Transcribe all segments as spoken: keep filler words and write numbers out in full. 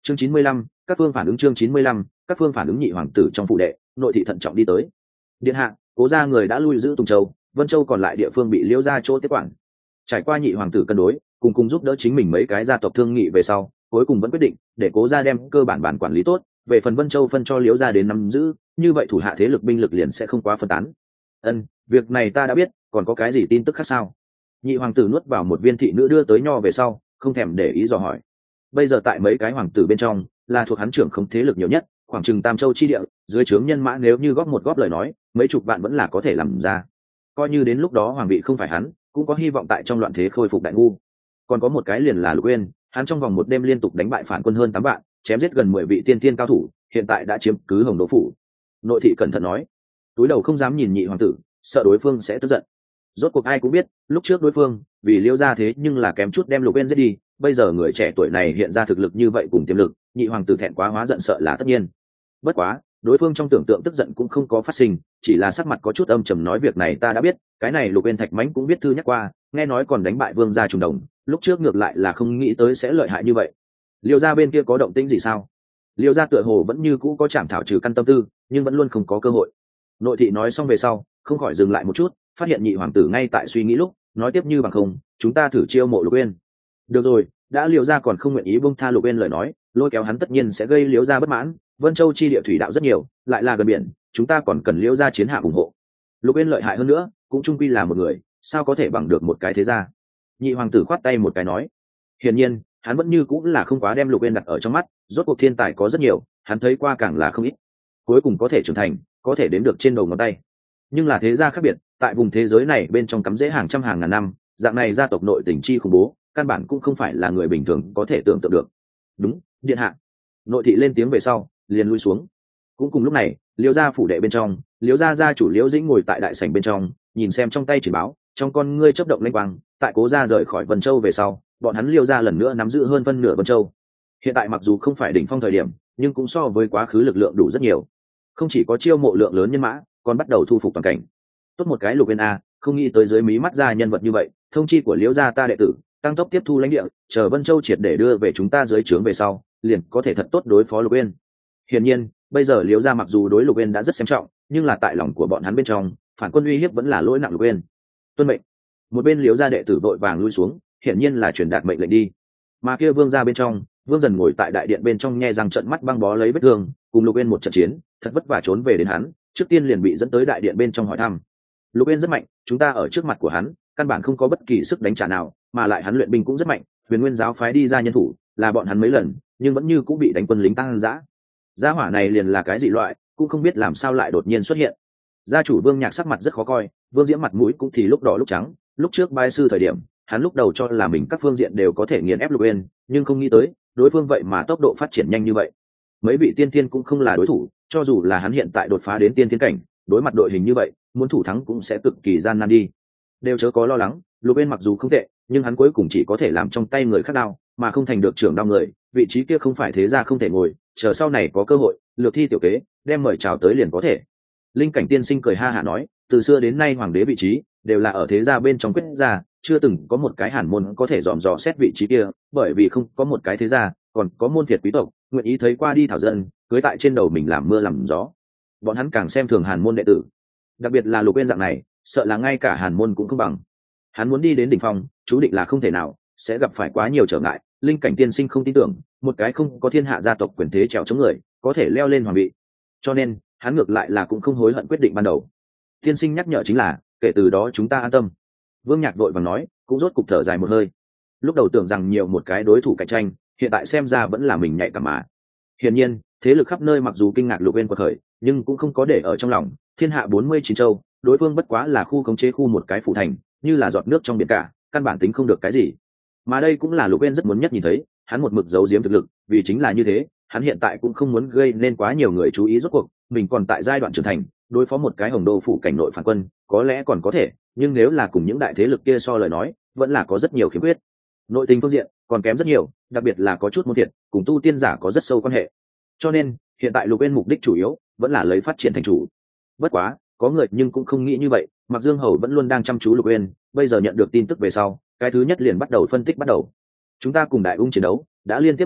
chương chín mươi lăm, các phương phản ứng chương chín mươi lăm, các phương phản ứng. Nhị hoàng tử trong phủ đệ, nội thị thận trọng đi tới. Điện hạ, Cố gia người đã lui giữ Tùng Châu, Vân Châu còn lại địa phương bị Liễu gia chỗ tiếp quản. Trải qua nhị hoàng tử cân đối, cùng cùng giúp đỡ chính mình mấy cái gia tộc thương nghị về sau, cuối cùng vẫn quyết định để Cố gia đem cơ bản bản quản lý tốt, về phần Vân Châu phân cho Liễu gia đến nắm giữ, như vậy thủ hạ thế lực binh lực liền sẽ không quá phân tán. Ân, việc này ta đã biết, còn có cái gì tin tức khác sao? Nhị hoàng tử nuốt vào một viên thị nữ đưa tới nho về sau, không thèm để ý dò hỏi. Bây giờ tại mấy cái hoàng tử bên trong, là thuộc hắn trưởng không thế lực nhiều nhất, khoảng chừng Tam Châu chi địa, dưới trướng nhân mã nếu như góp một góp lời nói, mấy chục vạn vẫn là có thể làm ra. Coi như đến lúc đó hoàng vị không phải hắn, cũng có hy vọng tại trong loạn thế khôi phục đại ngu. Còn có một cái liền là Lục Uyên, hắn trong vòng một đêm liên tục đánh bại phản quân hơn tám vạn, chém giết gần mười vị tiên tiên cao thủ, hiện tại đã chiếm cứ Hồng Đô phủ. Nội thị cẩn thận nói, túi đầu không dám nhìn nhị hoàng tử, sợ đối phương sẽ tức giận. Rốt cuộc ai cũng biết, lúc trước đối phương vì Liễu gia thế nhưng là kém chút đem Lục Uyên giết đi, bây giờ người trẻ tuổi này hiện ra thực lực như vậy cùng tiềm lực, nhị hoàng tử thẹn quá hóa giận sợ là tất nhiên. Bất quá, đối phương trong tưởng tượng tức giận cũng không có phát sinh, chỉ là sắc mặt có chút âm trầm nói việc này ta đã biết, cái này Lục Uyên Thạch Mãnh cũng biết thư nhắc qua, nghe nói còn đánh bại Vương gia trùng đồng, lúc trước ngược lại là không nghĩ tới sẽ lợi hại như vậy. Liễu gia bên kia có động tĩnh gì sao? Liễu gia tựa hồ vẫn như cũ có chạm thảo trừ căn tâm tư, nhưng vẫn luôn không có cơ hội. Nội thị nói xong về sau, không khỏi dừng lại một chút, phát hiện nhị hoàng tử ngay tại suy nghĩ lúc, nói tiếp như bằng không, chúng ta thử chiêu mộ Lục Uyên. Được rồi, đã Liễu gia còn không nguyện ý buông tha Lục Uyên lời nói, lôi kéo hắn tất nhiên sẽ gây Liễu gia bất mãn. Vân Châu chi địa thủy đạo rất nhiều, lại là gần biển, chúng ta còn cần Liễu gia chiến hạm ủng hộ. Lục Uyên lợi hại hơn nữa, cũng chung quy là một người, sao có thể bằng được một cái thế gia? Nhị hoàng tử khoát tay một cái nói, hiển nhiên hắn vẫn như cũng là không quá đem Lục Uyên đặt ở trong mắt, rốt cuộc thiên tài có rất nhiều, hắn thấy qua càng là không ít, cuối cùng có thể trưởng thành, có thể đếm được trên đầu ngón tay. Nhưng là thế gia khác biệt, tại vùng thế giới này bên trong cắm rễ hàng trăm hàng ngàn năm, dạng này gia tộc nội tình chi khủng bố, căn bản cũng không phải là người bình thường có thể tưởng tượng được. Đúng, điện hạ. Nội thị lên tiếng về sau, liền lui xuống. Cũng cùng lúc này, Liễu gia phủ đệ bên trong, Liễu gia gia chủ Liễu Dĩnh ngồi tại đại sảnh bên trong, nhìn xem trong tay chỉ báo, trong con ngươi chớp động lanh quang. Tại Cố gia rời khỏi Vân Châu về sau, bọn hắn Liễu gia lần nữa nắm giữ hơn phân nửa Vân Châu. Hiện tại mặc dù không phải đỉnh phong thời điểm, nhưng cũng so với quá khứ lực lượng đủ rất nhiều. Không chỉ có chiêu mộ lượng lớn nhân mã, còn bắt đầu thu phục toàn cảnh. Tốt một cái Lục Uyên a, không nghĩ tới dưới mí mắt ra nhân vật như vậy. Thông chi của Liễu gia ta đệ tử, tăng tốc tiếp thu lãnh địa, chờ Vân Châu triệt để đưa về chúng ta dưới trướng về sau, liền có thể thật tốt đối phó Lục Uyên. Hiển nhiên, bây giờ Liễu gia mặc dù đối Lục Uyên đã rất xem trọng, nhưng là tại lòng của bọn hắn bên trong, phản quân uy hiếp vẫn là lỗi nặng Lục Uyên. Tuân mệnh. Một bên Liễu gia đệ tử vội vàng lui xuống, hiển nhiên là truyền đạt mệnh lệnh đi. Mà kia Vương gia bên trong, Vương Dần ngồi tại đại điện bên trong nhe răng trợn mắt băng bó lấy vết thương, cùng Lục Uyên một trận chiến, thật vất vả trốn về đến hắn, trước tiên liền bị dẫn tới đại điện bên trong hỏi thăm. Lục Uyên rất mạnh, chúng ta ở trước mặt của hắn, căn bản không có bất kỳ sức đánh trả nào, mà lại hắn luyện binh cũng rất mạnh, Huyền Nguyên giáo phái đi ra nhân thủ, là bọn hắn mấy lần, nhưng vẫn như cũng bị đánh quân lính tăng dã. Gia hỏa này liền là cái dị loại, cũng không biết làm sao lại đột nhiên xuất hiện. Gia chủ Vương Nhạc sắc mặt rất khó coi, Vương Diễm mặt mũi cũng thì lúc đỏ lúc trắng, lúc trước bái sư thời điểm, hắn lúc đầu cho là mình các phương diện đều có thể nghiền ép Lục Uyên, nhưng không nghĩ tới, đối phương vậy mà tốc độ phát triển nhanh như vậy. Mấy vị tiên thiên cũng không là đối thủ, cho dù là hắn hiện tại đột phá đến tiên thiên cảnh, đối mặt đội hình như vậy, muốn thủ thắng cũng sẽ cực kỳ gian nan đi. Đều chớ có lo lắng, Lục Uyên mặc dù không tệ, nhưng hắn cuối cùng chỉ có thể làm trong tay người khác đao, mà không thành được trưởng đao người, vị trí kia không phải thế gia không thể ngồi, chờ sau này có cơ hội, lược thi tiểu kế, đem mời chào tới liền có thể. Linh Cảnh tiên sinh cười ha hả nói, từ xưa đến nay hoàng đế vị trí đều là ở thế gia bên trong quyết gia, chưa từng có một cái hàn môn có thể dòm dò xét vị trí kia, bởi vì không có một cái thế gia, còn có môn phiệt quý tộc nguyện ý thấy qua đi thảo dân, cưới tại trên đầu mình làm mưa làm gió. Bọn hắn càng xem thường hàn môn đệ tử, đặc biệt là Lục Uyên dạng này, sợ là ngay cả hàn môn cũng không bằng. Hắn muốn đi đến đỉnh phong, chú định là không thể nào, sẽ gặp phải quá nhiều trở ngại. Linh Cảnh tiên sinh không tin tưởng, một cái không có thiên hạ gia tộc quyền thế trèo chống người, có thể leo lên hoàng vị. Cho nên, hắn ngược lại là cũng không hối hận quyết định ban đầu. Tiên sinh nhắc nhở chính là, kể từ đó chúng ta an tâm. Vương Nhạc vội vàng nói, cũng rốt cục thở dài một hơi. Lúc đầu tưởng rằng nhiều một cái đối thủ cạnh tranh, hiện tại xem ra vẫn là mình nhạy cảm mà. Hiển nhiên, thế lực khắp nơi mặc dù kinh ngạc Lục Uyên quật khởi, nhưng cũng không có để ở trong lòng. Thiên hạ bốn mươi chín châu, đối phương bất quá là khu khống chế khu một cái phủ thành, như là giọt nước trong biển cả, căn bản tính không được cái gì. Mà đây cũng là Lục Uyên rất muốn nhất nhìn thấy, hắn một mực giấu giếm thực lực, vì chính là như thế, hắn hiện tại cũng không muốn gây nên quá nhiều người chú ý, rốt cuộc mình còn tại giai đoạn trưởng thành, đối phó một cái Hồng Đô phủ cảnh nội phản quân, có lẽ còn có thể, nhưng nếu là cùng những đại thế lực kia so lời nói, vẫn là có rất nhiều khiếm khuyết. Nội tình phương diện còn kém rất nhiều, đặc biệt là có chút môn thiệt, cùng tu tiên giả có rất sâu quan hệ. Cho nên, hiện tại Lục Uyên mục đích chủ yếu vẫn là lấy phát triển thành chủ. Bất quá, có người nhưng cũng không nghĩ như vậy, Mạc Dương Hầu vẫn luôn đang chăm chú Lục Uyên, bây giờ nhận được tin tức về sau, cái thứ nhất liền bắt đầu phân tích bắt đầu. Chúng ta cùng Đại Ung chiến đấu, đã liên tiếp thất bại,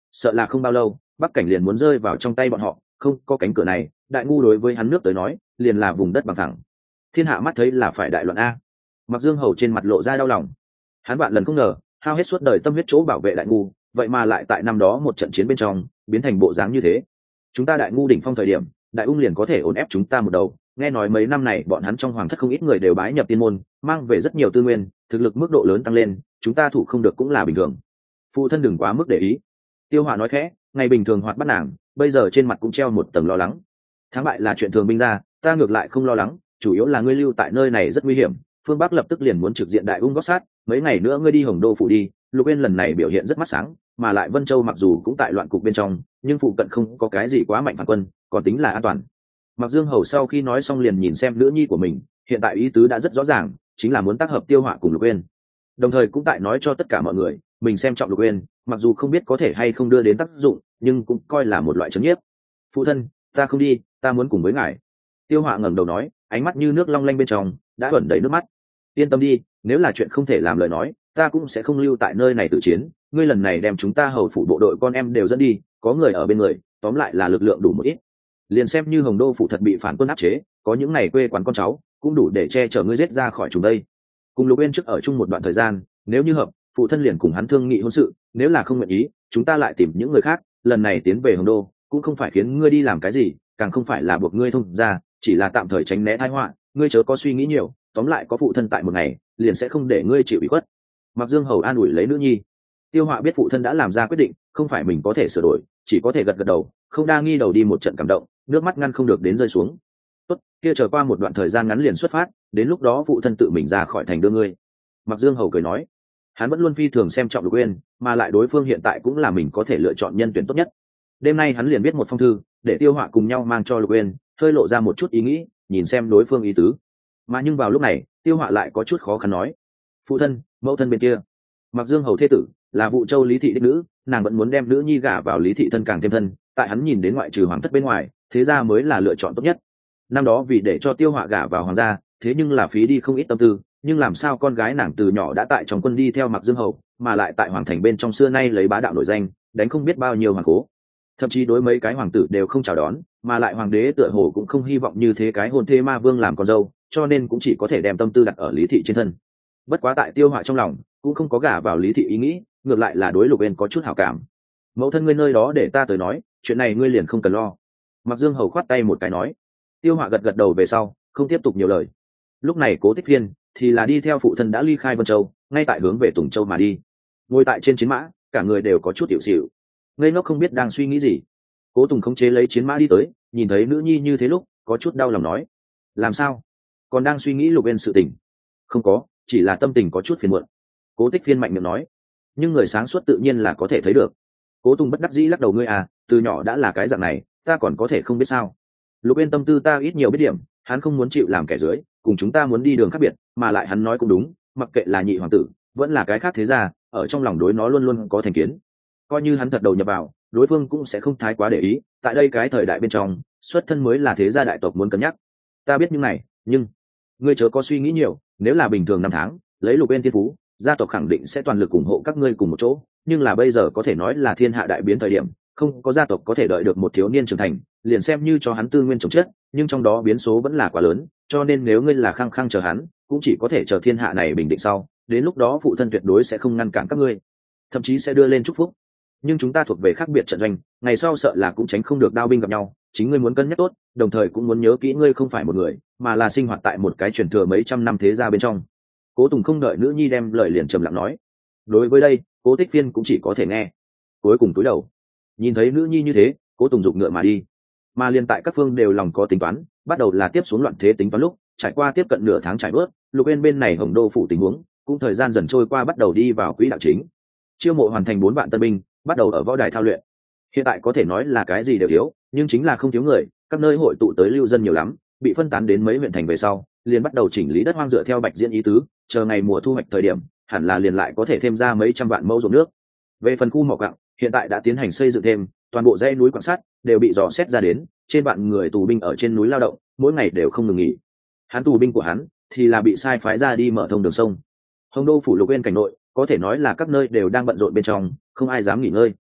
sợ là không bao lâu bắc cảnh liền muốn rơi vào trong tay bọn họ. Không có cánh cửa này, đại ngu đối với hắn nước tới nói liền là vùng đất bằng thẳng. Thiên hạ mắt thấy là phải đại loạn a. Mặc Dương Hầu trên mặt lộ ra đau lòng. Hắn vạn lần không ngờ hao hết suốt đời tâm huyết chỗ bảo vệ đại ngu, vậy mà lại tại năm đó một trận chiến bên trong biến thành bộ dáng như thế. Chúng ta đại ngu đỉnh phong thời điểm, đại ung liền có thể ổn ép chúng ta một đầu. Nghe nói mấy năm này bọn hắn trong hoàng thất không ít người đều bái nhập tiên môn, mang về rất nhiều tư nguyên, thực lực mức độ lớn tăng lên, chúng ta thủ không được cũng là bình thường. Phụ thân đừng quá mức để ý. Tiêu Họa nói khẽ, ngày bình thường hoạt bắt nàng, bây giờ trên mặt cũng treo một tầng lo lắng. Thắng bại là chuyện thường binh ra, ta ngược lại không lo lắng, chủ yếu là ngươi lưu tại nơi này rất nguy hiểm, phương Bắc lập tức liền muốn trực diện đại ung gót sát, mấy ngày nữa ngươi đi Hồng Đô phủ đi. Lục Uyên lần này biểu hiện rất mắt sáng, mà lại Vân Châu mặc dù cũng tại loạn cục bên trong, nhưng phụ cận không có cái gì quá mạnh phản quân, còn tính là an toàn. Mặc Dương Hầu sau khi nói xong liền nhìn xem nữ nhi của mình, hiện tại ý tứ đã rất rõ ràng, chính là muốn tác hợp Tiêu Họa cùng Lục Uyên. Đồng thời cũng tại nói cho tất cả mọi người, mình xem trọng Lục Uyên, mặc dù không biết có thể hay không đưa đến tác dụng, nhưng cũng coi là một loại trấn nhiếp. Phụ thân, ta không đi, ta muốn cùng với ngài. Tiêu Họa ngẩng đầu nói, ánh mắt như nước long lanh bên trong đã ẩn đầy nước mắt. Yên tâm đi, nếu là chuyện không thể làm lời nói, ta cũng sẽ không lưu tại nơi này tự chiến. Ngươi lần này đem chúng ta hầu phủ bộ đội con em đều dẫn đi, có người ở bên người, tóm lại là lực lượng đủ một ít. Liền xem như Hồng Đô phủ thật bị phản quân áp chế, có những này quê quán con cháu cũng đủ để che chở ngươi giết ra khỏi chúng đây. Cùng Lục Uyên trước ở chung một đoạn thời gian, nếu như hợp, phụ thân liền cùng hắn thương nghị hôn sự, nếu là không nguyện ý, chúng ta lại tìm những người khác. Lần này tiến về Hồng Đô cũng không phải khiến ngươi đi làm cái gì, càng không phải là buộc ngươi thông ra, chỉ là tạm thời tránh né tai họa. Ngươi chớ có suy nghĩ nhiều, tóm lại có phụ thân tại một ngày, liền sẽ không để ngươi chịu ủy khuất. Mặc Dương Hầu an ủi lấy nữ nhi. Tiêu Họa biết phụ thân đã làm ra quyết định, không phải mình có thể sửa đổi, chỉ có thể gật gật đầu, không đa nghi đầu đi một trận cảm động, nước mắt ngăn không được đến rơi xuống. Tốt, kia chờ qua một đoạn thời gian ngắn liền xuất phát, đến lúc đó phụ thân tự mình ra khỏi thành đưa ngươi. Mặc Dương Hầu cười nói, hắn vẫn luôn phi thường xem trọng Lục Uyên, mà lại đối phương hiện tại cũng là mình có thể lựa chọn nhân tuyển tốt nhất. Đêm nay hắn liền viết một phong thư, để Tiêu Họa cùng nhau mang cho Lục Uyên, hơi lộ ra một chút ý nghĩ, nhìn xem đối phương ý tứ. Mà nhưng vào lúc này, Tiêu Họa lại có chút khó khăn nói, phụ thân, mẫu thân bên kia, Mặc Dương Hầu thế tử là Vụ Châu Lý thị đích nữ, nàng vẫn muốn đem nữ nhi gả vào Lý thị thân càng thêm thân, tại hắn nhìn đến ngoại trừ hoàng thất bên ngoài, thế gia mới là lựa chọn tốt nhất. Năm đó vì để cho Tiêu Họa gả vào hoàng gia, thế nhưng là phí đi không ít tâm tư, nhưng làm sao con gái nàng từ nhỏ đã tại trong quân đi theo Mặc Dương Hầu, mà lại tại hoàng thành bên trong xưa nay lấy bá đạo nổi danh, đánh không biết bao nhiêu hoàng cố, thậm chí đối mấy cái hoàng tử đều không chào đón, mà lại hoàng đế tựa hồ cũng không hy vọng như thế cái hôn thê ma vương làm con dâu, cho nên cũng chỉ có thể đem tâm tư đặt ở Lý thị trên thân. Bất quá tại Tiêu Họa trong lòng cũng không có gả vào Lý thị ý nghĩ, ngược lại là đối Lục Uyên có chút hảo cảm. Mẫu thân ngươi nơi đó để ta tới nói, chuyện này ngươi liền không cần lo. Mặc Dương Hầu khoát tay một cái nói. Tiêu Họa gật gật đầu về sau, không tiếp tục nhiều lời. Lúc này Cố Tích Phiên thì là đi theo phụ thân đã ly khai Vân Châu, ngay tại hướng về Tùng Châu mà đi. Ngồi tại trên chiến mã, cả người đều có chút tiểu xỉu, ngây ngốc không biết đang suy nghĩ gì. Cố Tùng khống chế lấy chiến mã đi tới, nhìn thấy nữ nhi như thế lúc, có chút đau lòng nói: làm sao? Còn đang suy nghĩ Lục Uyên sự tình? Không có, chỉ là tâm tình có chút phiền muộn. Cố Tích Phiên mạnh miệng nói. Nhưng người sáng suốt tự nhiên là có thể thấy được. Cố Tùng bất đắc dĩ lắc đầu, ngươi à, từ nhỏ đã là cái dạng này, ta còn có thể không biết sao? Lục Uyên tâm tư ta ít nhiều biết điểm, hắn không muốn chịu làm kẻ dưới, cùng chúng ta muốn đi đường khác biệt, mà lại hắn nói cũng đúng, mặc kệ là nhị hoàng tử vẫn là cái khác thế gia, ở trong lòng đối nó luôn luôn có thành kiến. Coi như hắn thật đầu nhập vào, đối phương cũng sẽ không thái quá để ý, tại đây cái thời đại bên trong, xuất thân mới là thế gia đại tộc muốn cân nhắc. Ta biết những này, nhưng ngươi chớ có suy nghĩ nhiều, nếu là bình thường năm tháng, lấy Lục Uyên thiên phú, gia tộc khẳng định sẽ toàn lực ủng hộ các ngươi cùng một chỗ, nhưng là bây giờ có thể nói là thiên hạ đại biến thời điểm, không có gia tộc có thể đợi được một thiếu niên trưởng thành, liền xem như cho hắn tư nguyên trồng chất, nhưng trong đó biến số vẫn là quá lớn, cho nên nếu ngươi là khăng khăng chờ hắn, cũng chỉ có thể chờ thiên hạ này bình định sau, đến lúc đó phụ thân tuyệt đối sẽ không ngăn cản các ngươi, thậm chí sẽ đưa lên chúc phúc. Nhưng chúng ta thuộc về khác biệt trận doanh, ngày sau sợ là cũng tránh không được đao binh gặp nhau, chính ngươi muốn cân nhắc tốt, đồng thời cũng muốn nhớ kỹ ngươi không phải một người, mà là sinh hoạt tại một cái truyền thừa mấy trăm năm thế gia bên trong. Cố Tùng không đợi nữ nhi đem lời liền trầm lặng nói. Đối với đây, Cố Tích Phiên cũng chỉ có thể nghe. Cuối cùng cúi đầu, nhìn thấy nữ nhi như thế, Cố Tùng giục ngựa mà đi. Mà liên tại các phương đều lòng có tính toán, bắt đầu là tiếp xuống loạn thế tính toán lúc, trải qua tiếp cận nửa tháng trải bớt, Lục Uyên bên này Hồng Đô phủ tình huống, cũng thời gian dần trôi qua bắt đầu đi vào quỹ đạo chính. Chiêu mộ hoàn thành bốn vạn tân binh, bắt đầu ở võ đài thao luyện. Hiện tại có thể nói là cái gì đều thiếu, nhưng chính là không thiếu người, các nơi hội tụ tới lưu dân nhiều lắm, bị phân tán đến mấy huyện thành về sau, liền bắt đầu chỉnh lý đất hoang dựa theo Bạch Diễn ý tứ, chờ ngày mùa thu hoạch thời điểm, hẳn là liền lại có thể thêm ra mấy trăm vạn mẫu ruộng nước. Về phần khu mỏ quặng, hiện tại đã tiến hành xây dựng thêm, toàn bộ dãy núi quan sát đều bị dò xét ra đến, trên vạn người tù binh ở trên núi lao động, mỗi ngày đều không ngừng nghỉ. Hắn tù binh của hắn thì là bị sai phái ra đi mở thông đường sông. Hồng Đô phủ Lục Uyên cảnh nội, có thể nói là các nơi đều đang bận rộn bên trong, không ai dám nghỉ ngơi.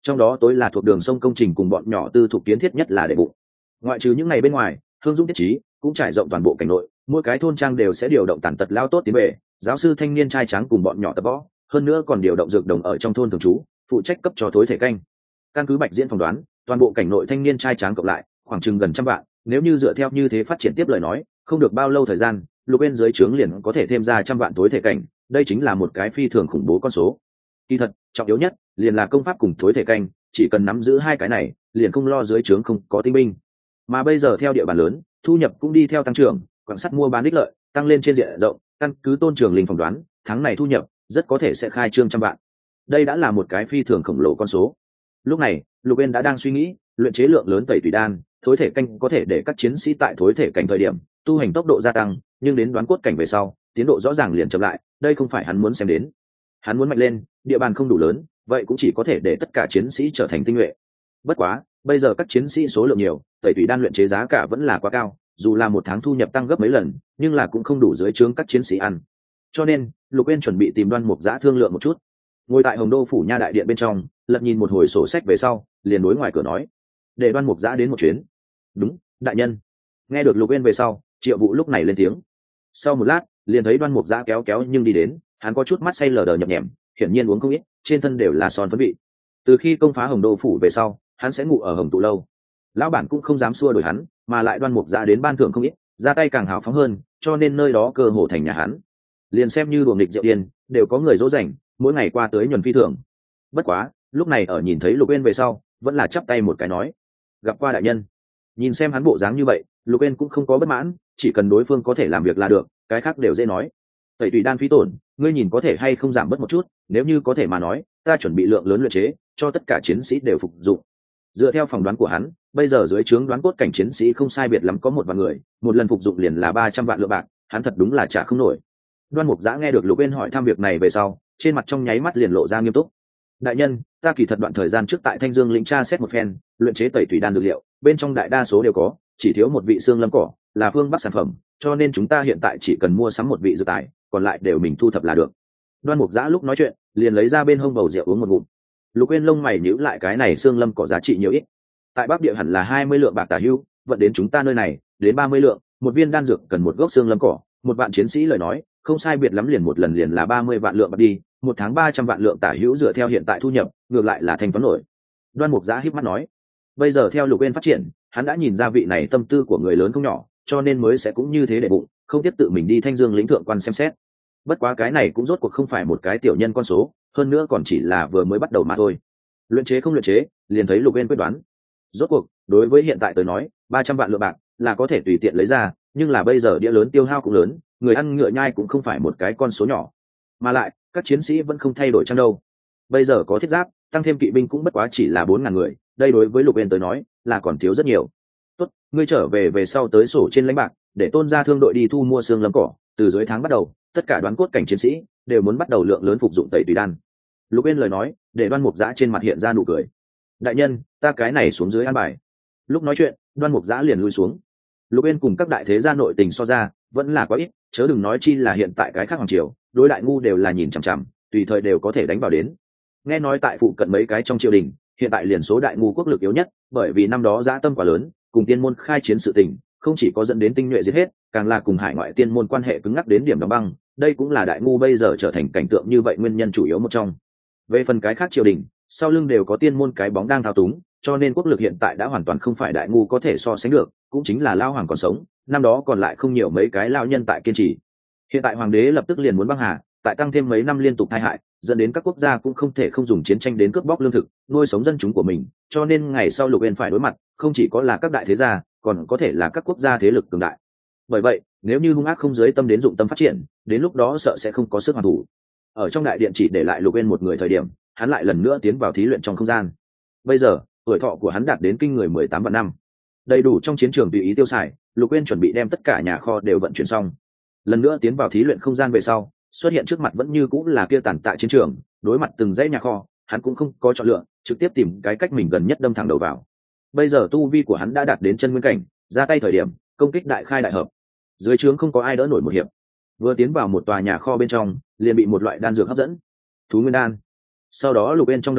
trong đó tối là thuộc đường sông công trình cùng bọn nhỏ tư thục kiến thiết nhất là đệ bụng. Ngoại trừ những ngày bên ngoài, Hương Dũng Tiết Trí cũng trải rộng toàn bộ cảnh nội, mỗi cái thôn trang đều sẽ điều động tàn tật lao tốt tiến về, giáo sư thanh niên trai tráng cùng bọn nhỏ tập võ, hơn nữa còn điều động dược đồng ở trong thôn thường trú, phụ trách cấp cho thối thể canh. Căn cứ Bạch Diễn phỏng đoán, toàn bộ cảnh nội thanh niên trai tráng cộng lại khoảng chừng gần trăm vạn, nếu như dựa theo như thế phát triển tiếp lời nói, không được bao lâu thời gian, Lục bên dưới trướng liền có thể thêm ra trăm vạn thối thể cảnh, đây chính là một cái phi thường khủng bố con số. Kỳ thật, trọng yếu nhất liền là công pháp cùng thối thể canh, chỉ cần nắm giữ hai cái này, liền không lo dưới trướng không có tinh binh. Mà bây giờ theo địa bàn lớn, thu nhập cũng đi theo tăng trưởng, quặng sắt mua bán đích lợi tăng lên trên diện rộng, căn cứ Tôn Trường Linh phỏng đoán, tháng này thu nhập rất có thể sẽ khai trương trăm vạn. Đây đã là một cái phi thường khổng lồ con số. Lúc này, Lục Uyên đã đang suy nghĩ, luyện chế lượng lớn tẩy tùy đan, thối thể canh có thể để các chiến sĩ tại thối thể cảnh thời điểm tu hành tốc độ gia tăng, nhưng đến đoán cốt cảnh về sau, tiến độ rõ ràng liền chậm lại, đây không phải hắn muốn xem đến. Hắn muốn mạnh lên, địa bàn không đủ lớn, vậy cũng chỉ có thể để tất cả chiến sĩ trở thành tinh nhuệ. Bất quá, bây giờ các chiến sĩ số lượng nhiều, tẩy tùy đan luyện chế giá cả vẫn là quá cao, dù là một tháng thu nhập tăng gấp mấy lần, nhưng là cũng không đủ dưới trướng các chiến sĩ ăn. Cho nên, Lục Uyên chuẩn bị tìm Đoan Mục Giã thương lượng một chút. Ngồi tại Hồng Đô phủ nha đại điện bên trong, lật nhìn một hồi sổ sách về sau, liền đối ngoài cửa nói: "Để Đoan Mục Giã đến một chuyến." "Đúng, đại nhân." Nghe được Lục Uyên về sau, Triệu Vũ lúc này lên tiếng. Sau một lát, liền thấy Đoan Mục Giã kéo kéo nhưng đi đến, hắn có chút mắt say lờ đờ nhập nhèm, hiển nhiên uống không ít, trên thân đều là son phấn vị. Từ khi công phá Hồng Đô phủ về sau, hắn sẽ ngủ ở Hồng Tụ lâu. Lão bản cũng không dám xua đuổi hắn, mà lại Đoan Mục Giã đến ban thưởng không ít, ra tay càng hào phóng hơn, cho nên nơi đó cơ hồ thành nhà hắn. Liền xem như đùa nghịch rượu điên, đều có người dỗ dành, mỗi ngày qua tới nhuần phi thường. Bất quá, lúc này ở nhìn thấy Lục Uyên về sau, vẫn là chắp tay một cái nói: "Gặp qua đại nhân." Nhìn xem hắn bộ dáng như vậy, Lục Uyên cũng không có bất mãn, chỉ cần đối phương có thể làm việc là được, cái khác đều dễ nói. "Tẩy tùy đan phí tổn, ngươi nhìn có thể hay không giảm bớt một chút, nếu như có thể mà nói, ta chuẩn bị lượng lớn luyện chế, cho tất cả chiến sĩ đều phục dụng." Dựa theo phỏng đoán của hắn, bây giờ dưới trướng đoán cốt cảnh chiến sĩ không sai biệt lắm có một vạn người, một lần phục dụng liền là ba trăm vạn lượng bạc, hắn thật đúng là trả không nổi. Đoan Mục Giã nghe được Lục Uyên hỏi thăm việc này về sau, trên mặt trong nháy mắt liền lộ ra nghiêm túc. "Đại nhân, ta kỳ thật đoạn thời gian trước tại Thanh Dương lĩnh tra xét một phen, luyện chế tẩy tùy đan dược liệu, bên trong đại đa số đều có, chỉ thiếu một vị xương lâm cỏ, là phương Bắc sản phẩm, cho nên chúng ta hiện tại chỉ cần mua sắm một vị dược tài, còn lại đều mình thu thập là được." Đoan Mục Giã lúc nói chuyện, liền lấy ra bên hông bầu rượu uống một ngụm. Lục Uyên lông mày nhíu lại, cái này xương lâm cỏ giá trị nhiều ít? Tại Bắc địa hẳn là hai mươi lượng bạc tả hữu, vận đến chúng ta nơi này, đến ba mươi lượng, một viên đan dược cần một gốc xương lâm cỏ, một vạn chiến sĩ lời nói, không sai biệt lắm liền một lần liền là ba mươi vạn lượng bạc đi, một tháng ba trăm vạn lượng tả hữu dựa theo hiện tại thu nhập, ngược lại là thanh toán nổi. Đoan Mục Giã híp mắt nói, bây giờ theo Lục Uyên phát triển, hắn đã nhìn ra vị này tâm tư của người lớn không nhỏ, cho nên mới sẽ cũng như thế để bụng, không tiếp tự mình đi Thanh Dương lĩnh thượng quan xem xét. Bất quá cái này cũng rốt cuộc không phải một cái tiểu nhân con số, hơn nữa còn chỉ là vừa mới bắt đầu mà thôi. Luyện chế không luyện chế, liền thấy Lục Uyên quyết đoán. Rốt cuộc, đối với hiện tại tới nói, ba trăm vạn lượng bạc là có thể tùy tiện lấy ra, nhưng là bây giờ đĩa lớn tiêu hao cũng lớn, người ăn ngựa nhai cũng không phải một cái con số nhỏ. Mà lại, các chiến sĩ vẫn không thay đổi chăng đâu. Bây giờ có thiết giáp, tăng thêm kỵ binh cũng bất quá chỉ là bốn ngàn người, đây đối với Lục Uyên tới nói, là còn thiếu rất nhiều. Tốt, ngươi trở về về sau tới sổ trên lãnh bạc, để Tôn gia thương đội đi thu mua xương lâm cỏ, từ dưới tháng bắt đầu, tất cả đoán cốt cảnh chiến sĩ đều muốn bắt đầu lượng lớn phục dụng tẩy tùy đan. Lục Uyên lời nói, để Đoan Mục Giã trên mặt hiện ra nụ cười. Đại nhân, ta cái này xuống dưới an bài. Lúc nói chuyện, Đoan Mục Giã liền lui xuống. Lục Uyên cùng các đại thế gia nội tình so ra, vẫn là quá ít, chớ đừng nói chi là hiện tại cái khác hoàng triều, đối đại ngu đều là nhìn chằm chằm, tùy thời đều có thể đánh vào đến. Nghe nói tại phụ cận mấy cái trong triều đình, hiện tại liền số đại ngu quốc lực yếu nhất, bởi vì năm đó dã tâm quá lớn, cùng tiên môn khai chiến sự tình, không chỉ có dẫn đến tinh nhuệ giết hết, càng là cùng hải ngoại tiên môn quan hệ cứng ngắc đến điểm đóng băng, đây cũng là đại ngu bây giờ trở thành cảnh tượng như vậy nguyên nhân chủ yếu một trong. Về phần cái khác triều đình, sau lưng đều có tiên môn cái bóng đang thao túng, cho nên quốc lực hiện tại đã hoàn toàn không phải đại ngu có thể so sánh được, cũng chính là lao hoàng còn sống, năm đó còn lại không nhiều mấy cái lao nhân tại kiên trì. Hiện tại hoàng đế lập tức liền muốn băng hà, tại tăng thêm mấy năm liên tục tai hại, dẫn đến các quốc gia cũng không thể không dùng chiến tranh đến cướp bóc lương thực, nuôi sống dân chúng của mình, cho nên ngày sau Lục Uyên phải đối mặt, không chỉ có là các đại thế gia, còn có thể là các quốc gia thế lực cường đại. Bởi vậy, nếu như hung ác không giới tâm đến dụng tâm phát triển, đến lúc đó sợ sẽ không có sức hoàn thủ. Ở trong đại điện chỉ để lại Lục Uyên một người thời điểm, hắn lại lần nữa tiến vào thí luyện trong không gian. Bây giờ, tuổi thọ của hắn đạt đến kinh người mười tám vạn năm, đầy đủ trong chiến trường tùy ý tiêu xài. Lục Uyên chuẩn bị đem tất cả nhà kho đều vận chuyển xong. Lần nữa tiến vào thí luyện không gian về sau, xuất hiện trước mặt vẫn như cũng là kia tàn tạ chiến trường, đối mặt từng dãy nhà kho, hắn cũng không có chọn lựa, trực tiếp tìm cái cách mình gần nhất đâm thẳng đầu vào. Bây giờ tu vi của hắn đã đạt đến chân nguyên cảnh, ra tay thời điểm, công kích đại khai đại hợp. Dưới trướng không có ai đỡ nổi một hiệp. Vừa tiến vào một tòa nhà kho bên trong, liền bị một loại đan dược hấp dẫn. Thú nguyên đan. Sau đó Lục Uyên trong đầu óc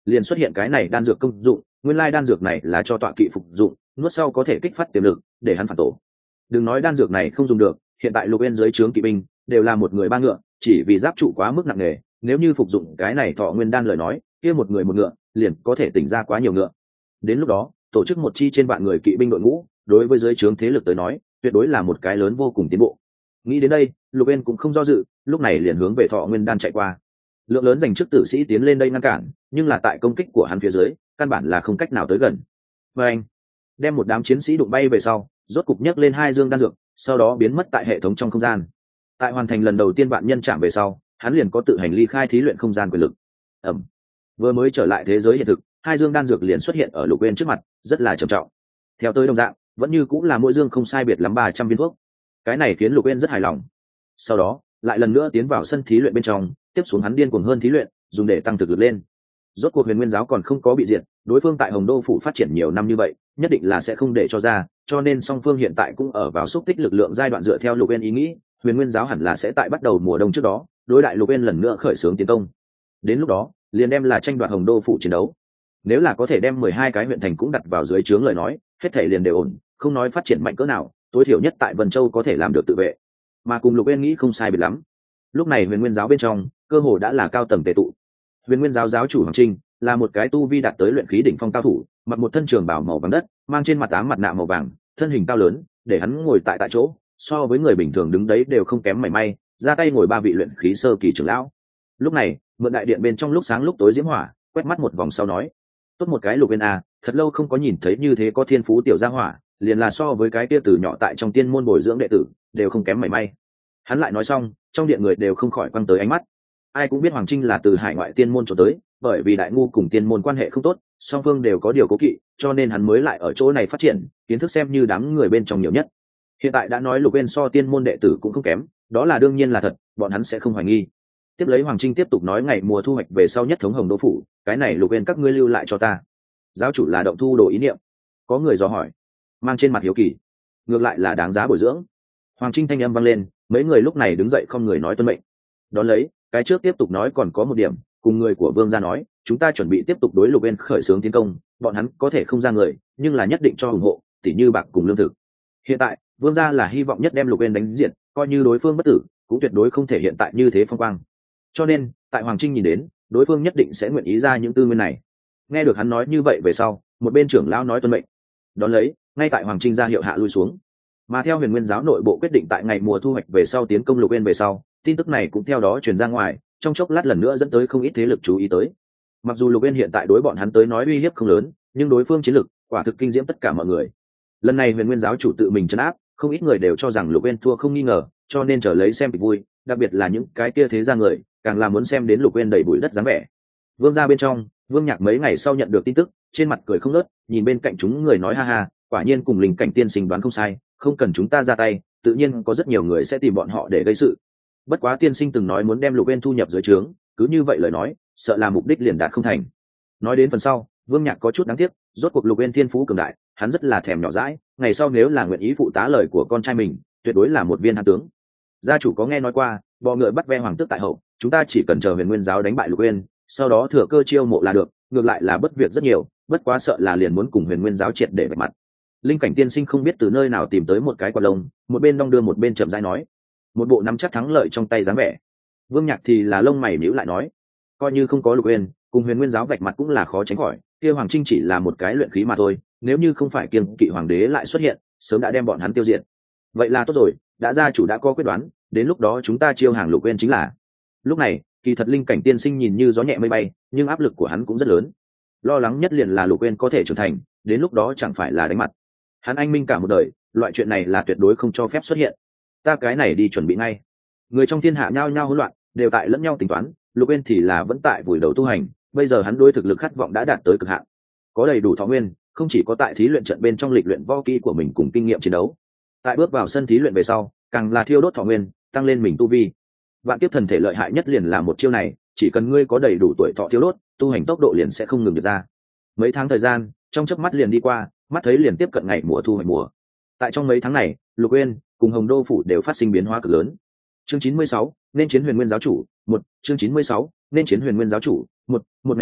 liền xuất hiện cái này đan dược công dụng, nguyên lai đan dược này là cho tọa kỵ phục dụng, nuốt sau có thể kích phát tiềm lực để hắn phản tổ. Đừng nói đan dược này không dùng được, hiện tại Lục Uyên dưới trướng kỵ binh đều là một người ba ngựa, chỉ vì giáp trụ quá mức nặng nề, nếu như phục dụng cái này thọ nguyên đan lời nói, kia một người một ngựa liền có thể tỉnh ra quá nhiều ngựa. Đến lúc đó tổ chức một chi trên vạn người kỵ binh đội ngũ, đối với dưới trướng thế lực tới nói tuyệt đối là một cái lớn vô cùng tiến bộ. Nghĩ đến đây, Lục Uyên cũng không do dự, lúc này liền hướng về thọ nguyên đan chạy qua. Lượng lớn giành chức tử sĩ tiến lên đây ngăn cản, nhưng là tại công kích của hắn phía dưới căn bản là không cách nào tới gần. Và anh đem một đám chiến sĩ đụng bay về sau, rốt cục nhấc lên hai dương đan dược, sau đó biến mất tại hệ thống trong không gian. Tại hoàn thành lần đầu tiên vạn nhân chạm về sau, hắn liền có tự hành ly khai thí luyện không gian quyền lực. Ẩm. Vừa mới trở lại thế giới hiện thực, hai dương đan dược liền xuất hiện ở Lục Uyên trước mặt, rất là trầm trọng. Theo tới đồng dạng, vẫn như cũng là mỗi dương không sai biệt lắm ba trăm viên thuốc. Cái này khiến Lục Uyên rất hài lòng. Sau đó, lại lần nữa tiến vào sân thí luyện bên trong, tiếp xuống hắn điên cuồng hơn thí luyện, dùng để tăng thực lực lên. Rốt cuộc Huyền Nguyên giáo còn không có bị diệt, đối phương tại Hồng Đô phủ phát triển nhiều năm như vậy, nhất định là sẽ không để cho ra, cho nên song phương hiện tại cũng ở vào xúc tích lực lượng giai đoạn. Dựa theo Lục Uyên ý nghĩ, Huyền Nguyên giáo hẳn là sẽ tại bắt đầu mùa đông trước đó, đối đại Lục Uyên lần nữa khởi xướng tiến công. Đến lúc đó, liền đem là tranh đoạt Hồng Đô phủ chiến đấu. Nếu là có thể đem mười hai cái huyện thành cũng đặt vào dưới trướng lời nói, hết thảy liền đều ổn, không nói phát triển mạnh cỡ nào, tối thiểu nhất tại Vân Châu có thể làm được tự vệ. Mà cùng Lục Uyên nghĩ không sai biệt lắm. Lúc này Huyền Nguyên giáo bên trong, cơ hồ đã là cao tầng tề tụ. Huyền Nguyên giáo giáo chủ Hoàng Trinh là một cái tu vi đạt tới luyện khí đỉnh phong cao thủ, mặc một thân trường bào màu vàng đất, mang trên mặt ám mặt nạ màu vàng, thân hình cao lớn, để hắn ngồi tại tại chỗ, so với người bình thường đứng đấy đều không kém mảy may, ra tay ngồi ba vị luyện khí sơ kỳ trưởng lão. Lúc này, mượn đại điện bên trong lúc sáng lúc tối diễm hỏa, quét mắt một vòng sau nói: "Tốt một cái Lục Uyên à, thật lâu không có nhìn thấy như thế có thiên phú tiểu gia hỏa, liền là so với cái kia từ nhỏ tại trong tiên môn bồi dưỡng đệ tử, đều không kém mảy may." Hắn lại nói xong, trong điện người đều không khỏi quăng tới ánh mắt. Ai cũng biết Hoàng Trinh là từ hải ngoại tiên môn trở tới, bởi vì đại ngu cùng tiên môn quan hệ không tốt, song phương đều có điều cố kỵ, cho nên hắn mới lại ở chỗ này phát triển, kiến thức xem như đám người bên trong nhiều nhất. Hiện tại đã nói Lục Uyên so tiên môn đệ tử cũng không kém, đó là đương nhiên là thật, bọn hắn sẽ không hoài nghi. Tiếp lấy Hoàng Trinh tiếp tục nói: "Ngày mùa thu hoạch về sau nhất thống Hồng Đô phủ, cái này Lục Uyên các ngươi lưu lại cho ta." Giáo chủ là động thu đồ ý niệm. Có người dò hỏi, mang trên mặt hiếu kỳ. Ngược lại là đáng giá bồi dưỡng. Hoàng Trinh thanh âm vang lên, mấy người lúc này đứng dậy không người nói tuân mệnh. Đón lấy, cái trước tiếp tục nói: "Còn có một điểm, cùng người của Vương gia nói, chúng ta chuẩn bị tiếp tục đối Lục Uyên khởi xướng tiến công, bọn hắn có thể không ra người, nhưng là nhất định cho ủng hộ, tỉ như bạc cùng lương thực. Hiện tại, Vương gia là hy vọng nhất đem Lục Uyên đánh diệt, coi như đối phương bất tử, cũng tuyệt đối không thể hiện tại như thế phong quang. Cho nên, tại Hoàng Trinh nhìn đến, đối phương nhất định sẽ nguyện ý ra những tư nguyên này." Nghe được hắn nói như vậy về sau, một bên trưởng lão nói tuân mệnh. Đón lấy, ngay tại Hoàng Trinh ra hiệu hạ lui xuống. Mà theo Huyền Nguyên giáo nội bộ quyết định tại ngày mùa thu hoạch về sau tiến công Lục Uyên về sau, tin tức này cũng theo đó truyền ra ngoài, trong chốc lát lần nữa dẫn tới không ít thế lực chú ý tới. Mặc dù Lục Uyên hiện tại đối bọn hắn tới nói uy hiếp không lớn, nhưng đối phương chiến lực quả thực kinh diễm tất cả mọi người. Lần này Huyền Nguyên giáo chủ tự mình trấn áp, không ít người đều cho rằng Lục Uyên thua không nghi ngờ, cho nên chờ lấy xem kịch vui, đặc biệt là những cái kia thế gia người, càng là muốn xem đến Lục Uyên đầy bụi đất dáng vẻ. Vương gia bên trong, Vương Nhạc mấy ngày sau nhận được tin tức, trên mặt cười không ngớt, nhìn bên cạnh chúng người nói: "Ha ha, quả nhiên cùng Linh Cảnh tiên sinh đoán không sai, không cần chúng ta ra tay, tự nhiên có rất nhiều người sẽ tìm bọn họ để gây sự. Bất quá tiên sinh từng nói muốn đem Lục Uyên thu nhập dưới trướng, cứ như vậy lời nói, sợ là mục đích liền đạt không thành." Nói đến phần sau, Vương Nhạc có chút đáng tiếc, rốt cuộc Lục Uyên thiên phú cường đại, hắn rất là thèm nhỏ dãi, ngày sau nếu là nguyện ý phụ tá lời của con trai mình, tuyệt đối là một viên hán tướng. Gia chủ có nghe nói qua, bò ngựa bắt ve hoàng tước tại hậu, chúng ta chỉ cần chờ Huyền Nguyên giáo đánh bại Lục Uyên, sau đó thừa cơ chiêu mộ là được, ngược lại là bất việc rất nhiều, bất quá sợ là liền muốn cùng Huyền Nguyên giáo triệt để vạch mặt. Linh Cảnh tiên sinh không biết từ nơi nào tìm tới một cái quạt lông, một bên đong đưa một bên chậm rãi nói, một bộ nắm chắc thắng lợi trong tay dáng vẻ. Vương Nhạc thì là lông mày nhíu lại nói, coi như không có Lục Uyên, cùng Huyền Nguyên giáo vạch mặt cũng là khó tránh khỏi, kia Hoàng Trinh chỉ là một cái luyện khí mà thôi, nếu như không phải kiêng kỵ hoàng đế lại xuất hiện, sớm đã đem bọn hắn tiêu diệt. Vậy là tốt rồi, đã gia chủ đã có quyết đoán, đến lúc đó chúng ta chiêu hàng Lục Uyên chính là. Lúc này, kỳ thật Linh Cảnh tiên sinh nhìn như gió nhẹ mây bay, nhưng áp lực của hắn cũng rất lớn. Lo lắng nhất liền là Lục Uyên có thể trưởng thành, đến lúc đó chẳng phải là đánh mặt. Hắn anh minh cả một đời, loại chuyện này là tuyệt đối không cho phép xuất hiện. Ta cái này đi chuẩn bị ngay. Người trong thiên hạ nhao nhao hỗn loạn, đều tại lẫn nhau tính toán, Lục Uyên thì là vẫn tại vùi đầu tu hành, bây giờ hắn đối thực lực khát vọng đã đạt tới cực hạn. Có đầy đủ thọ nguyên, không chỉ có tại thí luyện trận bên trong lịch luyện võ kỹ của mình cùng kinh nghiệm chiến đấu, tại bước vào sân thí luyện về sau, càng là thiêu đốt thọ nguyên, tăng lên mình tu vi. Vạn kiếp thần thể lợi hại nhất liền là một chiêu này, chỉ cần ngươi có đầy đủ tuổi thọ thiêu đốt, tu hành tốc độ liền sẽ không ngừng được ra. Mấy tháng thời gian, trong chớp mắt liền đi qua, mắt thấy liền tiếp cận ngày mùa thu hoạch mùa. Tại trong mấy tháng này, Lục Uyên cùng Hồng Đô phủ đều phát sinh biến hóa cực lớn. Chương chín mươi sáu, nên chiến Huyền Nguyên giáo chủ, một, chương chín mươi sáu, nên chiến Huyền Nguyên giáo chủ, một, một ngày này,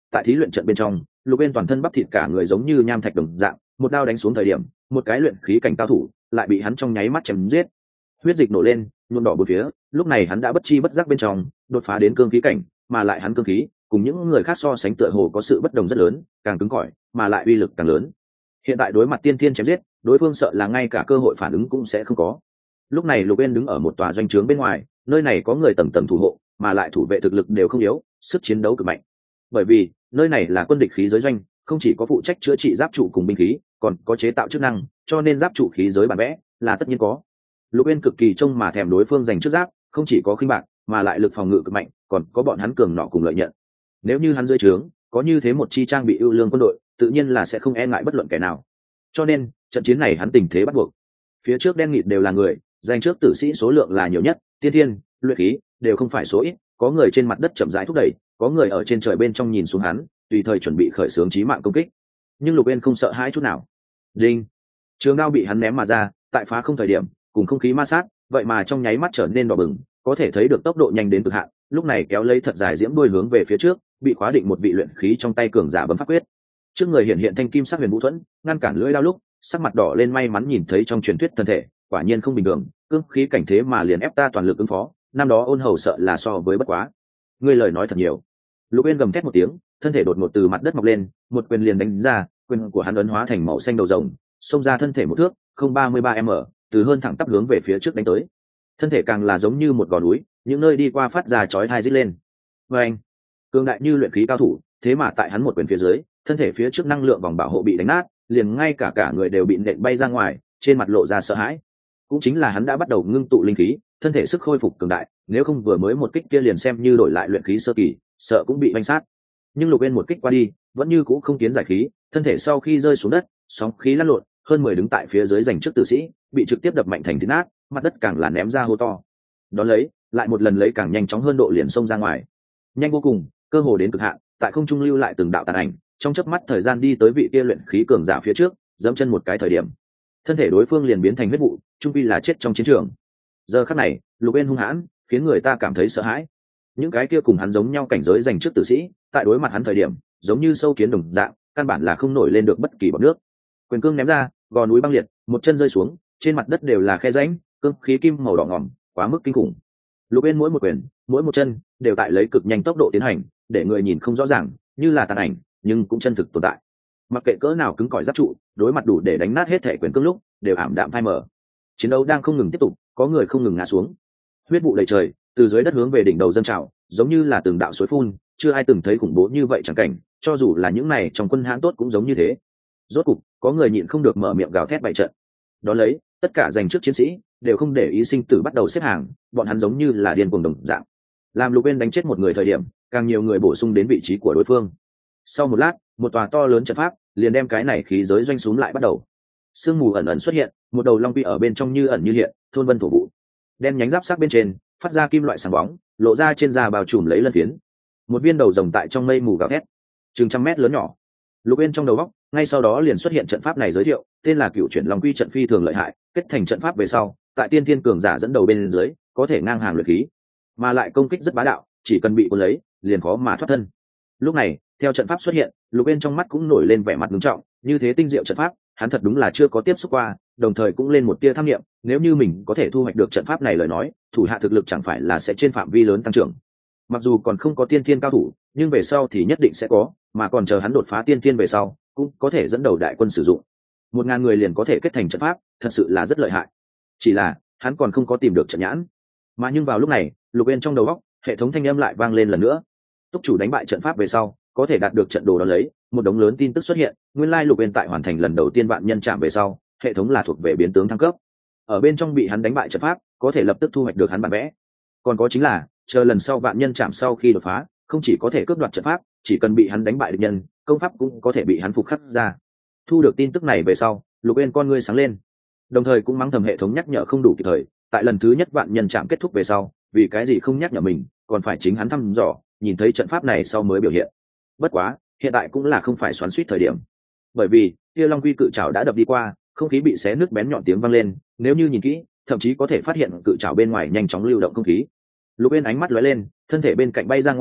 tại thí luyện trận bên trong, Lục Uyên toàn thân bắp thịt cả người giống như nham thạch đồng dạng, một đao đánh xuống thời điểm, một cái luyện khí cảnh cao thủ lại bị hắn trong nháy mắt chém giết. Huyết dịch nổ lên, nhuộm đỏ bốn phía, lúc này hắn đã bất chi bất giác bên trong, đột phá đến cương khí cảnh, mà lại hắn cương khí cùng những người khác so sánh tựa hồ có sự bất đồng rất lớn, càng cứng cỏi, mà lại uy lực càng lớn. Hiện tại đối mặt tiên thiên chém giết, đối phương sợ là ngay cả cơ hội phản ứng cũng sẽ không có. Lúc này Lục Uyên đứng ở một tòa doanh trướng bên ngoài, nơi này có người tầng tầng thủ hộ, mà lại thủ vệ thực lực đều không yếu, sức chiến đấu cực mạnh. Bởi vì nơi này là quân địch khí giới doanh, không chỉ có phụ trách chữa trị giáp trụ cùng binh khí, còn có chế tạo chức năng, cho nên giáp trụ khí giới bản vẽ là tất nhiên có. Lục Uyên cực kỳ trông mà thèm đối phương giành trước giáp, không chỉ có khinh bạc, mà lại lực phòng ngự cực mạnh, còn có bọn hắn cường nọ cùng lợi nhận. Nếu như hắn dưới trướng có như thế một chi trang bị ưu lương quân đội, tự nhiên là sẽ không e ngại bất luận kẻ nào. Cho nên trận chiến này hắn tình thế bắt buộc. Phía trước đen nghịt đều là người, giành trước tử sĩ số lượng là nhiều nhất, tiên thiên, luyện khí đều không phải số ít, có người trên mặt đất chậm rãi thúc đẩy, có người ở trên trời bên trong nhìn xuống hắn, tùy thời chuẩn bị khởi xướng chí mạng công kích. Nhưng Lục Uyên không sợ hãi chút nào. Đinh, trường đao bị hắn ném mà ra, tại phá không thời điểm, cùng không khí ma sát, vậy mà trong nháy mắt trở nên đỏ bừng, có thể thấy được tốc độ nhanh đến cực hạn. Lúc này kéo lấy thật dài diễm đuôi hướng về phía trước, bị khóa định một vị luyện khí trong tay cường giả bấm pháp quyết. Trước người hiện hiện thanh kim sắc huyền vũ thuẫn, ngăn cản lưỡi đao lúc, sắc mặt đỏ lên may mắn nhìn thấy trong truyền thuyết thân thể, quả nhiên không bình thường, cương khí cảnh thế mà liền ép ta toàn lực ứng phó, năm đó ôn hầu sợ là so với bất quá. Ngươi lời nói thật nhiều. Lục Uyên gầm thét một tiếng, thân thể đột ngột từ mặt đất mọc lên, một quyền liền đánh ra, quyền của hắn ấn hóa thành màu xanh đầu rồng, xông ra thân thể một thước, không ba mươi ba m, từ hơn thẳng tắp hướng về phía trước đánh tới. Thân thể càng là giống như một gò núi, những nơi đi qua phát ra chói tai rít lên. Và anh, cường đại như luyện khí cao thủ, thế mà tại hắn một quyền phía dưới, thân thể phía trước năng lượng vòng bảo hộ bị đánh nát, liền ngay cả cả người đều bị nện bay ra ngoài, trên mặt lộ ra sợ hãi. Cũng chính là hắn đã bắt đầu ngưng tụ linh khí, thân thể sức khôi phục cường đại, nếu không vừa mới một kích kia liền xem như đổi lại luyện khí sơ kỳ, sợ cũng bị vanh sát. Nhưng Lục Uyên một kích qua đi, vẫn như cũ không tiến giải khí, thân thể sau khi rơi xuống đất, sóng khí lăn lộn, hơn mười đứng tại phía dưới giành trước tử sĩ, bị trực tiếp đập mạnh thành thít nát, mặt đất càng là ném ra hố to. Đón lấy, lại một lần lấy càng nhanh chóng hơn độ liền xông ra ngoài. Nhanh vô cùng, cơ hồ đến cực hạn, tại không trung lưu lại từng đạo tàn ảnh, trong chớp mắt thời gian đi tới vị kia luyện khí cường giả phía trước, giẫm chân một cái thời điểm, thân thể đối phương liền biến thành huyết vụ, trung quy là chết trong chiến trường. Giờ khắc này, Lục Uyên hung hãn, khiến người ta cảm thấy sợ hãi. Những cái kia cùng hắn giống nhau cảnh giới giành trước tử sĩ, tại đối mặt hắn thời điểm, giống như sâu kiến đồng dạng, căn bản là không nổi lên được bất kỳ bọt nước. Quyền cương ném ra, gò núi băng liệt, một chân rơi xuống, trên mặt đất đều là khe rãnh, cương khí kim màu đỏ ngòm, quá mức kinh khủng. Lục Uyên mỗi một quyền, mỗi một chân đều tại lấy cực nhanh tốc độ tiến hành, để người nhìn không rõ ràng, như là tàn ảnh, nhưng cũng chân thực tồn tại. Mặc kệ cỡ nào cứng cỏi giáp trụ, đối mặt đủ để đánh nát hết thể quyền cương lúc, đều ảm đạm phai mờ. Chiến đấu đang không ngừng tiếp tục, có người không ngừng ngã xuống. Huyết vụ đầy trời, từ dưới đất hướng về đỉnh đầu dâng trào, giống như là từng đạo suối phun, chưa ai từng thấy khủng bố như vậy chẳng cảnh, cho dù là những này trong quân hãn tốt cũng giống như thế. Rốt cục, có người nhịn không được mở miệng gào thét bại trận. Đó lấy, tất cả giành trước chiến sĩ đều không để ý sinh tử bắt đầu xếp hàng, bọn hắn giống như là điên cuồng đồng dạng. Làm Lục Uyên đánh chết một người thời điểm, càng nhiều người bổ sung đến vị trí của đối phương. Sau một lát, một tòa to lớn trận pháp liền đem cái này khí giới doanh xuống lại bắt đầu. Sương mù ẩn ẩn xuất hiện, một đầu long quy ở bên trong như ẩn như hiện, thôn vân thổ vụ. Đen nhánh giáp sắc bên trên, phát ra kim loại sáng bóng, lộ ra trên da bao trùm lấy lân phiến. Một viên đầu rồng tại trong mây mù gào thét, chừng trăm mét lớn nhỏ. Lục Uyên trong đầu óc, ngay sau đó liền xuất hiện trận pháp này giới thiệu, tên là Cựu Chuyển Long Quy trận phi thường lợi hại, kết thành trận pháp về sau, tại tiên thiên cường giả dẫn đầu bên dưới, có thể ngang hàng luyện khí, mà lại công kích rất bá đạo, chỉ cần bị cuốn lấy, liền khó mà thoát thân. Lúc này, theo trận pháp xuất hiện, Lục Uyên trong mắt cũng nổi lên vẻ mặt nghiêm trọng, như thế tinh diệu trận pháp, hắn thật đúng là chưa có tiếp xúc qua, đồng thời cũng lên một tia tham nghiệm, nếu như mình có thể thu hoạch được trận pháp này lời nói, thủ hạ thực lực chẳng phải là sẽ trên phạm vi lớn tăng trưởng. Mặc dù còn không có tiên thiên cao thủ, nhưng về sau thì nhất định sẽ có, mà còn chờ hắn đột phá tiên thiên về sau, cũng có thể dẫn đầu đại quân sử dụng. Một ngàn người liền có thể kết thành trận pháp, thật sự là rất lợi hại. Chỉ là, hắn còn không có tìm được trận nhãn. Mà nhưng vào lúc này, Lục Uyên trong đầu óc, hệ thống thanh âm lại vang lên lần nữa. Túc chủ đánh bại trận pháp về sau, có thể đạt được trận đồ đó lấy, một đống lớn tin tức xuất hiện, nguyên lai Lục Uyên tại hoàn thành lần đầu tiên vạn nhân chạm về sau, hệ thống là thuộc về biến tướng thăng cấp. Ở bên trong bị hắn đánh bại trận pháp, có thể lập tức thu hoạch được hắn bản vẽ. Còn có chính là, chờ lần sau vạn nhân chạm sau khi đột phá, không chỉ có thể cướp đoạt trận pháp, chỉ cần bị hắn đánh bại địch nhân, công pháp cũng có thể bị hắn phục khắc ra. Thu được tin tức này về sau, Lục Uyên con ngươi sáng lên, đồng thời cũng mắng thầm hệ thống nhắc nhở không đủ kịp thời, tại lần thứ nhất vạn nhân chạm kết thúc về sau, vì cái gì không nhắc nhở mình, còn phải chính hắn thăm dò, nhìn thấy trận pháp này sau mới biểu hiện. Bất quá, hiện tại cũng là không phải xoắn xuýt thời điểm, bởi vì kia Long Quy cự trảo đã đập đi qua, không khí bị xé nứt bén nhọn tiếng vang lên, nếu như nhìn kỹ, thậm chí có thể phát hiện cự trảo bên ngoài nhanh chóng lưu động không khí. Lục Uyên ánh mắt lóe lên, thân thể bên cạnh bay ra ngoài,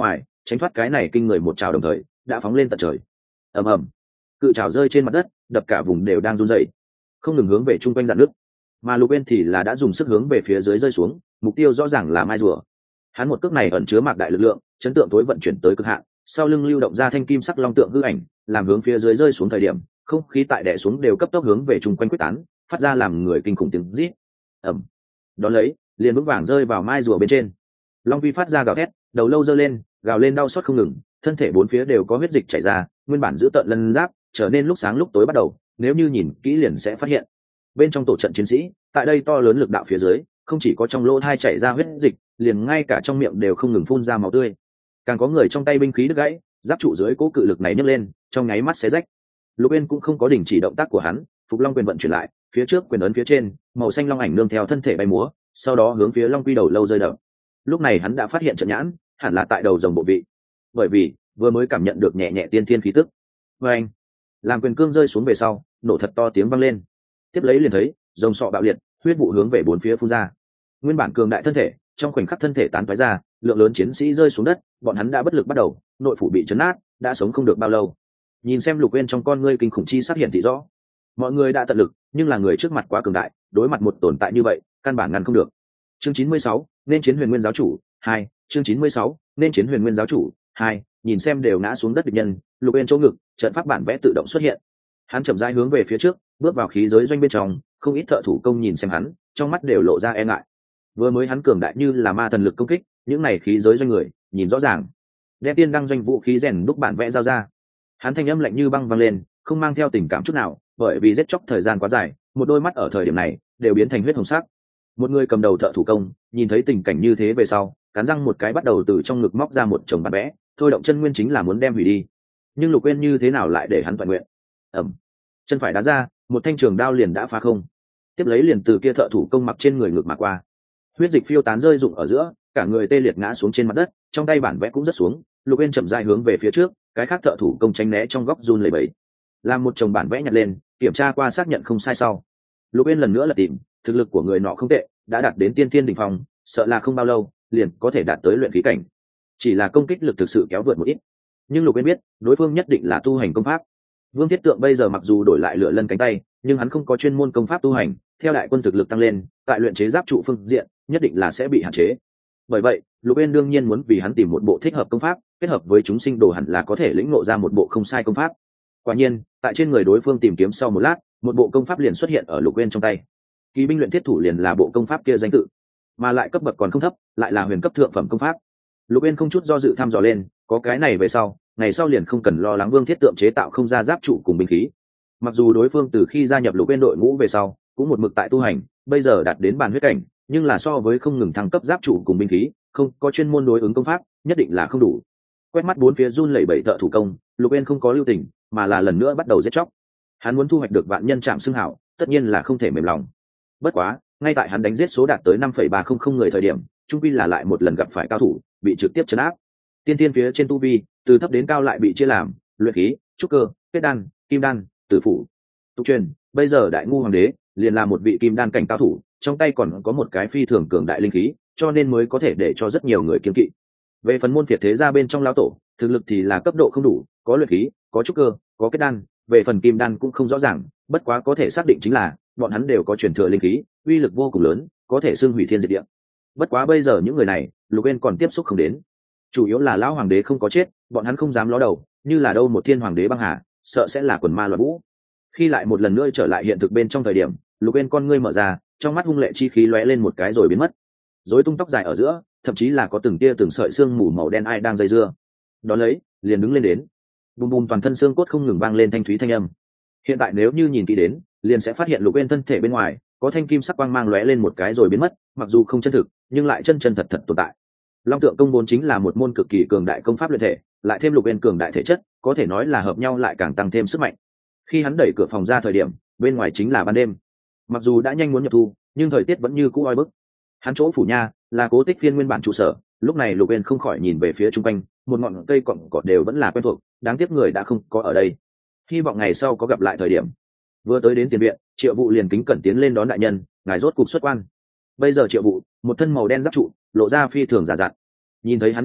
tránh thoát cái này kinh người một trào đồng thời đã phóng lên tận trời. ầm ầm, cự trào rơi trên mặt đất, đập cả vùng đều đang run rẩy, không ngừng hướng về chung quanh dạn nước. Mà Lục Uyên thì là đã dùng sức hướng về phía dưới rơi xuống, mục tiêu rõ ràng là mai rùa. Hắn một cước này ẩn chứa mạc đại lực lượng, chấn tượng tối vận chuyển tới cực hạn, sau lưng lưu động ra thanh kim sắc long tượng hư ảnh, làm hướng phía dưới rơi xuống thời điểm, không khí tại đè xuống đều cấp tốc hướng về chung quanh quyết tán, phát ra làm người kinh khủng tiếng rít. ầm, đón lấy liền vững vàng rơi vào mai rùa bên trên. Long vi phát ra gào thét, đầu lâu giơ lên, gào lên đau xót không ngừng, thân thể bốn phía đều có huyết dịch chảy ra, nguyên bản giữ tợn lân giáp trở nên lúc sáng lúc tối bắt đầu, nếu như nhìn kỹ liền sẽ phát hiện bên trong tổ trận chiến sĩ tại đây to lớn lực đạo phía dưới, không chỉ có trong lỗ thai chảy ra huyết dịch, liền ngay cả trong miệng đều không ngừng phun ra máu tươi, càng có người trong tay binh khí đứt gãy, giáp trụ dưới cố cự lực này nhấc lên, trong nháy mắt xé rách. Lục Uyên cũng không có đình chỉ động tác của hắn, Phục Long quyền vận chuyển lại, phía trước quyền ấn phía trên, màu xanh long ảnh nương theo thân thể bay múa, sau đó hướng phía long quy đầu lâu rơi đập. Lúc này hắn đã phát hiện trận nhãn, hẳn là tại đầu rồng bộ vị, bởi vì vừa mới cảm nhận được nhẹ nhẹ tiên thiên khí tức. Và anh, làm quyền cương rơi xuống về sau, nổ thật to tiếng vang lên. Tiếp lấy liền thấy rồng sọ bạo liệt, huyết vụ hướng về bốn phía phun ra. Nguyên bản cường đại thân thể, trong khoảnh khắc thân thể tán toái ra, lượng lớn chiến sĩ rơi xuống đất, bọn hắn đã bất lực bắt đầu, nội phủ bị chấn nát, đã sống không được bao lâu. Nhìn xem Lục Uyên trong con ngươi kinh khủng chi xuất hiện thị rõ. Mọi người đã tận lực, nhưng là người trước mặt quá cường đại, đối mặt một tồn tại như vậy, căn bản ngăn không được. Chương chín mươi sáu, nên chiến Huyền Nguyên giáo chủ hai. Chương chín mươi sáu, nên chiến Huyền Nguyên giáo chủ hai. Nhìn xem đều ngã xuống đất địch nhân, Lục Uyên chỗ ngực, trận pháp bản vẽ tự động xuất hiện. Hắn chậm rãi hướng về phía trước, bước vào khí giới doanh bên trong, không ít thợ thủ công nhìn xem hắn, trong mắt đều lộ ra e ngại. Vừa mới hắn cường đại như là ma thần lực công kích, những này khí giới doanh người, nhìn rõ ràng. Đem tiên đăng doanh vũ khí rèn đúc bản vẽ giao ra. Hắn thanh âm lạnh như băng vang lên, không mang theo tình cảm chút nào, bởi vì giết chóc thời gian quá dài, một đôi mắt ở thời điểm này đều biến thành huyết hồng sắc. Một người cầm đầu thợ thủ công, nhìn thấy tình cảnh như thế về sau, cắn răng một cái bắt đầu từ trong ngực móc ra một chồng bản vẽ, thôi động chân nguyên chính là muốn đem hủy đi. Nhưng Lục Uyên như thế nào lại để hắn toàn nguyện? Ầm, chân phải đá ra, một thanh trường đao liền đã phá không. Tiếp lấy liền từ kia thợ thủ công mặc trên người ngực mà qua. Huyết dịch phiêu tán rơi rụng ở giữa, cả người tê liệt ngã xuống trên mặt đất, trong tay bản vẽ cũng rất xuống. Lục Uyên chậm rãi hướng về phía trước, cái khác thợ thủ công tránh né trong góc run lẩy bẩy. Làm một chồng bản vẽ nhặt lên, kiểm tra qua xác nhận không sai sau, Lục Uyên lần nữa là tìm, thực lực của người nọ không tệ, đã đạt đến tiên thiên đỉnh phong, sợ là không bao lâu liền có thể đạt tới luyện khí cảnh. Chỉ là công kích lực thực sự kéo vượt một ít. Nhưng Lục Uyên biết, đối phương nhất định là tu hành công pháp. Vương Thiết Tượng bây giờ mặc dù đổi lại lửa lân cánh tay, nhưng hắn không có chuyên môn công pháp tu hành, theo đại quân thực lực tăng lên, tại luyện chế giáp trụ phương diện, nhất định là sẽ bị hạn chế. Bởi vậy, Lục Uyên đương nhiên muốn vì hắn tìm một bộ thích hợp công pháp, kết hợp với chúng sinh đồ hẳn là có thể lĩnh ngộ ra một bộ không sai công pháp. Quả nhiên, tại trên người đối phương tìm kiếm sau một lát, một bộ công pháp liền xuất hiện ở Lục Uyên trong tay. Kỳ binh luyện thiết thủ liền là bộ công pháp kia danh tự, mà lại cấp bậc còn không thấp, lại là huyền cấp thượng phẩm công pháp. Lục Uyên không chút do dự thăm dò lên, có cái này về sau, ngày sau liền không cần lo lắng Vương Thiết Tượng chế tạo không ra giáp trụ cùng binh khí. Mặc dù đối phương từ khi gia nhập Lục Uyên đội ngũ về sau, cũng một mực tại tu hành, bây giờ đạt đến bàn huyết cảnh, nhưng là so với không ngừng thăng cấp giáp trụ cùng binh khí, không có chuyên môn đối ứng công pháp, nhất định là không đủ. Quét mắt bốn phía run lẩy bẩy thợ thủ công, Lục Uyên không có lưu tình, mà là lần nữa bắt đầu giết chóc. Hắn muốn thu hoạch được vạn nhân trạm xưng hảo, tất nhiên là không thể mềm lòng. Bất quá, ngay tại hắn đánh giết số đạt tới năm phẩy ba không không người thời điểm, trung quy là lại một lần gặp phải cao thủ, bị trực tiếp trấn áp. Tiên tiên phía trên tu vi, từ thấp đến cao lại bị chia làm luyện khí, trúc cơ, kết đan, kim đan, tử phủ. Tục truyền, bây giờ đại ngu hoàng đế liền là một vị kim đan cảnh cao thủ, trong tay còn có một cái phi thường cường đại linh khí, cho nên mới có thể để cho rất nhiều người kiêng kỵ. Về phần môn phiệt thế gia bên trong lão tổ, thực lực thì là cấp độ không đủ, có luyện khí, có trúc cơ, có kết đan, về phần kim đan cũng không rõ ràng, bất quá có thể xác định chính là bọn hắn đều có truyền thừa linh khí, uy lực vô cùng lớn, có thể xưng hủy thiên diệt địa. Bất quá bây giờ những người này, Lục Uyên còn tiếp xúc không đến. Chủ yếu là lão hoàng đế không có chết, bọn hắn không dám ló đầu, như là đâu một thiên hoàng đế băng hà, sợ sẽ là quần ma loạn vũ. Khi lại một lần nữa trở lại hiện thực bên trong thời điểm, Lục Uyên con ngươi mở ra, trong mắt hung lệ chi khí lóe lên một cái rồi biến mất. Rối tung tóc dài ở giữa, thậm chí là có từng tia từng sợi xương mù màu đen ai đang dây dưa. Đó lấy, liền đứng lên đến. Bùm bùm toàn thân xương cốt không ngừng vang lên thanh thúy thanh âm. Hiện tại nếu như nhìn kỹ đến, liền sẽ phát hiện Lục Uyên thân thể bên ngoài có thanh kim sắc quang mang lóe lên một cái rồi biến mất, mặc dù không chân thực, nhưng lại chân chân thật thật tồn tại. Long tượng công vốn chính là một môn cực kỳ cường đại công pháp luyện thể, lại thêm Lục Uyên cường đại thể chất, có thể nói là hợp nhau lại càng tăng thêm sức mạnh. Khi hắn đẩy cửa phòng ra thời điểm, bên ngoài chính là ban đêm. Mặc dù đã nhanh muốn nhập thu, nhưng thời tiết vẫn như cũ oi bức. Hắn chỗ phủ nha là Cố Tích Phiên nguyên bản trụ sở, lúc này Lục Uyên không khỏi nhìn về phía trung quanh, một ngọn cây cọn cỏ đều vẫn là quen thuộc, đáng tiếc người đã không có ở đây. Hy vọng ngày sau có gặp lại thời điểm. Vừa tới đến tiền viện, Triệu Vụ liền kính cẩn tiến lên đón đại nhân, ngài rốt cục xuất quan. Bây giờ Triệu Vụ, một thân màu đen giáp trụ, lộ ra phi thường giả dặn. Nhìn thấy hắn như thế,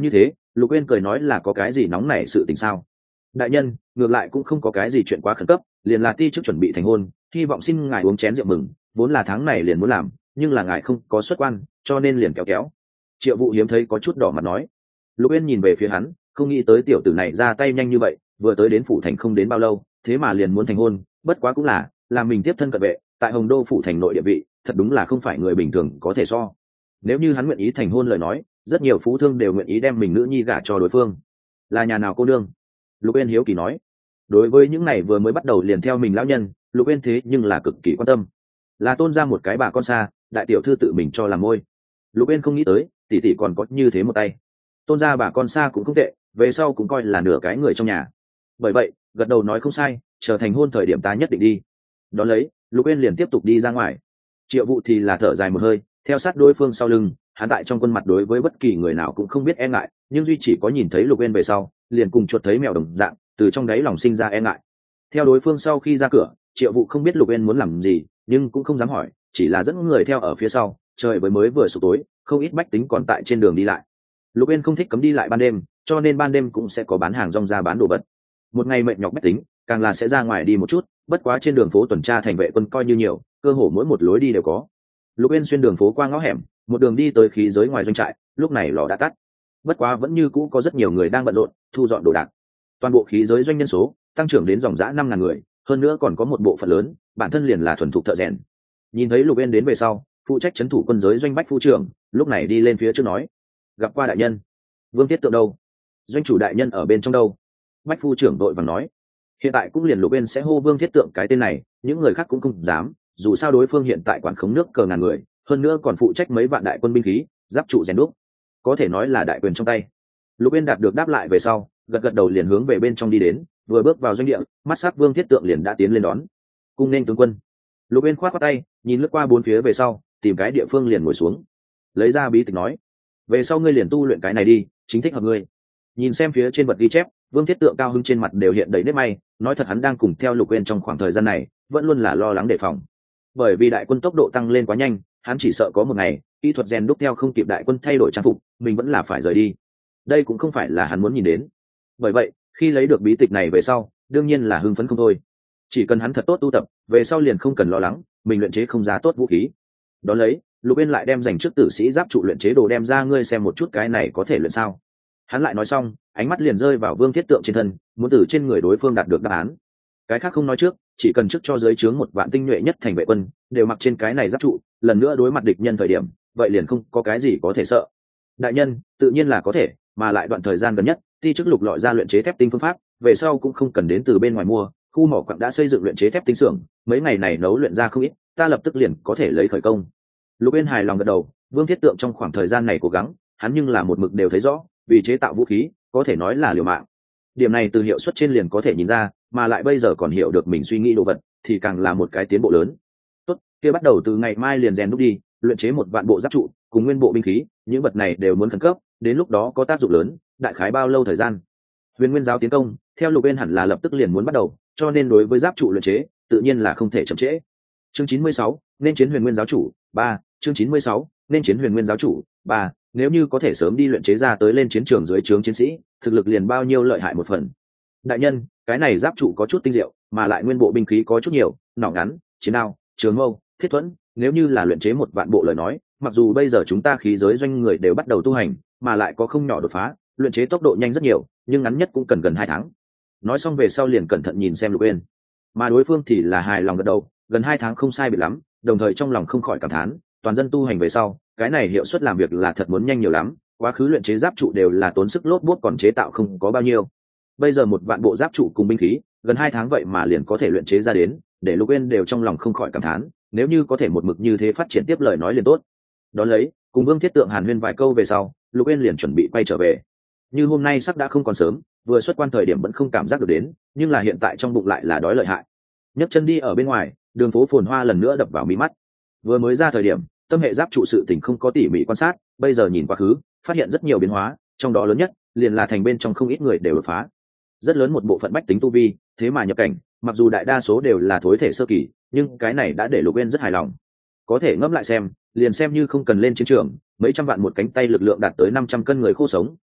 Lục Uyên cười nói là có cái gì nóng nảy sự tình sao? Đại nhân, ngược lại cũng không có cái gì chuyện quá khẩn cấp, liền là ti chức chuẩn bị thành hôn, hy vọng xin ngài uống chén rượu mừng, vốn là tháng này liền muốn làm, nhưng là ngài không có xuất quan, cho nên liền kéo kéo. Triệu Vụ hiếm thấy có chút đỏ mặt nói. Lục Uyên nhìn về phía hắn, không nghĩ tới tiểu tử này ra tay nhanh như vậy, vừa tới đến phủ thành không đến bao lâu, thế mà liền muốn thành hôn, bất quá cũng là, làm mình tiếp thân cận vệ, tại Hồng Đô phủ thành nội địa vị, thật đúng là không phải người bình thường có thể so. Nếu như hắn nguyện ý thành hôn lời nói, rất nhiều phú thương đều nguyện ý đem mình nữ nhi gả cho đối phương. Là nhà nào cô nương? Lục Uyên hiếu kỳ nói. Đối với những này vừa mới bắt đầu liền theo mình lão nhân, Lục Uyên thế nhưng là cực kỳ quan tâm. Là Tôn gia một cái bà con xa, đại tiểu thư tự mình cho làm môi. Lục Uyên không nghĩ tới, tỷ tỷ còn có như thế một tay. Tôn gia bà con xa cũng không tệ, về sau cũng coi là nửa cái người trong nhà. Bởi vậy, gật đầu nói không sai, chờ thành hôn thời điểm ta nhất định đi. Đón lấy, Lục Uyên liền tiếp tục đi ra ngoài. Triệu Vụ thì là thở dài một hơi, theo sát đối phương sau lưng, hắn tại trong quân mặt đối với bất kỳ người nào cũng không biết e ngại, nhưng duy chỉ có nhìn thấy Lục Uyên về sau, liền cùng chuột thấy mèo đồng dạng, từ trong đáy lòng sinh ra e ngại. Theo đối phương sau khi ra cửa, Triệu Vụ không biết Lục Uyên muốn làm gì, nhưng cũng không dám hỏi, chỉ là dẫn người theo ở phía sau. Trời với mới vừa sụp tối, không ít bách tính còn tại trên đường đi lại. Lục Uyên không thích cấm đi lại ban đêm, cho nên ban đêm cũng sẽ có bán hàng rong ra bán đồ vật. Một ngày mệt nhọc bách tính, càng là sẽ ra ngoài đi một chút, bất quá trên đường phố tuần tra thành vệ quân coi như nhiều, cơ hồ mỗi một lối đi đều có. Lục Uyên xuyên đường phố qua ngõ hẻm, một đường đi tới khí giới ngoài doanh trại, lúc này lò đã tắt. Bất quá vẫn như cũ có rất nhiều người đang bận rộn, thu dọn đồ đạc. Toàn bộ khí giới doanh nhân số tăng trưởng đến dòng dã năm ngàn người, hơn nữa còn có một bộ phận lớn, bản thân liền là thuần thục thợ rèn. Nhìn thấy Lục Uyên đến về sau, phụ trách trấn thủ quân giới doanh bách phu trưởng lúc này đi lên phía trước nói: gặp qua đại nhân. Vương Thiết Tượng đâu? Doanh chủ đại nhân ở bên trong đâu? Bách phu trưởng đội vàng nói. Hiện tại cũng liền Lục Uyên sẽ hô Vương Thiết Tượng cái tên này, những người khác cũng không dám, dù sao đối phương hiện tại quản khống nước cờ ngàn người, hơn nữa còn phụ trách mấy vạn đại quân binh khí, giáp trụ rèn đúc, có thể nói là đại quyền trong tay. Lục Uyên đạt được đáp lại về sau, gật gật đầu liền hướng về bên trong đi đến, vừa bước vào doanh địa, mắt sắc Vương Thiết Tượng liền đã tiến lên đón. Cung nên tướng quân. Lục Uyên khoát khoát tay, nhìn lướt qua bốn phía về sau, tìm cái địa phương liền ngồi xuống, lấy ra bí tịch nói: về sau ngươi liền tu luyện cái này đi, chính thích hợp ngươi. Nhìn xem phía trên vật ghi chép, Vương Thiết Tượng cao hứng trên mặt đều hiện đầy nếp may, nói thật hắn đang cùng theo Lục Uyên trong khoảng thời gian này, vẫn luôn là lo lắng đề phòng. Bởi vì đại quân tốc độ tăng lên quá nhanh, hắn chỉ sợ có một ngày, kỹ thuật rèn đúc theo không kịp đại quân thay đổi trang phục, mình vẫn là phải rời đi. Đây cũng không phải là hắn muốn nhìn đến. Bởi vậy, khi lấy được bí tịch này về sau, đương nhiên là hưng phấn không thôi. Chỉ cần hắn thật tốt tu tập, về sau liền không cần lo lắng, mình luyện chế không ra tốt vũ khí. Đón lấy, Lục Uyên lại đem dành trước tử sĩ giáp trụ luyện chế đồ đem ra, ngươi xem một chút cái này có thể luyện sao? Hắn lại nói xong, ánh mắt liền rơi vào Vương Thiết Tượng trên thân, muốn từ trên người đối phương đạt được đáp án. Cái khác không nói trước, chỉ cần trước cho dưới trướng một vạn tinh nhuệ nhất thành vệ quân đều mặc trên cái này giáp trụ, lần nữa đối mặt địch nhân thời điểm, vậy liền không có cái gì có thể sợ. Đại nhân, tự nhiên là có thể, mà lại đoạn thời gian gần nhất, ti chức lục lọi ra luyện chế thép tinh phương pháp, về sau cũng không cần đến từ bên ngoài mua, khu mỏ quặng đã xây dựng luyện chế thép tinh xưởng, mấy ngày này nấu luyện ra không ít, ta lập tức liền có thể lấy khởi công. Lục Uyên hài lòng gật đầu, Vương Thiết Tượng trong khoảng thời gian này cố gắng, hắn nhưng là một mực đều thấy rõ, vì chế tạo vũ khí, có thể nói là liều mạng. Điểm này từ hiệu suất trên liền có thể nhìn ra, mà lại bây giờ còn hiểu được mình suy nghĩ đồ vật, thì càng là một cái tiến bộ lớn. Tốt, kia bắt đầu từ ngày mai liền rèn đúc đi, luyện chế một vạn bộ giáp trụ, cùng nguyên bộ binh khí, những vật này đều muốn khẩn cấp, đến lúc đó có tác dụng lớn, đại khái bao lâu thời gian? Huyền Nguyên giáo tiến công, theo Lục Uyên hẳn là lập tức liền muốn bắt đầu, cho nên đối với giáp trụ luyện chế, tự nhiên là không thể chậm trễ. Chương chín mươi sáu, nên chiến Huyền Nguyên giáo chủ, ba, chương chín mươi sáu, nên chiến Huyền Nguyên giáo chủ, ba, nếu như có thể sớm đi luyện chế ra tới lên chiến trường dưới trướng chiến sĩ, thực lực liền bao nhiêu lợi hại một phần. Đại nhân, cái này giáp trụ có chút tinh diệu, mà lại nguyên bộ binh khí có chút nhiều, nỏ ngắn, chiến đao, trường mâu, thiết thuẫn, nếu như là luyện chế một vạn bộ lời nói, mặc dù bây giờ chúng ta khí giới doanh người đều bắt đầu tu hành, mà lại có không nhỏ đột phá, luyện chế tốc độ nhanh rất nhiều, nhưng ngắn nhất cũng cần gần hai tháng. Nói xong về sau liền cẩn thận nhìn xem Lục Uyên, mà đối phương thì là hài lòng gật đầu, gần hai tháng không sai biệt lắm, đồng thời trong lòng không khỏi cảm thán, toàn dân tu hành về sau, cái này hiệu suất làm việc là thật muốn nhanh nhiều lắm, quá khứ luyện chế giáp trụ đều là tốn sức lốt buốt còn chế tạo không có bao nhiêu. Bây giờ một vạn bộ giáp trụ cùng binh khí, gần hai tháng vậy mà liền có thể luyện chế ra đến, để Lục Uyên đều trong lòng không khỏi cảm thán, nếu như có thể một mực như thế phát triển tiếp lời nói liền tốt. Đón lấy, cùng Vương Thiết Tượng hàn huyên vài câu về sau, Lục Uyên liền chuẩn bị quay trở về. Như hôm nay sắp đã không còn sớm, vừa xuất quan thời điểm vẫn không cảm giác được đến, nhưng là hiện tại trong bụng lại là đói lợi hại. Nhấc chân đi ở bên ngoài, đường phố phồn hoa lần nữa đập vào mí mắt. Vừa mới ra thời điểm, tâm hệ giáp trụ sự tình không có tỉ mỉ quan sát, bây giờ nhìn quá khứ, phát hiện rất nhiều biến hóa, trong đó lớn nhất liền là thành bên trong không ít người đều đột phá. Rất lớn một bộ phận bách tính tu vi, thế mà nhập cảnh, mặc dù đại đa số đều là thối thể sơ kỳ, nhưng cái này đã để Lục Uyên rất hài lòng. Có thể ngẫm lại xem, liền xem như không cần lên chiến trường, mấy trăm vạn một cánh tay lực lượng đạt tới năm trăm cân người khô sống,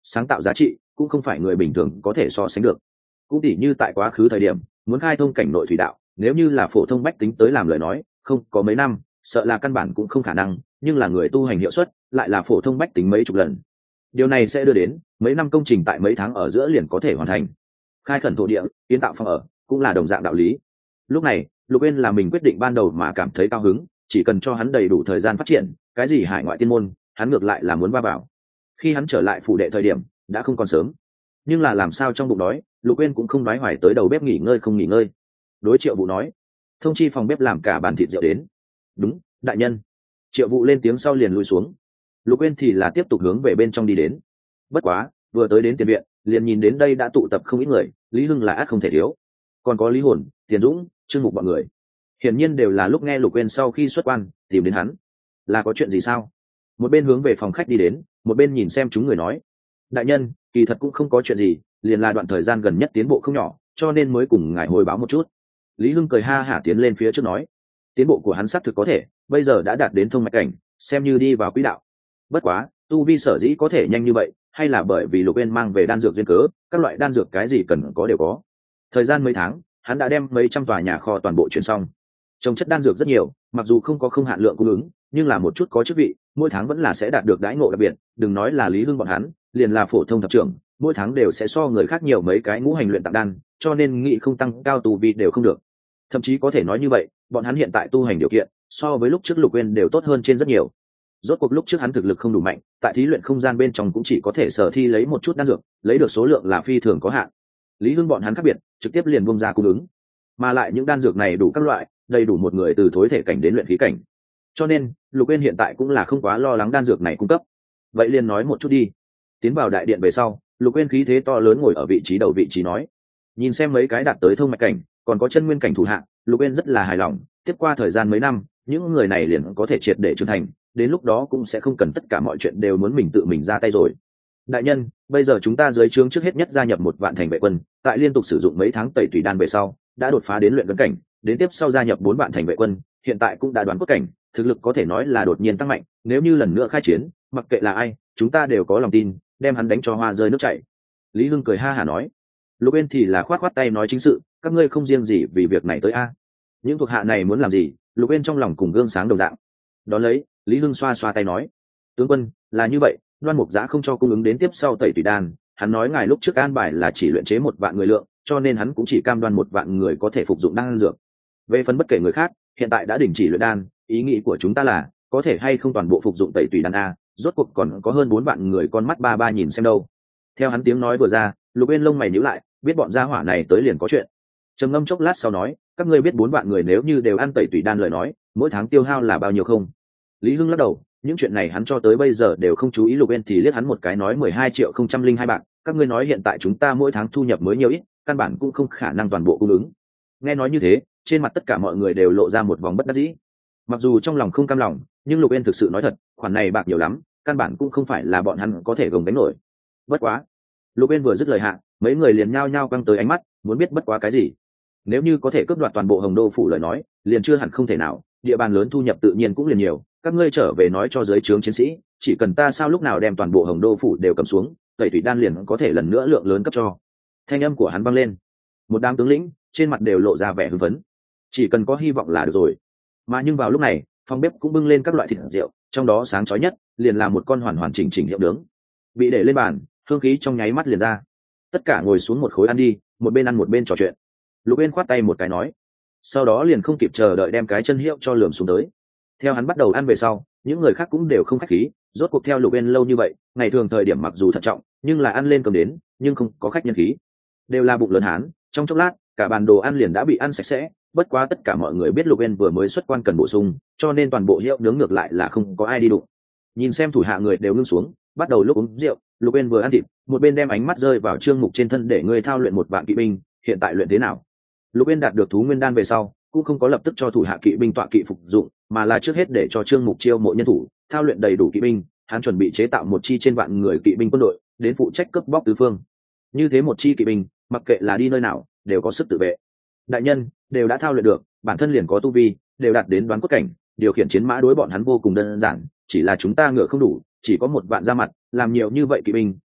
sáng tạo giá trị cũng không phải người bình thường có thể so sánh được. Cũng tỉ như tại quá khứ thời điểm muốn khai thông cảnh nội thủy đạo, nếu như là phổ thông bách tính tới làm lời nói, không có mấy năm sợ là căn bản cũng không khả năng, nhưng là người tu hành hiệu suất lại là phổ thông bách tính mấy chục lần. Điều này sẽ đưa đến mấy năm công trình tại mấy tháng ở giữa liền có thể hoàn thành. Khai khẩn thổ địa, kiến tạo phòng ở cũng là đồng dạng đạo lý. Lúc này Lục Uyên là mình quyết định ban đầu mà cảm thấy cao hứng, chỉ cần cho hắn đầy đủ thời gian phát triển, cái gì hải ngoại tiên môn hắn ngược lại là muốn va vào. Khi hắn trở lại phủ đệ thời điểm đã không còn sớm, nhưng là làm sao trong bụng đói, Lục Uyên cũng không nói hoài tới đầu bếp nghỉ ngơi không nghỉ ngơi. Đối Triệu Vũ nói, thông chi phòng bếp làm cả bàn thịt rượu đến. Đúng, đại nhân. Triệu Vũ lên tiếng sau liền lui xuống. Lục Uyên thì là tiếp tục hướng về bên trong đi đến. Bất quá vừa tới đến tiền viện liền nhìn đến đây đã tụ tập không ít người, Lý Hưng là ắt không thể thiếu, còn có Lý Hồn, Tiền Dũng, Trương Mục bọn người. Hiển nhiên đều là lúc nghe Lục Uyên sau khi xuất quan tìm đến hắn. Là có chuyện gì sao? Một bên hướng về phòng khách đi đến, một bên nhìn xem chúng người nói, đại nhân, kỳ thật cũng không có chuyện gì, liền là đoạn thời gian gần nhất tiến bộ không nhỏ, cho nên mới cùng ngài hồi báo một chút. Lý Hưng cười ha hả tiến lên phía trước nói, tiến bộ của hắn xác thực có thể, bây giờ đã đạt đến thông mạch cảnh, xem như đi vào quỹ đạo. Bất quá tu vi sở dĩ có thể nhanh như vậy, hay là bởi vì Lục Uyên mang về đan dược duyên cớ, các loại đan dược cái gì cần có đều có. Thời gian mấy tháng hắn đã đem mấy trăm tòa nhà kho toàn bộ chuyển xong, trồng chất đan dược rất nhiều, mặc dù không có không hạn lượng cung ứng, nhưng là một chút có chức vị, mỗi tháng vẫn là sẽ đạt được đãi ngộ đặc biệt. Đừng nói là Lý Hưng bọn hắn, liền là phổ thông thập trưởng, mỗi tháng đều sẽ so người khác nhiều mấy cái ngũ hành luyện tặng đan, cho nên nghị không tăng cao tu vi đều không được. Thậm chí có thể nói như vậy, bọn hắn hiện tại tu hành điều kiện so với lúc trước Lục Uyên đều tốt hơn trên rất nhiều. Rốt cuộc lúc trước hắn thực lực không đủ mạnh, tại thí luyện không gian bên trong cũng chỉ có thể sở thi lấy một chút đan dược, lấy được số lượng là phi thường có hạn. Lý Hưng bọn hắn khác biệt, trực tiếp liền buông ra cung ứng, mà lại những đan dược này đủ các loại, đầy đủ một người từ thối thể cảnh đến luyện khí cảnh, cho nên Lục Uyên hiện tại cũng là không quá lo lắng đan dược này cung cấp. Vậy liền nói một chút đi. Tiến vào đại điện về sau, Lục Uyên khí thế to lớn ngồi ở vị trí đầu vị trí nói, nhìn xem mấy cái đạt tới thông mạch cảnh, còn có chân nguyên cảnh thủ hạ, Lục Uyên rất là hài lòng. Tiếp qua thời gian mấy năm, những người này liền có thể triệt để trưởng thành, đến lúc đó cũng sẽ không cần tất cả mọi chuyện đều muốn mình tự mình ra tay rồi. Đại nhân, bây giờ chúng ta dưới trướng trước hết nhất gia nhập một vạn thành vệ quân, tại liên tục sử dụng mấy tháng tẩy tùy đan về sau, đã đột phá đến luyện cân cảnh, đến tiếp sau gia nhập bốn vạn thành vệ quân, hiện tại cũng đã đoán cốt cảnh, thực lực có thể nói là đột nhiên tăng mạnh. Nếu như lần nữa khai chiến, mặc kệ là ai, chúng ta đều có lòng tin đem hắn đánh cho hoa rơi nước chảy. Lý Hưng cười ha hả nói. Lục Uyên thì là khoát khoát tay nói chính sự, các ngươi không riêng gì vì việc này tới a. Những thuộc hạ này muốn làm gì, Lục Uyên trong lòng cùng gương sáng đồng dạng. Đón lấy, Lý Hưng xoa xoa tay nói, tướng quân, là như vậy, Loan Mục Giã không cho cung ứng đến tiếp sau tẩy tùy đan, hắn nói ngài lúc trước an bài là chỉ luyện chế một vạn người lượng, cho nên hắn cũng chỉ cam đoan một vạn người có thể phục dụng đan dược. Về phần bất kể người khác, hiện tại đã đình chỉ luyện đan, ý nghĩ của chúng ta là có thể hay không toàn bộ phục dụng tẩy tùy đan a, rốt cuộc còn có hơn bốn vạn người con mắt ba ba nhìn xem đâu. Theo hắn tiếng nói vừa ra, Lục Uyên lông mày nhíu lại, biết bọn gia hỏa này tới liền có chuyện. Trầm ngâm chốc lát sau nói, các ngươi biết bốn vạn người nếu như đều ăn tẩy tùy đan lời nói, mỗi tháng tiêu hao là bao nhiêu không? Lý Hưng lắc đầu, những chuyện này hắn cho tới bây giờ đều không chú ý. Lục Uyên thì liếc hắn một cái nói mười hai triệu không trăm linh hai bạc, các ngươi nói hiện tại chúng ta mỗi tháng thu nhập mới nhiều ít, căn bản cũng không khả năng toàn bộ cung ứng. Nghe nói như thế, trên mặt tất cả mọi người đều lộ ra một vòng bất đắc dĩ. Mặc dù trong lòng không cam lòng, nhưng Lục Uyên thực sự nói thật, khoản này bạc nhiều lắm, căn bản cũng không phải là bọn hắn có thể gồng gánh nổi. Bất quá, Lục Uyên vừa dứt lời hạ, mấy người liền nhao nhao căng tới ánh mắt, muốn biết bất quá cái gì. Nếu như có thể cướp đoạt toàn bộ Hồng Đô phủ lời nói, liền chưa hẳn không thể nào, địa bàn lớn thu nhập tự nhiên cũng liền nhiều. Các ngươi trở về nói cho dưới trướng chiến sĩ, chỉ cần ta sao lúc nào đem toàn bộ Hồng Đô phủ đều cầm xuống, tẩy thủy đan liền có thể lần nữa lượng lớn cấp cho. Thanh âm của hắn vang lên, một đám tướng lĩnh trên mặt đều lộ ra vẻ hưng phấn, chỉ cần có hy vọng là được rồi. Mà nhưng vào lúc này, phòng bếp cũng bưng lên các loại thịt rượu, trong đó sáng chói nhất liền là một con hoàn hoàn chỉnh chỉnh hiệu nướng, bị để lên bàn, hương khí trong nháy mắt liền ra. Tất cả ngồi xuống một khối ăn đi, một bên ăn một bên trò chuyện. Lục Uyên khoát tay một cái nói, sau đó liền không kịp chờ đợi đem cái chân hiệu cho lườm xuống tới. Theo hắn bắt đầu ăn về sau, những người khác cũng đều không khách khí, rốt cuộc theo Lục Uyên lâu như vậy, ngày thường thời điểm mặc dù thận trọng, nhưng là ăn lên cầm đến, nhưng không có khách nhân khí, đều là bụng lớn hán. Trong chốc lát, cả bàn đồ ăn liền đã bị ăn sạch sẽ. Bất quá tất cả mọi người biết Lục Uyên vừa mới xuất quan cần bổ sung, cho nên toàn bộ hiệu nướng ngược lại là không có ai đi đụng. Nhìn xem thủ hạ người đều ngưng xuống, bắt đầu lúc uống rượu, Lục Uyên vừa ăn thịt, một bên đem ánh mắt rơi vào Trương Mục trên thân, để người thao luyện một vạn kỵ binh, hiện tại luyện thế nào? Lục Uyên đạt được thú nguyên đan về sau, cũng không có lập tức cho thủ hạ kỵ binh tọa kỵ phục dụng, mà là trước hết để cho Trương Mục chiêu mộ nhân thủ, thao luyện đầy đủ kỵ binh, hắn chuẩn bị chế tạo một chi trên vạn người kỵ binh quân đội, đến phụ trách cướp bóc tứ phương. Như thế một chi kỵ binh, mặc kệ là đi nơi nào, đều có sức tự vệ. Đại nhân, đều đã thao luyện được, bản thân liền có tu vi, đều đạt đến đoán cốt cảnh, điều khiển chiến mã đối bọn hắn vô cùng đơn giản, chỉ là chúng ta ngựa không đủ, chỉ có một vạn ra mặt, làm nhiều như vậy kỵ binh,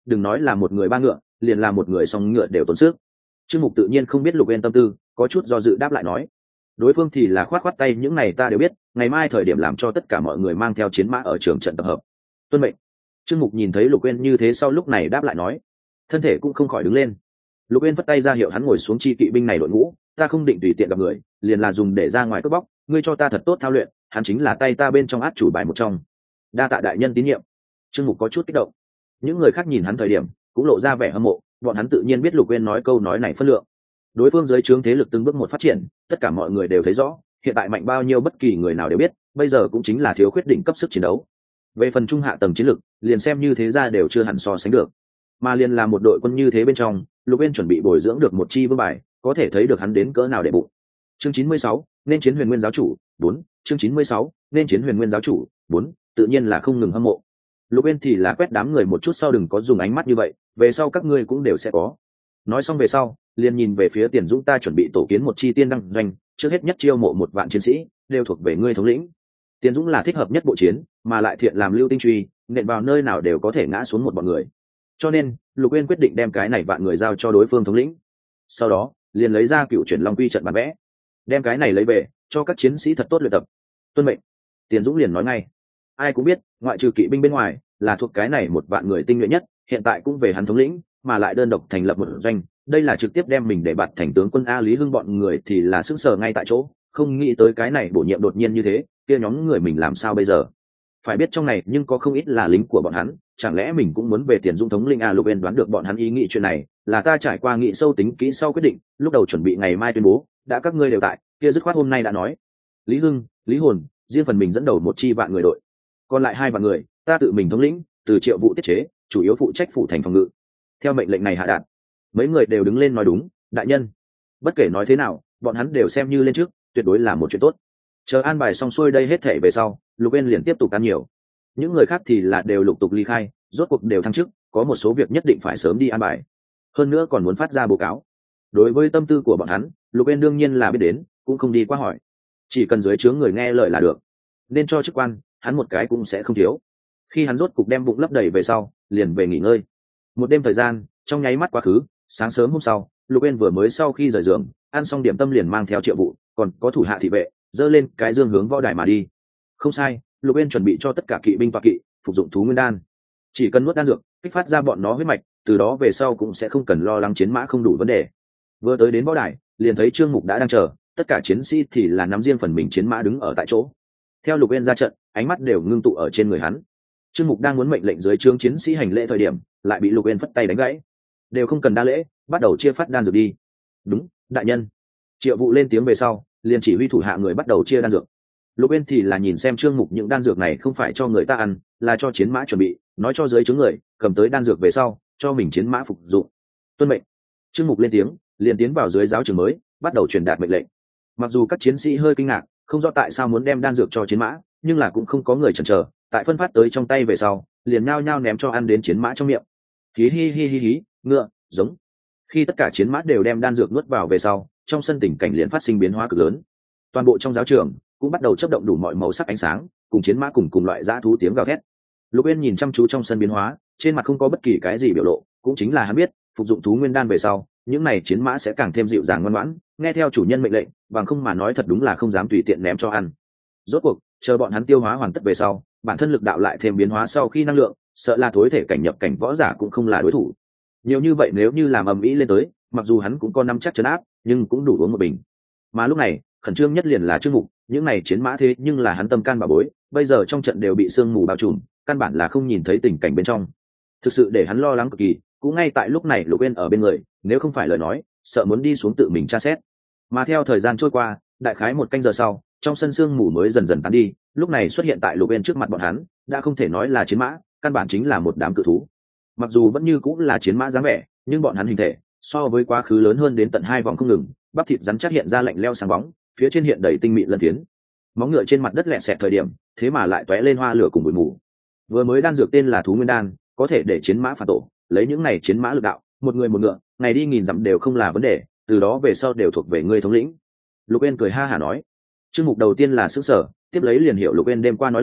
đừng nói là một người ba ngựa, liền là một người song ngựa đều tốn sức. Trương Mục tự nhiên không biết Lục Uyên tâm tư, có chút do dự đáp lại nói. Đối phương thì là khoát khoát tay, những này ta đều biết, ngày mai thời điểm làm cho tất cả mọi người mang theo chiến mã ở trường trận tập hợp. Tuân mệnh. Trương Mục nhìn thấy Lục Uyên như thế sau lúc này đáp lại nói, thân thể cũng không khỏi đứng lên. Lục Uyên phất tay ra hiệu hắn ngồi xuống, chi kỵ binh này đội ngũ, ta không định tùy tiện gặp người, liền là dùng để ra ngoài cướp bóc, ngươi cho ta thật tốt thao luyện, hắn chính là tay ta bên trong át chủ bài một trong. Đa tạ đại nhân tín nhiệm. Trương Mục có chút kích động. Những người khác nhìn hắn thời điểm cũng lộ ra vẻ hâm mộ, bọn hắn tự nhiên biết Lục Uyên nói câu nói này phân lượng. Đối phương dưới trướng thế lực từng bước một phát triển, tất cả mọi người đều thấy rõ, hiện tại mạnh bao nhiêu bất kỳ người nào đều biết, bây giờ cũng chính là thiếu khuyết đỉnh cấp sức chiến đấu. Về phần trung hạ tầng chiến lực, liền xem như thế gia đều chưa hẳn so sánh được. Mà liền là một đội quân như thế bên trong, Lục Uyên chuẩn bị bồi dưỡng được một chi vương bài, có thể thấy được hắn đến cỡ nào để bụng. Chương chín mươi sáu, nên chiến Huyền Nguyên giáo chủ, bốn. Chương chín mươi sáu, nên chiến Huyền Nguyên giáo chủ, bốn. Tự nhiên là không ngừng hâm mộ. Lục Uyên thì là quét đám người một chút sau đừng có dùng ánh mắt như vậy, về sau các ngươi cũng đều sẽ có. Nói xong về sau, liền nhìn về phía Tiền Dũng, ta chuẩn bị tổ kiến một chi tiên đăng doanh, trước hết nhất chiêu mộ một vạn chiến sĩ, đều thuộc về ngươi thống lĩnh. Tiền Dũng là thích hợp nhất bộ chiến, mà lại thiện làm lưu tinh truy, nện vào nơi nào đều có thể ngã xuống một bọn người. Cho nên, Lục Uyên quyết định đem cái này vạn người giao cho đối phương thống lĩnh. Sau đó, liền lấy ra cựu chuyển long quy trận bản vẽ, đem cái này lấy về, cho các chiến sĩ thật tốt luyện tập. Tuân mệnh. Tiền Dũng liền nói ngay. Ai cũng biết, ngoại trừ kỵ binh bên ngoài, là thuộc cái này một vạn người tinh nhuệ nhất, hiện tại cũng về hắn thống lĩnh, mà lại đơn độc thành lập một doanh, đây là trực tiếp đem mình để bạt thành tướng quân. A Lý Hưng bọn người thì là sững sờ ngay tại chỗ, không nghĩ tới cái này bổ nhiệm đột nhiên như thế, kia nhóm người mình làm sao bây giờ? Phải biết trong này nhưng có không ít là lính của bọn hắn, chẳng lẽ mình cũng muốn về Tiền Dũng thống lĩnh? A Lục Uyên đoán được bọn hắn ý nghĩ chuyện này, là ta trải qua nghị sâu tính kỹ sau quyết định, lúc đầu chuẩn bị ngày mai tuyên bố, đã các ngươi đều tại, kia dứt khoát hôm nay đã nói. Lý Hưng, Lý Hồn, riêng phần mình dẫn đầu một chi vạn người đội, còn lại hai vạn người, ta tự mình thống lĩnh, từ Triệu Vụ tiết chế, chủ yếu phụ trách phủ thành phòng ngự. Theo mệnh lệnh này hạ đạt, mấy người đều đứng lên nói đúng, đại nhân. Bất kể nói thế nào, bọn hắn đều xem như lên trước, tuyệt đối là một chuyện tốt. Chờ an bài xong xuôi đây hết thể về sau, Lục Uyên liền tiếp tục ăn nhiều. Những người khác thì là đều lục tục ly khai, rốt cuộc đều thăng chức, có một số việc nhất định phải sớm đi an bài. Hơn nữa còn muốn phát ra báo cáo. Đối với tâm tư của bọn hắn, Lục Uyên đương nhiên là biết đến, cũng không đi qua hỏi. Chỉ cần dưới trướng người nghe lời là được. Nên cho chức quan, hắn một cái cũng sẽ không thiếu. Khi hắn rốt cục đem bụng lấp đầy về sau, liền về nghỉ ngơi. Một đêm thời gian, trong nháy mắt quá khứ, sáng sớm hôm sau, Lục Uyên vừa mới sau khi rời giường, ăn xong điểm tâm liền mang theo Triệu Vụ, còn có thủ hạ thị vệ, dơ lên cái dương hướng võ đài mà đi. Không sai, Lục Uyên chuẩn bị cho tất cả kỵ binh và kỵ phục dụng thú nguyên đan, chỉ cần nuốt đan dược, kích phát ra bọn nó huyết mạch, từ đó về sau cũng sẽ không cần lo lắng chiến mã không đủ vấn đề. Vừa tới đến võ đài, liền thấy Trương Mục đã đang chờ, tất cả chiến sĩ thì là nắm riêng phần mình chiến mã đứng ở tại chỗ. Theo Lục Uyên ra trận, ánh mắt đều ngưng tụ ở trên người hắn. Trương Mục đang muốn mệnh lệnh dưới trướng chiến sĩ hành lễ thời điểm, lại bị Lục Uyên phất tay đánh gãy. Đều không cần đa lễ, bắt đầu chia phát đan dược đi. Đúng, đại nhân. Triệu Vụ lên tiếng về sau, liền chỉ huy thủ hạ người bắt đầu chia đan dược. Lục Uyên thì là nhìn xem Trương Mục, những đan dược này không phải cho người ta ăn, là cho chiến mã chuẩn bị, nói cho dưới trướng người cầm tới đan dược về sau, cho mình chiến mã phục dụng. Tuân mệnh. Trương Mục lên tiếng, liền tiến vào dưới giáo trường mới, bắt đầu truyền đạt mệnh lệnh. Mặc dù các chiến sĩ hơi kinh ngạc, không rõ tại sao muốn đem đan dược cho chiến mã, nhưng là cũng không có người chần chờ, tại phân phát tới trong tay về sau, liền nhao nhao ném cho ăn đến chiến mã trong miệng. Hí hi hi hi hí, ngựa, giống. Khi tất cả chiến mã đều đem đan dược nuốt vào về sau, trong sân tình cảnh liền phát sinh biến hóa cực lớn. Toàn bộ trong giáo trường cũng bắt đầu chớp động đủ mọi màu sắc ánh sáng, cùng chiến mã cùng cùng loại dã thú tiếng gào thét. Lục Uyên nhìn chăm chú trong sân biến hóa, trên mặt không có bất kỳ cái gì biểu lộ, cũng chính là hắn biết, phục dụng thú nguyên đan về sau, những này chiến mã sẽ càng thêm dịu dàng ngoan ngoãn, nghe theo chủ nhân mệnh lệnh, bằng không mà nói thật đúng là không dám tùy tiện ném cho ăn. Rốt cuộc, chờ bọn hắn tiêu hóa hoàn tất về sau, bản thân lực đạo lại thêm biến hóa sau khi năng lượng, sợ là thối thể cảnh nhập cảnh võ giả cũng không là đối thủ. Nhiều như vậy nếu như làm ầm ĩ lên tới, mặc dù hắn cũng có năm chắc trấn áp, nhưng cũng đủ uống một bình. Mà lúc này, khẩn trương nhất liền là Trương Mục, những này chiến mã thế nhưng là hắn tâm can bảo bối, bây giờ trong trận đều bị sương mù bao trùm, căn bản là không nhìn thấy tình cảnh bên trong. Thực sự để hắn lo lắng cực kỳ, cũng ngay tại lúc này Lục Uyên ở bên người, nếu không phải lời nói, sợ muốn đi xuống tự mình tra xét. Mà theo thời gian trôi qua, đại khái một canh giờ sau, trong sân sương mù mới dần dần tán đi, lúc này xuất hiện tại Lục Uyên trước mặt bọn hắn, đã không thể nói là chiến mã, căn bản chính là một đám cự thú. Mặc dù vẫn như cũng là chiến mã dáng vẻ, nhưng bọn hắn hình thể so với quá khứ lớn hơn đến tận hai vòng không ngừng, bắp thịt rắn chắc hiện ra lạnh leo sáng bóng, phía trên hiện đầy tinh mịn lân phiến. Móng ngựa trên mặt đất lẹt xẹt thời điểm, thế mà lại tóe lên hoa lửa cùng bụi mù. Vừa mới đan dược tên là thú nguyên đan, có thể để chiến mã phản tổ, lấy những này chiến mã lực đạo, một người một ngựa, ngày đi nghìn dặm đều không là vấn đề, từ đó về sau đều thuộc về ngươi thống lĩnh. Lục Uyên cười ha hả nói. Chương mục đầu tiên là sững sờ, tiếp lấy liền hiểu Lục Uyên đêm qua nói lời,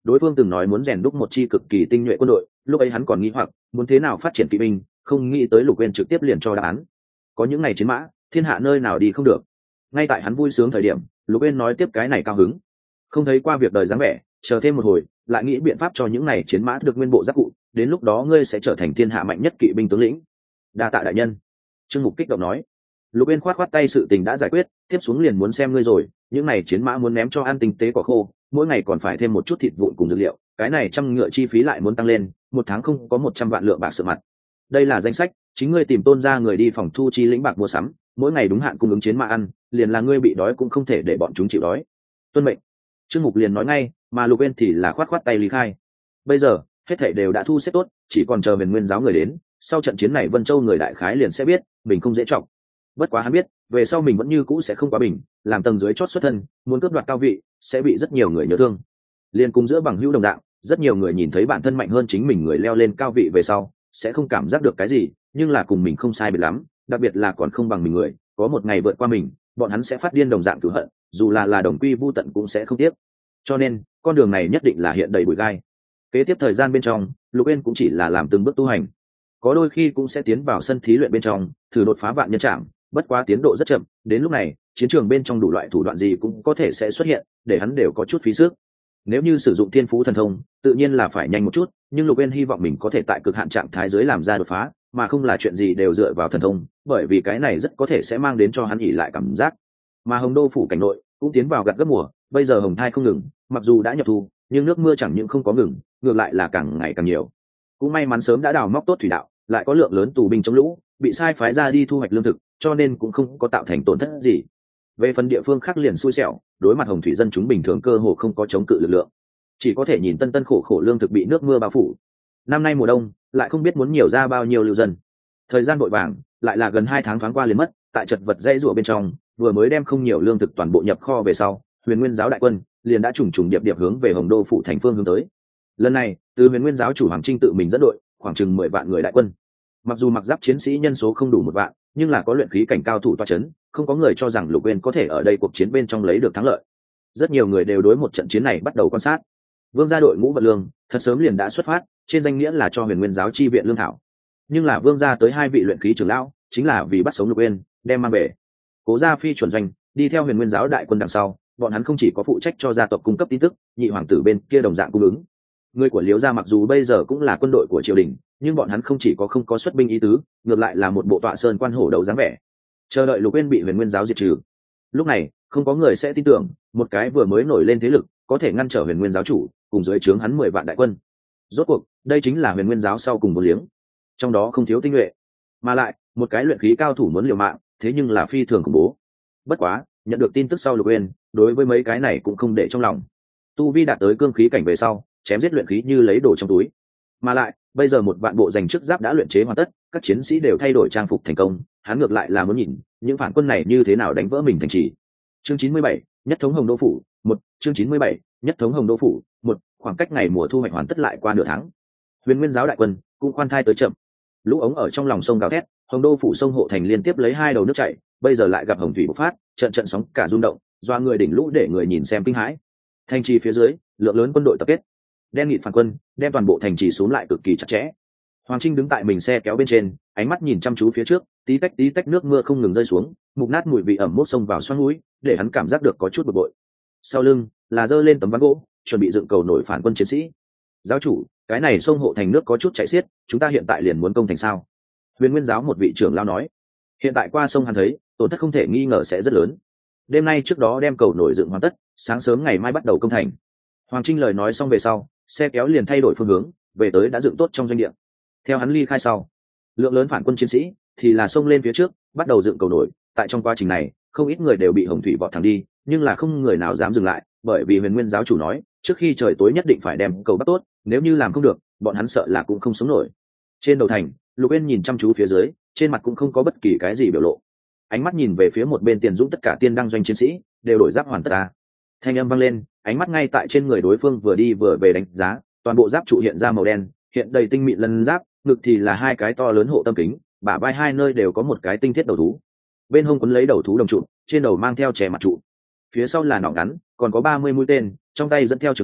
đối phương từng nói muốn rèn đúc một chi cực kỳ tinh nhuệ quân đội, lúc ấy hắn còn nghĩ hoặc muốn thế nào phát triển kỵ binh, không nghĩ tới Lục Uyên trực tiếp liền cho đáp án. Có những ngày chiến mã, thiên hạ nơi nào đi không được. Ngay tại hắn vui sướng thời điểm, Lục Uyên nói tiếp cái này cao hứng. Không thấy qua việc đời dáng vẻ, chờ thêm một hồi, lại nghĩ biện pháp cho những này chiến mã được nguyên bộ giáp cụ, đến lúc đó ngươi sẽ trở thành thiên hạ mạnh nhất kỵ binh tướng lĩnh. Đa tạ đại nhân. Trương Mục kích động nói. Lục Uyên khoát khoát tay, sự tình đã giải quyết, tiếp xuống liền muốn xem ngươi rồi, những này chiến mã muốn ném cho ăn tinh tế quả khô, mỗi ngày còn phải thêm một chút thịt vụn cùng dược liệu, cái này trăm ngựa chi phí lại muốn tăng lên, một tháng không có một trăm vạn lượng bạc sự mặt. Đây là danh sách, chính ngươi tìm Tôn gia người đi phòng thu chi lĩnh bạc mua sắm, mỗi ngày đúng hạn cung ứng chiến mã ăn, liền là ngươi bị đói cũng không thể để bọn chúng chịu đói. Tuân mệnh. Trương Mục liền nói ngay, mà Lục Uyên thì là khoát khoát tay lý khai. Bây giờ, hết thảy đều đã thu xếp tốt, chỉ còn chờ Huyền Nguyên giáo người đến, sau trận chiến này Vân Châu người đại khái liền sẽ biết, mình không dễ trọng. Bất quá hắn biết, về sau mình vẫn như cũ sẽ không quá bình, làm tầng dưới chót xuất thân, muốn cướp đoạt cao vị, sẽ bị rất nhiều người nhớ thương. Liên cùng giữa bằng hữu đồng dạng, rất nhiều người nhìn thấy bản thân mạnh hơn chính mình người leo lên cao vị về sau, sẽ không cảm giác được cái gì, nhưng là cùng mình không sai biệt lắm, đặc biệt là còn không bằng mình người, có một ngày vượt qua mình, bọn hắn sẽ phát điên đồng dạng cửu hận, dù là là đồng quy vu tận cũng sẽ không tiếc. Cho nên, con đường này nhất định là hiện đầy bụi gai. Kế tiếp thời gian bên trong, Lục Uyên cũng chỉ là làm từng bước tu hành, có đôi khi cũng sẽ tiến vào sân thí luyện bên trong, thử đột phá vạn nhân trạm, bất quá tiến độ rất chậm, đến lúc này, chiến trường bên trong đủ loại thủ đoạn gì cũng có thể sẽ xuất hiện, để hắn đều có chút phí sức. Nếu như sử dụng thiên phú thần thông, tự nhiên là phải nhanh một chút, nhưng Lục Uyên hy vọng mình có thể tại cực hạn trạng thái dưới làm ra đột phá, mà không là chuyện gì đều dựa vào thần thông, bởi vì cái này rất có thể sẽ mang đến cho hắn ỷ lại cảm giác. Mà Hồng Đô phủ cảnh nội cũng tiến vào gặt gấp mùa, bây giờ hồng thai không ngừng, mặc dù đã nhập thu, nhưng nước mưa chẳng những không có ngừng, ngược lại là càng ngày càng nhiều. Cũng may mắn sớm đã đào móc tốt thủy đạo, lại có lượng lớn tù binh chống lũ, bị sai phái ra đi thu hoạch lương thực, cho nên cũng không có tạo thành tổn thất gì. Về phần địa phương khác liền xui xẻo, đối mặt hồng thủy dân chúng bình thường cơ hồ không có chống cự lực lượng, chỉ có thể nhìn tân tân khổ khổ lương thực bị nước mưa bao phủ. Năm nay mùa đông lại không biết muốn nhiều ra bao nhiêu lưu dân. Thời gian vội vàng, lại là gần hai tháng thoáng qua liền mất, tại chật vật dãy rủa bên trong, vừa mới đem không nhiều lương thực toàn bộ nhập kho về sau, Huyền Nguyên giáo đại quân liền đã trùng trùng điệp điệp hướng về Hồng Đô phủ thành phương hướng tới. Lần này, từ Huyền Nguyên giáo chủ Hoàng Trinh tự mình dẫn đội, khoảng chừng mười vạn người đại quân. Mặc dù mặc giáp chiến sĩ nhân số không đủ một vạn, nhưng là có luyện khí cảnh cao thủ toa chấn, không có người cho rằng Lục Uyên có thể ở đây cuộc chiến bên trong lấy được thắng lợi. Rất nhiều người đều đối một trận chiến này bắt đầu quan sát. Vương gia đội ngũ vật lương thật sớm liền đã xuất phát, trên danh nghĩa là cho Huyền Nguyên giáo chi viện lương thảo. Nhưng là Vương gia tới hai vị luyện khí trưởng lão, chính là vì bắt sống Lục Uyên, đem mang về. Cố gia phi chuẩn doanh, đi theo Huyền Nguyên giáo đại quân đằng sau, bọn hắn không chỉ có phụ trách cho gia tộc cung cấp tin tức, nhị hoàng tử bên kia đồng dạng cung ứng. Người của Liễu gia mặc dù bây giờ cũng là quân đội của triều đình, nhưng bọn hắn không chỉ có không có xuất binh ý tứ, ngược lại là một bộ tọa sơn quan hổ đầu dáng vẻ, chờ đợi Lục Uyên bị Huyền Nguyên giáo diệt trừ. Lúc này, không có người sẽ tin tưởng, một cái vừa mới nổi lên thế lực, có thể ngăn trở Huyền Nguyên giáo chủ, cùng dưới trướng hắn mười vạn đại quân. Rốt cuộc, đây chính là Huyền Nguyên giáo sau cùng một liếng, trong đó không thiếu tinh nhuệ, mà lại, một cái luyện khí cao thủ muốn liều mạng, thế nhưng là phi thường khủng bố. Bất quá, nhận được tin tức sau Lục Uyên, đối với mấy cái này cũng không để trong lòng. Tu vi đạt tới cương khí cảnh về sau, chém giết luyện khí như lấy đồ trong túi. Mà lại, bây giờ một vạn bộ dành trước giáp đã luyện chế hoàn tất, các chiến sĩ đều thay đổi trang phục thành công, hắn ngược lại là muốn nhìn những phản quân này như thế nào đánh vỡ mình thành trì. Chương chín mươi bảy, nhất thống Hồng Đô phủ, một, chương chín mươi bảy, nhất thống Hồng Đô phủ, một, khoảng cách ngày mùa thu hoạch hoàn tất lại qua nửa tháng. Huyền Nguyên giáo đại quân cũng khoan thai tới chậm. Lũ ống ở trong lòng sông gào thét, Hồng Đô phủ sông hộ thành liên tiếp lấy hai đầu nước chảy, bây giờ lại gặp hồng thủy bộc phát, trận trận sóng cả rung động, doa người đỉnh lũ để người nhìn xem kinh hãi. Thành trì phía dưới, lượng lớn quân đội tập kết, đen nghịt phản quân, đem toàn bộ thành trì xuống lại cực kỳ chặt chẽ. Hoàng Trinh đứng tại mình xe kéo bên trên, ánh mắt nhìn chăm chú phía trước, tí tách tí tách nước mưa không ngừng rơi xuống, mục nát mùi vị ẩm mốt xông vào xoắn mũi, để hắn cảm giác được có chút bực bội. Sau lưng là giơ lên tấm ván gỗ, chuẩn bị dựng cầu nổi phản quân chiến sĩ. Giáo chủ, cái này sông hộ thành nước có chút chảy xiết, chúng ta hiện tại liền muốn công thành sao? Huyền Nguyên giáo một vị trưởng lão nói. Hiện tại qua sông hắn thấy, tổn thất không thể nghi ngờ sẽ rất lớn. Đêm nay trước đó đem cầu nổi dựng hoàn tất, sáng sớm ngày mai bắt đầu công thành. Hoàng Trinh lời nói xong về sau, xe kéo liền thay đổi phương hướng, về tới đã dựng tốt trong doanh địa. Theo hắn ly khai sau, lượng lớn phản quân chiến sĩ thì là xông lên phía trước, bắt đầu dựng cầu nổi. Tại trong quá trình này, không ít người đều bị hồng thủy vọt thẳng đi, nhưng là không người nào dám dừng lại, bởi vì Huyền Nguyên giáo chủ nói, trước khi trời tối nhất định phải đem cầu bắt tốt, nếu như làm không được, bọn hắn sợ là cũng không sống nổi. Trên đầu thành, Lục Uyên nhìn chăm chú phía dưới, trên mặt cũng không có bất kỳ cái gì biểu lộ. Ánh mắt nhìn về phía một bên Tiền Dũng, tất cả tiên đăng doanh chiến sĩ đều đổi giáp hoàn tất à. Thanh âm vang lên, ánh mắt ngay tại trên người đối phương vừa đi vừa về đánh giá, toàn bộ giáp trụ hiện ra màu đen, hiện đầy tinh mịn lân giáp, ngực thì là hai cái to lớn hộ tâm kính, bả vai hai nơi đều có một cái tinh thiết đầu thú. Bên hông quấn lấy đầu thú đồng trụ, trên đầu mang theo chè mặt trụ. Phía sau là nỏ ngắn, còn có ba mươi mũi tên, trong tay dẫn theo trường mâu,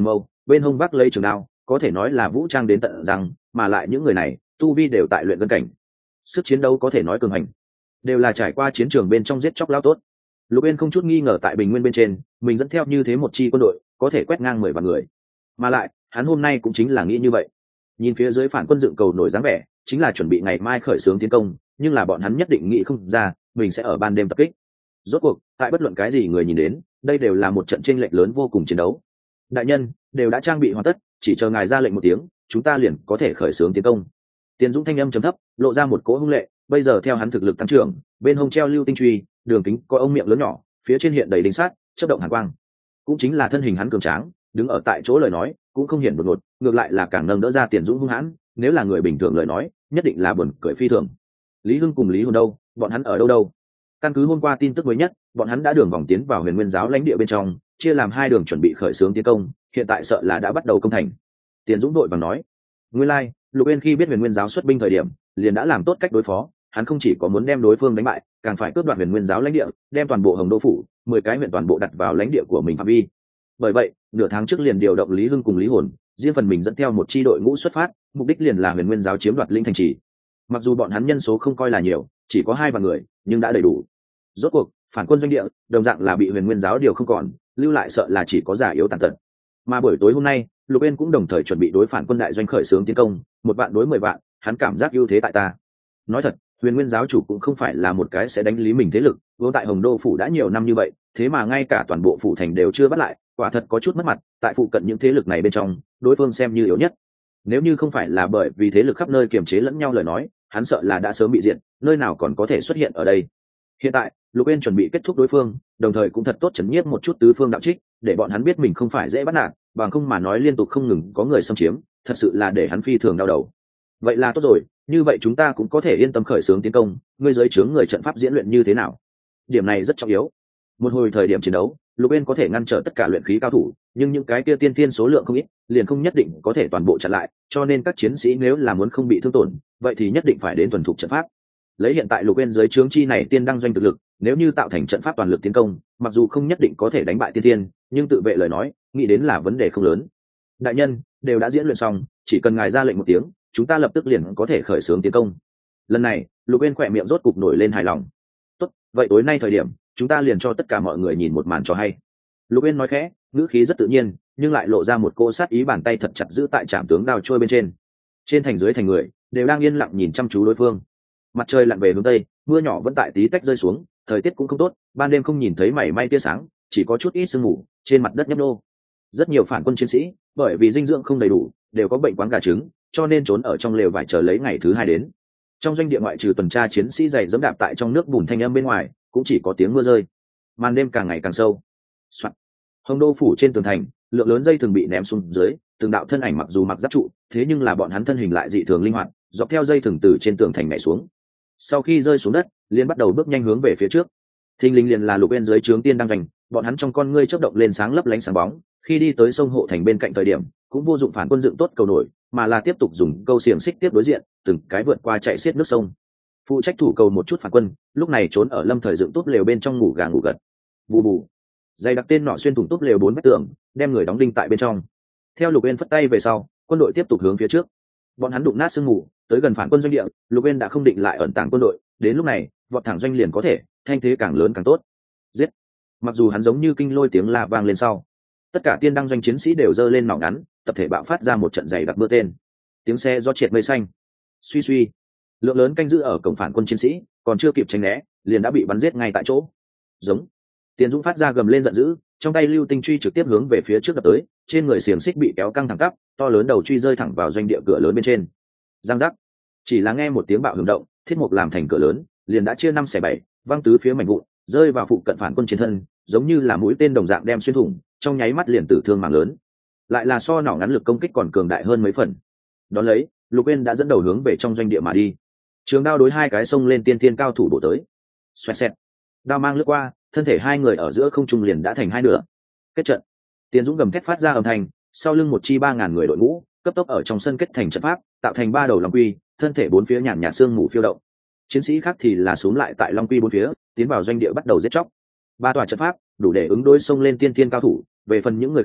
bên hông vác lấy trường đao, có thể nói là vũ trang đến tận răng, mà lại những người này tu vi đều tại luyện cân cảnh, sức chiến đấu có thể nói cường hành, đều là trải qua chiến trường bên trong giết chóc lao tốt. Lục Uyên không chút nghi ngờ tại bình nguyên bên trên mình dẫn theo như thế một chi quân đội có thể quét ngang mười vạn người, mà lại hắn hôm nay cũng chính là nghĩ như vậy. Nhìn phía dưới phản quân dựng cầu nổi dáng vẻ, chính là chuẩn bị ngày mai khởi xướng tiến công, nhưng là bọn hắn nhất định nghĩ không ra mình sẽ ở ban đêm tập kích. Rốt cuộc tại bất luận cái gì người nhìn đến, đây đều là một trận chênh lệch lớn vô cùng chiến đấu. Đại nhân đều đã trang bị hoàn tất, chỉ chờ ngài ra lệnh một tiếng, chúng ta liền có thể khởi xướng tiến công. Tiền Dũng thanh âm trầm thấp, lộ ra một cỗ hung lệ. Bây giờ theo hắn thực lực tăng trưởng, bên hông treo lưu tinh truy, đường kính có ông miệng lớn nhỏ, phía trên hiện đầy đinh sát, chớp động hàn quang. Cũng chính là thân hình hắn cường tráng, đứng ở tại chỗ lời nói cũng không hiển đột ngột, ngược lại là càng nâng đỡ ra Tiền Dũng hung hãn. Nếu là người bình thường lời nói, nhất định là buồn cười phi thường. Lý Hưng cùng Lý Hồn đâu, bọn hắn ở đâu đâu? Căn cứ hôm qua tin tức mới nhất, bọn hắn đã đường vòng tiến vào Huyền Nguyên giáo lãnh địa bên trong, chia làm hai đường chuẩn bị khởi xướng tiến công, hiện tại sợ là đã bắt đầu công thành. Tiền Dũng đội vàng nói, nguyên lai, like, Lục Uyên khi biết Huyền Nguyên giáo xuất binh thời điểm, liền đã làm tốt cách đối phó, hắn không chỉ có muốn đem đối phương đánh bại, càng phải cướp đoạt Huyền Nguyên giáo lãnh địa, đem toàn bộ Hồng Đô phủ, mười cái huyện toàn bộ đặt vào lãnh địa của mình phạm vi. Bởi vậy, nửa tháng trước liền điều động Lý Hưng cùng Lý Hồn, riêng phần mình dẫn theo một chi đội ngũ xuất phát, mục đích liền là Huyền Nguyên giáo chiếm đoạt linh thành trì. Mặc dù bọn hắn nhân số không coi là nhiều, chỉ có hai vạn người, nhưng đã đầy đủ. Rốt cuộc, phản quân doanh địa, đồng dạng là bị Huyền Nguyên giáo điều không còn, lưu lại sợ là chỉ có già yếu tàn tật. Mà buổi tối hôm nay, Lục Uyên cũng đồng thời chuẩn bị đối phản quân đại doanh khởi xướng tiến công, một vạn đối mười vạn, hắn cảm giác ưu thế tại ta. Nói thật, Huyền Nguyên giáo chủ cũng không phải là một cái sẽ đánh lý mình thế lực, vô tại Hồng Đô phủ đã nhiều năm như vậy, thế mà ngay cả toàn bộ phủ thành đều chưa bắt lại, quả thật có chút mất mặt, tại phụ cận những thế lực này bên trong, đối phương xem như yếu nhất. Nếu như không phải là bởi vì thế lực khắp nơi kiềm chế lẫn nhau lời nói, hắn sợ là đã sớm bị diệt, nơi nào còn có thể xuất hiện ở đây. Hiện tại, Lục Uyên chuẩn bị kết thúc đối phương, đồng thời cũng thật tốt chấn nhiếp một chút tứ phương đạo trích, để bọn hắn biết mình không phải dễ bắt nạt, bằng không mà nói liên tục không ngừng có người xâm chiếm, thật sự là để hắn phi thường đau đầu. Vậy là tốt rồi, như vậy chúng ta cũng có thể yên tâm khởi xướng tiến công, ngươi giới chướng người trận pháp diễn luyện như thế nào? Điểm này rất trọng yếu. Một hồi thời điểm chiến đấu, Lục Uyên có thể ngăn trở tất cả luyện khí cao thủ, nhưng những cái kia tiên tiên số lượng không ít, liền không nhất định có thể toàn bộ chặn lại, cho nên các chiến sĩ nếu là muốn không bị thương tổn, vậy thì nhất định phải đến thuần thục trận pháp. Lấy hiện tại Lục Uyên dưới trướng chi này tiên đăng doanh thực lực, nếu như tạo thành trận pháp toàn lực tiến công, mặc dù không nhất định có thể đánh bại tiên tiên, nhưng tự vệ lời nói, nghĩ đến là vấn đề không lớn. Đại nhân, đều đã diễn luyện xong, chỉ cần ngài ra lệnh một tiếng, chúng ta lập tức liền có thể khởi xướng tiến công. Lần này, Lục Uyên khỏe miệng rốt cục nổi lên hài lòng. Tốt, vậy tối nay thời điểm, chúng ta liền cho tất cả mọi người nhìn một màn cho hay. Lục Uyên nói khẽ, ngữ khí rất tự nhiên, nhưng lại lộ ra một cô sát ý, bàn tay thật chặt giữ tại trạm tướng đao trôi bên trên. Trên thành dưới thành người đều đang yên lặng nhìn chăm chú đối phương. Mặt trời lặn về hướng tây, mưa nhỏ vẫn tại tí tách rơi xuống, thời tiết cũng không tốt, ban đêm không nhìn thấy mảy may tia sáng, chỉ có chút ít sương mù trên mặt đất nhấp nhô. Rất nhiều phản quân chiến sĩ bởi vì dinh dưỡng không đầy đủ, đều có bệnh quáng gà trứng, cho nên trốn ở trong lều vải chờ lấy ngày thứ hai đến. Trong doanh địa ngoại trừ tuần tra chiến sĩ dày dẫm đạp tại trong nước bùn thanh âm bên ngoài, cũng chỉ có tiếng mưa rơi. Màn đêm càng ngày càng sâu. Soạn. Hồng Đô phủ trên tường thành, lượng lớn dây thường bị ném xuống dưới, từng đạo thân ảnh mặc dù mặc giáp trụ, thế nhưng là bọn hắn thân hình lại dị thường linh hoạt, dọc theo dây thường từ trên tường thành nhảy xuống. Sau khi rơi xuống đất, liền bắt đầu bước nhanh hướng về phía trước. Thình lình liền là Lục Uyên dưới trướng tiên đang giành, bọn hắn trong con ngươi chớp động lên sáng lấp lánh sáng bóng, khi đi tới sông hộ thành bên cạnh thời điểm, cũng vô dụng phản quân dựng tốt cầu nổi, mà là tiếp tục dùng câu xiềng xích tiếp đối diện, từng cái vượt qua chạy xiết nước sông. Phụ trách thủ cầu một chút phản quân, lúc này trốn ở lâm thời dựng tốt lều bên trong ngủ gà ngủ gật. Bù bù. Dây đặc tên nọ xuyên thủng tốt lều bốn mét tường, đem người đóng đinh tại bên trong. Theo Lục Uyên phất tay về sau, quân đội tiếp tục hướng phía trước. Bọn hắn đụng nát sương mù, tới gần phản quân doanh địa, Lục Uyên đã không định lại ẩn tàng quân đội, đến lúc này, vọt thẳng doanh liền có thể, thanh thế càng lớn càng tốt. Giết. Mặc dù hắn giống như kinh lôi tiếng la vang lên sau, tất cả tiên đăng doanh chiến sĩ đều giơ lên nòng ngắn, tập thể bạo phát ra một trận dày đặc mưa tên. Tiếng xe do triệt mây xanh. Suy suy. Lượng lớn canh giữ ở cổng phản quân chiến sĩ, còn chưa kịp tránh né, liền đã bị bắn giết ngay tại chỗ. Giống. Tiền Dũng phát ra gầm lên giận dữ, trong tay lưu tinh truy trực tiếp hướng về phía trước đập tới, trên người xiềng xích bị kéo căng thẳng tắp, to lớn đầu truy rơi thẳng vào doanh địa cửa lớn bên trên. Giang giác. Chỉ là nghe một tiếng bạo hưởng động, thiết mục làm thành cửa lớn, liền đã chia năm xẻ bảy, văng tứ phía mảnh vụn, rơi vào phụ cận phản quân chiến thân, giống như là mũi tên đồng dạng đem xuyên thủng, trong nháy mắt liền tử thương mạng lớn. Lại là so nỏ ngắn lực công kích còn cường đại hơn mấy phần. Đón lấy, Lục Uyên đã dẫn đầu hướng về trong doanh địa mà đi. Trường đao đối hai cái sông lên tiên tiên cao thủ bổ tới. Xoẹt xẹt. Đao mang lướt qua, thân thể hai người ở giữa không trung liền đã thành hai nửa. Kết trận. Tiền Dũng gầm thét phát ra âm thanh, sau lưng một chi ba ngàn người đội ngũ, cấp tốc ở trong sân kết thành trận pháp, tạo thành ba đầu long quy, thân thể bốn phía nhàn nhạt sương mù phiêu động. Chiến sĩ khác thì là xuống lại tại long quy bốn phía, tiến vào doanh địa bắt đầu giết chóc. Ba tòa trận pháp đủ để ứng đối xông lên tiên tiên cao thủ, về phần những người khác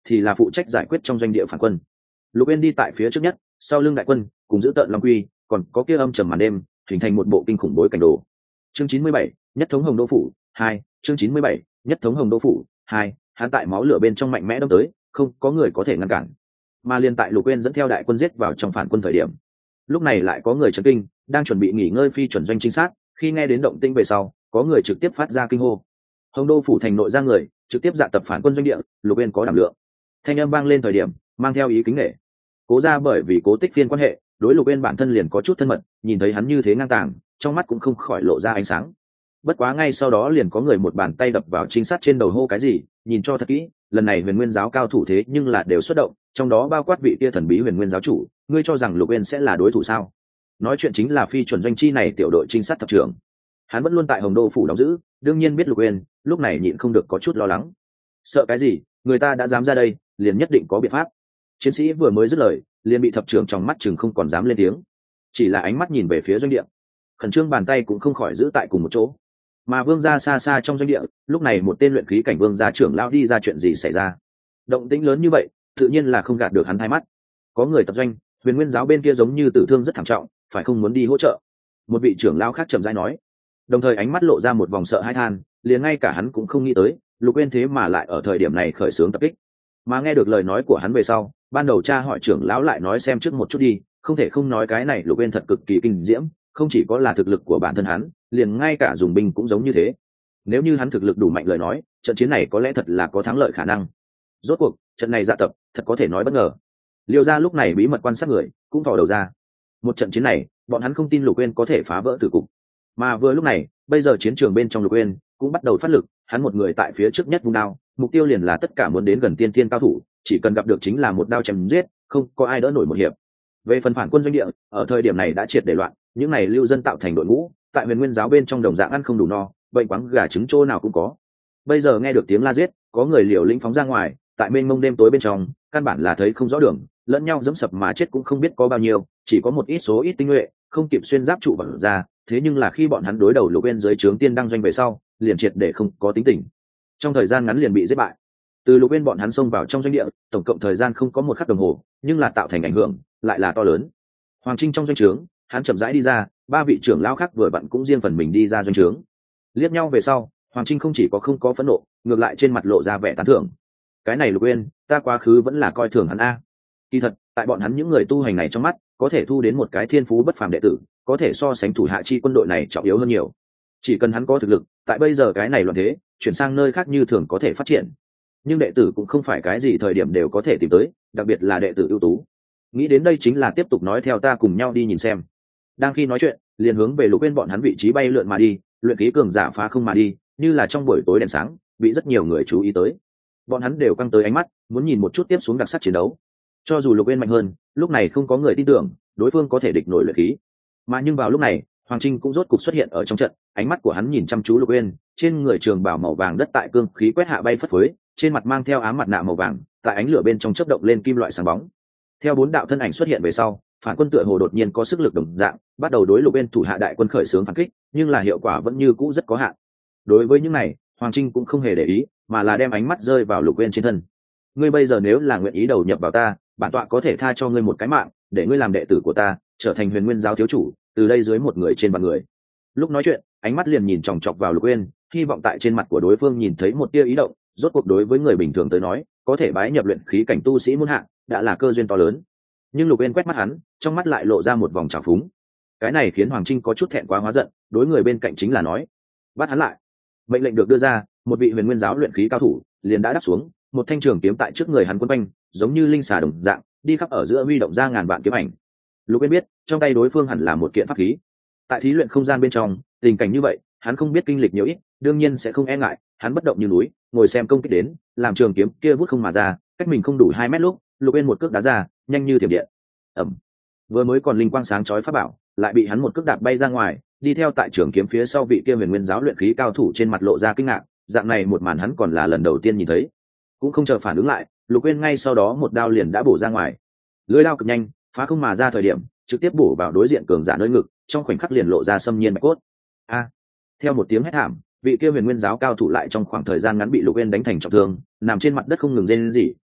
thì là phụ trách giải quyết trong doanh địa phản quân. Lục Uyên đi tại phía trước nhất, sau lưng đại quân cùng giữ tợn long quy, còn có kia âm trầm màn đêm, hình thành một bộ kinh khủng bối cảnh đồ. Chương chín mươi bảy, nhất thống Hồng Đô phủ hai. Chương chín mươi bảy, nhất thống Hồng Đô phủ hai. Hắn tại máu lửa bên trong mạnh mẽ đâm tới, không có người có thể ngăn cản. Mà liên tại Lục Uyên dẫn theo đại quân giết vào trong phản quân thời điểm, lúc này lại có người chấn kinh, đang chuẩn bị nghỉ ngơi phi chuẩn doanh trinh sát, khi nghe đến động tĩnh về sau, có người trực tiếp phát ra kinh hô. Hồng Đô phủ thành nội ra người, trực tiếp dạ tập phản quân doanh địa, Lục Uyên có đảm lượng. Thanh âm vang lên thời điểm, mang theo ý kính nể. Cố ra bởi vì Cố Tích Phiên quan hệ, đối Lục Uyên bản thân liền có chút thân mật, nhìn thấy hắn như thế ngang tàng, trong mắt cũng không khỏi lộ ra ánh sáng. Bất quá ngay sau đó liền có người một bàn tay đập vào trinh sát trên đầu hô cái gì, nhìn cho thật kỹ, lần này Huyền Nguyên giáo cao thủ thế nhưng là đều xuất động, trong đó bao quát vị kia thần bí Huyền Nguyên giáo chủ, ngươi cho rằng Lục Uyên sẽ là đối thủ sao? Nói chuyện chính là phi chuẩn doanh chi này tiểu đội trinh sát thập trưởng. Hắn vẫn luôn tại Hồng Đô phủ đóng giữ, đương nhiên biết Lục Uyên, lúc này nhịn không được có chút lo lắng. Sợ cái gì, người ta đã dám ra đây, liền nhất định có biện pháp. Chiến sĩ vừa mới dứt lời, liền bị thập trưởng trong mắt chừng không còn dám lên tiếng, chỉ là ánh mắt nhìn về phía doanh địa, khẩn trương bàn tay cũng không khỏi giữ tại cùng một chỗ. Mà vương gia xa xa trong doanh địa, lúc này một tên luyện khí cảnh vương gia trưởng lao đi ra, chuyện gì xảy ra? Động tĩnh lớn như vậy, tự nhiên là không gạt được hắn hai mắt. Có người tập doanh, Huyền Nguyên giáo bên kia giống như tử thương rất thảm trọng, phải không muốn đi hỗ trợ. Một vị trưởng lao khác trầm rãi nói, đồng thời ánh mắt lộ ra một vòng sợ hãi than, liền ngay cả hắn cũng không nghĩ tới, Lục Uyên thế mà lại ở thời điểm này khởi xướng tập kích. Mà nghe được lời nói của hắn về sau, ban đầu cha hỏi trưởng lão lại nói xem trước một chút đi, không thể không nói cái này Lục Uyên thật cực kỳ kinh diễm, không chỉ có là thực lực của bản thân hắn, liền ngay cả dùng binh cũng giống như thế. Nếu như hắn thực lực đủ mạnh lời nói, trận chiến này có lẽ thật là có thắng lợi khả năng. Rốt cuộc trận này dạ tập thật có thể nói bất ngờ. Liêu gia lúc này bí mật quan sát người, cũng thò đầu ra. Một trận chiến này, bọn hắn không tin Lục Uyên có thể phá vỡ tử cục. Mà vừa lúc này, bây giờ chiến trường bên trong Lục Uyên cũng bắt đầu phát lực, hắn một người tại phía trước nhất vung đao, mục tiêu liền là tất cả muốn đến gần tiên thiên cao thủ, chỉ cần gặp được chính là một đao chém giết, không có ai đỡ nổi một hiệp. Về phần phản quân doanh địa, ở thời điểm này đã triệt để loạn, những này lưu dân tạo thành đội ngũ, tại Huyền Nguyên giáo bên trong đồng dạng ăn không đủ no, bệnh quáng gà trứng chỗ nào cũng có. Bây giờ nghe được tiếng la giết, có người liều lĩnh phóng ra ngoài, tại mênh mông đêm tối bên trong, căn bản là thấy không rõ đường, lẫn nhau dẫm sập mà chết cũng không biết có bao nhiêu, chỉ có một ít số ít tinh nhuệ, không kịp xuyên giáp trụ vào ra, thế nhưng là khi bọn hắn đối đầu Lục Uyên dưới trướng tiên đăng doanh về sau, liền triệt để không có tính tình. Trong thời gian ngắn liền bị giết bại. Từ Lục Uyên bọn hắn xông vào trong doanh địa, tổng cộng thời gian không có một khắc đồng hồ, nhưng là tạo thành ảnh hưởng lại là to lớn. Hoàng Trinh trong doanh trướng, hắn chậm rãi đi ra, ba vị trưởng lão khác vừa vặn cũng riêng phần mình đi ra doanh trướng. Liếc nhau về sau, Hoàng Trinh không chỉ có không có phẫn nộ, ngược lại trên mặt lộ ra vẻ tán thưởng. Cái này Lục Uyên, ta quá khứ vẫn là coi thường hắn a. Kỳ thật, tại bọn hắn những người tu hành này trong mắt, có thể thu đến một cái thiên phú bất phàm đệ tử, có thể so sánh thủ hạ chi quân đội này trọng yếu hơn nhiều. Chỉ cần hắn có thực lực, tại bây giờ cái này loạn thế, chuyển sang nơi khác như thường có thể phát triển. Nhưng đệ tử cũng không phải cái gì thời điểm đều có thể tìm tới, đặc biệt là đệ tử ưu tú. Nghĩ đến đây chính là tiếp tục nói theo ta cùng nhau đi nhìn xem. Đang khi nói chuyện, liền hướng về Lục Uyên bọn hắn vị trí bay lượn mà đi, luyện khí cường giả phá không mà đi, như là trong buổi tối đèn sáng, bị rất nhiều người chú ý tới. Bọn hắn đều căng tới ánh mắt, muốn nhìn một chút tiếp xuống đặc sắc chiến đấu. Cho dù Lục Uyên mạnh hơn, lúc này không có người tin tưởng đối phương có thể địch nổi luyện khí. Mà nhưng vào lúc này, Hoàng Trinh cũng rốt cục xuất hiện ở trong trận, ánh mắt của hắn nhìn chăm chú Lục Uyên, trên người trường bào màu vàng đất tại cương khí quét hạ bay phất phới, trên mặt mang theo ám mặt nạ màu vàng, tại ánh lửa bên trong chớp động lên kim loại sáng bóng. Theo bốn đạo thân ảnh xuất hiện về sau, phản quân tựa hồ đột nhiên có sức lực đồng dạng, bắt đầu đối Lục Uyên thủ hạ đại quân khởi xướng phản kích, nhưng là hiệu quả vẫn như cũ rất có hạn. Đối với những này, Hoàng Trinh cũng không hề để ý, mà là đem ánh mắt rơi vào Lục Uyên trên thân. Ngươi bây giờ nếu là nguyện ý đầu nhập vào ta, bản tọa có thể tha cho ngươi một cái mạng, để ngươi làm đệ tử của ta, trở thành Huyền Nguyên giáo thiếu chủ, từ đây dưới một người trên vạn người. Lúc nói chuyện, ánh mắt liền nhìn chòng chọc vào Lục Uyên, hy vọng tại trên mặt của đối phương nhìn thấy một tia ý động. Rốt cuộc đối với người bình thường tới nói, có thể bái nhập luyện khí cảnh tu sĩ muôn hạng, đã là cơ duyên to lớn. Nhưng Lục Uyên quét mắt hắn, trong mắt lại lộ ra một vòng trào phúng. Cái này khiến Hoàng Trinh có chút thẹn quá hóa giận, đối người bên cạnh chính là nói: bắt hắn lại. Mệnh lệnh được đưa ra, một vị Huyền Nguyên giáo luyện khí cao thủ liền đã đáp xuống, một thanh trường kiếm tại trước người hắn quấn quanh, giống như linh xà đồng dạng, đi khắp ở giữa huy động ra ngàn vạn kiếm ảnh. Lục Uyên biết, trong tay đối phương hẳn là một kiện pháp khí. Tại thí luyện không gian bên trong, tình cảnh như vậy, hắn không biết kinh lịch nhiều ít, đương nhiên sẽ không e ngại, hắn bất động như núi, ngồi xem công kích đến, làm trường kiếm kia vút không mà ra, cách mình không đủ hai mét lúc, Lục Uyên một cước đá ra, nhanh như thiểm điện. Ầm. Vừa mới còn linh quang sáng chói pháp bảo, lại bị hắn một cước đạp bay ra ngoài, đi theo tại trường kiếm phía sau vị kia Huyền Nguyên giáo luyện khí cao thủ trên mặt lộ ra kinh ngạc, dạng này một màn hắn còn là lần đầu tiên nhìn thấy. Cũng không chờ phản ứng lại, Lục Uyên ngay sau đó một đao liền đã bổ ra ngoài. Lưỡi đao cực nhanh, phá không mà ra thời điểm, trực tiếp bổ vào đối diện cường giả nơi ngực, trong khoảnh khắc liền lộ ra xâm nhiên bạch cốt. A! Theo một tiếng hét thảm, vị kia Huyền Nguyên giáo cao thủ lại trong khoảng thời gian ngắn bị Lục Uyên đánh thành trọng thương, nằm trên mặt đất không ngừng rên rỉ,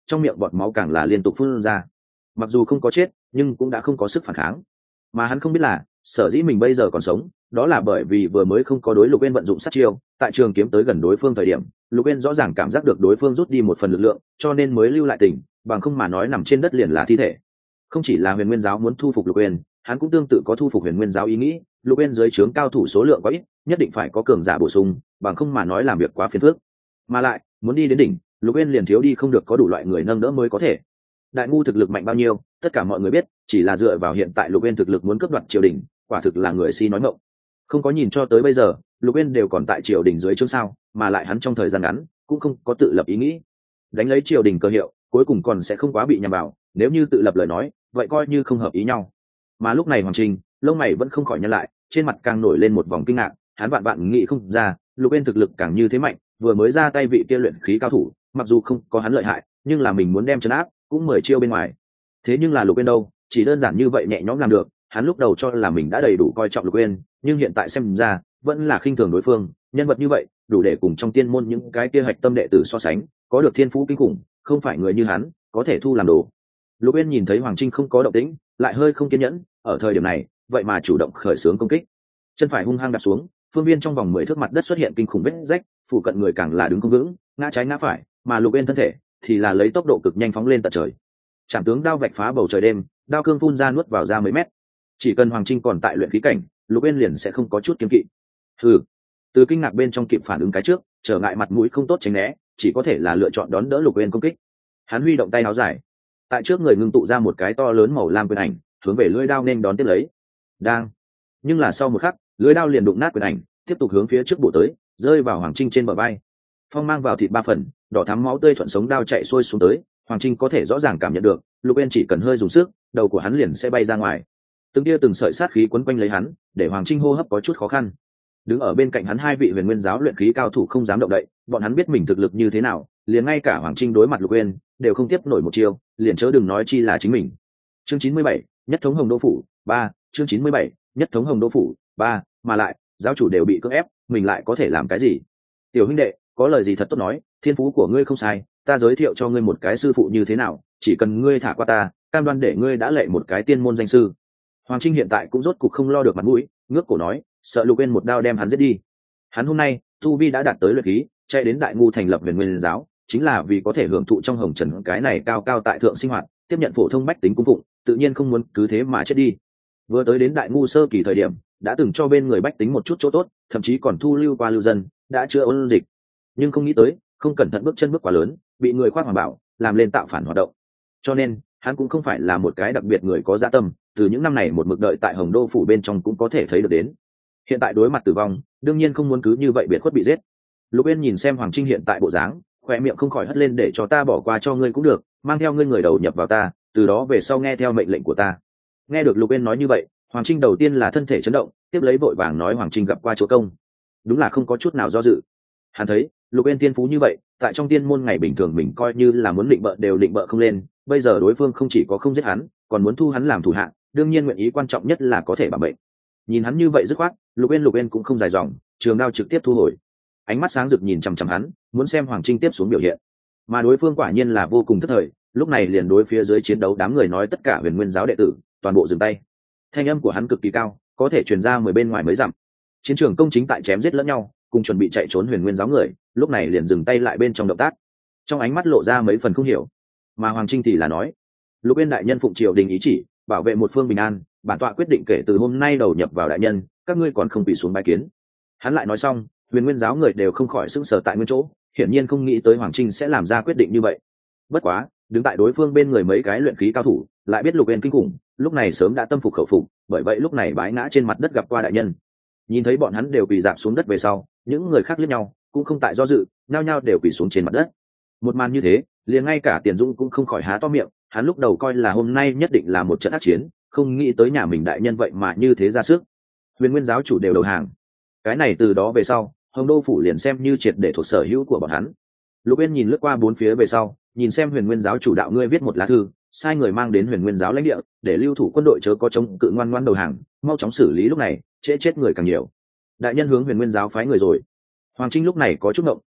trong miệng bọt máu càng là liên tục phun ra. Mặc dù không có chết nhưng cũng đã không có sức phản kháng, mà hắn không biết là sở dĩ mình bây giờ còn sống đó là bởi vì vừa mới không có đối Lục Uyên vận dụng sát chiêu, tại trường kiếm tới gần đối phương thời điểm Lục Uyên rõ ràng cảm giác được đối phương rút đi một phần lực lượng, cho nên mới lưu lại tình, bằng không mà nói nằm trên đất liền là thi thể. Không chỉ là Huyền Nguyên giáo muốn thu phục Lục Uyên, hắn cũng tương tự có thu phục Huyền Nguyên giáo ý nghĩ. Lục Uyên dưới trướng cao thủ số lượng quá ít, nhất định phải có cường giả bổ sung, bằng không mà nói làm việc quá phiền phức. Mà lại muốn đi đến đỉnh, Lục Uyên liền thiếu đi không được có đủ loại người nâng đỡ mới có thể. Đại ngu thực lực mạnh bao nhiêu tất cả mọi người biết, chỉ là dựa vào hiện tại Lục Uyên thực lực muốn cướp đoạt triều đình quả thực là người si nói ngọng. Không có nhìn cho tới bây giờ Lục Uyên đều còn tại triều đình dưới trướng sao, mà lại hắn trong thời gian ngắn cũng không có tự lập ý nghĩ. Đánh lấy triều đình cơ hiệu cuối cùng còn sẽ không quá bị nhầm vào, nếu như tự lập lời nói vậy coi như không hợp ý nhau. Mà lúc này Hoàng Trinh lông mày vẫn không khỏi nhăn lại, trên mặt càng nổi lên một vòng kinh ngạc. Hắn vạn vạn nghĩ không ra Lục Uyên thực lực càng như thế mạnh, vừa mới ra tay vị kia luyện khí cao thủ mặc dù không có hắn lợi hại nhưng là mình muốn đem trấn áp cũng mười chiêu bên ngoài. Thế nhưng là Lục Uyên đâu chỉ đơn giản như vậy nhẹ nhõm làm được. Hắn lúc đầu cho là mình đã đầy đủ coi trọng Lục Uyên, nhưng hiện tại xem ra vẫn là khinh thường đối phương. Nhân vật như vậy đủ để cùng trong tiên môn những cái kia hạch tâm đệ tử so sánh, có được thiên phú kinh khủng, không phải người như hắn có thể thu làm đồ. Lục Uyên nhìn thấy Hoàng Trinh không có động tĩnh lại hơi không kiên nhẫn, ở thời điểm này vậy mà chủ động khởi xướng công kích. Chân phải hung hăng đạp xuống, phương viên trong vòng mười thước mặt đất xuất hiện kinh khủng vết rách, phụ cận người càng là đứng không vững, ngã trái ngã phải, mà Lục Uyên thân thể thì là lấy tốc độ cực nhanh phóng lên tận trời. Trảm tướng đao vạch phá bầu trời đêm, đao cương phun ra nuốt vào ra mấy mét. Chỉ cần Hoàng Trinh còn tại luyện khí cảnh, Lục Uyên liền sẽ không có chút kiêng kỵ. Hừ. Từ kinh ngạc bên trong kịp phản ứng cái trước, trở ngại mặt mũi không tốt tránh né, chỉ có thể là lựa chọn đón đỡ Lục Uyên công kích. Hắn huy động tay áo dài, tại trước người ngưng tụ ra một cái to lớn màu lam quyền ảnh, hướng về lưỡi đao nên đón tiếp lấy. Đang. Nhưng là sau một khắc, lưỡi đao liền đụng nát quyền ảnh, tiếp tục hướng phía trước bổ tới, rơi vào Hoàng Trinh trên bờ vai. Phong mang vào thịt ba phần, đỏ thắm máu tươi thuận sống đao chạy xuôi xuống tới. Hoàng Trinh có thể rõ ràng cảm nhận được, Lục Uyên chỉ cần hơi dùng sức, đầu của hắn liền sẽ bay ra ngoài. Từng tia từng sợi sát khí quấn quanh lấy hắn, để Hoàng Trinh hô hấp có chút khó khăn. Đứng ở bên cạnh hắn hai vị Huyền Nguyên giáo luyện khí cao thủ không dám động đậy, bọn hắn biết mình thực lực như thế nào, liền ngay cả Hoàng Trinh đối mặt Lục Uyên đều không tiếp nổi một chiêu, liền chớ đừng nói chi là chính mình. Chương chín mươi bảy, nhất thống Hồng Đô phủ ba. Chương chín mươi bảy, nhất thống Hồng Đô phủ ba. Mà lại giáo chủ đều bị cưỡng ép, mình lại có thể làm cái gì? Tiểu huynh đệ, có lời gì thật tốt nói, thiên phú của ngươi không sai, ta giới thiệu cho ngươi một cái sư phụ như thế nào, chỉ cần ngươi thả qua ta, cam đoan để ngươi đã lệ một cái tiên môn danh sư. Hoàng Trinh hiện tại cũng rốt cục không lo được mặt mũi, ngước cổ nói, sợ Lục Uyên một đao đem hắn giết đi. Hắn hôm nay tu vi đã đạt tới luyện khí, chạy đến Đại Ngu thành lập Huyền Nguyên giáo, chính là vì có thể hưởng thụ trong hồng trần cái này cao cao tại thượng sinh hoạt, tiếp nhận phổ thông bách tính cung phụng, tự nhiên không muốn cứ thế mà chết đi. Vừa tới đến Đại Ngu sơ kỳ thời điểm, đã từng cho bên người bách tính một chút chỗ tốt, thậm chí còn thu lưu qua lưu dân, đã chữa ôn dịch. Nhưng không nghĩ tới, không cẩn thận bước chân bước quá lớn, bị người khoác hoàng bảo, làm lên tạo phản hoạt động. Cho nên, hắn cũng không phải là một cái đặc biệt người có dạ tâm, từ những năm này một mực đợi tại Hồng Đô phủ bên trong cũng có thể thấy được đến. Hiện tại đối mặt tử vong, đương nhiên không muốn cứ như vậy biệt khuất bị giết. Lục Uyên nhìn xem Hoàng Trinh hiện tại bộ dáng, khóe miệng không khỏi hất lên, để cho ta bỏ qua cho ngươi cũng được, mang theo ngươi người đầu nhập vào ta, từ đó về sau nghe theo mệnh lệnh của ta. Nghe được Lục Uyên nói như vậy, Hoàng Trinh đầu tiên là thân thể chấn động, tiếp lấy vội vàng nói Hoàng Trinh gặp qua chúa công. Đúng là không có chút nào do dự. Hắn thấy Lục Uyên tiên phú như vậy, tại trong tiên môn ngày bình thường mình coi như là muốn định bợ đều định bợ không lên, bây giờ đối phương không chỉ có không giết hắn, còn muốn thu hắn làm thủ hạ, đương nhiên nguyện ý quan trọng nhất là có thể bảo mệnh. Nhìn hắn như vậy dứt khoát, Lục Uyên Lục Uyên cũng không dài dòng, trường đao trực tiếp thu hồi, ánh mắt sáng rực nhìn chằm chằm hắn, muốn xem Hoàng Trinh tiếp xuống biểu hiện. Mà đối phương quả nhiên là vô cùng thất thời, lúc này liền đối phía dưới chiến đấu đám người nói tất cả Huyền Nguyên giáo đệ tử toàn bộ dừng tay. Thanh âm của hắn cực kỳ cao, có thể truyền ra mười bên ngoài mới dặm. Chiến trường công chính tại chém giết lẫn nhau, cùng chuẩn bị chạy trốn Huyền Nguyên giáo người, lúc này liền dừng tay lại bên trong động tác. Trong ánh mắt lộ ra mấy phần không hiểu. Mà Hoàng Trinh thì là nói, Lục Uyên đại nhân phụng triều đình ý chỉ, bảo vệ một phương bình an, bản tọa quyết định kể từ hôm nay đầu nhập vào đại nhân, các ngươi còn không bị xuống bái kiến. Hắn lại nói xong, Huyền Nguyên giáo người đều không khỏi sững sờ tại nguyên chỗ, hiển nhiên không nghĩ tới Hoàng Trinh sẽ làm ra quyết định như vậy. Bất quá, đứng tại đối phương bên người mấy cái luyện khí cao thủ, lại biết Lục Uyên kinh khủng, lúc này sớm đã tâm phục khẩu phục, bởi vậy lúc này bái ngã trên mặt đất gặp qua đại nhân. Nhìn thấy bọn hắn đều quỳ rạp xuống đất về sau, những người khác liếc nhau, cũng không tại do dự, nhao nhao đều quỳ xuống trên mặt đất. Một màn như thế, liền ngay cả Tiền Dung cũng không khỏi há to miệng, hắn lúc đầu coi là hôm nay nhất định là một trận ác chiến, không nghĩ tới nhà mình đại nhân vậy mà như thế ra sức. Huyền Nguyên giáo chủ đều đầu hàng. Cái này từ đó về sau, Hồng Đô phủ liền xem như triệt để thuộc sở hữu của bọn hắn. Lục Uyên nhìn lướt qua bốn phía về sau, nhìn xem Huyền Nguyên giáo chủ đạo ngươi viết một lá thư, sai người mang đến Huyền Nguyên giáo lãnh địa, để lưu thủ quân đội chớ có chống cự, ngoan ngoãn đầu hàng, mau chóng xử lý lúc này, trễ chết người càng nhiều. Đại nhân hướng Huyền Nguyên giáo phái người rồi. Hoàng Trinh lúc này có chút ngộng,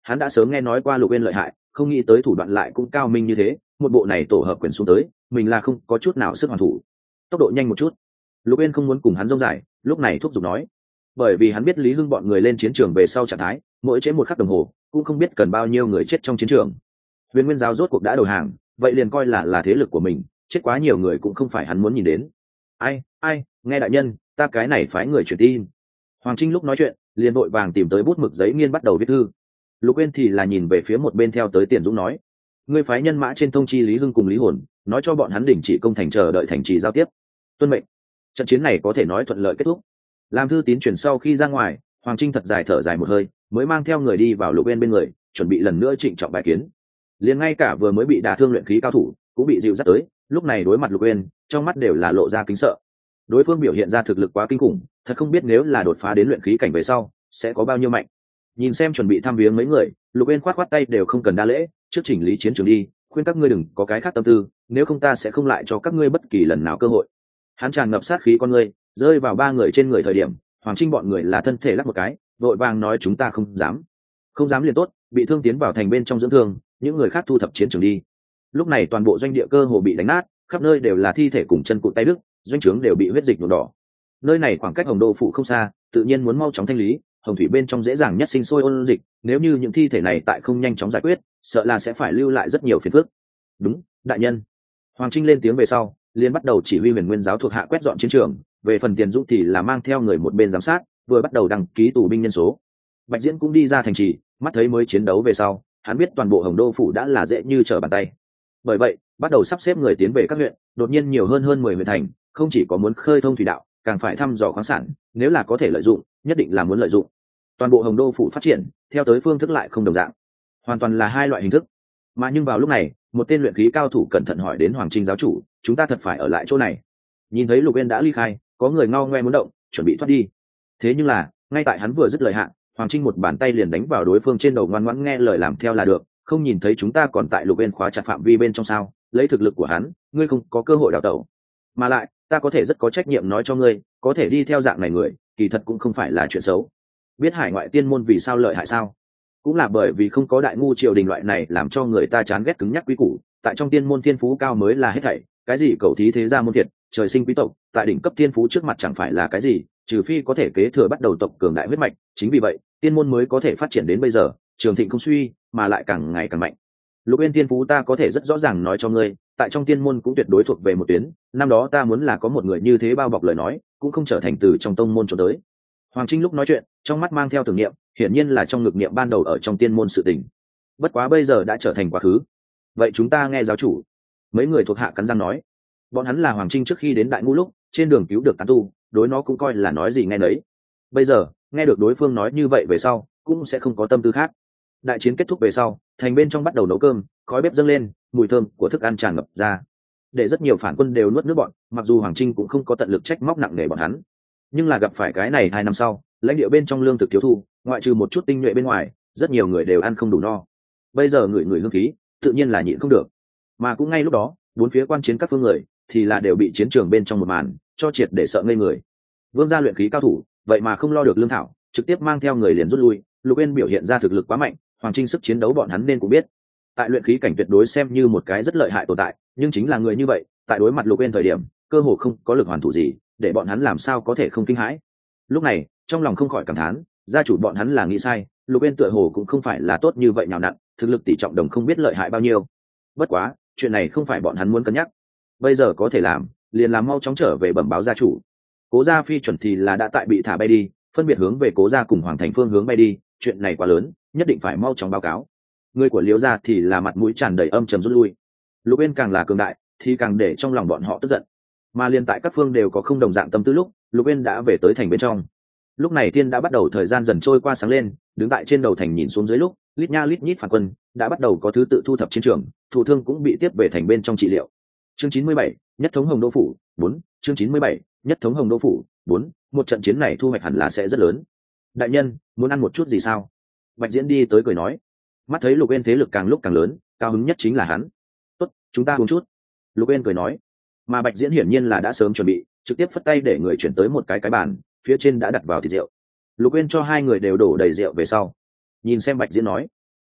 Hắn đã sớm nghe nói qua Lục Uyên lợi hại, không nghĩ tới thủ đoạn lại cũng cao minh như thế, một bộ này tổ hợp quyền xuống tới, mình là không có chút nào sức hoàn thủ. Tốc độ nhanh một chút. Lục Uyên không muốn cùng hắn rông dài, lúc này thúc giục nói, bởi vì hắn biết Lý Hưng bọn người lên chiến trường về sau trạng thái, mỗi chế một khắc đồng hồ, cũng không biết cần bao nhiêu người chết trong chiến trường. Huyền Nguyên giáo rốt cuộc đã đầu hàng, vậy liền coi là là thế lực của mình, chết quá nhiều người cũng không phải hắn muốn nhìn đến. Ai, ai, nghe đại nhân, ta cái này phái người truyền tin. Hoàng Trinh lúc nói chuyện, liền vội vàng tìm tới bút mực giấy nghiên bắt đầu viết thư. Lục Uyên thì là nhìn về phía một bên theo tới Tiền Dũng nói, ngươi phái nhân mã trên thông chi Lý Hưng cùng Lý Hồn, nói cho bọn hắn đình chỉ công thành chờ đợi thành trì giao tiếp. Tuân mệnh. Trận chiến này có thể nói thuận lợi kết thúc. Làm thư tín chuyển sau khi ra ngoài, Hoàng Trinh thật dài thở dài một hơi, mới mang theo người đi vào Lục Uyên bên người, chuẩn bị lần nữa trịnh trọng bài kiến. Liền ngay cả vừa mới bị đả thương luyện khí cao thủ cũng bị dịu dắt tới, lúc này đối mặt Lục Uyên, trong mắt đều là lộ ra kính sợ. Đối phương biểu hiện ra thực lực quá kinh khủng, thật không biết nếu là đột phá đến luyện khí cảnh về sau sẽ có bao nhiêu mạnh. Nhìn xem chuẩn bị thăm viếng mấy người, Lục Uyên khoát khoát tay đều không cần đa lễ, trước chỉnh lý chiến trường đi, khuyên các ngươi đừng có cái khác tâm tư, nếu không ta sẽ không lại cho các ngươi bất kỳ lần nào cơ hội. Hắn tràn ngập sát khí con ngươi, rơi vào ba người trên người thời điểm, Hoàng Trinh bọn người là thân thể lắc một cái, vội vàng nói chúng ta không dám. Không dám liền tốt, bị thương tiến vào thành bên trong dưỡng thương, những người khác thu thập chiến trường đi. Lúc này toàn bộ doanh địa cơ hồ bị đánh nát, khắp nơi đều là thi thể cùng chân cụt tay đứt, doanh trướng đều bị huyết dịch nhuộm đỏ. Nơi này khoảng cách Hồng Đô phủ không xa, tự nhiên muốn mau chóng thanh lý, hồng thủy bên trong dễ dàng nhất sinh sôi ôn dịch, nếu như những thi thể này tại không nhanh chóng giải quyết, sợ là sẽ phải lưu lại rất nhiều phiền phức. Đúng, đại nhân. Hoàng Trinh lên tiếng về sau, liền bắt đầu chỉ huy Huyền Nguyên giáo thuộc hạ quét dọn chiến trường, về phần Tiền Dũng thì là mang theo người một bên giám sát, vừa bắt đầu đăng ký tù binh nhân số. Bạch Diễn cũng đi ra thành trì, mắt thấy mới chiến đấu về sau, hắn biết toàn bộ Hồng Đô phủ đã là dễ như trở bàn tay. Bởi vậy, bắt đầu sắp xếp người tiến về các huyện, đột nhiên nhiều hơn hơn mười huyện thành, không chỉ có muốn khơi thông thủy đạo, càng phải thăm dò khoáng sản, nếu là có thể lợi dụng, nhất định là muốn lợi dụng. Toàn bộ Hồng Đô phủ phát triển, theo tới phương thức lại không đồng dạng, hoàn toàn là hai loại hình thức. Mà nhưng vào lúc này, một tên luyện khí cao thủ cẩn thận hỏi đến Hoàng Trinh giáo chủ, chúng ta thật phải ở lại chỗ này? Nhìn thấy Lục Uyên đã ly khai, có người ngao ngoe muốn động, chuẩn bị thoát đi. Thế nhưng là, ngay tại hắn vừa dứt lời hạn, Hoàng Trinh một bàn tay liền đánh vào đối phương trên đầu, ngoan ngoãn nghe lời làm theo là được, không nhìn thấy chúng ta còn tại Lục Uyên khóa chặt phạm vi bên trong sao? Lấy thực lực của hắn, ngươi không có cơ hội đào tẩu. Mà lại, ta có thể rất có trách nhiệm nói cho ngươi, có thể đi theo dạng này người, kỳ thật cũng không phải là chuyện xấu. Biết hải ngoại tiên môn vì sao lợi hại sao? Cũng là bởi vì không có đại ngu triều đình loại này làm cho người ta chán ghét cứng nhắc quý củ, tại trong tiên môn thiên phú cao mới là hết thảy, cái gì cầu thí thế gia môn thiệt, trời sinh quý tộc, tại đỉnh cấp tiên phú trước mặt chẳng phải là cái gì, trừ phi có thể kế thừa bắt đầu tộc cường đại huyết mạch, chính vì vậy, tiên môn mới có thể phát triển đến bây giờ, trường thịnh không suy, mà lại càng ngày càng mạnh. Lục Uyên tiên phú ta có thể rất rõ ràng nói cho ngươi, tại trong tiên môn cũng tuyệt đối thuộc về một tuyến, năm đó ta muốn là có một người như thế bao bọc lời nói, cũng không trở thành từ trong tông môn trốn tới. Hoàng Trinh lúc nói chuyện, trong mắt mang theo tưởng niệm, hiển nhiên là trong ngực niệm ban đầu ở trong tiên môn sự tình. Bất quá bây giờ đã trở thành quá khứ. Vậy chúng ta nghe giáo chủ. Mấy người thuộc hạ cắn răng nói, bọn hắn là Hoàng Trinh trước khi đến Đại Ngũ lúc, trên đường cứu được tán tu, đối nó cũng coi là nói gì nghe nấy. Bây giờ, nghe được đối phương nói như vậy về sau, cũng sẽ không có tâm tư khác. Đại chiến kết thúc về sau, thành bên trong bắt đầu nấu cơm, khói bếp dâng lên, mùi thơm của thức ăn tràn ngập ra, để rất nhiều phản quân đều nuốt nước bọn. Mặc dù Hoàng Trinh cũng không có tận lực trách móc nặng nề bọn hắn, nhưng là gặp phải cái này hai năm sau, lãnh địa bên trong lương thực thiếu thụ, ngoại trừ một chút tinh nhuệ bên ngoài, rất nhiều người đều ăn không đủ no. Bây giờ người người hương khí, tự nhiên là nhịn không được. Mà cũng ngay lúc đó, bốn phía quan chiến các phương người thì là đều bị chiến trường bên trong một màn cho triệt để sợ ngây người. Vương gia luyện khí cao thủ, vậy mà không lo được lương thảo, trực tiếp mang theo người liền rút lui. Lục Uyên biểu hiện ra thực lực quá mạnh, Hoàng Trinh sức chiến đấu bọn hắn nên cũng biết. Tại luyện khí cảnh tuyệt đối xem như một cái rất lợi hại tồn tại, nhưng chính là người như vậy, tại đối mặt Lục Uyên thời điểm, cơ hồ không có lực hoàn thủ gì, để bọn hắn làm sao có thể không kinh hãi. Lúc này, trong lòng không khỏi cảm thán, gia chủ bọn hắn là nghĩ sai, Lục Uyên tựa hồ cũng không phải là tốt như vậy nào nặn, thực lực tỷ trọng đồng không biết lợi hại bao nhiêu. Bất quá, chuyện này không phải bọn hắn muốn cân nhắc. Bây giờ có thể làm, liền làm mau chóng trở về bẩm báo gia chủ. Cố gia phi chuẩn thì là đã tại bị thả bay đi, phân biệt hướng về Cố gia cùng Hoàng Thành phương hướng bay đi, chuyện này quá lớn, nhất định phải mau chóng báo cáo. Người của Liễu gia thì là mặt mũi tràn đầy âm trầm rút lui. Lục Uyên càng là cường đại, thì càng để trong lòng bọn họ tức giận. Mà liên tại các phương đều có không đồng dạng tâm tư lúc, Lục Uyên đã về tới thành bên trong. Lúc này thiên đã bắt đầu thời gian dần trôi qua sáng lên, đứng tại trên đầu thành nhìn xuống dưới lúc, lít nha lít nhít phản quân đã bắt đầu có thứ tự thu thập chiến trường, thủ thương cũng bị tiếp về thành bên trong trị liệu. Chương chín mươi bảy, nhất thống Hồng Đô phủ, bốn. Chương chín mươi bảy, nhất thống Hồng Đô phủ, bốn. Một trận chiến này thu hoạch hẳn là sẽ rất lớn. Đại nhân, muốn ăn một chút gì sao? Bạch Diễn đi tới cười nói. Mắt thấy Lục Uyên thế lực càng lúc càng lớn, cao hứng nhất chính là hắn. Tốt, chúng ta uống chút. Lục Uyên cười nói. Mà Bạch Diễn hiển nhiên là đã sớm chuẩn bị, trực tiếp phất tay để người chuyển tới một cái cái bàn, phía trên đã đặt vào thịt rượu. Lục Uyên cho hai người đều đổ đầy rượu về sau, nhìn xem Bạch Diễn nói,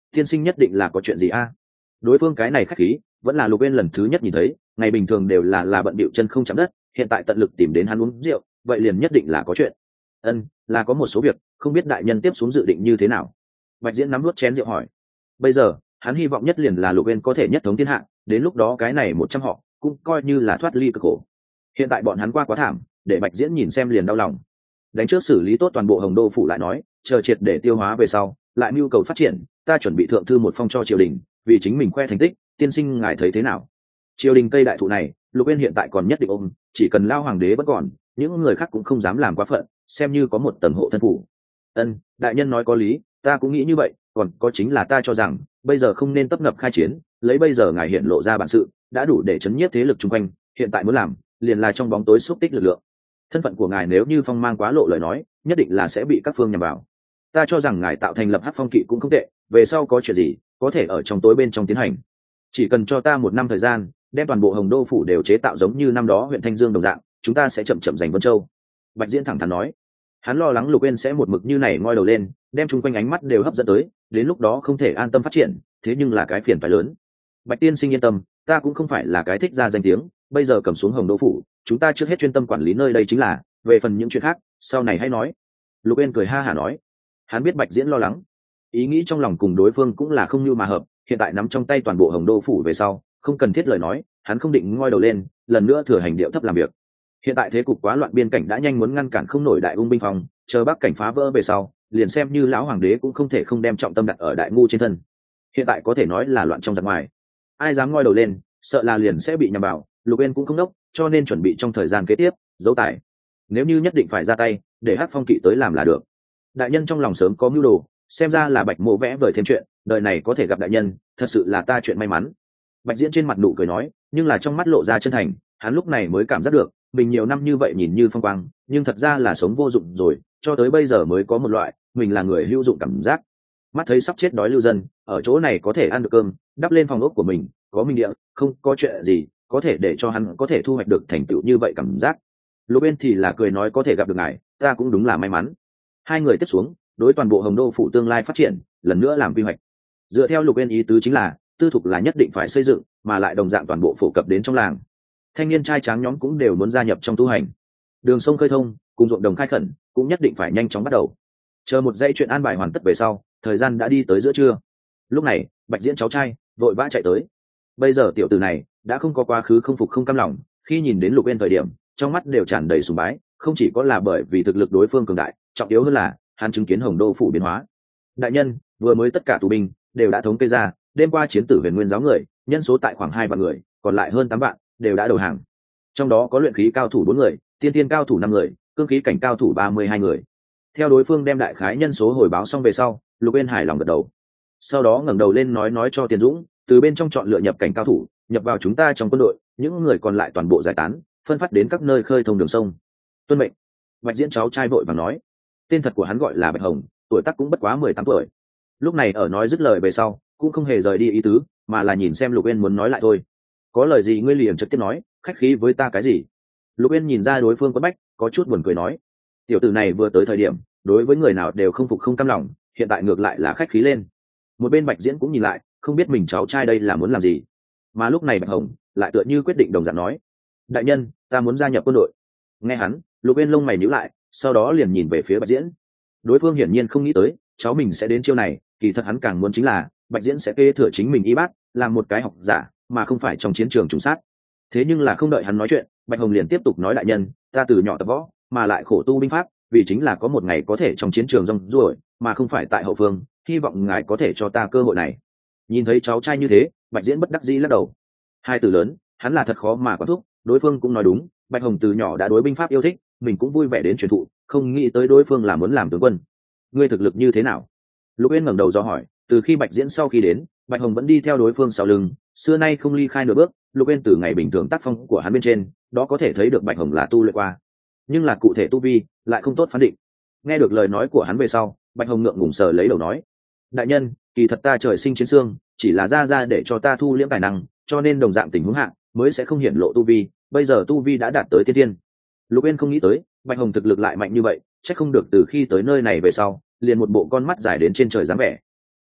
tiên sinh nhất định là có chuyện gì a? Đối phương cái này khách khí vẫn là Lục Uyên lần thứ nhất nhìn thấy, ngày bình thường đều là là bận bịu chân không chạm đất, hiện tại tận lực tìm đến hắn uống rượu, vậy liền nhất định là có chuyện. Ân, là có một số việc, không biết đại nhân tiếp xuống dự định như thế nào. Bạch Diễn nắm nuốt chén rượu hỏi. Bây giờ hắn hy vọng nhất liền là Lục Uyên có thể nhất thống thiên hạ, đến lúc đó cái này một trăm họ cũng coi như là thoát ly cực khổ. Hiện tại bọn hắn qua quá thảm, để Bạch Diễn nhìn xem liền đau lòng. Đánh trước xử lý tốt toàn bộ Hồng Đô phủ lại nói, chờ triệt để tiêu hóa về sau, lại mưu cầu phát triển, ta chuẩn bị thượng thư một phong cho triều đình, vì chính mình khoe thành tích, tiên sinh ngài thấy thế nào? Triều đình cây đại thụ này, Lục Uyên hiện tại còn nhất định ôm, chỉ cần lao hoàng đế vẫn còn, những người khác cũng không dám làm quá phận, xem như có một tầng hộ thân phủ. Ân, đại nhân nói có lý, ta cũng nghĩ như vậy, còn có chính là ta cho rằng bây giờ không nên tấp nập khai chiến, lấy bây giờ ngài hiện lộ ra bản sự, đã đủ để chấn nhiếp thế lực chung quanh, hiện tại muốn làm, liền là trong bóng tối xúc tích lực lượng. Thân phận của ngài nếu như phong mang quá lộ lời nói, nhất định là sẽ bị các phương nhằm vào. Ta cho rằng ngài tạo thành lập Hắc Phong kỵ cũng không tệ, về sau có chuyện gì, có thể ở trong tối bên trong tiến hành. Chỉ cần cho ta một năm thời gian, đem toàn bộ Hồng Đô phủ đều chế tạo giống như năm đó huyện Thanh Dương đồng dạng, chúng ta sẽ chậm chậm giành Vân Châu. Bạch Diễn thẳng thắn nói. Hắn lo lắng Lục Uyên sẽ một mực như này ngoi đầu lên, đem chung quanh ánh mắt đều hấp dẫn tới, đến lúc đó không thể an tâm phát triển, thế nhưng là cái phiền phải lớn. Bạch tiên sinh yên tâm, ta cũng không phải là cái thích ra danh tiếng, bây giờ cầm xuống Hồng Đô phủ, chúng ta trước hết chuyên tâm quản lý nơi đây chính là, về phần những chuyện khác, sau này hãy nói. Lục Uyên cười ha hả nói. Hắn biết Bạch Diễn lo lắng, ý nghĩ trong lòng cùng đối phương cũng là không như mà hợp, hiện tại nắm trong tay toàn bộ Hồng Đô phủ về sau, không cần thiết lời nói, hắn không định ngoi đầu lên, lần nữa thừa hành điệu thấp làm việc. Hiện tại thế cục quá loạn, biên cảnh đã nhanh muốn ngăn cản không nổi đại ung binh phòng, chờ bắc cảnh phá vỡ về sau, liền xem như lão hoàng đế cũng không thể không đem trọng tâm đặt ở đại ngu trên thân. Hiện tại có thể nói là loạn trong giặc ngoài, ai dám ngoi đầu lên, sợ là liền sẽ bị nhằm vào. Lục Uyên cũng không đốc, cho nên chuẩn bị trong thời gian kế tiếp giấu tài, nếu như nhất định phải ra tay, để Hắc Phong kỵ tới làm là được. Đại nhân trong lòng sớm có mưu đồ, xem ra là Bạch Mộ vẽ vời thêm chuyện, đời này có thể gặp đại nhân, thật sự là ta chuyện may mắn. Bạch Diễn trên mặt nụ cười nói, nhưng là trong mắt lộ ra chân thành, hắn lúc này mới cảm giác được mình nhiều năm như vậy nhìn như phong quang, nhưng thật ra là sống vô dụng rồi, cho tới bây giờ mới có một loại mình là người hữu dụng cảm giác. Mắt thấy sắp chết đói lưu dân, ở chỗ này có thể ăn được cơm, đắp lên phòng ốc của mình, có minh địa, không có chuyện gì có thể để cho hắn có thể thu hoạch được thành tựu như vậy cảm giác. Lục Uyên thì là cười nói, có thể gặp được ngài, ta cũng đúng là may mắn. Hai người tiếp xuống, đối toàn bộ Hồng Đô phủ tương lai phát triển, lần nữa làm quy hoạch. Dựa theo Lục Uyên ý tứ chính là, tư thục là nhất định phải xây dựng, mà lại đồng dạng toàn bộ phổ cập đến trong làng. Thanh niên trai tráng nhóm cũng đều muốn gia nhập trong tu hành. Đường sông khơi thông, cùng ruộng đồng khai khẩn, cũng nhất định phải nhanh chóng bắt đầu. Chờ một dãy chuyện an bài hoàn tất về sau, thời gian đã đi tới giữa trưa. Lúc này, Bạch Diễn cháu trai vội vã chạy tới. Bây giờ tiểu tử này đã không có quá khứ không phục không cam lòng, khi nhìn đến Lục Uyên thời điểm, trong mắt đều tràn đầy sùng bái, không chỉ có là bởi vì thực lực đối phương cường đại, trọng yếu hơn là hắn chứng kiến Hồng Đô phủ biến hóa. Đại nhân, vừa mới tất cả tù binh đều đã thống kê ra, đêm qua chiến tử Huyền Nguyên giáo người, nhân số tại khoảng hai vạn người, còn lại hơn tám vạn đều đã đầu hàng. Trong đó có luyện khí cao thủ bốn người, tiên tiên cao thủ năm người, cương khí cảnh cao thủ ba mươi hai người. Theo đối phương đem đại khái nhân số hồi báo xong về sau, Lục Uyên hài lòng gật đầu. Sau đó ngẩng đầu lên nói nói cho Tiền Dũng, từ bên trong chọn lựa nhập cảnh cao thủ, nhập vào chúng ta trong quân đội, những người còn lại toàn bộ giải tán, phân phát đến các nơi khơi thông đường sông. Tuân mệnh. Bạch Diễn cháu trai vội vàng nói. Tên thật của hắn gọi là Bạch Hồng, tuổi tác cũng bất quá mười tám tuổi. Lúc này ở nói dứt lời về sau, cũng không hề rời đi ý tứ, mà là nhìn xem Lục Uyên muốn nói lại thôi. Có lời gì ngươi liền trực tiếp nói, khách khí với ta cái gì? Lục Uyên nhìn ra đối phương quấn bách, có chút buồn cười nói. Tiểu tử này vừa tới thời điểm, đối với người nào đều không phục không cam lòng, hiện tại ngược lại là khách khí lên. Một bên Bạch Diễn cũng nhìn lại, không biết mình cháu trai đây là muốn làm gì. Mà lúc này Bạch Hồng lại tựa như quyết định đồng dạng nói: đại nhân, ta muốn gia nhập quân đội. Nghe hắn, Lục Uyên lông mày nhíu lại, sau đó liền nhìn về phía Bạch Diễn. Đối phương hiển nhiên không nghĩ tới cháu mình sẽ đến chiêu này, kỳ thật hắn càng muốn chính là Bạch Diễn sẽ kế thừa chính mình y bát, làm một cái học giả, mà không phải trong chiến trường trùng sát. Thế nhưng là không đợi hắn nói chuyện, Bạch Hồng liền tiếp tục nói: đại nhân, ta từ nhỏ tập võ, mà lại khổ tu binh pháp, vì chính là có một ngày có thể trong chiến trường rong ruổi, mà không phải tại hậu phương, hy vọng ngài có thể cho ta cơ hội này. Nhìn thấy cháu trai như thế, Bạch Diễn bất đắc dĩ lắc đầu. Hai từ lớn, hắn là thật khó mà quản thúc, đối phương cũng nói đúng, Bạch Hồng từ nhỏ đã đối binh pháp yêu thích, mình cũng vui vẻ đến truyền thụ, không nghĩ tới đối phương là muốn làm tướng quân. Ngươi thực lực như thế nào? Lục Uyên ngẩng đầu do hỏi, từ khi Bạch Diễn sau khi đến, Bạch Hồng vẫn đi theo đối phương sau lưng, xưa nay không ly khai nửa bước. Lục Uyên từ ngày bình thường tác phong của hắn bên trên, đó có thể thấy được Bạch Hồng là tu luyện qua, nhưng là cụ thể tu vi lại không tốt phán định. Nghe được lời nói của hắn về sau, Bạch Hồng ngượng ngùng sờ lấy đầu nói: đại nhân, kỳ thật ta trời sinh chiến xương, chỉ là ra ra để cho ta thu liễm tài năng, cho nên đồng dạng tình huống hạ mới sẽ không hiển lộ tu vi, bây giờ tu vi đã đạt tới tiên tiên. Lục Uyên không nghĩ tới Bạch Hồng thực lực lại mạnh như vậy, chắc không được từ khi tới nơi này về sau liền một bộ con mắt dài đến trên trời dáng vẻ.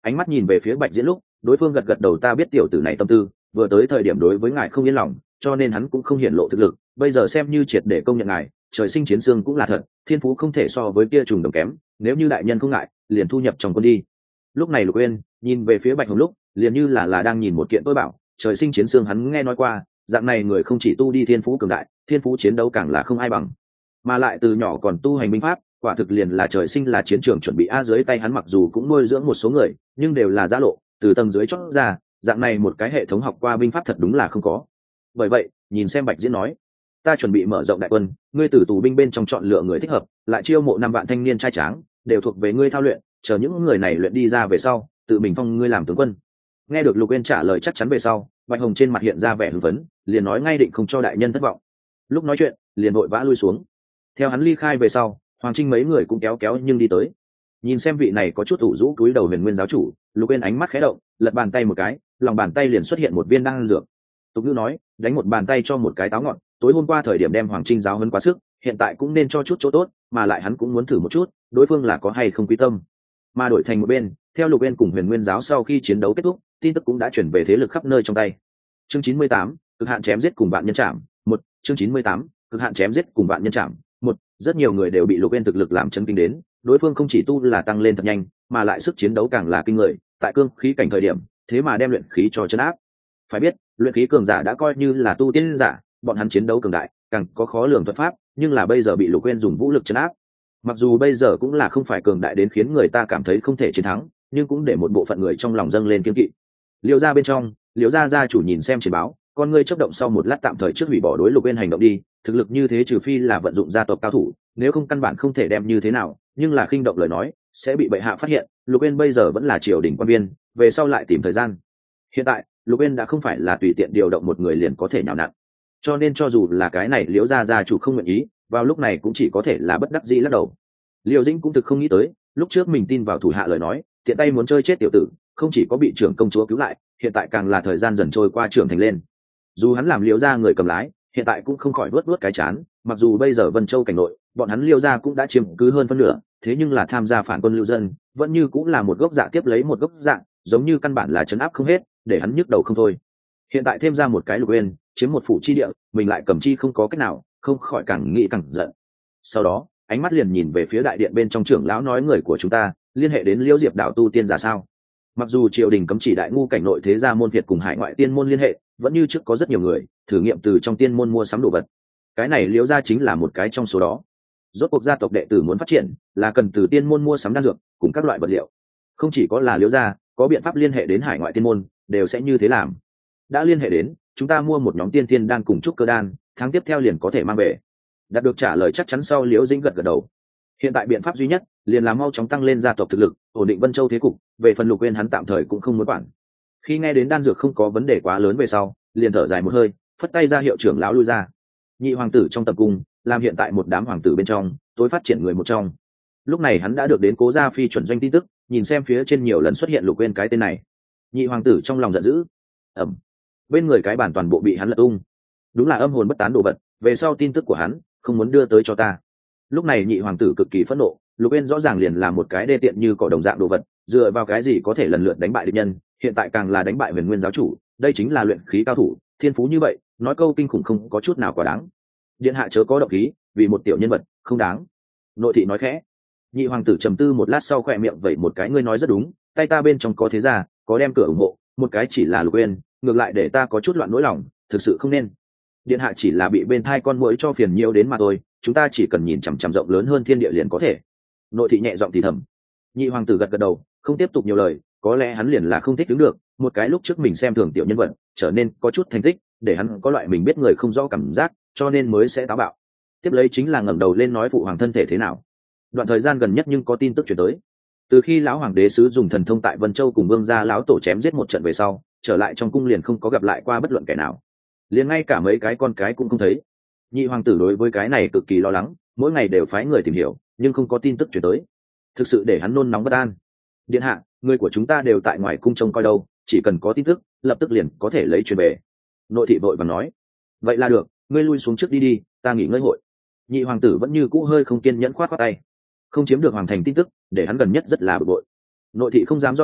ánh mắt nhìn về phía Bạch Diễn lúc, đối phương gật gật đầu, ta biết tiểu tử này tâm tư, vừa tới thời điểm đối với ngài không yên lòng, cho nên hắn cũng không hiển lộ thực lực, bây giờ xem như triệt để công nhận ngài, trời sinh chiến xương cũng là thật, thiên phú không thể so với kia trùng đồng kém, nếu như đại nhân không ngại, liền thu nhập trong quân đi. Lúc này Lục Uyên nhìn về phía Bạch Hồng lúc, liền như là là đang nhìn một kiện tôi bảo, trời sinh chiến xương hắn nghe nói qua, dạng này người không chỉ tu đi thiên phú cường đại, thiên phú chiến đấu càng là không ai bằng, mà lại từ nhỏ còn tu hành binh pháp, quả thực liền là trời sinh là chiến trường chuẩn bị. A dưới tay hắn mặc dù cũng nuôi dưỡng một số người, nhưng đều là giã lộ, từ tầng dưới chót ra, dạng này một cái hệ thống học qua binh pháp thật đúng là không có. Bởi vậy, nhìn xem Bạch Diễn nói, ta chuẩn bị mở rộng đại quân, ngươi từ tù binh bên trong chọn lựa người thích hợp, lại chiêu mộ năm vạn thanh niên trai tráng, đều thuộc về ngươi thao luyện, chờ những người này luyện đi ra về sau, tự mình phong ngươi làm tướng quân. Nghe được Lục Uyên trả lời chắc chắn về sau, Bạch Hồng trên mặt hiện ra vẻ hưng phấn, liền nói ngay định không cho đại nhân thất vọng. Lúc nói chuyện, liền vội vã lui xuống. Theo hắn ly khai về sau, Hoàng Trinh mấy người cũng kéo kéo nhưng đi tới. Nhìn xem vị này có chút ủ rũ cúi đầu Huyền Nguyên giáo chủ, Lục Uyên ánh mắt khẽ động, lật bàn tay một cái, lòng bàn tay liền xuất hiện một viên đan dược. Tục ngữ nói, đánh một bàn tay cho một cái táo ngọn, tối hôm qua thời điểm đem Hoàng Trinh giáo huấn quá sức, hiện tại cũng nên cho chút chỗ tốt, mà lại hắn cũng muốn thử một chút, đối phương là có hay không quý tâm. Mà đổi thành một bên, theo Lục Uyên cùng Huyền Nguyên giáo sau khi chiến đấu kết thúc, tin tức cũng đã chuyển về thế lực khắp nơi trong tay. Chương chín mươi tám, cực hạn chém giết cùng vạn nhân trảm, một, chương chín mươi tám, cực hạn chém giết cùng vạn nhân trảm, một, rất nhiều người đều bị Lục Uyên thực lực làm chấn kinh đến, đối phương không chỉ tu là tăng lên thật nhanh, mà lại sức chiến đấu càng là kinh người, tại cương khí cảnh thời điểm, thế mà đem luyện khí cho chấn áp. Phải biết, luyện khí cường giả đã coi như là tu tiên giả, bọn hắn chiến đấu cường đại, càng có khó lường thuật pháp, nhưng là bây giờ bị Lục Uyên dùng vũ lực chấn áp. Mặc dù bây giờ cũng là không phải cường đại đến khiến người ta cảm thấy không thể chiến thắng, nhưng cũng để một bộ phận người trong lòng dâng lên kiêng kỵ. Liễu gia bên trong, Liễu gia gia chủ nhìn xem chiến báo, con ngươi chớp động, sau một lát tạm thời trước hủy bỏ đối Lục Uyên hành động đi, thực lực như thế trừ phi là vận dụng gia tộc cao thủ, nếu không căn bản không thể đem như thế nào, nhưng là khinh động lời nói, sẽ bị bệ hạ phát hiện, Lục Uyên bây giờ vẫn là triều đình quan viên, về sau lại tìm thời gian. Hiện tại, Lục Uyên đã không phải là tùy tiện điều động một người liền có thể nhào nặn. Cho nên cho dù là cái này Liễu gia gia chủ không nguyện ý, vào lúc này cũng chỉ có thể là bất đắc dĩ lắc đầu. Liễu Dĩnh cũng thực không nghĩ tới, lúc trước mình tin vào thủ hạ lời nói, tiện tay muốn chơi chết tiểu tử, không chỉ có bị trưởng công chúa cứu lại, hiện tại càng là thời gian dần trôi qua trưởng thành lên. Dù hắn làm Liễu gia người cầm lái, hiện tại cũng không khỏi luốt luốt cái chán, mặc dù bây giờ Vân Châu cảnh nội, bọn hắn Liễu gia cũng đã chiếm cứ hơn phân nửa, thế nhưng là tham gia phản quân lưu dân, vẫn như cũng là một gốc dạ tiếp lấy một gốc dạ, giống như căn bản là trấn áp không hết, để hắn nhức đầu không thôi. Hiện tại thêm ra một cái Lục Uyên, chiếm một phủ chi địa, mình lại cầm chi không có cách nào, không khỏi càng nghĩ càng giận. Sau đó, ánh mắt liền nhìn về phía đại điện bên trong, trưởng lão nói người của chúng ta liên hệ đến Liễu Diệp đạo tu tiên giả sao? Mặc dù triều đình cấm chỉ đại ngu cảnh nội thế gia môn việt cùng hải ngoại tiên môn liên hệ, vẫn như trước có rất nhiều người thử nghiệm từ trong tiên môn mua sắm đồ vật. Cái này Liễu gia chính là một cái trong số đó. Rốt cuộc gia tộc đệ tử muốn phát triển, là cần từ tiên môn mua sắm đan dược cùng các loại vật liệu. Không chỉ có là Liễu gia, có biện pháp liên hệ đến hải ngoại tiên môn, đều sẽ như thế làm. Đã liên hệ đến, chúng ta mua một nhóm tiên tiên đan cùng trúc cơ đan, tháng tiếp theo liền có thể mang về. Đạt được trả lời chắc chắn sau, Liễu Dĩnh gật gật đầu. Hiện tại biện pháp duy nhất liền là mau chóng tăng lên gia tộc thực lực, ổn định Vân Châu thế cục, về phần Lục Uyên hắn tạm thời cũng không muốn quản. Khi nghe đến đan dược không có vấn đề quá lớn về sau, liền thở dài một hơi, phất tay ra hiệu trưởng lão lui ra. Nhị hoàng tử trong tập cung, làm hiện tại một đám hoàng tử bên trong tối phát triển người một trong. Lúc này hắn đã được đến Cố gia phi chuẩn doanh tin tức, nhìn xem phía trên nhiều lần xuất hiện Lục Uyên cái tên này, nhị hoàng tử trong lòng giận dữ. Ẩm, bên người cái bản toàn bộ bị hắn lật tung. Đúng là âm hồn bất tán đồ vật, về sau tin tức của hắn không muốn đưa tới cho ta. Lúc này nhị hoàng tử cực kỳ phẫn nộ, Lục Uyên rõ ràng liền là một cái đê tiện như cỏ đồng dạng đồ vật, dựa vào cái gì có thể lần lượt đánh bại địch nhân, hiện tại càng là đánh bại Huyền Nguyên giáo chủ, đây chính là luyện khí cao thủ, thiên phú như vậy, nói câu kinh khủng không có chút nào quá đáng. Điện hạ chớ có động khí, vì một tiểu nhân vật, không đáng. Nội thị nói khẽ. Nhị hoàng tử trầm tư một lát sau khỏe miệng vẩy một cái, ngươi nói rất đúng, tay ta bên trong có thế gia, có đem cửa ủng hộ, một cái chỉ là Lục Uyên, ngược lại để ta có chút loạn nỗi lòng, thực sự không nên. Điện hạ chỉ là bị bên thai con muỗi cho phiền nhiều đến mà thôi, chúng ta chỉ cần nhìn chằm chằm rộng lớn hơn thiên địa liền có thể. Nội thị nhẹ giọng thì thầm. Nhị hoàng tử gật gật đầu, không tiếp tục nhiều lời, có lẽ hắn liền là không thích đứng được, một cái lúc trước mình xem thường tiểu nhân vật, trở nên có chút thành tích, để hắn có loại mình biết người không rõ cảm giác, cho nên mới sẽ táo bạo. Tiếp lấy chính là ngẩng đầu lên nói phụ hoàng thân thể thế nào. Đoạn thời gian gần nhất nhưng có tin tức truyền tới, từ khi lão hoàng đế sứ dùng thần thông tại Vân Châu cùng vương gia lão tổ chém giết một trận về sau, trở lại trong cung liền không có gặp lại qua bất luận kẻ nào, liền ngay cả mấy cái con cái cũng không thấy. Nhị hoàng tử đối với cái này cực kỳ lo lắng, mỗi ngày đều phái người tìm hiểu, nhưng không có tin tức truyền tới, thực sự để hắn nôn nóng bất an. Điện hạ, người của chúng ta đều tại ngoài cung trông coi đâu, chỉ cần có tin tức lập tức liền có thể lấy truyền về. Nội thị vội vàng nói. Vậy là được, ngươi lui xuống trước đi đi, ta nghỉ ngơi hội. Nhị hoàng tử vẫn như cũ hơi không kiên nhẫn khoát khoát tay, không chiếm được hoàng thành tin tức, để hắn gần nhất rất là bực bội. Nội thị không dám do dự,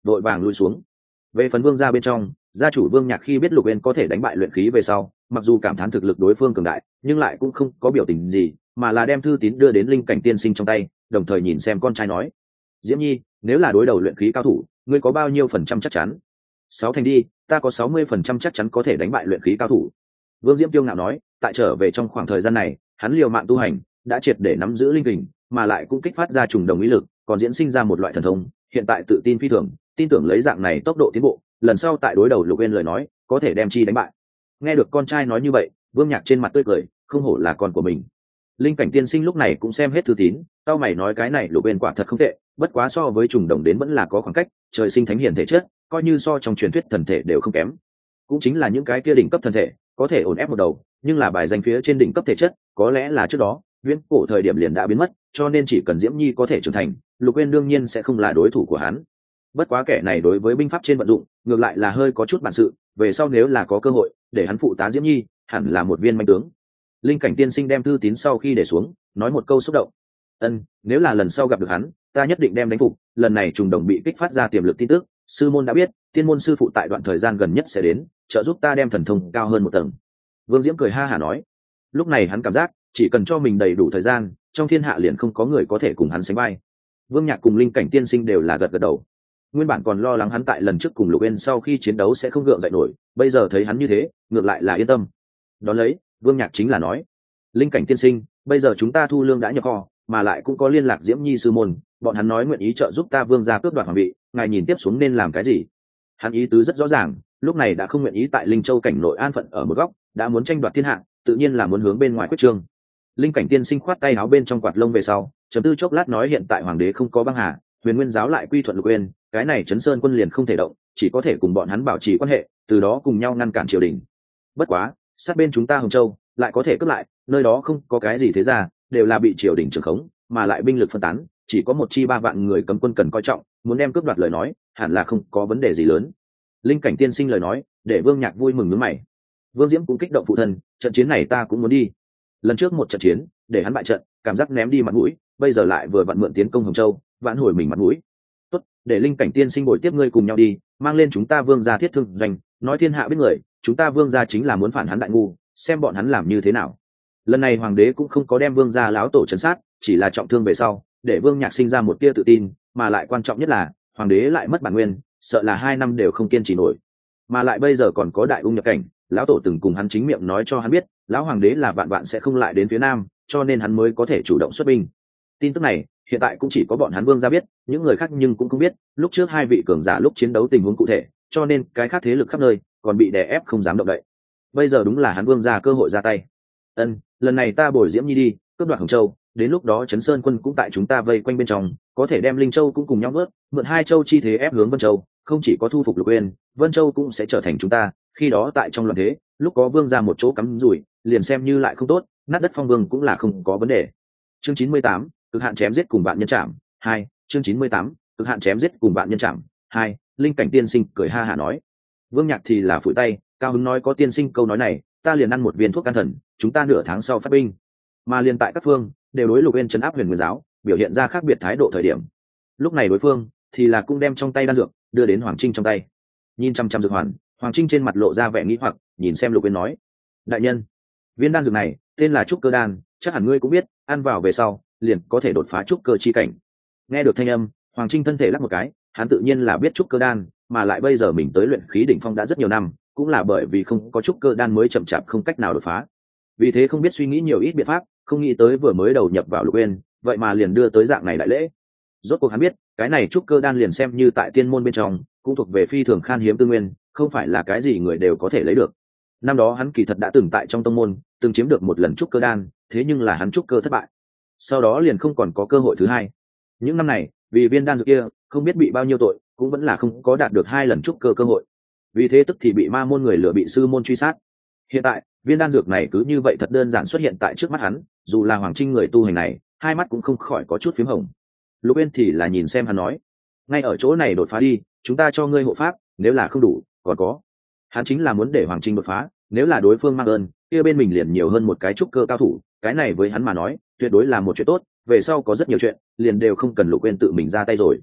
vội vàng lui xuống. Về phần vương gia bên trong, gia chủ Vương Nhạc khi biết Lục Uyên có thể đánh bại luyện khí về sau, mặc dù cảm thán thực lực đối phương cường đại, nhưng lại cũng không có biểu tình gì, mà là đem thư tín đưa đến linh cảnh tiên sinh trong tay, đồng thời nhìn xem con trai nói: Diễm Nhi, nếu là đối đầu luyện khí cao thủ, ngươi có bao nhiêu phần trăm chắc chắn? Sáu thành đi, ta có sáu mươi phần trăm chắc chắn có thể đánh bại luyện khí cao thủ. Vương Diễm tiêu ngạo nói, tại trở về trong khoảng thời gian này, hắn liều mạng tu hành, đã triệt để nắm giữ linh kình, mà lại cũng kích phát ra trùng đồng ý lực, còn diễn sinh ra một loại thần thông, hiện tại tự tin phi thường, tin tưởng lấy dạng này tốc độ tiến bộ, lần sau tại đối đầu Lục Uyên lời nói, có thể đem chi đánh bại. Nghe được con trai nói như vậy, Vương Nhạc trên mặt tươi cười, không hổ là con của mình. Linh cảnh tiên sinh lúc này cũng xem hết thư tín, tao mày nói cái này Lục Uyên quả thật không tệ, bất quá so với trùng đồng đến vẫn là có khoảng cách, trời sinh thánh hiển thể chất, coi như so trong truyền thuyết thần thể đều không kém. Cũng chính là những cái kia đỉnh cấp thần thể, có thể ổn ép một đầu, nhưng là bài danh phía trên đỉnh cấp thể chất, có lẽ là trước đó, viễn cổ thời điểm liền đã biến mất, cho nên chỉ cần Diễm Nhi có thể trưởng thành, Lục Uyên đương nhiên sẽ không là đối thủ của hắn. Bất quá kẻ này đối với binh pháp trên vận dụng, ngược lại là hơi có chút bản sự, về sau nếu là có cơ hội, để hắn phụ tá Diễm Nhi, hẳn là một viên manh tướng. Linh cảnh tiên sinh đem thư tín sau khi để xuống, nói một câu xúc động: ân, nếu là lần sau gặp được hắn, ta nhất định đem đánh phục. Lần này trùng đồng bị kích phát ra tiềm lực tin tức, sư môn đã biết, tiên môn sư phụ tại đoạn thời gian gần nhất sẽ đến, trợ giúp ta đem thần thông cao hơn một tầng. Vương Diễm cười ha hả nói. Lúc này hắn cảm giác, chỉ cần cho mình đầy đủ thời gian, trong thiên hạ liền không có người có thể cùng hắn sánh vai. Vương Nhạc cùng Linh cảnh tiên sinh đều là gật gật đầu. Nguyên bản còn lo lắng hắn tại lần trước cùng Lục Uyên sau khi chiến đấu sẽ không gượng dậy nổi, bây giờ thấy hắn như thế, ngược lại là yên tâm. Đón lấy, Vương Nhạc chính là nói: Linh cảnh tiên sinh, bây giờ chúng ta thu lương đã nhập kho, mà lại cũng có liên lạc Diễm Nhi sư môn, bọn hắn nói nguyện ý trợ giúp ta Vương gia cướp đoạt hoàng vị, ngài nhìn tiếp xuống nên làm cái gì? Hắn ý tứ rất rõ ràng, lúc này đã không nguyện ý tại Linh Châu cảnh nội an phận ở một góc, đã muốn tranh đoạt thiên hạ, tự nhiên là muốn hướng bên ngoài quyết trương. Linh cảnh tiên sinh khoát tay áo bên trong quạt lông về sau, chấm tư chốc lát nói: hiện tại hoàng đế không có băng hà, Huyền Nguyên giáo lại quy thuận Lục Uyên, cái này Chấn Sơn quân liền không thể động, chỉ có thể cùng bọn hắn bảo trì quan hệ, từ đó cùng nhau ngăn cản triều đình. Bất quá, sát bên chúng ta Hồng Châu lại có thể cướp lại, nơi đó không có cái gì thế ra, đều là bị triều đình trưởng khống, mà lại binh lực phân tán, chỉ có một chi ba vạn người cấm quân cần coi trọng, muốn đem cướp đoạt lời nói, hẳn là không có vấn đề gì lớn. Linh cảnh tiên sinh lời nói, để Vương Nhạc vui mừng nhướng mày. Vương Diễm cũng kích động phụ thân, trận chiến này ta cũng muốn đi. Lần trước một trận chiến, để hắn bại trận, cảm giác ném đi mặt mũi, bây giờ lại vừa vặn mượn tiến công Hồng Châu, vãn hồi mình mặt mũi. Tốt, để Linh cảnh tiên sinh bồi tiếp ngươi cùng nhau đi, mang lên chúng ta Vương gia thiết thương doanh, nói thiên hạ biết người, chúng ta Vương gia chính là muốn phản hắn đại ngu, xem bọn hắn làm như thế nào. Lần này hoàng đế cũng không có đem Vương gia láo tổ trấn sát, chỉ là trọng thương về sau, để Vương Nhạc sinh ra một tia tự tin, mà lại quan trọng nhất là hoàng đế lại mất bản nguyên, sợ là hai năm đều không kiên trì nổi. Mà lại bây giờ còn có đại ung nhập cảnh, lão tổ từng cùng hắn chính miệng nói cho hắn biết, lão hoàng đế là vạn vạn sẽ không lại đến phía nam, cho nên hắn mới có thể chủ động xuất binh. Tin tức này hiện tại cũng chỉ có bọn hắn Vương gia biết, những người khác nhưng cũng không biết, lúc trước hai vị cường giả lúc chiến đấu tình huống cụ thể, cho nên cái khác thế lực khắp nơi còn bị đè ép không dám động đậy. Bây giờ đúng là hắn Vương gia cơ hội ra tay. Ân, lần này ta bồi Diễm Nhi đi, cướp đoạt Hồng Châu, đến lúc đó Chấn Sơn quân cũng tại chúng ta vây quanh bên trong, có thể đem Linh Châu cũng cùng nhau vớt, mượn hai châu chi thế ép hướng Vân Châu, không chỉ có thu phục Lục Uyên, Vân Châu cũng sẽ trở thành chúng ta, khi đó tại trong loạn thế, lúc có Vương gia một chỗ cắm rủi, liền xem như lại không tốt, nát đất phong vương cũng là không có vấn đề. Chương chín mươi tám, cực hạn chém giết cùng bạn nhân trảm, hai, chương chín mươi tám, cực hạn chém giết cùng bạn nhân trảm, hai, Linh cảnh tiên sinh cười ha hả nói. Vương Nhạc thì là phủi tay, cao hứng nói: có tiên sinh câu nói này, ta liền ăn một viên thuốc can thần, chúng ta nửa tháng sau phát binh. Mà liền tại các phương đều đối Lục Uyên trấn áp Huyền Nguyên giáo, biểu hiện ra khác biệt thái độ thời điểm. Lúc này đối phương thì là cũng đem trong tay đan dược đưa đến Hoàng Trinh trong tay. Nhìn chăm chăm dược hoàn, Hoàng Trinh trên mặt lộ ra vẻ nghi hoặc, nhìn xem Lục Uyên nói: đại nhân, viên đan dược này tên là trúc cơ đan, chắc hẳn ngươi cũng biết, ăn vào về sau liền có thể đột phá trúc cơ chi cảnh. Nghe được thanh âm, Hoàng Trinh thân thể lắc một cái, hắn tự nhiên là biết trúc cơ đan, mà lại bây giờ mình tới luyện khí đỉnh phong đã rất nhiều năm, cũng là bởi vì không có trúc cơ đan mới chậm chạp không cách nào đột phá. Vì thế không biết suy nghĩ nhiều ít biện pháp, không nghĩ tới vừa mới đầu nhập vào Lục Uyên, vậy mà liền đưa tới dạng này đại lễ. Rốt cuộc hắn biết, cái này trúc cơ đan liền xem như tại tiên môn bên trong, cũng thuộc về phi thường khan hiếm tư nguyên, không phải là cái gì người đều có thể lấy được. Năm đó hắn kỳ thật đã từng tại trong tông môn, từng chiếm được một lần trúc cơ đan, thế nhưng là hắn trúc cơ thất bại. Sau đó liền không còn có cơ hội thứ hai. Những năm này, vì viên đan dược kia, không biết bị bao nhiêu tội, cũng vẫn là không có đạt được hai lần trúc cơ cơ hội. Vì thế tức thì bị ma môn người lừa, bị sư môn truy sát. Hiện tại, viên đan dược này cứ như vậy thật đơn giản xuất hiện tại trước mắt hắn, dù là Hoàng Trinh người tu hành này, hai mắt cũng không khỏi có chút phím hồng. Lục Uyên thì là nhìn xem hắn nói: ngay ở chỗ này đột phá đi, chúng ta cho ngươi hộ pháp, nếu là không đủ, còn có. Hắn chính là muốn để Hoàng Trinh đột phá, nếu là đối phương mang ơn, kia bên mình liền nhiều hơn một cái trúc cơ cao thủ, cái này với hắn mà nói, tuyệt đối là một chuyện tốt, về sau có rất nhiều chuyện, liền đều không cần Lục Uyên tự mình ra tay rồi.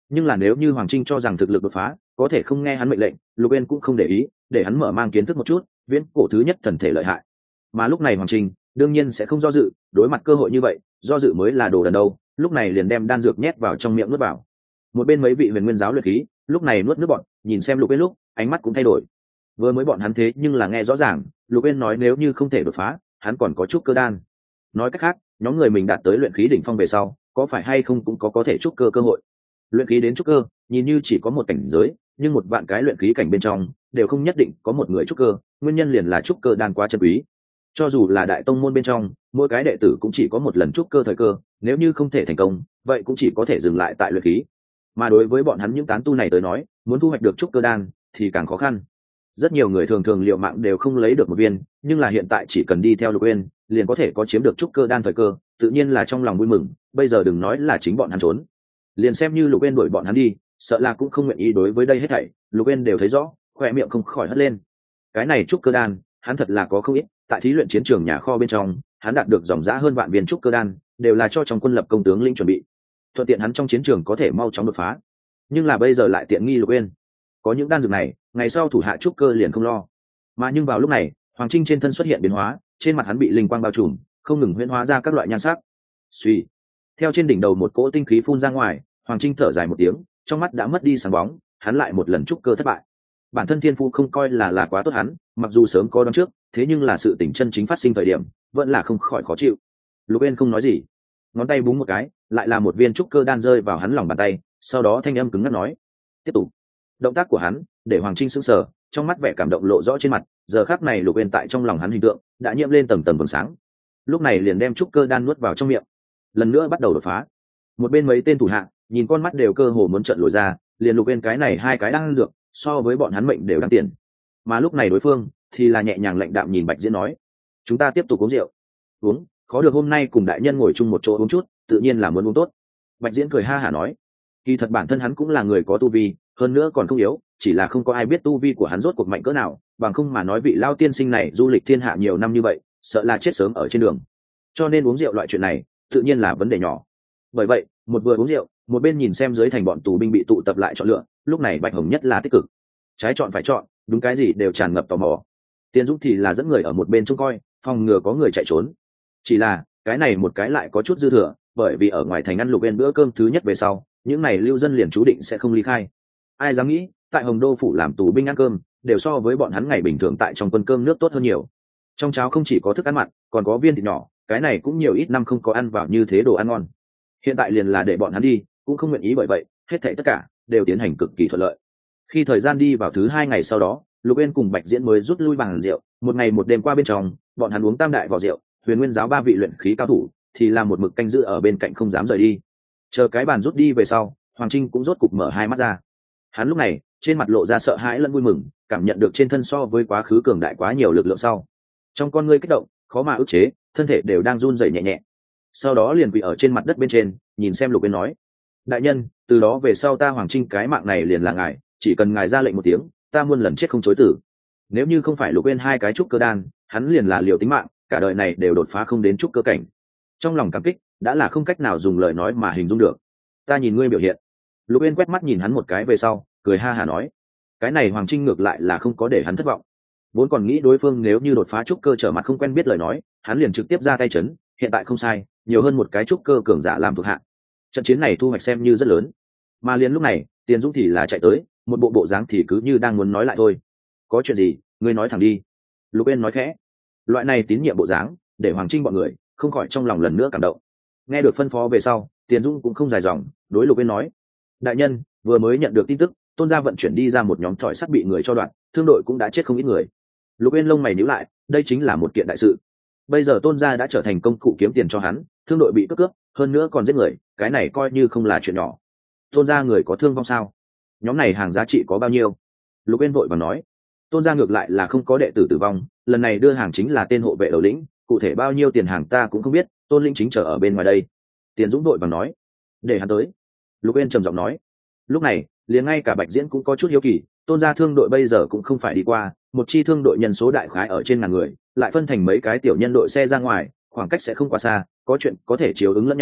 Nhưng là nếu như Hoàng Trinh cho rằng thực lực đột phá có thể không nghe hắn mệnh lệnh, Lục Uyên cũng không để ý, để hắn mở mang kiến thức một chút viễn cổ thứ nhất thần thể lợi hại. Mà lúc này Hoàng Trinh đương nhiên sẽ không do dự, đối mặt cơ hội như vậy do dự mới là đồ đần đâu, lúc này liền đem đan dược nhét vào trong miệng nuốt vào. Một bên mấy vị huyền nguyên giáo luyện khí lúc này nuốt nước bọn, nhìn xem Lục Uyên lúc ánh mắt cũng thay đổi. Vừa mới bọn hắn thế nhưng là nghe rõ ràng Lục Uyên nói nếu như không thể đột phá hắn còn có trúc cơ đan. Nói cách khác nhóm người mình đạt tới luyện khí đỉnh phong về sau có phải hay không cũng có có thể trúc cơ cơ hội. Luyện khí đến trúc cơ nhìn như chỉ có một cảnh giới, nhưng một vạn cái luyện khí cảnh bên trong đều không nhất định có một người trúc cơ, nguyên nhân liền là trúc cơ đan quá chân quý. Cho dù là đại tông môn bên trong mỗi cái đệ tử cũng chỉ có một lần trúc cơ thời cơ, nếu như không thể thành công vậy cũng chỉ có thể dừng lại tại luyện khí. Mà đối với bọn hắn những tán tu này tới nói, muốn thu hoạch được trúc cơ đan thì càng khó khăn. Rất nhiều người thường thường liệu mạng đều không lấy được một viên, nhưng là hiện tại chỉ cần đi theo Lục Uyên liền có thể có chiếm được trúc cơ đan thời cơ, tự nhiên là trong lòng vui mừng. Bây giờ đừng nói là chính bọn hắn trốn, liền xem như Lục Uyên đuổi bọn hắn đi sợ là cũng không nguyện ý. Đối với đây hết thảy Lục Uyên đều thấy rõ, khỏe miệng không khỏi hất lên. Cái này trúc cơ đan hắn thật là có không ít, tại thí luyện chiến trường nhà kho bên trong hắn đạt được dòng giá hơn vạn viên trúc cơ đan, đều là cho trong quân lập công tướng lĩnh chuẩn bị, thuận tiện hắn trong chiến trường có thể mau chóng đột phá. Nhưng là bây giờ lại tiện nghi Lục Uyên, có những đan dược này ngày sau thủ hạ trúc cơ liền không lo. Mà nhưng vào lúc này Hoàng Trinh trên thân xuất hiện biến hóa, trên mặt hắn bị linh quang bao trùm, không ngừng huyễn hóa ra các loại nhan sắc. Suy, theo trên đỉnh đầu một cỗ tinh khí phun ra ngoài, Hoàng Trinh thở dài một tiếng, trong mắt đã mất đi sáng bóng, hắn lại một lần trúc cơ thất bại. Bản thân thiên phu không coi là là quá tốt hắn, mặc dù sớm có đoán trước, thế nhưng là sự tình chân chính phát sinh thời điểm vẫn là không khỏi khó chịu. Lục Uyên không nói gì, ngón tay búng một cái lại là một viên trúc cơ đan rơi vào hắn lòng bàn tay, sau đó thanh âm cứng ngắc nói tiếp tục. Động tác của hắn để Hoàng Trinh sững sờ, trong mắt vẻ cảm động lộ rõ trên mặt. Giờ khắc này Lục Uyên tại trong lòng hắn hình tượng đã nhiễm lên tầng tầng vầng sáng, lúc này liền đem trúc cơ đan nuốt vào trong miệng, lần nữa bắt đầu đột phá. Một bên mấy tên thủ hạ nhìn con mắt đều cơ hồ muốn trợn lồi ra, liền Lục Uyên cái này hai cái đang dược so với bọn hắn mệnh đều đáng tiền. Mà lúc này đối phương thì là nhẹ nhàng lạnh đạm nhìn Bạch Diễn nói chúng ta tiếp tục uống rượu. Uống, khó được hôm nay cùng đại nhân ngồi chung một chỗ uống chút, tự nhiên là muốn uống tốt. Bạch Diễn cười ha hả nói kỳ thật bản thân hắn cũng là người có tu vi, hơn nữa còn không yếu, chỉ là không có ai biết tu vi của hắn rốt cuộc mạnh cỡ nào, bằng không mà nói vị lao tiên sinh này du lịch thiên hạ nhiều năm như vậy sợ là chết sớm ở trên đường. Cho nên uống rượu loại chuyện này tự nhiên là vấn đề nhỏ. Bởi vậy một vừa uống rượu một bên nhìn xem dưới thành bọn tù binh bị tụ tập lại chọn lựa, lúc này Bạch Hồng nhất là tích cực, trái chọn phải chọn, đúng cái gì đều tràn ngập tò mò. Tiền Dũng thì là dẫn người ở một bên trông coi, phòng ngừa có người chạy trốn. Chỉ là cái này một cái lại có chút dư thừa, bởi vì ở ngoài thành ăn Lục Uyên bữa cơm thứ nhất về sau, những này lưu dân liền chú định sẽ không ly khai. Ai dám nghĩ tại Hồng Đô phủ làm tù binh ăn cơm đều so với bọn hắn ngày bình thường tại trong quân cơm nước tốt hơn nhiều. Trong cháo không chỉ có thức ăn mặn, còn có viên thịt nhỏ, cái này cũng nhiều ít năm không có ăn vào như thế đồ ăn ngon. Hiện tại liền là để bọn hắn đi cũng không nguyện ý, bởi vậy hết thảy tất cả đều tiến hành cực kỳ thuận lợi. Khi thời gian đi vào thứ hai ngày sau đó, Lục Uyên cùng Bạch Diễn mới rút lui bàn rượu, một ngày một đêm qua bên trong, bọn hắn uống tam đại vò rượu, Huyền Nguyên giáo ba vị luyện khí cao thủ thì là một mực canh giữ ở bên cạnh không dám rời đi. Chờ cái bàn rút đi về sau, Hoàng Trinh cũng rốt cục mở hai mắt ra. Hắn lúc này trên mặt lộ ra sợ hãi lẫn vui mừng, cảm nhận được trên thân so với quá khứ cường đại quá nhiều lực lượng sau, trong con ngươi kích động khó mà ức chế, thân thể đều đang run rẩy nhẹ nhẹ. Sau đó liền quỳ ở trên mặt đất bên trên, nhìn xem Lục Uyên nói đại nhân, từ đó về sau ta Hoàng Trinh cái mạng này liền là ngài, chỉ cần ngài ra lệnh một tiếng ta muôn lần chết không chối tử. Nếu như không phải Lục Uyên hai cái trúc cơ đan, hắn liền là liều tính mạng, cả đời này đều đột phá không đến trúc cơ cảnh. Trong lòng cảm kích đã là không cách nào dùng lời nói mà hình dung được. Ta nhìn ngươi biểu hiện. Lục Uyên quét mắt nhìn hắn một cái về sau, cười ha hả nói cái này Hoàng Trinh ngược lại là không có để hắn thất vọng. Vốn còn nghĩ đối phương nếu như đột phá trúc cơ trở mặt không quen biết lời nói, hắn liền trực tiếp ra tay chấn, hiện tại không sai, nhiều hơn một cái trúc cơ cường giả làm thuộc hạ. Trận chiến này thu hoạch xem như rất lớn. Mà liền lúc này Tiền Dũng thì là chạy tới, một bộ bộ dáng thì cứ như đang muốn nói lại thôi. Có chuyện gì ngươi nói thẳng đi. Lục Uyên nói khẽ. Loại này tín nhiệm bộ dáng để Hoàng Trinh bọn người không khỏi trong lòng lần nữa cảm động. Nghe được phân phó về sau, Tiền Dũng cũng không dài dòng, đối Lục Uyên nói đại nhân, vừa mới nhận được tin tức Tôn gia vận chuyển đi ra một nhóm thỏi sắt bị người cho đoạn, thương đội cũng đã chết không ít người. Lục Uyên lông mày nhíu lại, đây chính là một kiện đại sự. Bây giờ Tôn gia đã trở thành công cụ kiếm tiền cho hắn, thương đội bị cướp cướp, hơn nữa còn giết người, cái này coi như không là chuyện nhỏ. Tôn gia người có thương vong sao? Nhóm này hàng giá trị có bao nhiêu? Lục Uyên vội vàng nói. Tôn gia ngược lại là không có đệ tử tử vong, lần này đưa hàng chính là tên hộ vệ đầu lĩnh, cụ thể bao nhiêu tiền hàng ta cũng không biết, Tôn lĩnh chính chờ ở bên ngoài đây. Tiền Dũng vội vàng nói. Để hắn tới. Lục Uyên trầm giọng nói. Lúc này liền ngay cả Bạch Diễn cũng có chút hiếu kỳ, Tôn gia thương đội bây giờ cũng không phải đi qua một chi thương đội nhân số đại khái ở trên ngàn người, lại phân thành mấy cái tiểu nhân đội xe ra ngoài, khoảng cách sẽ không quá xa, có chuyện có thể chiếu ứng lẫn nhau,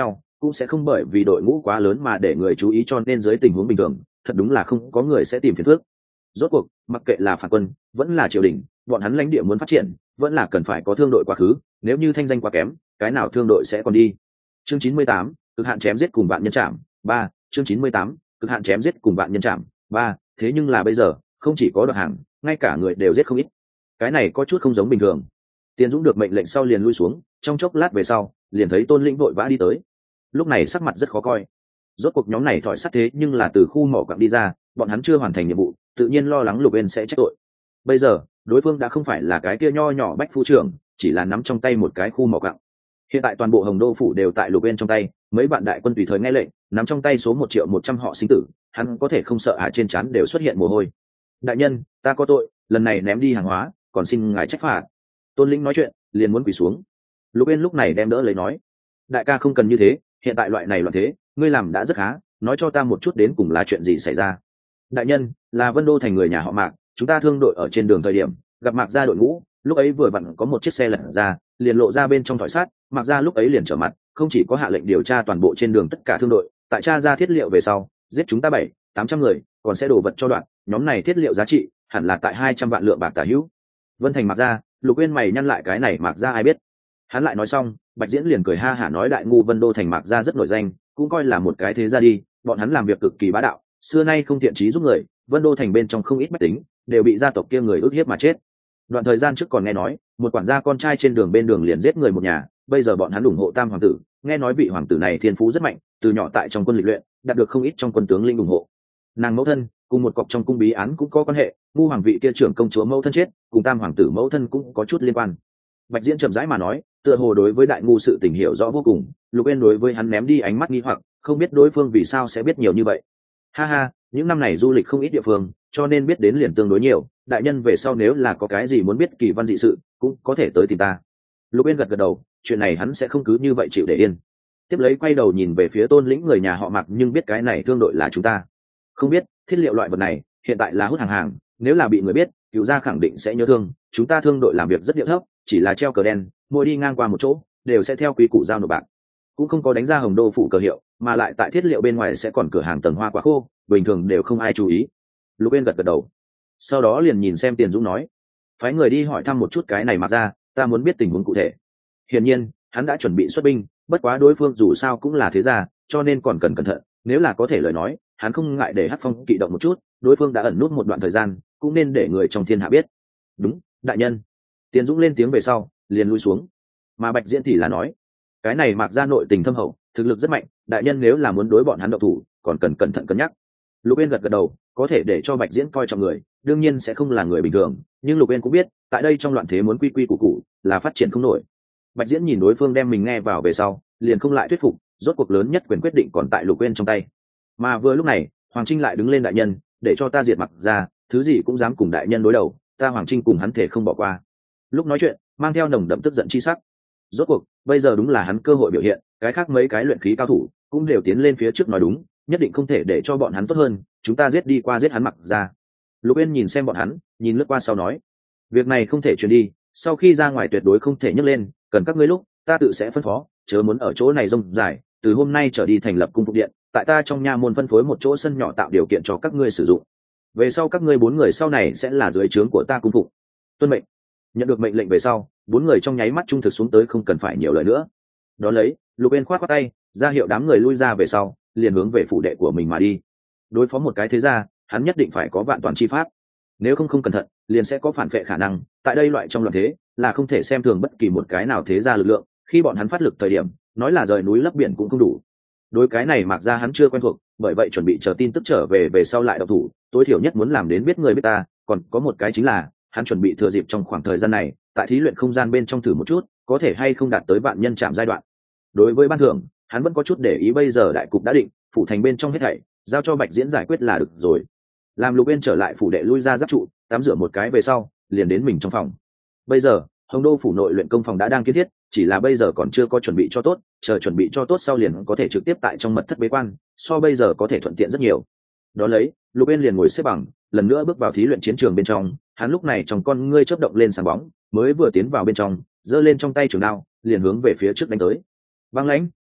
cũng sẽ không bởi vì đội ngũ quá lớn mà để người chú ý, cho nên dưới tình huống bình thường thật đúng là không có người sẽ tìm phiền phức. Rốt cuộc mặc kệ là phản quân vẫn là triều đình, bọn hắn lãnh địa muốn phát triển vẫn là cần phải có thương đội quá khứ, nếu như thanh danh quá kém cái nào thương đội sẽ còn đi. Chương chín mươi tám, cực hạn chém giết cùng vạn nhân trảm ba. Chương chín mươi tám, cực hạn chém giết cùng vạn nhân trảm ba. Thế nhưng là bây giờ không chỉ có đoạt hàng, ngay cả người đều giết không ít, cái này có chút không giống bình thường. Tiền Dũng được mệnh lệnh sau liền lui xuống, trong chốc lát về sau liền thấy Tôn Lĩnh vội vã đi tới, lúc này sắc mặt rất khó coi. Rốt cuộc nhóm này thỏi sắt thế nhưng là từ khu mỏ quặng đi ra, bọn hắn chưa hoàn thành nhiệm vụ, tự nhiên lo lắng Lục Uyên sẽ trách tội. Bây giờ đối phương đã không phải là cái kia nho nhỏ bách phu trưởng, chỉ là nắm trong tay một cái khu mỏ quặng. Hiện tại toàn bộ Hồng Đô phủ đều tại Lục Uyên trong tay, mấy vạn đại quân tùy thời nghe lệnh, nắm trong tay số một triệu một trăm họ sinh tử, hắn có thể không sợ à? Trên trán đều xuất hiện mồ hôi. Đại nhân, ta có tội, lần này ném đi hàng hóa, còn xin ngài trách phạt. Tôn Lĩnh nói chuyện liền muốn quỳ xuống. Lục Uyên lúc này đem đỡ lấy nói, đại ca không cần như thế, hiện tại loại này loạn thế, ngươi làm đã rất khá, nói cho ta một chút đến cùng là chuyện gì xảy ra. Đại nhân, là Vân Đô thành người nhà họ Mạc, chúng ta thương đội ở trên đường thời điểm gặp Mạc gia đội ngũ, lúc ấy vừa vặn có một chiếc xe lật ra, liền lộ ra bên trong thỏi sắt, Mạc gia lúc ấy liền trở mặt, không chỉ có hạ lệnh điều tra toàn bộ trên đường tất cả thương đội, tại tra ra thiết liệu về sau giết chúng ta bảy tám trăm người, còn sẽ đổ vật cho đoạn, nhóm này thiết liệu giá trị hẳn là tại hai trăm vạn lượng bạc tả hữu. Vân Thành Mạc gia, Lục Uyên mày nhăn lại, cái này Mạc gia ai biết. Hắn lại nói xong, Bạch Diễn liền cười ha hả nói, đại ngu Vân Đô thành Mạc gia rất nổi danh, cũng coi là một cái thế gia đi, bọn hắn làm việc cực kỳ bá đạo, xưa nay không thiện chí giúp người, Vân Đô thành bên trong không ít bách tính đều bị gia tộc kia người ức hiếp mà chết. Đoạn thời gian trước còn nghe nói một quản gia con trai trên đường bên đường liền giết người một nhà, bây giờ bọn hắn ủng hộ tam hoàng tử, nghe nói vị hoàng tử này thiên phú rất mạnh, từ nhỏ tại trong quân lịch luyện đạt được không ít trong quân tướng linh ủng hộ. Nàng mẫu thân cùng một cọc trong cung bí án cũng có quan hệ, ngu hoàng vị kia trưởng công chúa mẫu thân chết cùng tam hoàng tử mẫu thân cũng có chút liên quan. Bạch Diễn chậm rãi mà nói, tựa hồ đối với đại ngu sự tình hiểu rõ vô cùng. Lục Uyên đối với hắn ném đi ánh mắt nghi hoặc, không biết đối phương vì sao sẽ biết nhiều như vậy. Ha ha, những năm này du lịch không ít địa phương, cho nên biết đến liền tương đối nhiều, đại nhân về sau nếu là có cái gì muốn biết kỳ văn dị sự cũng có thể tới tìm ta. Lục Uyên gật gật đầu, chuyện này hắn sẽ không cứ như vậy chịu để yên. Tiếp lấy quay đầu nhìn về phía Tôn Lĩnh người nhà họ Mạc, nhưng biết cái này thương đội là chúng ta không biết, thiết liệu loại vật này hiện tại là hút hàng hàng, nếu là bị người biết, cựu gia khẳng định sẽ nhớ thương, chúng ta thương đội làm việc rất điệu thấp, chỉ là treo cờ đen, mỗi đi ngang qua một chỗ đều sẽ theo quý củ giao nộp bạc, cũng không có đánh ra Hồng Đô phủ cờ hiệu, mà lại tại thiết liệu bên ngoài sẽ còn cửa hàng tầng hoa quả khô, bình thường đều không ai chú ý. Lục Uyên gật gật đầu, sau đó liền nhìn xem Tiền Dũng nói, phái người đi hỏi thăm một chút cái này Mạc gia, ta muốn biết tình huống cụ thể. Hiển nhiên hắn đã chuẩn bị xuất binh, bất quá đối phương dù sao cũng là thế gia, cho nên còn cần cẩn thận, nếu là có thể lời nói hắn không ngại để Hắc Phong kỵ động một chút, đối phương đã ẩn nút một đoạn thời gian, cũng nên để người trong thiên hạ biết. Đúng, đại nhân. Tiền Dũng lên tiếng về sau liền lui xuống, mà Bạch Diễn thì là nói, cái này Mạc gia nội tình thâm hậu, thực lực rất mạnh, đại nhân nếu là muốn đối bọn hắn động thủ còn cần cẩn thận cân nhắc. Lục Uyên gật gật đầu, có thể để cho Bạch Diễn coi trọng người, đương nhiên sẽ không là người bình thường, nhưng Lục Uyên cũng biết tại đây trong loạn thế muốn quy quy củ củ là phát triển không nổi. Bạch Diễn nhìn đối phương đem mình nghe vào về sau liền không lại thuyết phục, rốt cuộc lớn nhất quyền quyết định còn tại Lục Uyên trong tay. Mà vừa lúc này Hoàng Trinh lại đứng lên, đại nhân, để cho ta diệt Mạc gia, thứ gì cũng dám cùng đại nhân đối đầu, ta Hoàng Trinh cùng hắn thể không bỏ qua. Lúc nói chuyện mang theo nồng đậm tức giận chi sắc. Rốt cuộc bây giờ đúng là hắn cơ hội biểu hiện, cái khác mấy cái luyện khí cao thủ cũng đều tiến lên phía trước nói đúng, nhất định không thể để cho bọn hắn tốt hơn, chúng ta giết đi qua giết hắn Mạc gia. Lục Uyên nhìn xem bọn hắn, nhìn lướt qua sau nói, việc này không thể truyền đi, sau khi ra ngoài tuyệt đối không thể nhấc lên, cần các ngươi lúc ta tự sẽ phân phó, chớ muốn ở chỗ này rông dài, từ hôm nay trở đi thành lập cung phục điện, tại ta trong nha môn phân phối một chỗ sân nhỏ tạo điều kiện cho các ngươi sử dụng, về sau các ngươi bốn người sau này sẽ là dưới trướng của ta cung phục. Tuân mệnh. Nhận được mệnh lệnh về sau bốn người trong nháy mắt trung thực xuống tới, không cần phải nhiều lời nữa. Đó lấy Lục Uyên khoát khoát tay ra hiệu đám người lui ra về sau, liền hướng về phủ đệ của mình mà đi. Đối phó một cái thế gia, hắn nhất định phải có vạn toàn chi pháp, nếu không không cẩn thận liền sẽ có phản vệ khả năng, tại đây loại trong loạn thế là không thể xem thường bất kỳ một cái nào thế gia lực lượng, khi bọn hắn phát lực thời điểm nói là rời núi lấp biển cũng không đủ. Đối cái này Mạc gia hắn chưa quen thuộc, bởi vậy chuẩn bị chờ tin tức trở về về sau lại động thủ, tối thiểu nhất muốn làm đến biết người biết ta, còn có một cái chính là hắn chuẩn bị thừa dịp trong khoảng thời gian này tại thí luyện không gian bên trong thử một chút có thể hay không đạt tới vạn nhân trạm giai đoạn. Đối với ban thưởng hắn vẫn có chút để ý, bây giờ đại cục đã định, phủ thành bên trong hết thảy giao cho Bạch Diễn giải quyết là được rồi. Làm Lục Uyên trở lại phủ đệ lui ra giáp trụ tắm rửa một cái về sau liền đến mình trong phòng. Bây giờ Hồng Đô phủ nội luyện công phòng đã đang kiến thiết, chỉ là bây giờ còn chưa có chuẩn bị cho tốt, chờ chuẩn bị cho tốt sau liền có thể trực tiếp tại trong mật thất bế quan, so bây giờ có thể thuận tiện rất nhiều. Đó lấy Lục Uyên liền ngồi xếp bằng, lần nữa bước vào thí luyện chiến trường bên trong, hắn lúc này trong con ngươi chớp động lên sáng bóng, mới vừa tiến vào bên trong giơ lên trong tay trường đao liền hướng về phía trước đánh tới. Băng lãnh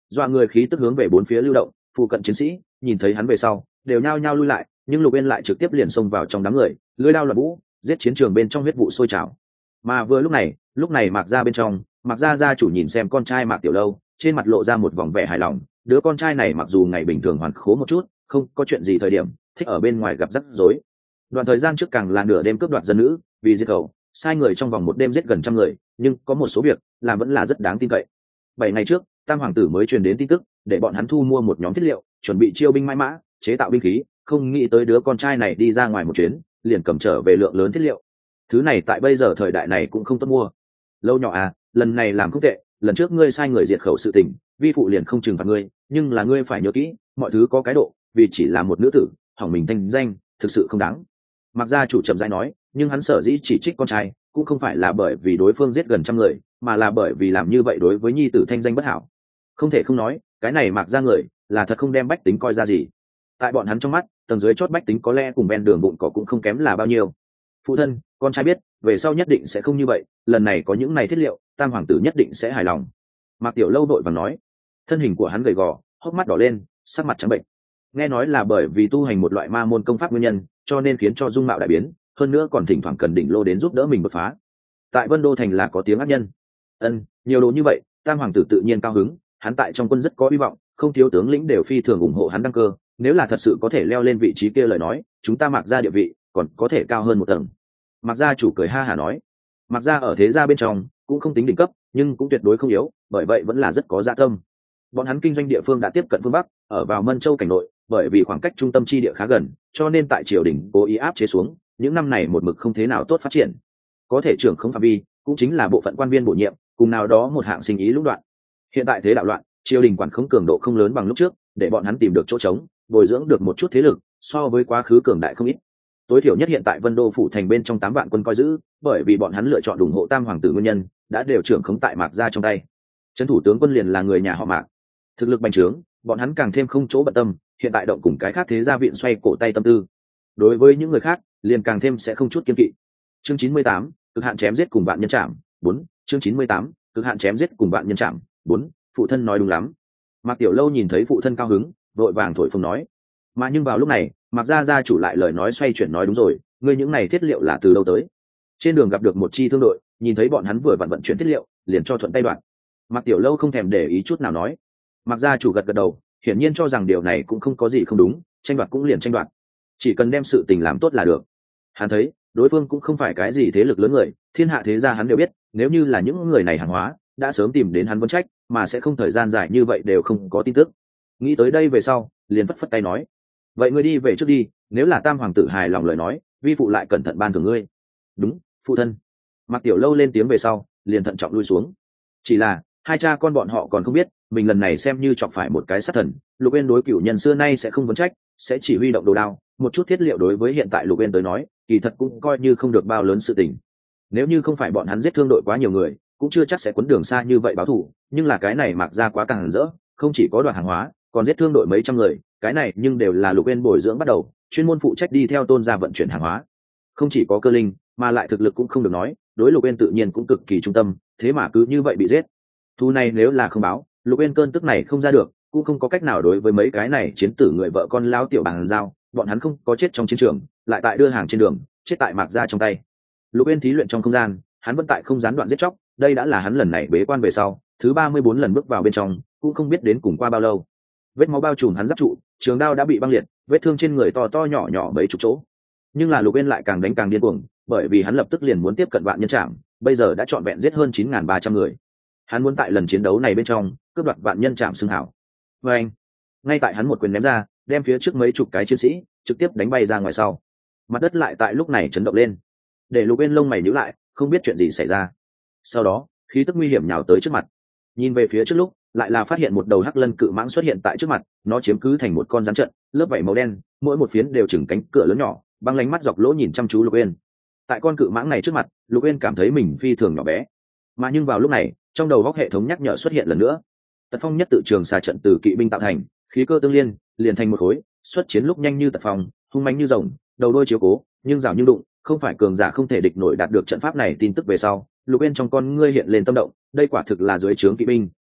dọa người khí tức hướng về bốn phía lưu động. Phụ cận chiến sĩ nhìn thấy hắn về sau đều nhao nhao lui lại, nhưng Lục Uyên lại trực tiếp liền xông vào trong đám người, lưỡi đao loạn vũ, giết chiến trường bên trong huyết vụ sôi trào. Mà vừa lúc này, lúc này Mạc gia bên trong, Mạc gia gia chủ nhìn xem con trai Mạc Tiểu Lâu, trên mặt lộ ra một vòng vẻ hài lòng. Đứa con trai này mặc dù ngày bình thường hoàn khố một chút, không có chuyện gì thời điểm, thích ở bên ngoài gặp rắc rối. Đoạn thời gian trước càng là nửa đêm cướp đoạt dân nữ, vì giết cậu, sai người trong vòng một đêm giết gần trăm người, nhưng có một số việc làm vẫn là rất đáng tin cậy. Bảy ngày trước, Tam hoàng tử mới truyền đến tin tức, để bọn hắn thu mua một nhóm thiết liệu, chuẩn bị chiêu binh mãi mã, chế tạo binh khí, không nghĩ tới đứa con trai này đi ra ngoài một chuyến, liền cầm trở về lượng lớn thiết liệu. Thứ này tại bây giờ thời đại này cũng không tốt mua. Lâu nhỏ à, lần này làm không tệ, lần trước ngươi sai người diệt khẩu sự tình, vi phụ liền không trừng phạt ngươi, nhưng là ngươi phải nhớ kỹ, mọi thứ có cái độ, vì chỉ là một nữ tử, hỏng mình thanh danh, thực sự không đáng. Mặc gia chủ chậm rãi nói, nhưng hắn sở dĩ chỉ trích con trai, cũng không phải là bởi vì đối phương giết gần trăm người, mà là bởi vì làm như vậy đối với nhi tử thanh danh bất hảo. Không thể không nói, cái này Mặc gia người là thật không đem bách tính coi ra gì. Tại bọn hắn trong mắt, tầng dưới chót bách tính có lẽ cùng ven đường bụng cỏ cũng không kém là bao nhiêu. Phụ thân, con trai biết, về sau nhất định sẽ không như vậy, lần này có những này thiết liệu, Tam hoàng tử nhất định sẽ hài lòng. Mạc Tiểu Lâu đội vàng nói. Thân hình của hắn gầy gò, hốc mắt đỏ lên, sắc mặt trắng bệnh. Nghe nói là bởi vì tu hành một loại ma môn công pháp nguyên nhân, cho nên khiến cho dung mạo đại biến, hơn nữa còn thỉnh thoảng cần đỉnh lô đến giúp đỡ mình đột phá. Tại Vân Đô thành là có tiếng ác nhân. Ân, nhiều đồ như vậy, Tam hoàng tử tự nhiên cao hứng, hắn tại trong quân rất có hy vọng, không thiếu tướng lĩnh đều phi thường ủng hộ hắn đăng cơ, nếu là thật sự có thể leo lên vị trí kia lời nói, chúng ta Mạc gia địa vị còn có thể cao hơn một tầng. Mạc gia chủ cười ha hả nói, Mạc gia ở thế gia bên trong cũng không tính đỉnh cấp, nhưng cũng tuyệt đối không yếu, bởi vậy vẫn là rất có dạ tâm. Bọn hắn kinh doanh địa phương đã tiếp cận phương bắc, ở vào Mân Châu cảnh nội, bởi vì khoảng cách trung tâm chi địa khá gần, cho nên tại triều đình cố ý áp chế xuống, những năm này một mực không thế nào tốt phát triển. Có thể trưởng không phạm vi, cũng chính là bộ phận quan viên bổ nhiệm, cùng nào đó một hạng sinh ý lũng đoạn. Hiện tại thế đạo loạn, triều đình quản khống cường độ không lớn bằng lúc trước, để bọn hắn tìm được chỗ trống, bồi dưỡng được một chút thế lực, so với quá khứ cường đại không ít. Tối thiểu nhất hiện tại Vân Đô phủ thành bên trong tám vạn quân coi giữ, bởi vì bọn hắn lựa chọn ủng hộ Tam hoàng tử nguyên nhân, đã đều trưởng khống tại Mạc gia trong tay. Trấn thủ tướng quân liền là người nhà họ Mạc, thực lực bành trướng, bọn hắn càng thêm không chỗ bận tâm, hiện tại động cùng cái khác thế gia viện xoay cổ tay tâm tư. Đối với những người khác, liền càng thêm sẽ không chút kiên kỵ. Chương chín mươi tám, cực hạn chém giết cùng vạn nhân trảm, bốn. Chương chín mươi tám, cực hạn chém giết cùng vạn nhân trảm, bốn. Phụ thân nói đúng lắm. Mạc Tiểu Lâu nhìn thấy phụ thân cao hứng, vội vàng thổi phồng nói. Mà nhưng vào lúc này, Mạc gia gia chủ lại lời nói xoay chuyển nói đúng rồi, ngươi những này thiết liệu là từ đâu tới? Trên đường gặp được một chi thương đội, nhìn thấy bọn hắn vừa vặn vận chuyển thiết liệu, liền cho thuận tay đoạn. Mạc Tiểu Lâu không thèm để ý chút nào nói. Mạc gia chủ gật gật đầu, hiển nhiên cho rằng điều này cũng không có gì không đúng, tranh đoạt cũng liền tranh đoạt, chỉ cần đem sự tình làm tốt là được. Hắn thấy đối phương cũng không phải cái gì thế lực lớn người, thiên hạ thế gia hắn đều biết, nếu như là những người này hàng hóa, đã sớm tìm đến hắn vấn trách, mà sẽ không thời gian dài như vậy đều không có tin tức. Nghĩ tới đây về sau, liền phất phất tay nói, vậy ngươi đi về trước đi, nếu là Tam hoàng tử hài lòng lời nói, vi phụ lại cẩn thận ban thưởng ngươi. Đúng, phụ thân. Mạc Tiểu Lâu lên tiếng về sau, liền thận trọng lui xuống. Chỉ là hai cha con bọn họ còn không biết, mình lần này xem như chọc phải một cái sát thần. Lục Uyên đối cửu nhân xưa nay sẽ không vấn trách, sẽ chỉ huy động đồ đao, một chút thiết liệu đối với hiện tại Lục Uyên tới nói, kỳ thật cũng coi như không được bao lớn sự tình. Nếu như không phải bọn hắn giết thương đội quá nhiều người, cũng chưa chắc sẽ quấn đường xa như vậy báo thù, nhưng là cái này Mạc gia quá càng rỡ, không chỉ có đoạt hàng hóa, còn giết thương đội mấy trăm người, cái này nhưng đều là Lục Uyên bồi dưỡng bắt đầu, chuyên môn phụ trách đi theo Tôn gia vận chuyển hàng hóa. Không chỉ có cơ linh, mà lại thực lực cũng không được nói, đối Lục Uyên tự nhiên cũng cực kỳ trung tâm, thế mà cứ như vậy bị giết. Thu này nếu là không báo, Lục Uyên cơn tức này không ra được, cũng không có cách nào đối với mấy cái này chiến tử người vợ con lao tiểu bằng giao, bọn hắn không có chết trong chiến trường, lại tại đưa hàng trên đường, chết tại Mạc gia trong tay. Lục Uyên thí luyện trong không gian, hắn vẫn tại không gián đoạn giết chóc, đây đã là hắn lần này bế quan về sau, thứ ba mươi bốn lần bước vào bên trong, cũng không biết đến cùng qua bao lâu. Vết máu bao trùm hắn giáp trụ, trường đao đã bị băng liệt, vết thương trên người to to nhỏ nhỏ mấy chục chỗ. Nhưng là Lục Uyên lại càng đánh càng điên cuồng, bởi vì hắn lập tức liền muốn tiếp cận vạn nhân trảm, bây giờ đã trọn vẹn giết hơn chín nghìn ba trăm người. Hắn muốn tại lần chiến đấu này bên trong cướp đoạt vạn nhân trảm xưng hảo. Và anh, ngay tại hắn một quyền ném ra, đem phía trước mấy chục cái chiến sĩ trực tiếp đánh bay ra ngoài sau. Mặt đất lại tại lúc này chấn động lên, để Lục Uyên lông mày nhíu lại, không biết chuyện gì xảy ra. Sau đó, khí tức nguy hiểm nhào tới trước mặt. Nhìn về phía trước lúc, lại là phát hiện một đầu hắc lân cự mãng xuất hiện tại trước mặt, nó chiếm cứ thành một con rắn trận, lớp vảy màu đen, mỗi một phiến đều chừng cánh cửa lớn nhỏ, băng lánh mắt dọc lỗ nhìn chăm chú Lục Uyên. Tại con cự mãng này trước mặt, Lục Uyên cảm thấy mình phi thường nhỏ bé. Mà nhưng vào lúc này, trong đầu góc hệ thống nhắc nhở xuất hiện lần nữa. Tật phong nhất tự trường xà trận từ kỵ binh tạo thành, khí cơ tương liên, liền thành một khối, xuất chiến lúc nhanh như tật phong, hung mãnh như rồng, đầu đuôi chiếu cố, nhưng rào như đụng, không phải cường giả không thể địch nổi. Đạt được trận pháp này tin tức về sau, Lục Uyên trong con ngươi hiện lên tâm động, đây quả thực là dưới trướng kỵ binh,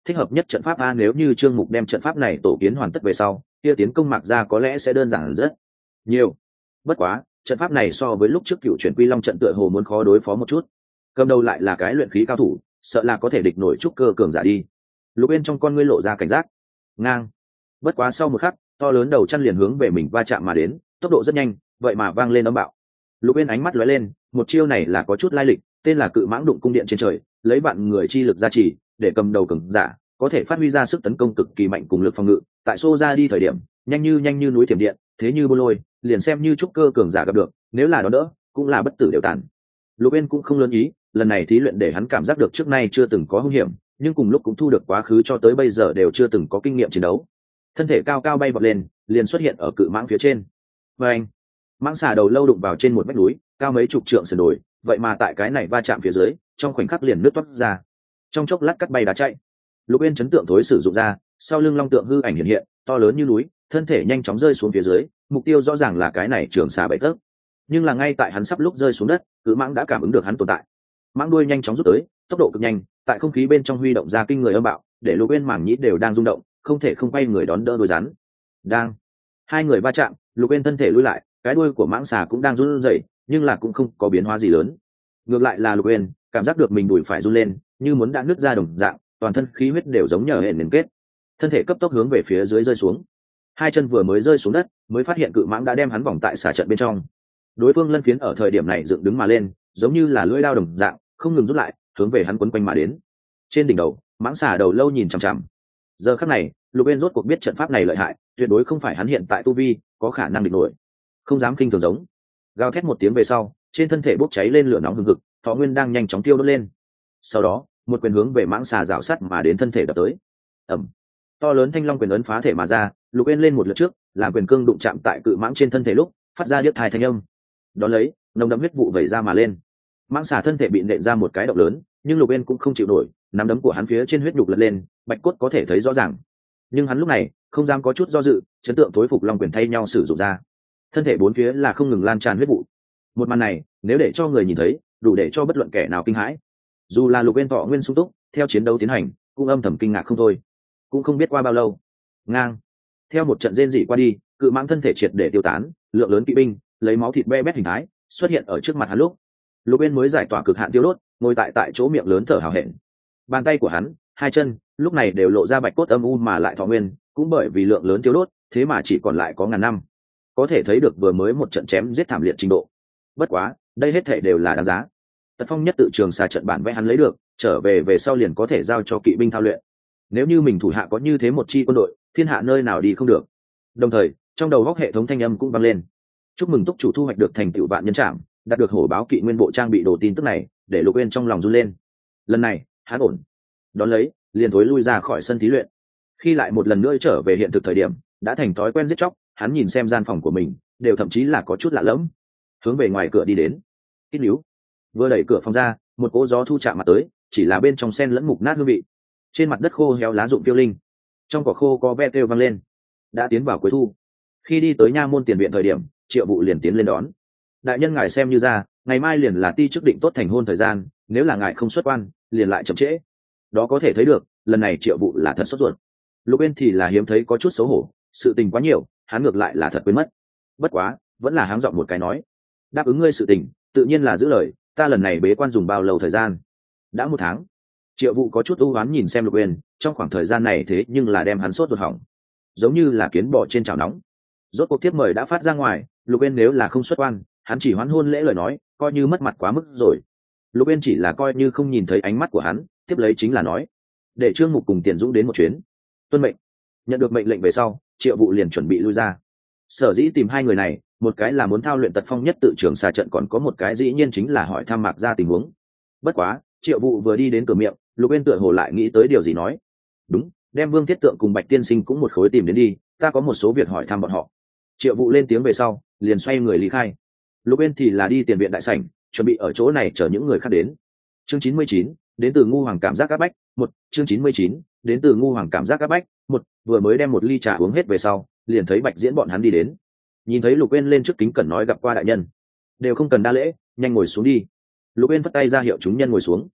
thích hợp nhất trận pháp a. Nếu như Trương Mục đem trận pháp này tổ kiến hoàn tất về sau, kia tiến công Mạc Gia có lẽ sẽ đơn giản rất nhiều. Bất quá trận pháp này so với lúc trước cựu chuyển Quy Long trận tựa hồ muốn khó đối phó một chút. Cầm đầu lại là cái luyện khí cao thủ, sợ là có thể địch nổi trúc cơ cường giả đi. Lục Uyên trong con ngươi lộ ra cảnh giác. Ngang. Bất quá sau một khắc, to lớn đầu chăn liền hướng về mình va chạm mà đến, tốc độ rất nhanh, vậy mà vang lên âm bạo. Lục Uyên ánh mắt lóe lên, một chiêu này là có chút lai lịch, tên là Cự Mãng Đụng Cung Điện trên trời, lấy vạn người chi lực gia trì, để cầm đầu cường giả có thể phát huy ra sức tấn công cực kỳ mạnh cùng lực phòng ngự. Tại xô ra đi thời điểm, nhanh như nhanh như núi thiểm điện, thế như bô lôi, liền xem như trúc cơ cường giả gặp được, nếu là đó đỡ, cũng là bất tử đều tàn. Lục Uyên cũng không lớn ý, lần này thí luyện để hắn cảm giác được trước nay chưa từng có hung hiểm, nhưng cùng lúc cũng thu được quá khứ cho tới bây giờ đều chưa từng có kinh nghiệm chiến đấu. Thân thể cao cao bay vọt lên, liền xuất hiện ở cự mãng phía trên. Và anh, mãng xà đầu lâu đụng vào trên một vách núi, cao mấy chục trượng sườn đồi, vậy mà tại cái này va chạm phía dưới, trong khoảnh khắc liền nứt toát ra. Trong chốc lát cắt bay đá chạy. Lục Uyên chấn tượng thối sử dụng ra, sau lưng long tượng hư ảnh hiện hiện, to lớn như núi, thân thể nhanh chóng rơi xuống phía dưới, mục tiêu rõ ràng là cái này trường xà bảy tấc. Nhưng là ngay tại hắn sắp lúc rơi xuống đất, cự mãng đã cảm ứng được hắn tồn tại. Mãng đuôi nhanh chóng rút tới, tốc độ cực nhanh, tại không khí bên trong huy động ra kinh người âm bạo, để Lục Uyên mảng nhĩ đều đang rung động, không thể không quay người đón đỡ đuôi rắn. Đang hai người va chạm, Lục Uyên thân thể lùi lại, cái đuôi của mãng xà cũng đang run rẩy, nhưng là cũng không có biến hóa gì lớn. Ngược lại là Lục Uyên cảm giác được mình đùi phải run lên, như muốn đã nứt ra đồng dạng, toàn thân khí huyết đều giống nhờ hệ liên kết, thân thể cấp tốc hướng về phía dưới rơi xuống. Hai chân vừa mới rơi xuống đất, mới phát hiện cự mãng đã đem hắn vòng tại xà trận bên trong. Đối phương lân phiến ở thời điểm này dựng đứng mà lên, giống như là lưỡi dao đồng dạng, không ngừng rút lại, hướng về hắn quấn quanh mà đến. Trên đỉnh đầu, mãng xà đầu lâu nhìn chằm chằm. Giờ khắc này, Lục Uyên rốt cuộc biết trận pháp này lợi hại, tuyệt đối không phải hắn hiện tại tu vi có khả năng địch nổi, không dám khinh thường giống. Gào thét một tiếng về sau, trên thân thể bốc cháy lên lửa nóng hừng hực, thọ nguyên đang nhanh chóng tiêu đốt lên. Sau đó, một quyền hướng về mãng xà rào sắt mà đến thân thể đập tới. Ầm. To lớn thanh long quyền ấn phá thể mà ra, Lục Uyên lên một lượt trước, làm quyền cương đụng chạm tại cự mãng trên thân thể lúc, phát ra điếc tai thanh âm. Đón lấy, nồng đậm huyết vụ vẩy ra mà lên. Mãng xà thân thể bị nện ra một cái động lớn, nhưng Lục Uyên cũng không chịu nổi, nắm đấm của hắn phía trên huyết nhục lật lên, bạch cốt có thể thấy rõ ràng. Nhưng hắn lúc này không dám có chút do dự, chấn tượng thối phục long quyền thay nhau sử dụng ra. Thân thể bốn phía là không ngừng lan tràn huyết vụ. Một màn này, nếu để cho người nhìn thấy, đủ để cho bất luận kẻ nào kinh hãi. Dù là Lục Uyên thọ nguyên sung túc, theo chiến đấu tiến hành, cũng âm thầm kinh ngạc không thôi. Cũng không biết qua bao lâu, ngang, theo một trận rên rỉ qua đi, cự mãng thân thể triệt để tiêu tán, lượng lớn kỵ binh lấy máu thịt be bét hình thái xuất hiện ở trước mặt hắn lúc, Lục Uyên mới giải tỏa cực hạn tiêu đốt, ngồi tại tại chỗ miệng lớn thở hào hẹn. Bàn tay của hắn, hai chân, lúc này đều lộ ra bạch cốt âm u mà lại thọ nguyên, cũng bởi vì lượng lớn tiêu đốt, thế mà chỉ còn lại có ngàn năm. Có thể thấy được vừa mới một trận chém giết thảm liệt trình độ. Bất quá, đây hết thảy đều là đáng giá. Tật Phong nhất tự trường xà trận bản vẽ hắn lấy được, trở về về sau liền có thể giao cho kỵ binh thao luyện. Nếu như mình thủ hạ có như thế một chi quân đội, thiên hạ nơi nào đi không được. Đồng thời, trong đầu góc hệ thống thanh âm cũng vang lên. Chúc mừng túc chủ thu hoạch được thành tựu vạn nhân trảm, đạt được hổ báo kỵ nguyên bộ trang bị đồ tin tức này, để Lục Uyên trong lòng run lên. Lần này, hắn ổn. Đón lấy, liền thối lui ra khỏi sân thí luyện. Khi lại một lần nữa trở về hiện thực thời điểm, đã thành thói quen giết chóc, hắn nhìn xem gian phòng của mình, đều thậm chí là có chút lạ lẫm. Hướng về ngoài cửa đi đến. Kít níu. Vừa đẩy cửa phòng ra, một cỗ gió thu chạm mặt tới, chỉ là bên trong sen lẫn mục nát hương vị. Trên mặt đất khô héo lá rụng phiêu linh, trong cỏ khô có ve kêu vang lên. Đã tiến vào cuối thu. Khi đi tới nha môn tiền viện thời điểm, Triệu Vụ liền tiến lên đón. Đại nhân ngài xem như ra, ngày mai liền là ti chức định tốt thành hôn thời gian, nếu là ngài không xuất quan, liền lại chậm trễ. Đó có thể thấy được, lần này Triệu Vụ là thật sốt ruột. Lục Uyên thì là hiếm thấy có chút xấu hổ, sự tình quá nhiều, hắn ngược lại là thật quên mất. Bất quá, vẫn là háng giọng một cái nói, đáp ứng ngươi sự tình, tự nhiên là giữ lời, ta lần này bế quan dùng bao lâu thời gian? Đã một tháng. Triệu Vụ có chút ưu ám nhìn xem Lục Uyên, trong khoảng thời gian này thế nhưng là đem hắn sốt ruột hỏng, giống như là kiến bò trên chảo nóng. Rốt cuộc tiếp mời đã phát ra ngoài, Lục Uyên nếu là không xuất quan, hắn chỉ hoãn hôn lễ lời nói, coi như mất mặt quá mức rồi. Lục Uyên chỉ là coi như không nhìn thấy ánh mắt của hắn, tiếp lấy chính là nói, để Trương Mục cùng Tiền Dũng đến một chuyến. Tuân mệnh. Nhận được mệnh lệnh về sau, Triệu Vụ liền chuẩn bị lui ra. Sở dĩ tìm hai người này, một cái là muốn thao luyện Tật Phong nhất tự trường xà trận, còn có một cái dĩ nhiên chính là hỏi thăm Mạc Gia tình huống. Bất quá, Triệu Vụ vừa đi đến cửa miệng, Lục Uyên tựa hồ lại nghĩ tới điều gì nói, đúng, đem Vương Thiết Tượng cùng Bạch Tiên Sinh cũng một khối tìm đến đi, ta có một số việc hỏi thăm bọn họ. Triệu Vụ lên tiếng về sau, liền xoay người lý khai. Lục Uyên thì là đi tiền viện đại sảnh, chuẩn bị ở chỗ này chờ những người khác đến. Chương chín mươi chín, đến từ Ngu Hoàng cảm giác áp bách, một, chương chín mươi chín, đến từ Ngu Hoàng cảm giác áp bách, một, vừa mới đem một ly trà uống hết về sau, liền thấy Bạch Diễn bọn hắn đi đến. Nhìn thấy Lục Uyên lên trước kính cẩn nói gặp qua đại nhân, đều không cần đa lễ, nhanh ngồi xuống đi. Lục Uyên phất tay ra hiệu chúng nhân ngồi xuống.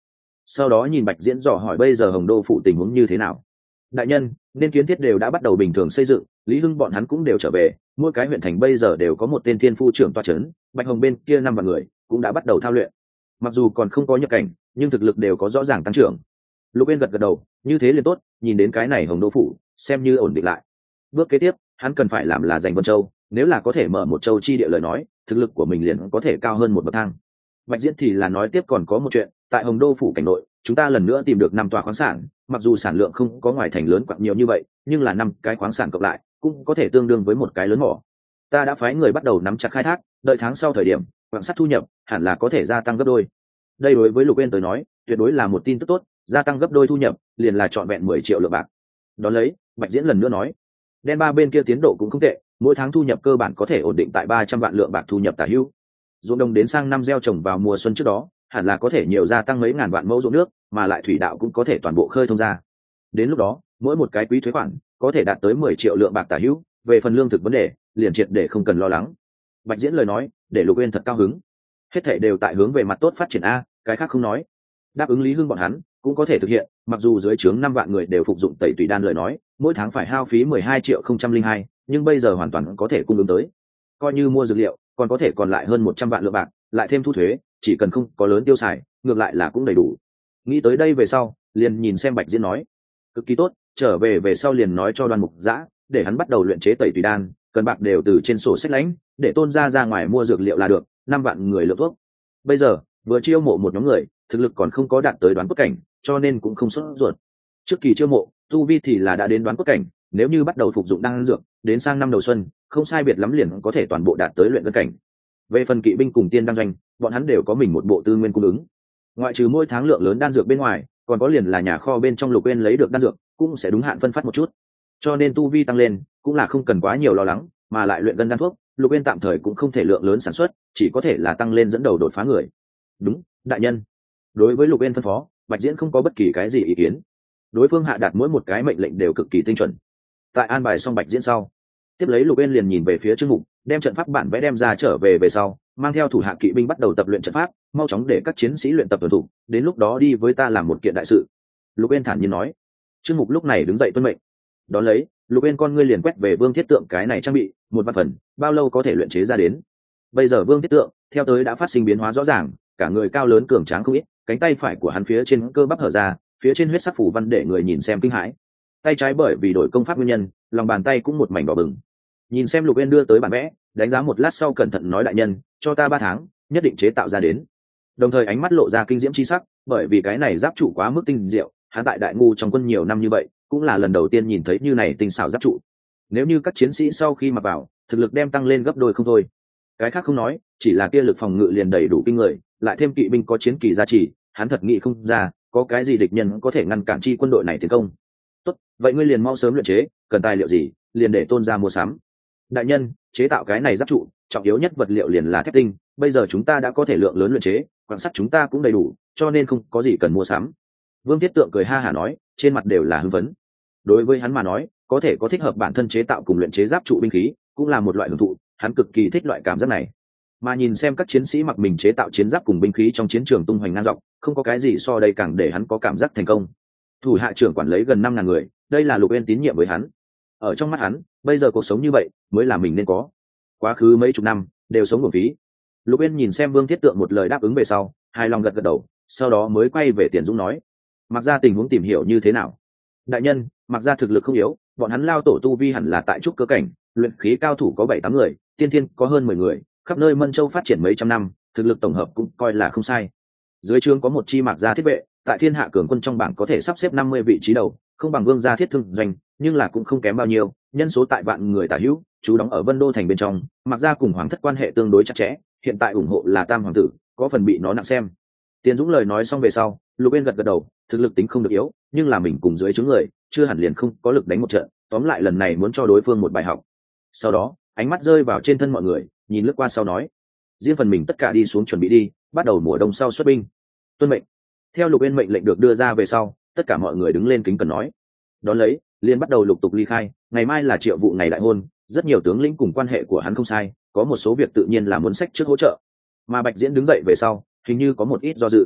sau đó nhìn Bạch Diễn dò hỏi bây giờ Hồng Đô phủ tình huống như thế nào. Đại nhân, nên kiến thiết đều đã bắt đầu bình thường xây dựng, Lý Hưng bọn hắn cũng đều trở về, mỗi cái huyện thành bây giờ đều có một tên thiên phu trưởng toa trấn, Bạch Hồng bên kia năm vạn người cũng đã bắt đầu thao luyện, mặc dù còn không có nhập cảnh nhưng thực lực đều có rõ ràng tăng trưởng. Lục Uyên gật gật đầu, như thế liền tốt, nhìn đến cái này Hồng Đô phủ xem như ổn định lại. Bước kế tiếp hắn cần phải làm là giành Vân Châu, nếu là có thể mở một châu chi địa lời nói, thực lực của mình liền có thể cao hơn một bậc thang. Bạch Diễn thì là nói tiếp còn có một chuyện, tại Hồng Đô phủ cảnh nội, chúng ta lần nữa tìm được năm tòa khoáng sản, mặc dù sản lượng không có ngoài thành lớn quặng nhiều như vậy, nhưng là năm cái khoáng sản cộng lại cũng có thể tương đương với một cái lớn mỏ. Ta đã phái người bắt đầu nắm chặt khai thác, đợi tháng sau thời điểm, quặng sắt thu nhập hẳn là có thể gia tăng gấp đôi. Đây đối với Lục Uyên tới nói, tuyệt đối là một tin tức tốt, gia tăng gấp đôi thu nhập, liền là trọn vẹn mười triệu lượng bạc. Đó lấy, Bạch Diễn lần nữa nói, đen ba bên kia tiến độ cũng không tệ, mỗi tháng thu nhập cơ bản có thể ổn định tại ba trăm vạn lượng bạc thu nhập tả hữu. Ruộng đồng đến sang năm gieo trồng vào mùa xuân trước đó, hẳn là có thể nhiều gia tăng mấy ngàn vạn mẫu ruộng nước, mà lại thủy đạo cũng có thể toàn bộ khơi thông ra. Đến lúc đó, mỗi một cái quý thuế khoản có thể đạt tới mười triệu lượng bạc tả hữu, về phần lương thực vấn đề, liền triệt để không cần lo lắng. Bạch Diễn lời nói, để Lục Uyên thật cao hứng. Hết thảy đều tại hướng về mặt tốt phát triển a, cái khác không nói. Đáp ứng Lý Hưng bọn hắn, cũng có thể thực hiện, mặc dù dưới trướng năm vạn người đều phục dụng tẩy tùy đan lời nói, mỗi tháng phải hao phí mười hai triệu không trăm linh hai, nhưng bây giờ hoàn toàn có thể cung ứng tới. Coi như mua dược liệu, còn có thể còn lại hơn một trăm vạn lượng bạc, lại thêm thu thuế, chỉ cần không có lớn tiêu xài, ngược lại là cũng đầy đủ. Nghĩ tới đây về sau, liền nhìn xem Bạch Diễn nói, cực kỳ tốt, trở về về sau liền nói cho Đoan Mục Dã, để hắn bắt đầu luyện chế tẩy tùy đan, cần bạc đều từ trên sổ sách lãnh, để Tôn gia ra ngoài mua dược liệu là được, năm vạn người lượng thuốc. Bây giờ, vừa chiêu mộ một nhóm người, thực lực còn không có đạt tới đoán cốt cảnh, cho nên cũng không sốt ruột. Trước kỳ chiêu mộ, tu vi thì là đã đến đoán cốt cảnh, nếu như bắt đầu phục dụng đan dược, đến sang năm đầu xuân, không sai biệt lắm liền có thể toàn bộ đạt tới luyện cân cảnh. Về phần kỵ binh cùng tiên đan doanh, bọn hắn đều có mình một bộ tư nguyên cung ứng. Ngoại trừ mỗi tháng lượng lớn đan dược bên ngoài, còn có liền là nhà kho bên trong Lục Uyên lấy được đan dược, cũng sẽ đúng hạn phân phát một chút. Cho nên tu vi tăng lên, cũng là không cần quá nhiều lo lắng, mà lại luyện cân đan thuốc, Lục Uyên tạm thời cũng không thể lượng lớn sản xuất, chỉ có thể là tăng lên dẫn đầu đột phá người. Đúng, đại nhân. Đối với Lục Uyên phân phó, Bạch Diễn không có bất kỳ cái gì ý kiến. Đối phương hạ đạt mỗi một cái mệnh lệnh đều cực kỳ tinh chuẩn. Tại an bài xong Bạch Diễn sau, tiếp lấy Lục Uyên liền nhìn về phía Trương Mục, đem trận pháp bản vẽ đem ra trở về về sau, mang theo thủ hạ kỵ binh bắt đầu tập luyện trận pháp, mau chóng để các chiến sĩ luyện tập tuần thủ, đến lúc đó đi với ta làm một kiện đại sự. Lục Uyên thản nhiên nói. Trương Mục lúc này đứng dậy tuân mệnh. Đó lấy, Lục Uyên con ngươi liền quét về Vương Thiết Tượng cái này trang bị, một vạn phần, bao lâu có thể luyện chế ra đến. Bây giờ Vương Thiết Tượng, theo tới đã phát sinh biến hóa rõ ràng, cả người cao lớn cường tráng không ít, cánh tay phải của hắn phía trên cơ bắp hở ra, phía trên huyết sắc phủ văn để người nhìn xem kinh hãi. Tay trái bởi vì đổi công pháp nguyên nhân, lòng bàn tay cũng một mảnh đỏ bừng. Nhìn xem Lục Uyên đưa tới bản vẽ, đánh giá một lát sau cẩn thận nói, đại nhân, cho ta ba tháng, nhất định chế tạo ra đến. Đồng thời ánh mắt lộ ra kinh diễm chi sắc, bởi vì cái này giáp trụ quá mức tinh diệu, hắn tại Đại Ngu trong quân nhiều năm như vậy, cũng là lần đầu tiên nhìn thấy như này tinh xảo giáp trụ. Nếu như các chiến sĩ sau khi mặc vào, thực lực đem tăng lên gấp đôi không thôi. Cái khác không nói, chỉ là kia lực phòng ngự liền đầy đủ kinh người, lại thêm kỵ binh có chiến kỳ gia trì, hắn thật nghĩ không ra, có cái gì địch nhân có thể ngăn cản chi quân đội này tiến công. Tốt, vậy ngươi liền mau sớm luyện chế, cần tài liệu gì, liền để Tôn gia mua sắm. Đại nhân, chế tạo cái này giáp trụ, trọng yếu nhất vật liệu liền là thép tinh, bây giờ chúng ta đã có thể lượng lớn luyện chế, quan sát chúng ta cũng đầy đủ, cho nên không có gì cần mua sắm. Vương Thiết Tượng cười ha hả nói, trên mặt đều là hưng phấn. Đối với hắn mà nói, có thể có thích hợp bản thân chế tạo cùng luyện chế giáp trụ binh khí, cũng là một loại hưởng thụ, hắn cực kỳ thích loại cảm giác này. Mà nhìn xem các chiến sĩ mặc mình chế tạo chiến giáp cùng binh khí trong chiến trường tung hoành ngang dọc, không có cái gì so đây càng để hắn có cảm giác thành công. Thủ hạ trưởng quản lấy gần năm ngàn người, đây là Lục Uyên tín nhiệm với hắn. Ở trong mắt hắn, bây giờ cuộc sống như vậy mới là mình nên có. Quá khứ mấy chục năm đều sống uổng phí. Lục Uyên nhìn xem Vương Thiết Tượng một lời đáp ứng về sau, hài lòng gật gật đầu, sau đó mới quay về Tiền Dũng nói, mặc ra tình huống tìm hiểu như thế nào. Đại nhân, mặc ra thực lực không yếu, bọn hắn lao tổ tu vi hẳn là tại trúc cơ cảnh, luyện khí cao thủ có bảy tám người, tiên thiên có hơn mười người, khắp nơi Mân Châu phát triển mấy trăm năm, thực lực tổng hợp cũng coi là không sai. Dưới trướng có một chi mặc gia thiết vệ, tại thiên hạ cường quân trong bảng có thể sắp xếp năm mươi vị trí đầu, không bằng Vương gia thiết thương doanh, nhưng là cũng không kém bao nhiêu, nhân số tại vạn người tả hữu, chú đóng ở Vân Đô thành bên trong, mặc gia cùng hoàng thất quan hệ tương đối chặt chẽ, hiện tại ủng hộ là Tam hoàng tử, có phần bị nó nặng xem. Tiền Dũng lời nói xong về sau, Lục Uyên gật gật đầu, thực lực tính không được yếu, nhưng là mình cùng dưới trướng người, chưa hẳn liền không có lực đánh một trận, tóm lại lần này muốn cho đối phương một bài học. Sau đó, ánh mắt rơi vào trên thân mọi người, nhìn lướt qua sau nói, riêng phần mình tất cả đi xuống chuẩn bị đi, bắt đầu mùa đông sau xuất binh. Tuân mệnh. Theo Lục Uyên mệnh lệnh được đưa ra về sau, tất cả mọi người đứng lên kính cẩn nói. Đón lấy, liền bắt đầu lục tục ly khai, ngày mai là Triệu Vụ ngày đại hôn, rất nhiều tướng lĩnh cùng quan hệ của hắn không sai, có một số việc tự nhiên là muốn sách trước hỗ trợ. Mà Bạch Diễn đứng dậy về sau, hình như có một ít do dự.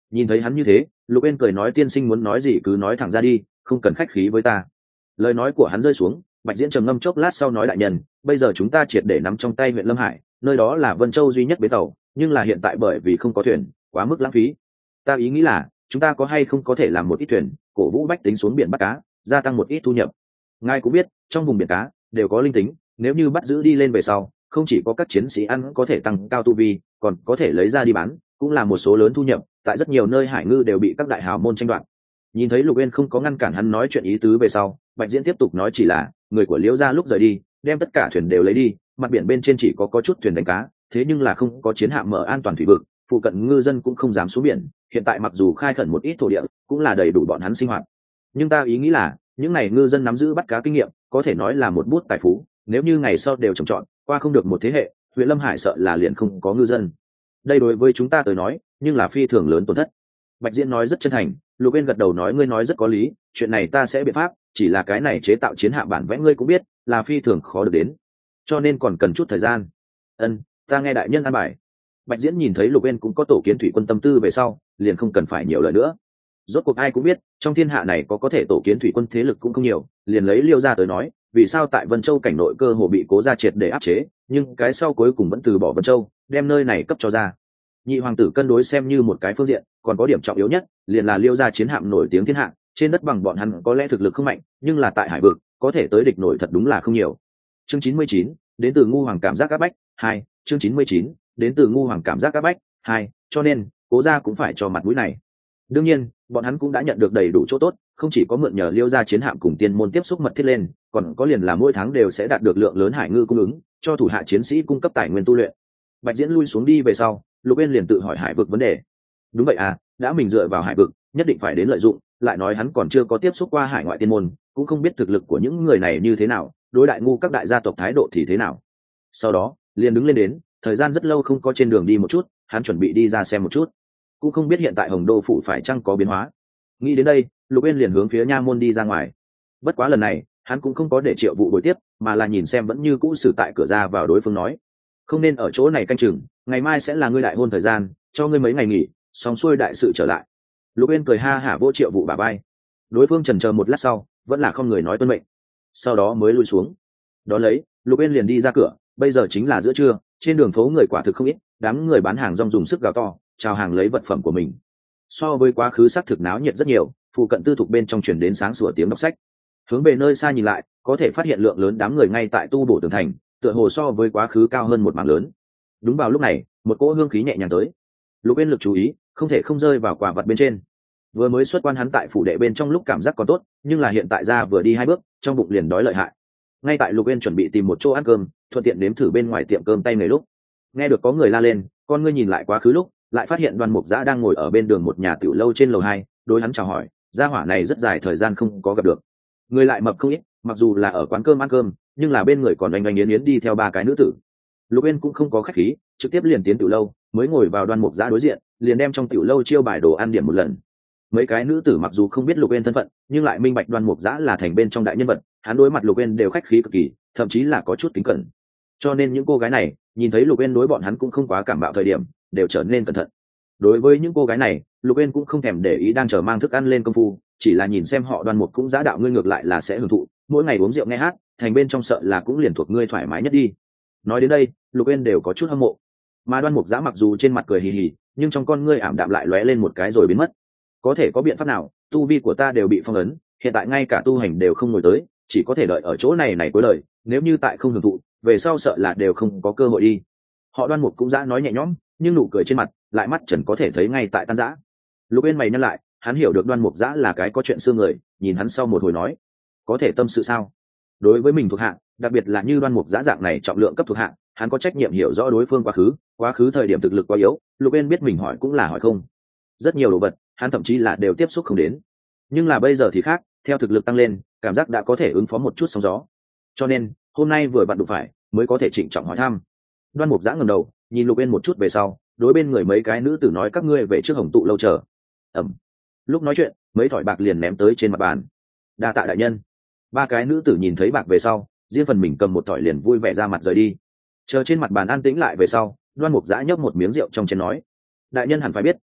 Nhìn thấy hắn như thế, Lục Uyên cười nói, tiên sinh muốn nói gì cứ nói thẳng ra đi, không cần khách khí với ta. Lời nói của hắn rơi xuống, Bạch Diễn trầm ngâm chốc lát sau nói, đại nhân, bây giờ chúng ta triệt để nắm trong tay huyện Lâm Hải, nơi đó là Vân Châu duy nhất bến tàu, nhưng là hiện tại bởi vì không có thuyền, quá mức lãng phí. Ta ý nghĩ là chúng ta có hay không có thể làm một ít thuyền, cổ vũ bách tính xuống biển bắt cá, gia tăng một ít thu nhập. Ngài cũng biết, trong vùng biển cá đều có linh tính, nếu như bắt giữ đi lên về sau, không chỉ có các chiến sĩ ăn có thể tăng cao tu vi, còn có thể lấy ra đi bán, cũng là một số lớn thu nhập. Tại rất nhiều nơi hải ngư đều bị các đại hào môn tranh đoạt. Nhìn thấy Lục Uyên không có ngăn cản hắn nói chuyện ý tứ về sau, Bạch Diễn tiếp tục nói, chỉ là người của Liễu gia lúc rời đi, đem tất cả thuyền đều lấy đi, mặt biển bên trên chỉ có có chút thuyền đánh cá, thế nhưng là không có chiến hạm mở an toàn thủy vực, phụ cận ngư dân cũng không dám xuống biển. Hiện tại mặc dù khai khẩn một ít thổ địa, cũng là đầy đủ bọn hắn sinh hoạt. Nhưng ta ý nghĩ là, những này ngư dân nắm giữ bắt cá kinh nghiệm, có thể nói là một bút tài phú. Nếu như ngày sau đều trồng trọt, qua không được một thế hệ, huyện Lâm Hải sợ là liền không có ngư dân. Đây đối với chúng ta tới nói, nhưng là phi thường lớn tổn thất. Bạch Diễn nói rất chân thành. Lục Uyên gật đầu nói, ngươi nói rất có lý, chuyện này ta sẽ biện pháp, chỉ là cái này chế tạo chiến hạm bản vẽ ngươi cũng biết, là phi thường khó được đến, cho nên còn cần chút thời gian. Ân, ta nghe đại nhân an bài. Bạch Diễn nhìn thấy Lục Uyên cũng có tổ kiến thủy quân tâm tư về sau, liền không cần phải nhiều lời nữa. Rốt cuộc ai cũng biết, trong thiên hạ này có có thể tổ kiến thủy quân thế lực cũng không nhiều, liền lấy Liêu gia tới nói, vì sao tại Vân Châu cảnh nội cơ hồ bị Cố gia triệt để áp chế, nhưng cái sau cuối cùng vẫn từ bỏ Vân Châu, đem nơi này cấp cho ra. Nhị hoàng tử cân đối xem như một cái phương diện, còn có điểm trọng yếu nhất, liền là Liêu gia chiến hạm nổi tiếng thiên hạ, trên đất bằng bọn hắn có lẽ thực lực không mạnh, nhưng là tại hải vực, có thể tới địch nổi thật đúng là không nhiều. Chương chín mươi chín, đến từ ngu hoàng cảm giác áp bách, hai, chương chín mươi chín, đến từ ngu hoàng cảm giác áp bách, hai, cho nên, Cố gia cũng phải cho mặt mũi này. Đương nhiên, bọn hắn cũng đã nhận được đầy đủ chỗ tốt, không chỉ có mượn nhờ Liêu gia chiến hạm cùng tiên môn tiếp xúc mật thiết lên, còn có liền là mỗi tháng đều sẽ đạt được lượng lớn hải ngư cung ứng, cho thủ hạ chiến sĩ cung cấp tài nguyên tu luyện. Bạch Diễn lui xuống đi về sau, Lục Uyên liền tự hỏi hải vực vấn đề. Đúng vậy à, đã mình dựa vào hải vực, nhất định phải đến lợi dụng, lại nói hắn còn chưa có tiếp xúc qua hải ngoại tiên môn, cũng không biết thực lực của những người này như thế nào, đối đại ngu các đại gia tộc thái độ thì thế nào. Sau đó, liền đứng lên đến, thời gian rất lâu không có trên đường đi một chút, hắn chuẩn bị đi ra xem một chút, cũng không biết hiện tại Hồng Đô phủ phải chăng có biến hóa. Nghĩ đến đây, Lục Uyên liền hướng phía nha môn đi ra ngoài. Bất quá lần này, hắn cũng không có để Triệu Vụ đối tiếp, mà là nhìn xem vẫn như cũ xử tại cửa ra vào đối phương nói, không nên ở chỗ này canh chừng, ngày mai sẽ là ngươi đại hôn thời gian, cho ngươi mấy ngày nghỉ, xong xuôi đại sự trở lại. Lục Uyên cười ha hả vỗ Triệu Vụ bả vai. Đối phương chần chờ một lát sau, vẫn là không người nói tuân mệnh, sau đó mới lui xuống. Đó lấy, Lục Uyên liền đi ra cửa. Bây giờ chính là giữa trưa, trên đường phố người quả thực không ít, đám người bán hàng rong dùng sức gào to, chào hàng lấy vật phẩm của mình. So với quá khứ xác thực náo nhiệt rất nhiều, phụ cận tư thục bên trong truyền đến sáng sủa tiếng đọc sách. Hướng về nơi xa nhìn lại, có thể phát hiện lượng lớn đám người ngay tại tu bổ tường thành, tựa hồ so với quá khứ cao hơn một mảng lớn. Đúng vào lúc này, một cỗ hương khí nhẹ nhàng tới. Lục Uyên lực chú ý, không thể không rơi vào quả vật bên trên. Vừa mới xuất quan hắn tại phủ đệ bên trong lúc cảm giác còn tốt, nhưng là hiện tại ra vừa đi hai bước, trong bụng liền đói lợi hại. Ngay tại Lục Uyên chuẩn bị tìm một chỗ ăn cơm, thuận tiện nếm thử bên ngoài tiệm cơm tay người lúc, nghe được có người la lên, con ngươi nhìn lại quá khứ lúc, lại phát hiện Đoan Mục Dã đang ngồi ở bên đường một nhà tiểu lâu trên lầu hai, đối hắn chào hỏi. Gia hỏa này rất dài thời gian không có gặp được, người lại mập không ít, mặc dù là ở quán cơm ăn cơm, nhưng là bên người còn oanh oanh yến yến đi theo ba cái nữ tử. Lục Uyên cũng không có khách khí, trực tiếp liền tiến tiểu lâu, mới ngồi vào Đoan Mục Dã đối diện, liền đem trong tiểu lâu chiêu bài đồ ăn điểm một lần. Mấy cái nữ tử mặc dù không biết Lục Uyên thân phận, nhưng lại minh bạch Đoan Mục Dã là thành bên trong đại nhân vật, hắn đối mặt Lục Uyên đều khách khí cực kỳ, thậm chí là có chút kính cẩn. Cho nên những cô gái này, nhìn thấy Lục Uyên đối bọn hắn cũng không quá cảm bạo thời điểm, đều trở nên cẩn thận. Đối với những cô gái này, Lục Uyên cũng không thèm để ý đang chờ mang thức ăn lên công phu, chỉ là nhìn xem họ Đoan Mục cũng Dã đạo ngươi ngược lại là sẽ hưởng thụ, mỗi ngày uống rượu nghe hát, thành bên trong sợ là cũng liền thuộc ngươi thoải mái nhất đi. Nói đến đây, Lục Uyên đều có chút hâm mộ. Mà Đoan Mục Dã mặc dù trên mặt cười hì hì, nhưng trong con ngươi ảm đạm lại lóe lên một cái rồi biến mất. Có thể có biện pháp nào, tu vi của ta đều bị phong ấn, hiện tại ngay cả tu hành đều không ngồi tới, chỉ có thể đợi ở chỗ này này cuối đời, nếu như tại không hưởng thụ, về sau sợ là đều không có cơ hội đi. Họ Đoan Mục cũng Dã nói nhẹ nhõm, nhưng nụ cười trên mặt lại mắt trần có thể thấy ngay tại tan rã. Lục Uyên mày nhăn lại, hắn hiểu được Đoan Mục Dã là cái có chuyện xưa người, nhìn hắn sau một hồi nói, có thể tâm sự sao? Đối với mình thuộc hạ, đặc biệt là như Đoan Mục Dã dạng này trọng lượng cấp thuộc hạ, hắn có trách nhiệm hiểu rõ đối phương quá khứ, quá khứ thời điểm thực lực quá yếu, Lục Uyên biết mình hỏi cũng là hỏi không. Rất nhiều đồ vật, hắn thậm chí là đều tiếp xúc không đến. Nhưng là bây giờ thì khác, theo thực lực tăng lên, cảm giác đã có thể ứng phó một chút sóng gió. Cho nên, hôm nay vừa vặn đụng phải, mới có thể trịnh trọng hỏi thăm. Đoan Mục Dã ngẩng đầu, nhìn Lục Uyên một chút về sau, đối bên người mấy cái nữ tử nói các ngươi về trước Hồng tụ lâu chờ. Ẩm. Lúc nói chuyện, mấy thỏi bạc liền ném tới trên mặt bàn. Đa tạ đại nhân. Ba cái nữ tử nhìn thấy bạc về sau, riêng phần mình cầm một thỏi liền vui vẻ ra mặt rời đi. Chờ trên mặt bàn an tĩnh lại về sau, Đoan Mục Dã nhấp một miếng rượu trong chén nói, đại nhân hẳn phải biết,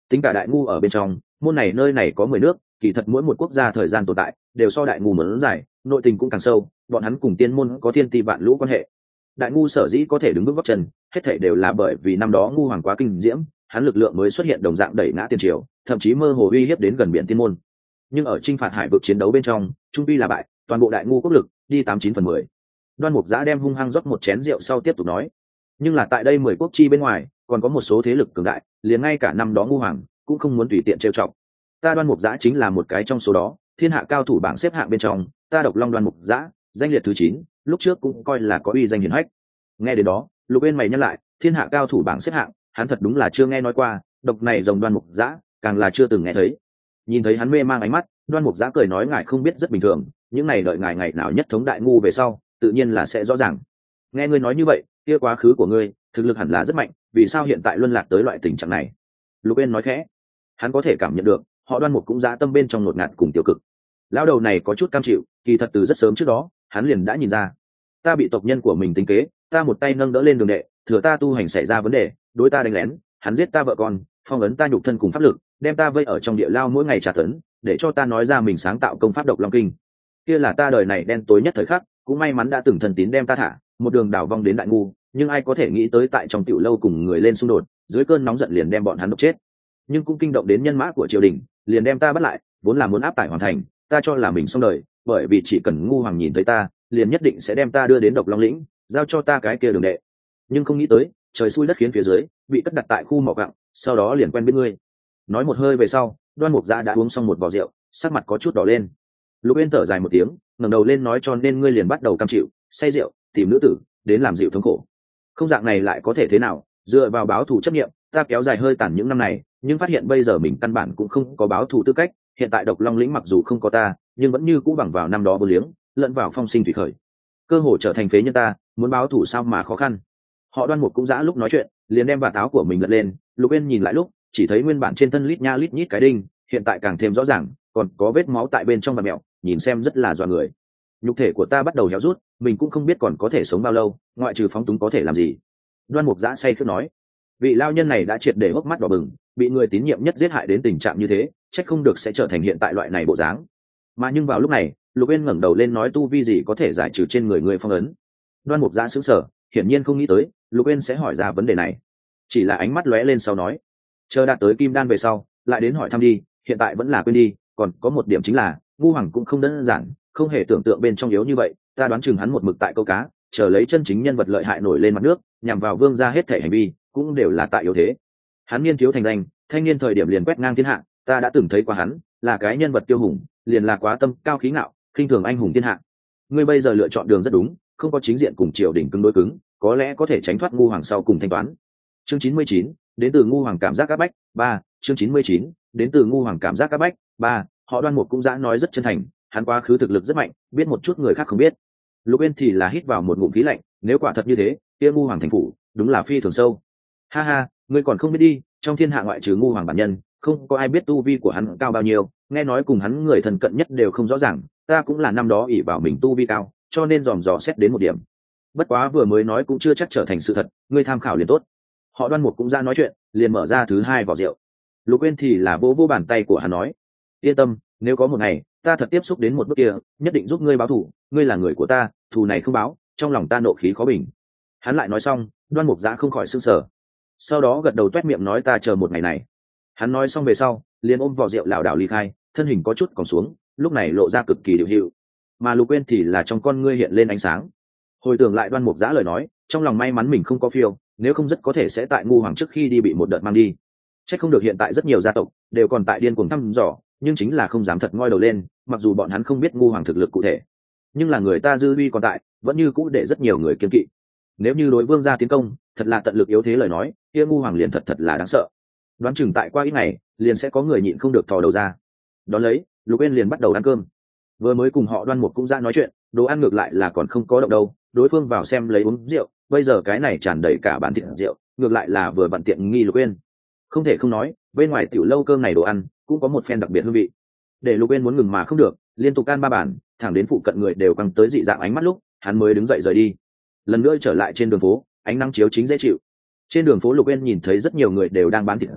tính cả đại ngu ở bên trong, môn này nơi này có mười nước, kỳ thật mỗi một quốc gia thời gian tồn tại đều so đại ngu muốn dài, nội tình cũng càng sâu, bọn hắn cùng tiên môn có thiên ti vạn lũ quan hệ. Đại ngu sở dĩ có thể đứng vững góc chân, hết thảy đều là bởi vì năm đó ngu hoàng quá kinh diễm, hắn lực lượng mới xuất hiện đồng dạng đẩy ngã tiên triều, thậm chí mơ hồ uy hiếp đến gần biển tiên môn. Nhưng ở chinh phạt hải vực chiến đấu bên trong, trung quy là bại, toàn bộ đại ngu quốc lực đi tám chín phần mười. Đoan Mục Giã đem hung hăng rót một chén rượu sau tiếp tục nói, nhưng là tại đây mười quốc chi bên ngoài, còn có một số thế lực cường đại, liền ngay cả năm đó ngu hoàng cũng không muốn tùy tiện trêu chọc. Ta Đoan Mục Giã chính là một cái trong số đó, thiên hạ cao thủ bảng xếp hạng bên trong, ta Độc Long Đoan Mục Giã, danh liệt thứ chín, lúc trước cũng coi là có uy danh hiển hách. Nghe đến đó, Lục Uyên mày nhắc lại, thiên hạ cao thủ bảng xếp hạng, hắn thật đúng là chưa nghe nói qua, độc này rồng Đoan Mục Giã, càng là chưa từng nghe thấy. Nhìn thấy hắn mê mang ánh mắt, Đoan Mục Giã cười nói ngài không biết rất bình thường, những này đợi ngài ngày nào nhất thống đại ngu về sau, tự nhiên là sẽ rõ ràng. Nghe ngươi nói như vậy, kia quá khứ của ngươi, thực lực hẳn là rất mạnh, vì sao hiện tại luân lạc tới loại tình trạng này? Lục Uyên nói khẽ, hắn có thể cảm nhận được, họ Đoan Mục cũng dã tâm bên trong nột ngạt cùng tiêu cực. Lão đầu này có chút cam chịu, kỳ thật từ rất sớm trước đó, hắn liền đã nhìn ra, ta bị tộc nhân của mình tính kế, ta một tay nâng đỡ lên đường đệ, thừa ta tu hành xảy ra vấn đề, đối ta đánh lén, hắn giết ta vợ con, phong ấn ta nhục thân cùng pháp lực, đem ta vây ở trong địa lao mỗi ngày trả tấn, để cho ta nói ra mình sáng tạo công pháp Độc Long Kinh. Kia là ta đời này đen tối nhất thời khắc, cũng may mắn đã từng thần tín đem ta thả, một đường đảo vong đến đại ngu, nhưng ai có thể nghĩ tới tại trong tiểu lâu cùng người lên xung đột, dưới cơn nóng giận liền đem bọn hắn độc chết. Nhưng cũng kinh động đến nhân mã của triều đình, liền đem ta bắt lại, vốn là muốn áp tải hoàn thành, ta cho là mình xong đời, bởi vì chỉ cần ngu hoàng nhìn thấy ta, liền nhất định sẽ đem ta đưa đến Độc Long lĩnh, giao cho ta cái kia đường đệ. Nhưng không nghĩ tới, trời xui đất khiến phía dưới, bị cất đặt tại khu mỏ gặng, sau đó liền quen biết ngươi. Nói một hơi về sau, Đoan Mục Giã đã uống xong một vò rượu, sắc mặt có chút đỏ lên. Lục Uyên thở dài một tiếng, ngẩng đầu lên nói cho nên ngươi liền bắt đầu cam chịu, say rượu, tìm nữ tử, đến làm dịu thống khổ. Không dạng này lại có thể thế nào, dựa vào báo thù chấp nghiệm, ta kéo dài hơi tàn những năm này, nhưng phát hiện bây giờ mình căn bản cũng không có báo thù tư cách, hiện tại Độc Long lĩnh mặc dù không có ta, nhưng vẫn như cũ bằng vào năm đó vô liếng, lẫn vào phong sinh thủy khởi. Cơ hội trở thành phế nhân ta, muốn báo thù sao mà khó khăn. Họ Đoan Mục cũng dã lúc nói chuyện, liền đem vạt áo của mình lật lên, Lục Uyên nhìn lại lúc, chỉ thấy nguyên bản trên thân lít nha lít nhít cái đinh, hiện tại càng thêm rõ ràng, còn có vết máu tại bên trong vạt mẹo, nhìn xem rất là dọa người. Nhục thể của ta bắt đầu héo rút, mình cũng không biết còn có thể sống bao lâu, ngoại trừ phóng túng có thể làm gì. Đoan Mục Giã say khướt nói, vị lao nhân này đã triệt để hốc mắt đỏ bừng, bị người tín nhiệm nhất giết hại đến tình trạng như thế, trách không được sẽ trở thành hiện tại loại này bộ dáng. Mà nhưng vào lúc này, Lục Uyên ngẩng đầu lên nói tu vi gì có thể giải trừ trên người người phong ấn. Đoan Mục Giã sững sờ, hiển nhiên không nghĩ tới Lục Uyên sẽ hỏi ra vấn đề này, chỉ là ánh mắt lóe lên sau nói, chờ đạt tới kim đan về sau lại đến hỏi thăm đi, hiện tại vẫn là quên đi. Còn có một điểm chính là ngu hoàng cũng không đơn giản, không hề tưởng tượng bên trong yếu như vậy, ta đoán chừng hắn một mực tại câu cá, chờ lấy chân chính nhân vật lợi hại nổi lên mặt nước, nhằm vào vương gia hết thể hành vi cũng đều là tại yếu thế. Hắn niên thiếu thành danh, thanh niên thời điểm liền quét ngang thiên hạ, ta đã từng thấy qua hắn, là cái nhân vật tiêu hùng, liền là quá tâm cao khí ngạo, khinh thường anh hùng thiên hạ. Ngươi bây giờ lựa chọn đường rất đúng, không có chính diện cùng triều đình cứng đối cứng, có lẽ có thể tránh thoát ngu hoàng sau cùng thanh toán. Chương chín mươi chín, đến từ ngu hoàng cảm giác áp bách, ba, chương chín mươi chín, đến từ ngu hoàng cảm giác áp bách, ba, họ Đoan Mục cũng dã nói rất chân thành, hắn quá khứ thực lực rất mạnh, biết một chút người khác không biết. Lục Uyên thì là hít vào một ngụm khí lạnh, nếu quả thật như thế, kia ngu hoàng thành phủ, đúng là phi thường sâu. Ha ha, ngươi còn không biết đi, trong thiên hạ ngoại trừ ngu hoàng bản nhân, không có ai biết tu vi của hắn cao bao nhiêu, nghe nói cùng hắn người thân cận nhất đều không rõ ràng, ta cũng là năm đó ỷ vào mình tu vi cao, cho nên dòm dò xét đến một điểm. Bất quá vừa mới nói cũng chưa chắc trở thành sự thật, ngươi tham khảo liền tốt. Họ Đoan Mục cũng ra nói chuyện, liền mở ra thứ hai vỏ rượu. Lục Uyên thì là vỗ vỗ bàn tay của hắn nói, yên tâm, nếu có một ngày ta thật tiếp xúc đến một bước kia, nhất định giúp ngươi báo thù, ngươi là người của ta, thù này không báo, trong lòng ta nộ khí khó bình. Hắn lại nói xong, Đoan Mục Giã không khỏi sửng sở, sau đó gật đầu toét miệng nói ta chờ một ngày này. Hắn nói xong về sau, liền ôm vỏ rượu lảo đảo ly khai, thân hình có chút còng xuống, lúc này lộ ra cực kỳ điều hiệu. Mà Lục Uyên thì là trong con ngươi hiện lên ánh sáng. Hồi tưởng lại Đoan Mục Giã lời nói, trong lòng may mắn mình không có phiêu, nếu không rất có thể sẽ tại ngu hoàng trước khi đi bị một đợt mang đi. Chắc không được hiện tại rất nhiều gia tộc đều còn tại điên cuồng thăm dò, nhưng chính là không dám thật ngoi đầu lên, mặc dù bọn hắn không biết ngu hoàng thực lực cụ thể, nhưng là người ta dư uy còn tại, vẫn như cũ để rất nhiều người kiên kỵ. Nếu như đối vương gia tiến công thật là tận lực yếu thế lời nói, kia ngu hoàng liền thật thật là đáng sợ. Đoán chừng tại qua ít ngày liền sẽ có người nhịn không được thò đầu ra. Đón lấy, Lục Uyên liền bắt đầu ăn cơm. Vừa mới cùng họ Đoan Mục cũng ra nói chuyện, đồ ăn ngược lại là còn không có động đâu, đối phương vào xem lấy uống rượu, bây giờ cái này tràn đầy cả bàn thịt rượu, ngược lại là vừa vặn tiện nghi Lục Uyên. Không thể không nói, bên ngoài tiểu lâu cơm này đồ ăn cũng có một phen đặc biệt hương vị. Để Lục Uyên muốn ngừng mà không được, liên tục ăn ba bàn, thẳng đến phụ cận người đều căng tới dị dạng ánh mắt lúc, hắn mới đứng dậy rời đi. Lần nữa trở lại trên đường phố, ánh nắng chiếu chính dễ chịu. Trên đường phố Lục Uyên nhìn thấy rất nhiều người đều đang bán thịt rừng,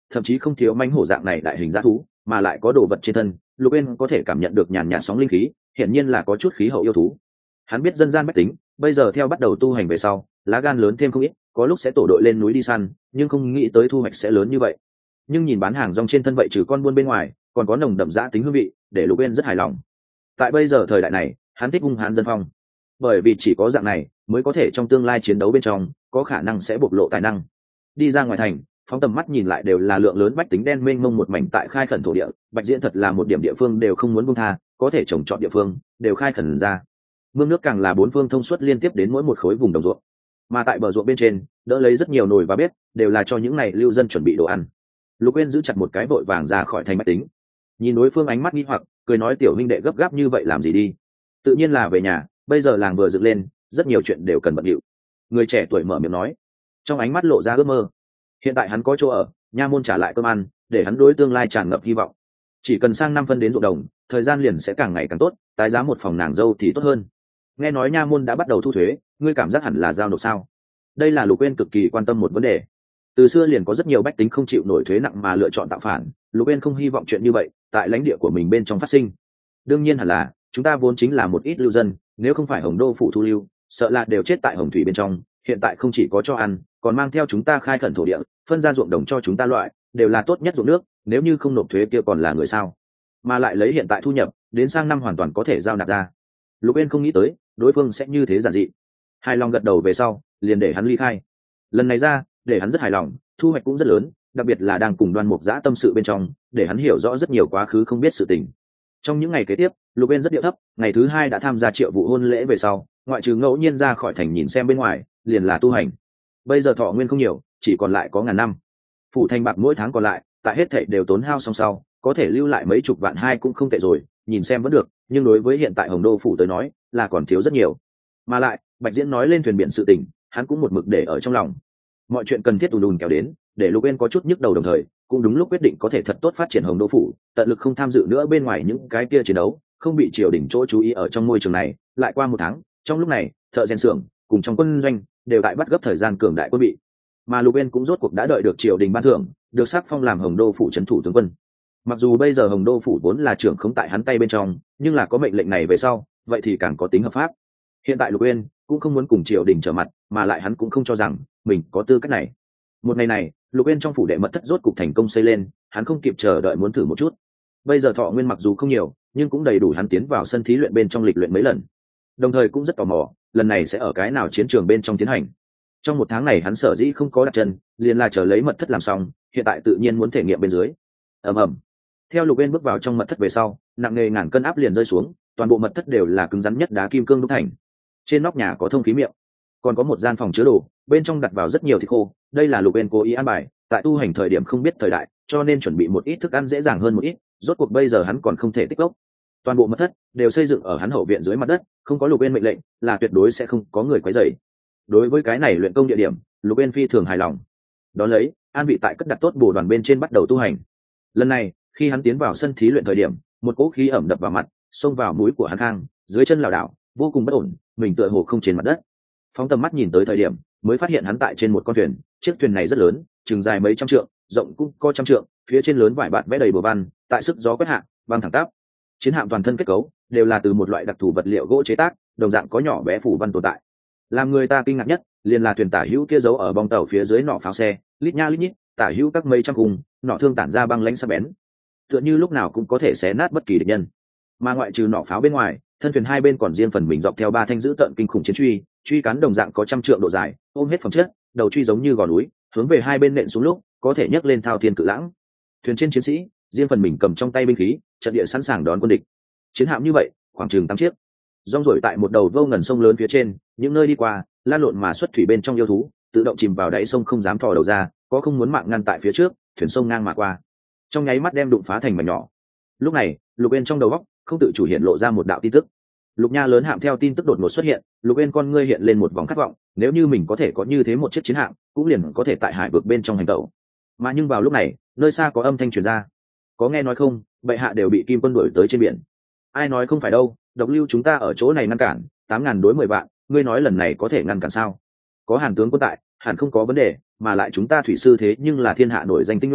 thậm chí không thiếu mãnh hổ dạng này đại hình dã thú, mà lại có đồ vật trên thân, Lục Uyên có thể cảm nhận được nhàn nhạt sóng linh khí, hiển nhiên là có chút khí hậu yêu thú. Hắn biết dân gian bách tính, bây giờ theo bắt đầu tu hành về sau, lá gan lớn thêm không ít, có lúc sẽ tổ đội lên núi đi săn, nhưng không nghĩ tới thu hoạch sẽ lớn như vậy. Nhưng nhìn bán hàng rong trên thân vậy trừ con buôn bên ngoài, còn có nồng đậm dã tính hương vị, để Lục Uyên rất hài lòng. Tại bây giờ thời đại này, hắn thích hung hãn dân phong, bởi vì chỉ có dạng này mới có thể trong tương lai chiến đấu bên trong có khả năng sẽ bộc lộ tài năng. Đi ra ngoài thành, phóng tầm mắt nhìn lại đều là lượng lớn bách tính đen mênh mông một mảnh tại khai khẩn thổ địa, Bạch Diễn thật là một điểm địa phương đều không muốn buông tha, có thể trồng trọt địa phương đều khai khẩn ra. Mương nước càng là bốn phương thông suốt liên tiếp đến mỗi một khối vùng đồng ruộng, mà tại bờ ruộng bên trên đỡ lấy rất nhiều nồi và bếp, đều là cho những này lưu dân chuẩn bị đồ ăn. Lục Uyên giữ chặt một cái vội vàng ra khỏi thành bách tính, nhìn đối phương ánh mắt nghi hoặc, cười nói tiểu huynh đệ gấp gáp như vậy làm gì đi? Tự nhiên là về nhà, bây giờ làng vừa dựng lên, rất nhiều chuyện đều cần bận điệu. Người trẻ tuổi mở miệng nói, trong ánh mắt lộ ra ước mơ. Hiện tại hắn có chỗ ở, nha môn trả lại cơm ăn, để hắn đối tương lai tràn ngập hy vọng. Chỉ cần sang năm phân đến ruộng đồng, thời gian liền sẽ càng ngày càng tốt, tái giá một phòng nàng dâu thì tốt hơn. Nghe nói nha môn đã bắt đầu thu thuế, ngươi cảm giác hẳn là giao nộp sao? Đây là Lục Uyên cực kỳ quan tâm một vấn đề. Từ xưa liền có rất nhiều bách tính không chịu nổi thuế nặng mà lựa chọn tạo phản, Lục Uyên không hy vọng chuyện như vậy tại lãnh địa của mình bên trong phát sinh. Đương nhiên hẳn là, chúng ta vốn chính là một ít lưu dân, nếu không phải Hồng Đô phủ thu lưu, sợ là đều chết tại Hồng Thủy bên trong, hiện tại không chỉ có cho ăn, còn mang theo chúng ta khai khẩn thổ địa, phân ra ruộng đồng cho chúng ta loại, đều là tốt nhất ruộng nước, nếu như không nộp thuế kia còn là người sao? Mà lại lấy hiện tại thu nhập, đến sang năm hoàn toàn có thể giao nạp ra. Lục Uyên không nghĩ tới, đối phương sẽ như thế giản dị. Hài lòng gật đầu về sau, liền để hắn ly khai. Lần này ra, để hắn rất hài lòng, thu hoạch cũng rất lớn, đặc biệt là đang cùng Đoan Mục Giã tâm sự bên trong, để hắn hiểu rõ rất nhiều quá khứ không biết sự tình. Trong những ngày kế tiếp, Lục Uyên rất điệu thấp, ngày thứ hai đã tham gia triệu vụ hôn lễ về sau, ngoại trừ ngẫu nhiên ra khỏi thành nhìn xem bên ngoài, liền là tu hành. Bây giờ thọ nguyên không nhiều, chỉ còn lại có ngàn năm. Phủ thành bạc mỗi tháng còn lại, tại hết thảy đều tốn hao xong sau, có thể lưu lại mấy chục vạn hai cũng không tệ rồi, nhìn xem vẫn được, nhưng đối với hiện tại Hồng Đô phủ tới nói, là còn thiếu rất nhiều. Mà lại, Bạch Diễn nói lên thuyền biển sự tình, hắn cũng một mực để ở trong lòng. Mọi chuyện cần thiết đùn đùn kéo đến, để Lục Uyên có chút nhức đầu đồng thời, cũng đúng lúc quyết định có thể thật tốt phát triển Hồng Đô phủ, tận lực không tham dự nữa bên ngoài những cái kia chiến đấu, không bị triều đình chỗ chú ý ở trong môi trường này. Lại qua một tháng, trong lúc này, thợ rèn xưởng cùng trong quân doanh đều tại bắt gấp thời gian cường đại quân bị, mà Lục Uyên cũng rốt cuộc đã đợi được triều đình ban thưởng, được sắc phong làm Hồng Đô phủ trấn thủ tướng quân. Mặc dù bây giờ Hồng Đô phủ vốn là trưởng không tại hắn tay bên trong, nhưng là có mệnh lệnh này về sau, vậy thì càng có tính hợp pháp. Hiện tại Lục Uyên cũng không muốn cùng triều đình trở mặt, mà lại hắn cũng không cho rằng mình có tư cách này. Một ngày này, Lục Uyên trong phủ đệ mật thất rốt cục thành công xây lên, hắn không kịp chờ đợi muốn thử một chút. Bây giờ thọ nguyên mặc dù không nhiều, nhưng cũng đầy đủ hắn tiến vào sân thí luyện bên trong lịch luyện mấy lần. Đồng thời cũng rất tò mò, lần này sẽ ở cái nào chiến trường bên trong tiến hành. Trong một tháng này hắn sở dĩ không có đặt chân, liền là chờ lấy mật thất làm xong, hiện tại tự nhiên muốn thể nghiệm bên dưới. Ầm ầm. Theo Lục Uyên bước vào trong mật thất về sau, nặng nề ngàn cân áp liền rơi xuống, toàn bộ mật thất đều là cứng rắn nhất đá kim cương đúc thành. Trên nóc nhà có thông khí miệng, còn có một gian phòng chứa đồ, bên trong đặt vào rất nhiều thịt khô, đây là Lục Uyên cố ý an bài, tại tu hành thời điểm không biết thời đại, cho nên chuẩn bị một ít thức ăn dễ dàng hơn một ít, rốt cuộc bây giờ hắn còn không thể tích lốc. Toàn bộ mật thất đều xây dựng ở hắn hậu viện dưới mặt đất, không có Lục Uyên mệnh lệnh, là tuyệt đối sẽ không có người quấy rầy. Đối với cái này luyện công địa điểm, Lục Uyên phi thường hài lòng. Đó lấy, an vị tại cất đặt tốt bồ đoàn bên trên bắt đầu tu hành. Lần này, khi hắn tiến vào sân thí luyện thời điểm, một cỗ khí ẩm đập vào mặt, xông vào mũi của hắn khang, dưới chân lảo đảo, vô cùng bất ổn, mình tựa hồ không trên mặt đất. Phóng tầm mắt nhìn tới thời điểm, mới phát hiện hắn tại trên một con thuyền, chiếc thuyền này rất lớn, chừng dài mấy trăm trượng, rộng cũng có trăm trượng, phía trên lớn vải bạt vẽ đầy bờ văn, tại sức gió quét hạ, băng thẳng tắp. Chiến hạm toàn thân kết cấu đều là từ một loại đặc thù vật liệu gỗ chế tác, đồng dạng có nhỏ bé phủ văn tồn tại. Làm người ta kinh ngạc nhất, liền là thuyền tả hữu kia giấu ở bong tàu phía dưới nỏ pháo xe, lít nha lít nhít, tả hữu các mấy trăm cùng, nỏ thương tản ra băng lãnh sắc bén, tựa như lúc nào cũng có thể xé nát bất kỳ địch nhân. Mà ngoại trừ nỏ pháo bên ngoài, thân thuyền hai bên còn riêng phần mình dọc theo ba thanh dữ tợn kinh khủng chiến truy, truy cán đồng dạng có trăm trượng độ dài, ôm hết phẩm chất, đầu truy giống như gò núi, hướng về hai bên nện xuống lúc, có thể nhấc lên thao thiên cự lãng. Thuyền trên chiến sĩ, riêng phần mình cầm trong tay binh khí, trận địa sẵn sàng đón quân địch. Chiến hạm như vậy, khoảng chừng tám chiếc, rong rổi tại một đầu vô ngần sông lớn phía trên, những nơi đi qua, lan lộn mà xuất thủy bên trong yêu thú, tự động chìm vào đáy sông không dám thò đầu ra, có không muốn mạng ngăn tại phía trước, thuyền sông ngang mà qua, trong nháy mắt đem đụng phá thành mảnh nhỏ. Lúc này, Lục Uyên trong đầu óc không tự chủ hiện lộ ra một đạo tin tức. Lục Nha lớn hạm theo tin tức đột ngột xuất hiện, Lục Uyên con ngươi hiện lên một vòng khát vọng, nếu như mình có thể có như thế một chiếc chiến hạm, cũng liền có thể tại hải vực bên trong hành động. Mà nhưng vào lúc này, nơi xa có âm thanh truyền ra. Có nghe nói không, bệ hạ đều bị Kim quân đuổi tới trên biển. Ai nói không phải đâu, độc lưu chúng ta ở chỗ này ngăn cản, tám ngàn đối mười vạn, ngươi nói lần này có thể ngăn cản sao? Có Hàn tướng quân tại, hẳn không có vấn đề, mà lại chúng ta thủy sư thế nhưng là thiên hạ nổi danh tinh nhuệ,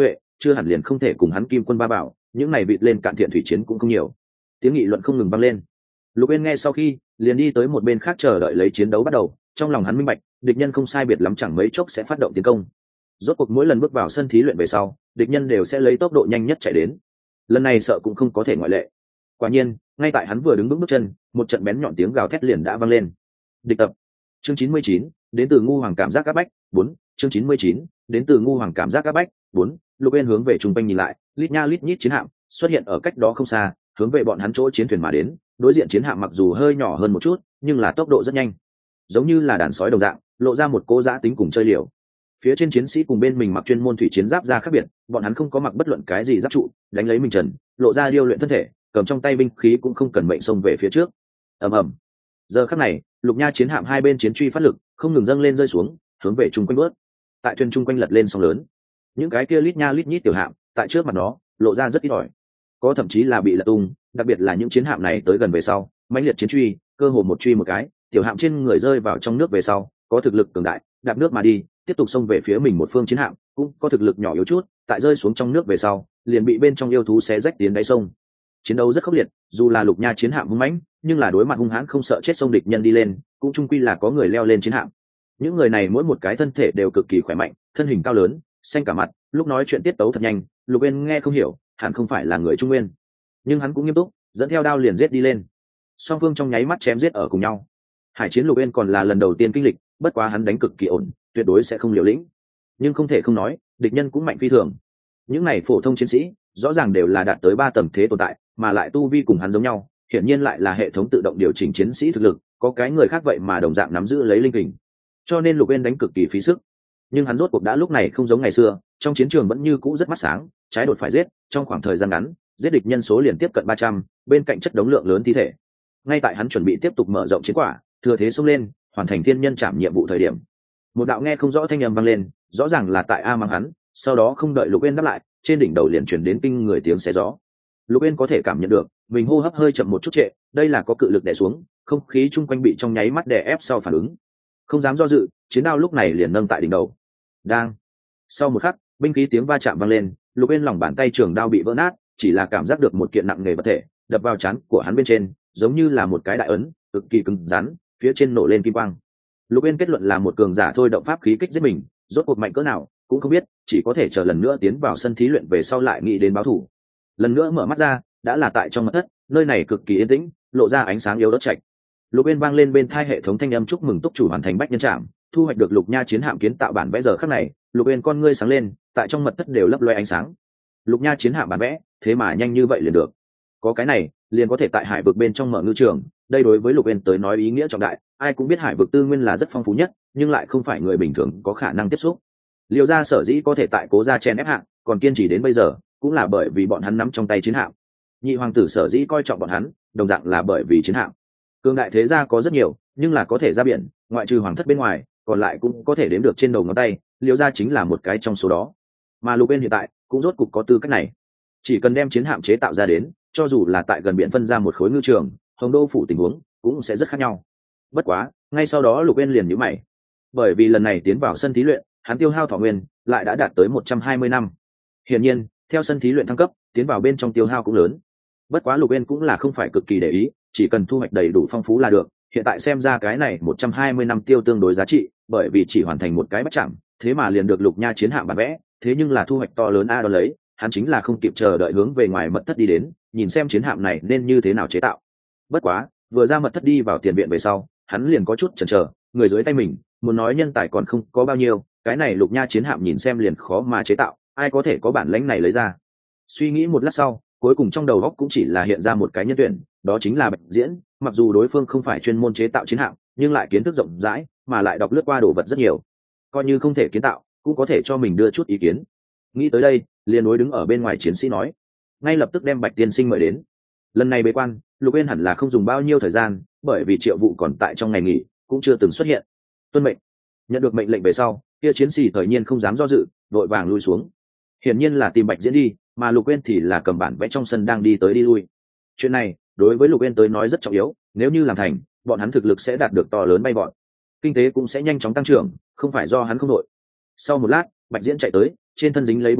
chưa hẳn liền không thể cùng hắn kim quân ba bảo, những này vịt lên cạn thiện thủy chiến cũng không nhiều. Tiếng nghị luận không ngừng vang lên. Lục Uyên nghe sau khi liền đi tới một bên khác chờ đợi lấy chiến đấu bắt đầu, trong lòng hắn minh bạch địch nhân không sai biệt lắm chẳng mấy chốc sẽ phát động tiến công. Rốt cuộc mỗi lần bước vào sân thí luyện về sau, địch nhân đều sẽ lấy tốc độ nhanh nhất chạy đến, lần này sợ cũng không có thể ngoại lệ. Quả nhiên, ngay tại hắn vừa đứng vững bước chân, một trận bén nhọn tiếng gào thét liền đã vang lên. Địch tập. Chương chín mươi chín, đến từ ngu hoàng cảm giác áp bách, bốn. Chương chín mươi chín, đến từ ngu hoàng cảm giác áp bách, bốn. Lục Uyên hướng về trung quanh nhìn lại, lít nha lít nhít chiến hạm xuất hiện ở cách đó không xa, hướng về bọn hắn chỗ chiến thuyền mà đến. Đối diện chiến hạm mặc dù hơi nhỏ hơn một chút, nhưng là tốc độ rất nhanh, giống như là đàn sói đồng dạng, lộ ra một cố dã tính cùng chơi liều. Phía trên chiến sĩ cùng bên mình mặc chuyên môn thủy chiến giáp ra khác biệt, bọn hắn không có mặc bất luận cái gì giáp trụ, đánh lấy mình trần, lộ ra điêu luyện thân thể, cầm trong tay binh khí cũng không cần mệnh xông về phía trước. Ầm ầm. Giờ khắc này, lục nha chiến hạm hai bên chiến truy phát lực, không ngừng dâng lên rơi xuống, hướng về trung quanh bước. Tại thuyền trung quanh lật lên sóng lớn, những cái kia lít nha lít nhít tiểu hạm, tại trước mặt nó, lộ ra rất ít ỏi, có thậm chí là bị lật tung, đặc biệt là những chiến hạm này tới gần về sau, mãnh liệt chiến truy, cơ hồ một truy một cái, tiểu hạm trên người rơi vào trong nước về sau, có thực lực cường đại, đạp nước mà đi, tiếp tục xông về phía mình một phương chiến hạm, cũng có thực lực nhỏ yếu chút, tại rơi xuống trong nước về sau, liền bị bên trong yêu thú xé rách tiến đáy sông. Chiến đấu rất khốc liệt, dù là lục nha chiến hạm hung mãnh, nhưng là đối mặt hung hãn không sợ chết sông địch nhân đi lên, cũng chung quy là có người leo lên chiến hạm. Những người này mỗi một cái thân thể đều cực kỳ khỏe mạnh, thân hình cao lớn, xanh cả mặt, lúc nói chuyện tiết tấu thật nhanh, Lục Uyên nghe không hiểu, hẳn không phải là người Trung Nguyên, nhưng hắn cũng nghiêm túc, dẫn theo đao liền giết đi lên. Song phương trong nháy mắt chém giết ở cùng nhau. Hải chiến Lục Uyên còn là lần đầu tiên kinh lịch, bất quá hắn đánh cực kỳ ổn, tuyệt đối sẽ không liều lĩnh. Nhưng không thể không nói, địch nhân cũng mạnh phi thường. Những này phổ thông chiến sĩ, rõ ràng đều là đạt tới ba tầng thế tồn tại, mà lại tu vi cùng hắn giống nhau, hiển nhiên lại là hệ thống tự động điều chỉnh chiến sĩ thực lực, có cái người khác vậy mà đồng dạng nắm giữ lấy linh kình. Cho nên Lục Uyên đánh cực kỳ phí sức. Nhưng hắn rốt cuộc đã lúc này không giống ngày xưa, trong chiến trường vẫn như cũ rất mắt sáng, trái đột phải giết, trong khoảng thời gian ngắn, giết địch nhân số liền tiếp cận ba trăm, bên cạnh chất đống lượng lớn thi thể. Ngay tại hắn chuẩn bị tiếp tục mở rộng chiến quả, thừa thế xông lên, hoàn thành thiên nhân trảm nhiệm vụ thời điểm, một đạo nghe không rõ thanh âm vang lên, rõ ràng là tại A mang hắn, sau đó không đợi Lục Uyên đáp lại, trên đỉnh đầu liền truyền đến kinh người tiếng xé gió. Lục Uyên có thể cảm nhận được, mình hô hấp hơi chậm một chút trệ, đây là có cự lực đè xuống, không khí chung quanh bị trong nháy mắt đè ép sau phản ứng. Không dám do dự, chiến đao lúc này liền nâng tại đỉnh đầu. Đang. Sau một khắc, binh khí tiếng va chạm vang lên, Lục Uyên lòng bàn tay trường đao bị vỡ nát, chỉ là cảm giác được một kiện nặng nề vật thể đập vào trán của hắn bên trên, giống như là một cái đại ấn, cực kỳ cứng rắn, phía trên nổ lên kim quang. Lục Uyên kết luận là một cường giả thôi động pháp khí kích giết mình, rốt cuộc mạnh cỡ nào cũng không biết, chỉ có thể chờ lần nữa tiến vào sân thí luyện về sau lại nghĩ đến báo thù. Lần nữa mở mắt ra, đã là tại trong mật thất, nơi này cực kỳ yên tĩnh, lộ ra ánh sáng yếu ớt chạch. Lục Uyên vang lên bên tai hệ thống thanh âm chúc mừng túc chủ hoàn thành bách nhân trạm, thu hoạch được lục nha chiến hạm kiến tạo bản vẽ. Giờ khắc này, Lục Uyên con ngươi sáng lên, tại trong mật thất đều lấp loe ánh sáng. Lục nha chiến hạm bản vẽ, thế mà nhanh như vậy liền được. Có cái này, liền có thể tại hải vực bên trong mở ngư trường, đây đối với Lục Uyên tới nói ý nghĩa trọng đại, ai cũng biết hải vực tư nguyên là rất phong phú nhất, nhưng lại không phải người bình thường có khả năng tiếp xúc. Liêu gia sở dĩ có thể tại Cố gia chen ép hạng, còn kiên trì đến bây giờ, cũng là bởi vì bọn hắn nắm trong tay chiến hạm. Nhị hoàng tử sở dĩ coi trọng bọn hắn, đồng dạng là bởi vì chiến hạm. Cường đại thế gia có rất nhiều, nhưng là có thể ra biển, ngoại trừ hoàng thất bên ngoài, còn lại cũng có thể đếm được trên đầu ngón tay, Liêu gia chính là một cái trong số đó. Mà Lục Uyên hiện tại cũng rốt cục có tư cách này, chỉ cần đem chiến hạm chế tạo ra đến, cho dù là tại gần biển phân ra một khối ngư trường, Hồng Đô phủ tình huống cũng sẽ rất khác nhau. Bất quá, ngay sau đó Lục Uyên liền nhíu mày, bởi vì lần này tiến vào sân thí luyện, hắn tiêu hao thọ nguyên lại đã đạt tới một trăm hai mươi năm. Hiển nhiên, theo sân thí luyện thăng cấp, tiến vào bên trong tiêu hao cũng lớn. Bất quá Lục Uyên cũng là không phải cực kỳ để ý, chỉ cần thu hoạch đầy đủ phong phú là được. Hiện tại xem ra cái này một trăm hai mươi năm tiêu tương đối giá trị, bởi vì chỉ hoàn thành một cái bắt chạm, thế mà liền được lục nha chiến hạm bản vẽ, thế nhưng là thu hoạch to lớn a đó lấy, hắn chính là không kịp chờ đợi hướng về ngoài mật thất đi đến, nhìn xem chiến hạm này nên như thế nào chế tạo. Bất quá, vừa ra mật thất đi vào tiền viện về sau, hắn liền có chút chần chờ, người dưới tay mình, muốn nói nhân tài còn không có bao nhiêu, cái này lục nha chiến hạm nhìn xem liền khó mà chế tạo, ai có thể có bản lĩnh này lấy ra. Suy nghĩ một lát sau, cuối cùng trong đầu óc cũng chỉ là hiện ra một cái nhân tuyển, đó chính là Bạch Diễn. Mặc dù đối phương không phải chuyên môn chế tạo chiến hạm, nhưng lại kiến thức rộng rãi, mà lại đọc lướt qua đồ vật rất nhiều, coi như không thể kiến tạo, cũng có thể cho mình đưa chút ý kiến. Nghĩ tới đây, liền đối đứng ở bên ngoài chiến sĩ nói, ngay lập tức đem Bạch tiên sinh mời đến. Lần này bế quan, Lục Uyên hẳn là không dùng bao nhiêu thời gian, bởi vì Triệu Vụ còn tại trong ngày nghỉ, cũng chưa từng xuất hiện. Tuân mệnh. Nhận được mệnh lệnh về sau, kia chiến sĩ thời nhiên không dám do dự, vội vàng lui xuống. Hiển nhiên là tìm Bạch Diễn đi, mà Lục Uyên thì là cầm bản vẽ trong sân đang đi tới đi lui. Chuyện này đối với Lục Uyên tới nói rất trọng yếu, nếu như làm thành, bọn hắn thực lực sẽ đạt được to lớn bay vọt, kinh tế cũng sẽ nhanh chóng tăng trưởng, không phải do hắn không đội. Sau một lát, Bạch Diễn chạy tới, trên thân dính lấy bùn đất,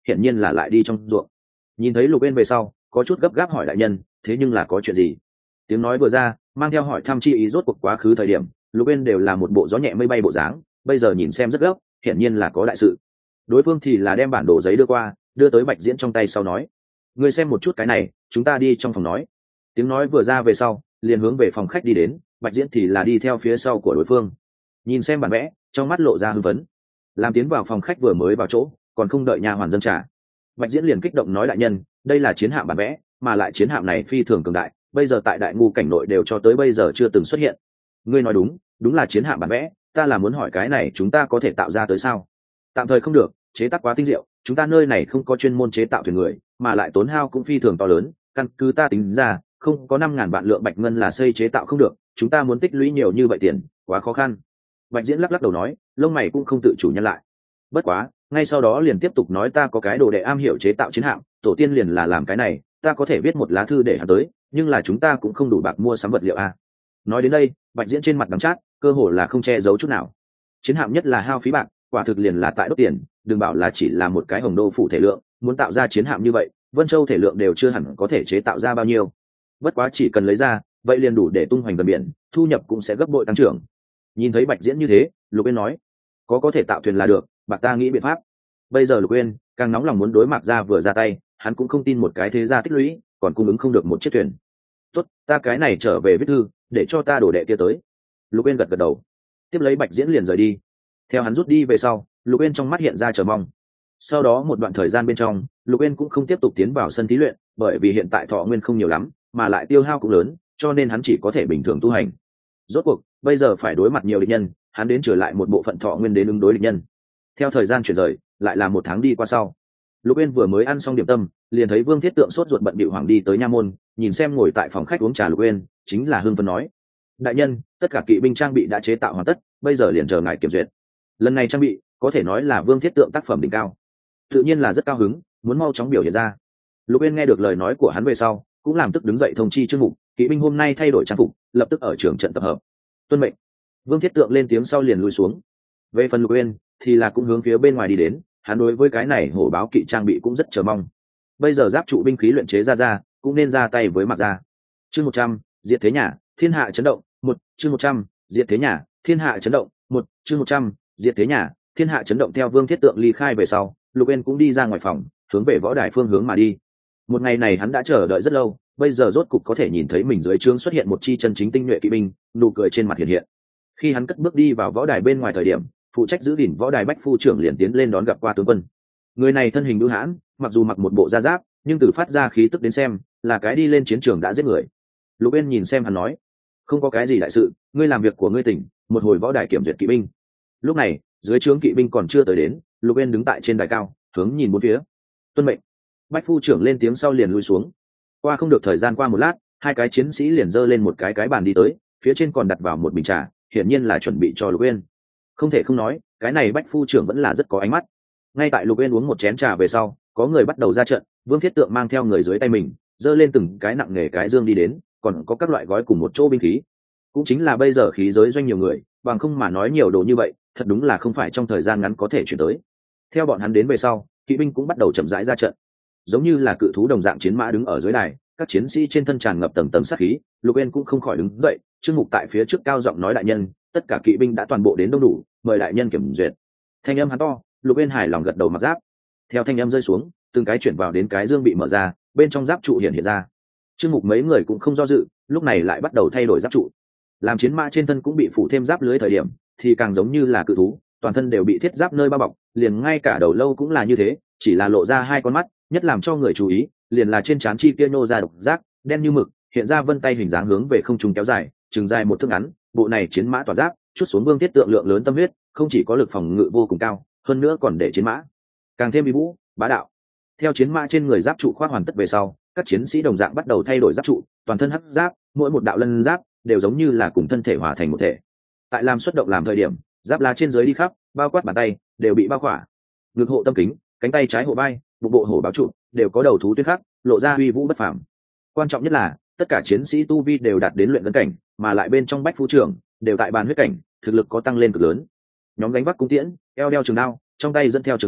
hiển nhiên là lại đi trong ruộng. Nhìn thấy Lục Uyên về sau, có chút gấp gáp hỏi đại nhân, thế nhưng là có chuyện gì? Tiếng nói vừa ra, mang theo hỏi thăm chi ý rốt cuộc quá khứ thời điểm, Lục Uyên đều là một bộ gió nhẹ mây bay bộ dáng, bây giờ nhìn xem rất gấp, hiển nhiên là có đại sự. Đối phương thì là đem bản đồ giấy đưa qua, đưa tới Bạch Diễn trong tay sau nói: "Ngươi xem một chút cái này, chúng ta đi trong phòng nói." Tiếng nói vừa ra về sau, liền hướng về phòng khách đi đến, Bạch Diễn thì là đi theo phía sau của đối phương. Nhìn xem bản vẽ, trong mắt lộ ra hưng phấn. Làm tiến vào phòng khách vừa mới vào chỗ, còn không đợi nha hoàn dâng trà, Bạch Diễn liền kích động nói: "Đại nhân, đây là chiến hạm bản vẽ, mà lại chiến hạm này phi thường cường đại, bây giờ tại Đại Ngu cảnh nội đều cho tới bây giờ chưa từng xuất hiện." "Ngươi nói đúng, đúng là chiến hạm bản vẽ, ta là muốn hỏi cái này chúng ta có thể tạo ra tới sao?" "Tạm thời không được, chế tác quá tinh diệu, chúng ta nơi này không có chuyên môn chế tạo thuyền người, mà lại tốn hao cũng phi thường to lớn, căn cứ ta tính ra, không có năm ngàn vạn lượng bạch ngân là xây chế tạo không được, chúng ta muốn tích lũy nhiều như vậy tiền, quá khó khăn." Bạch Diễn lắc lắc đầu nói, lông mày cũng không tự chủ nhăn lại. Bất quá, ngay sau đó liền tiếp tục nói: "Ta có cái đồ đệ am hiểu chế tạo chiến hạm, tổ tiên liền là làm cái này, ta có thể viết một lá thư để hắn tới, nhưng là chúng ta cũng không đủ bạc mua sắm vật liệu a." Nói đến đây, Bạch Diễn trên mặt đắng chát, cơ hồ là không che giấu chút nào. Chiến hạm nhất là hao phí bạc, quả thực liền là tại đốt tiền, đừng bảo là chỉ là một cái hồng đô phủ thể lượng, muốn tạo ra chiến hạm như vậy, Vân Châu thể lượng đều chưa hẳn có thể chế tạo ra bao nhiêu. Bất quá chỉ cần lấy ra, vậy liền đủ để tung hoành gần biển, thu nhập cũng sẽ gấp bội tăng trưởng. Nhìn thấy Bạch Diễn như thế, Lục Uyên nói: "Có có thể tạo thuyền là được, bạc ta nghĩ biện pháp." Bây giờ Lục Uyên càng nóng lòng muốn đối Mạc Gia vừa ra tay, hắn cũng không tin một cái thế gia tích lũy còn cung ứng không được một chiếc thuyền. "Tốt, ta cái này trở về viết thư, để cho ta đổ đệ kia tới." Lục Uyên gật gật đầu, tiếp lấy Bạch Diễn liền rời đi. Theo hắn rút đi về sau, Lục Uyên trong mắt hiện ra chờ mong. Sau đó một đoạn thời gian bên trong, Lục Uyên cũng không tiếp tục tiến vào sân thí luyện, bởi vì hiện tại thọ nguyên không nhiều lắm, mà lại tiêu hao cũng lớn, cho nên hắn chỉ có thể bình thường tu hành. Rốt cuộc, bây giờ phải đối mặt nhiều địch nhân, hắn đến trở lại một bộ phận thọ nguyên đến ứng đối địch nhân. Theo thời gian chuyển rời, lại là một tháng đi qua sau. Lục Uyên vừa mới ăn xong điểm tâm, liền thấy Vương Thiết Tượng sốt ruột bận bịu hoàng đi tới nha môn, nhìn xem ngồi tại phòng khách uống trà Lục Uyên, chính là hưng phấn nói: "Đại nhân, tất cả kỵ binh trang bị đã chế tạo hoàn tất, bây giờ liền chờ ngài kiểm duyệt." Lần này trang bị có thể nói là Vương Thiết Tượng tác phẩm đỉnh cao, tự nhiên là rất cao hứng, muốn mau chóng biểu hiện ra. Lục Uyên nghe được lời nói của hắn về sau, cũng làm tức đứng dậy thông chi Trương Mục, kỵ binh hôm nay thay đổi trang phục, lập tức ở trường trận tập hợp. Tuân mệnh. Vương Thiết Tượng lên tiếng sau liền lui xuống. Về phần Lục Uyên thì là cũng hướng phía bên ngoài đi đến, hắn đối với cái này hổ báo kỵ trang bị cũng rất chờ mong. Bây giờ giáp trụ binh khí luyện chế ra ra, cũng nên ra tay với Mạc Gia. Chương một trăm, diệt thế nhà, thiên hạ chấn động, một, chương một trăm, diệt thế nhà, thiên hạ chấn động, một, chương một trăm, diệt thế nhà, thiên hạ chấn động. Theo Vương Thiết Tượng ly khai về sau, Lục Uyên cũng đi ra ngoài phòng, hướng về võ đài phương hướng mà đi. Một ngày này hắn đã chờ đợi rất lâu, bây giờ rốt cục có thể nhìn thấy mình dưới trướng xuất hiện một chi chân chính tinh nhuệ kỵ binh, nụ cười trên mặt hiện hiện. Khi hắn cất bước đi vào võ đài bên ngoài thời điểm, phụ trách giữ gìn võ đài Bách phu trưởng liền tiến lên đón gặp qua tướng quân. Người này thân hình bưu hãn, mặc dù mặc một bộ da giáp, nhưng từ phát ra khí tức đến xem, là cái đi lên chiến trường đã giết người. Lục Uyên nhìn xem hắn nói: "Không có cái gì đại sự, ngươi làm việc của ngươi tỉnh, một hồi võ đài kiểm duyệt kỵ binh." Lúc này, dưới trướng kỵ binh còn chưa tới đến, Lục Uyên đứng tại trên đài cao, hướng nhìn bốn phía. "Tuân mệnh." Bách phu trưởng lên tiếng sau liền lui xuống. Qua không được thời gian qua một lát, hai cái chiến sĩ liền giơ lên một cái cái bàn đi tới, phía trên còn đặt vào một bình trà, hiển nhiên là chuẩn bị cho Lục Uyên. Không thể không nói, cái này Bách phu trưởng vẫn là rất có ánh mắt. Ngay tại Lục Uyên uống một chén trà về sau, có người bắt đầu ra trận, Vương Thiết Tượng mang theo người dưới tay mình, giơ lên từng cái nặng nghề cái dương đi đến, còn có các loại gói cùng một chỗ binh khí. Cũng chính là bây giờ khí giới doanh nhiều người, bằng không mà nói nhiều đồ như vậy, thật đúng là không phải trong thời gian ngắn có thể chuyển tới. Theo bọn hắn đến về sau, kỵ binh cũng bắt đầu chậm rãi ra trận, giống như là cự thú đồng dạng chiến mã đứng ở dưới đài, các chiến sĩ trên thân tràn ngập tầng tầng sát khí. Lục Uyên cũng không khỏi đứng dậy, Trương Mục tại phía trước cao giọng nói: "Đại nhân, tất cả kỵ binh đã toàn bộ đến đông đủ, mời đại nhân kiểm duyệt." Thanh âm hắn to, Lục Uyên hài lòng gật đầu mặc giáp. Theo thanh âm rơi xuống, từng cái chuyển vào đến cái dương bị mở ra, bên trong giáp trụ hiện hiện ra. Trương Mục mấy người cũng không do dự, lúc này lại bắt đầu thay đổi giáp trụ. Làm chiến mã trên thân cũng bị phủ thêm giáp lưới thời điểm, thì càng giống như là cự thú, toàn thân đều bị thiết giáp nơi bao bọc, liền ngay cả đầu lâu cũng là như thế, chỉ là lộ ra hai con mắt, nhất làm cho người chú ý, liền là trên trán chi kia nô ra độc giác, đen như mực, hiện ra vân tay hình dáng hướng về không trung kéo dài, chừng dài một thước ngắn. Bộ này chiến mã tỏa giáp, chút xuống Vương Thiết Tượng lượng lớn tâm huyết, không chỉ có lực phòng ngự vô cùng cao, hơn nữa còn để chiến mã càng thêm uy vũ, bá đạo. Theo chiến mã trên người giáp trụ khoác hoàn tất về sau, các chiến sĩ đồng dạng bắt đầu thay đổi giáp trụ, toàn thân hắc giáp, mỗi một đạo lân giáp đều giống như là cùng thân thể hòa thành một thể. Tại làm xuất động làm thời điểm, giáp lá trên dưới đi khắp, bao quát bàn tay đều bị bao khỏa. Ngực hộ tâm kính, cánh tay trái hộ vai, bụng bộ hổ báo trụ đều có đầu thú tuyết khắc, lộ ra uy vũ bất phàm. Quan trọng nhất là tất cả chiến sĩ tu vi đều đạt đến luyện cân cảnh, mà lại bên trong Bách phu trưởng đều tại bàn huyết cảnh, thực lực có tăng lên cực lớn. Nhóm gánh vác cung tiễn, eo đeo trường đao, trong tay dẫn theo trường mâu,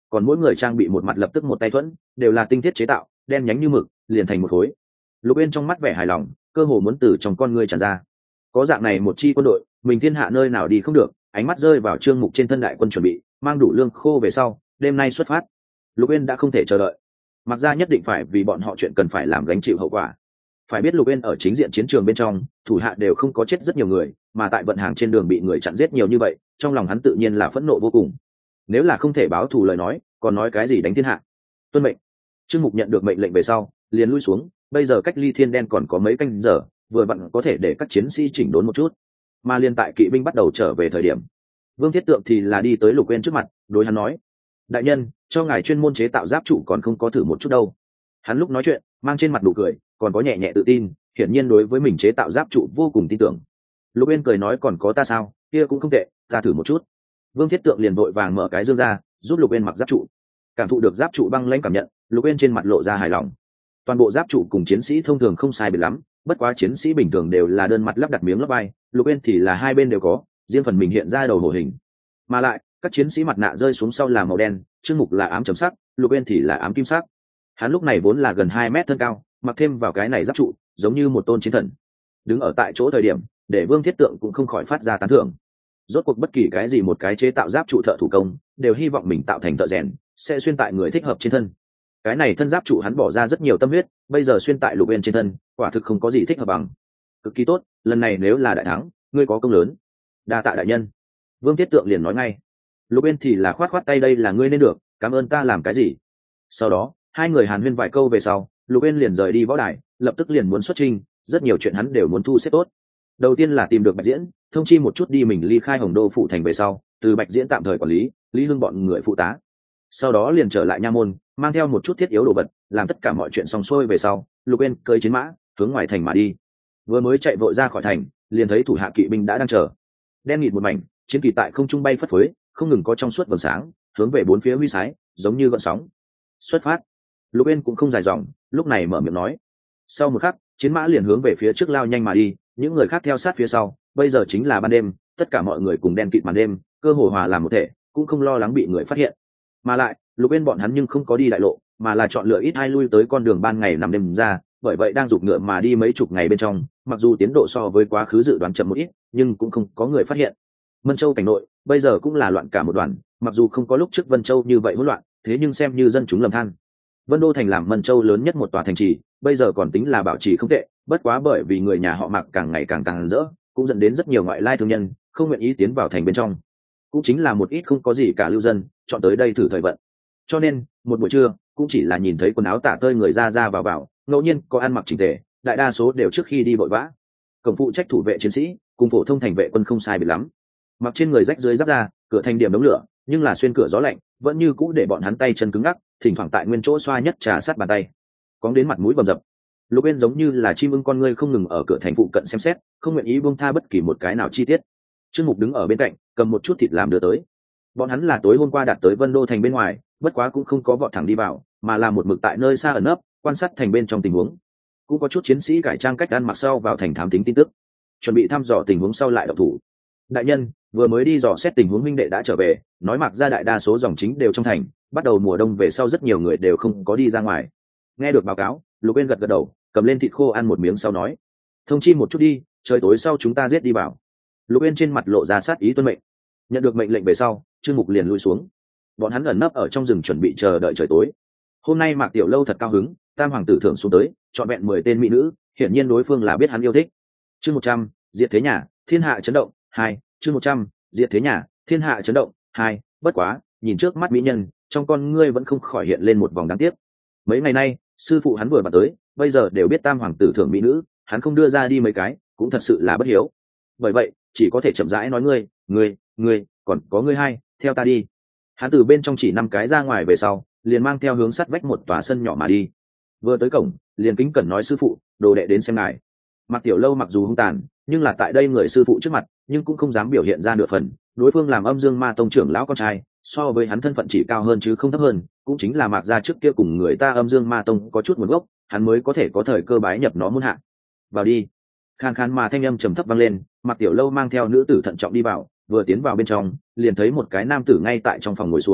còn mỗi người trang bị một mặt lập tức một tay thuẫn, đều là tinh thiết chế tạo, đen nhánh như mực, liền thành một khối. Lục Uyên trong mắt vẻ hài lòng, cơ hồ muốn từ trong con ngươi tràn ra. Có dạng này một chi quân đội, mình thiên hạ nơi nào đi không được. Ánh mắt rơi vào Trương Mục trên thân đại quân chuẩn bị, mang đủ lương khô về sau, đêm nay xuất phát. Lục Uyên đã không thể chờ đợi, mặc ra nhất định phải vì bọn họ chuyện cần phải làm gánh chịu hậu quả. Phải biết Lục Uyên ở chính diện chiến trường bên trong, thủ hạ đều không có chết rất nhiều người, mà tại vận hàng trên đường bị người chặn giết nhiều như vậy, trong lòng hắn tự nhiên là phẫn nộ vô cùng. Nếu là không thể báo thù lời nói, còn nói cái gì đánh thiên hạ? Tuân mệnh. Trương Mục nhận được mệnh lệnh về sau, liền lui xuống, bây giờ cách ly Thiên Đen còn có mấy canh giờ, vừa vặn có thể để các chiến sĩ chỉnh đốn một chút. Mà liên tại kỵ binh bắt đầu trở về thời điểm, Vương Thiết Tượng thì là đi tới Lục Uyên trước mặt, đối hắn nói: "Đại nhân, cho ngài chuyên môn chế tạo giáp trụ còn không có thử một chút đâu." Hắn lúc nói chuyện, mang trên mặt nụ cười, còn có nhẹ nhẹ tự tin, hiển nhiên đối với mình chế tạo giáp trụ vô cùng tin tưởng. Lục Uyên cười nói: "Còn có ta sao, kia cũng không tệ, ta thử một chút." Vương Thiết Tượng liền vội vàng mở cái dương ra, giúp Lục Uyên mặc giáp trụ. Cảm thụ được giáp trụ băng lãnh cảm nhận, Lục Uyên trên mặt lộ ra hài lòng. Toàn bộ giáp trụ cùng chiến sĩ thông thường không sai biệt lắm, bất quá chiến sĩ bình thường đều là đơn mặt lắp đặt miếng lắp vai, Lục Uyên thì là hai bên đều có, riêng phần mình hiện ra đầu hổ hình. Mà lại, các chiến sĩ mặt nạ rơi xuống sau là màu đen, Trương Mục là ám chấm sắc, Lục Uyên thì là ám kim sắc. Hắn lúc này vốn là gần hai mét thân cao, mặc thêm vào cái này giáp trụ, giống như một tôn chiến thần. Đứng ở tại chỗ thời điểm, để Vương Thiết Tượng cũng không khỏi phát ra tán thưởng. Rốt cuộc bất kỳ cái gì một cái chế tạo giáp trụ thợ thủ công, đều hy vọng mình tạo thành thợ rèn, sẽ xuyên tại người thích hợp trên thân. Cái này thân giáp trụ hắn bỏ ra rất nhiều tâm huyết, bây giờ xuyên tại Lục Uyên trên thân, quả thực không có gì thích hợp bằng. Cực kỳ tốt, lần này nếu là đại thắng, ngươi có công lớn. Đa tạ đại nhân. Vương Thiết Tượng liền nói ngay. Lục Uyên thì là khoát khoát tay, đây là ngươi nên được, cảm ơn ta làm cái gì. Sau đó, hai người hàn huyên vài câu về sau, Lục Uyên liền rời đi võ đài, lập tức liền muốn xuất trình, rất nhiều chuyện hắn đều muốn thu xếp tốt. Đầu tiên là tìm được Bạch Diễn, thông chi một chút đi mình ly khai Hồng Đô phủ thành về sau, từ Bạch Diễn tạm thời quản lý, Lý Hưng bọn người phụ tá. Sau đó liền trở lại nha môn, mang theo một chút thiết yếu đồ vật, làm tất cả mọi chuyện xong xuôi về sau, Lục Uyên cưỡi chiến mã hướng ngoài thành mà đi. Vừa mới chạy vội ra khỏi thành, liền thấy thủ hạ kỵ binh đã đang chờ. Đen nghịt một mảnh, chiến kỳ tại không trung bay phất phới, không ngừng có trong suốt vầng sáng hướng về bốn phía huy sái, giống như gợn sóng. Xuất phát. Lục Uyên cũng không dài dòng, lúc này mở miệng nói. Sau một khắc, chiến mã liền hướng về phía trước lao nhanh mà đi, những người khác theo sát phía sau. Bây giờ chính là ban đêm, tất cả mọi người cùng đen kịt màn đêm, cơ hồ hòa làm một thể, cũng không lo lắng bị người phát hiện. Mà lại, Lục Uyên bọn hắn nhưng không có đi đại lộ, mà là chọn lựa ít hai lui tới con đường ban ngày nằm đêm ra, bởi vậy đang giục ngựa mà đi mấy chục ngày bên trong, mặc dù tiến độ so với quá khứ dự đoán chậm một ít, nhưng cũng không có người phát hiện. Mân Châu cảnh nội bây giờ cũng là loạn cả một đoàn, mặc dù không có lúc trước Vân Châu như vậy hỗn loạn, thế nhưng xem như dân chúng lầm than. Vân Đô thành làm Mân Châu lớn nhất một tòa thành trì, bây giờ còn tính là bảo trì không tệ, bất quá bởi vì người nhà họ Mạc càng ngày càng càng rỡ, cũng dẫn đến rất nhiều ngoại lai thương nhân không nguyện ý tiến vào thành bên trong, cũng chính là một ít không có gì cả lưu dân chọn tới đây thử thời vận. Cho nên một buổi trưa cũng chỉ là nhìn thấy quần áo tả tơi người ra ra vào vào, ngẫu nhiên có ăn mặc chỉnh tề, đại đa số đều trước khi đi vội vã. Cổng phụ trách thủ vệ chiến sĩ cùng phổ thông thành vệ quân không sai biệt lắm, mặc trên người rách dưới giáp ra, cửa thành điểm đống lửa, nhưng là xuyên cửa gió lạnh vẫn như cũ để bọn hắn tay chân cứng ngắc, thỉnh thoảng tại nguyên chỗ xoa nhất trà sát bàn tay, cóng đến mặt mũi bầm dập. Lục Uyên giống như là chim ưng con ngươi không ngừng ở cửa thành phụ cận xem xét, không nguyện ý buông tha bất kỳ một cái nào chi tiết. Trương Mục đứng ở bên cạnh, cầm một chút thịt làm đưa tới. Bọn hắn là tối hôm qua đạt tới Vân Đô thành bên ngoài, bất quá cũng không có vọt thẳng đi vào, mà là một mực tại nơi xa ẩn nấp, quan sát thành bên trong tình huống. Cũng có chút chiến sĩ cải trang cách ăn mặc sau vào thành thám tính tin tức, chuẩn bị thăm dò tình huống sau lại động thủ. Đại nhân, vừa mới đi dò xét tình huống minh đệ đã trở về, nói Mạc gia đại đa số dòng chính đều trong thành, bắt đầu mùa đông về sau rất nhiều người đều không có đi ra ngoài. Nghe được báo cáo, Lục Uyên gật gật đầu, cầm lên thịt khô ăn một miếng sau nói: thông chi một chút đi, trời tối sau chúng ta giết đi vào. Lục Uyên trên mặt lộ ra sát ý tuân mệnh. Nhận được mệnh lệnh về sau, Trương Mục liền lui xuống. Bọn hắn ẩn nấp ở trong rừng chuẩn bị chờ đợi trời tối. Hôm nay Mạc Tiểu Lâu thật cao hứng, tam hoàng tử thưởng xuống tới, chọn vẹn mười tên mỹ nữ, hiển nhiên đối phương là biết hắn yêu thích. Chương một trăm, diệt thế nhà, thiên hạ chấn động, hai, chương một trăm, diệt thế nhà, thiên hạ chấn động, hai, bất quá, nhìn trước mắt mỹ nhân, trong con ngươi vẫn không khỏi hiện lên một vòng đáng tiếc. Mấy ngày nay, sư phụ hắn vừa vặn tới, bây giờ đều biết tam hoàng tử thưởng mỹ nữ, hắn không đưa ra đi mấy cái, cũng thật sự là bất hiếu. Bởi vậy, chỉ có thể chậm rãi nói ngươi, ngươi, ngươi, còn có ngươi hai, theo ta đi. Hắn từ bên trong chỉ năm cái ra ngoài về sau, liền mang theo hướng sát vách một tòa sân nhỏ mà đi. Vừa tới cổng, liền kính cẩn nói sư phụ, đồ đệ đến xem ngài. Mạc Tiểu Lâu mặc dù hung tàn, nhưng là tại đây người sư phụ trước mặt, nhưng cũng không dám biểu hiện ra nửa phần. Đối phương làm Âm Dương Ma tông trưởng lão con trai, so với hắn thân phận chỉ cao hơn chứ không thấp hơn, cũng chính là Mạc gia trước kia cùng người ta Âm Dương Ma tông có chút nguồn gốc, hắn mới có thể có thời cơ bái nhập nó môn hạ. Vào đi. Khan khan mà thanh âm trầm thấp vang lên, Mạc Tiểu Lâu mang theo nữ tử thận trọng đi vào, vừa tiến vào bên trong, liền thấy một cái nam tử ngay tại trong phòng ngồi xuống,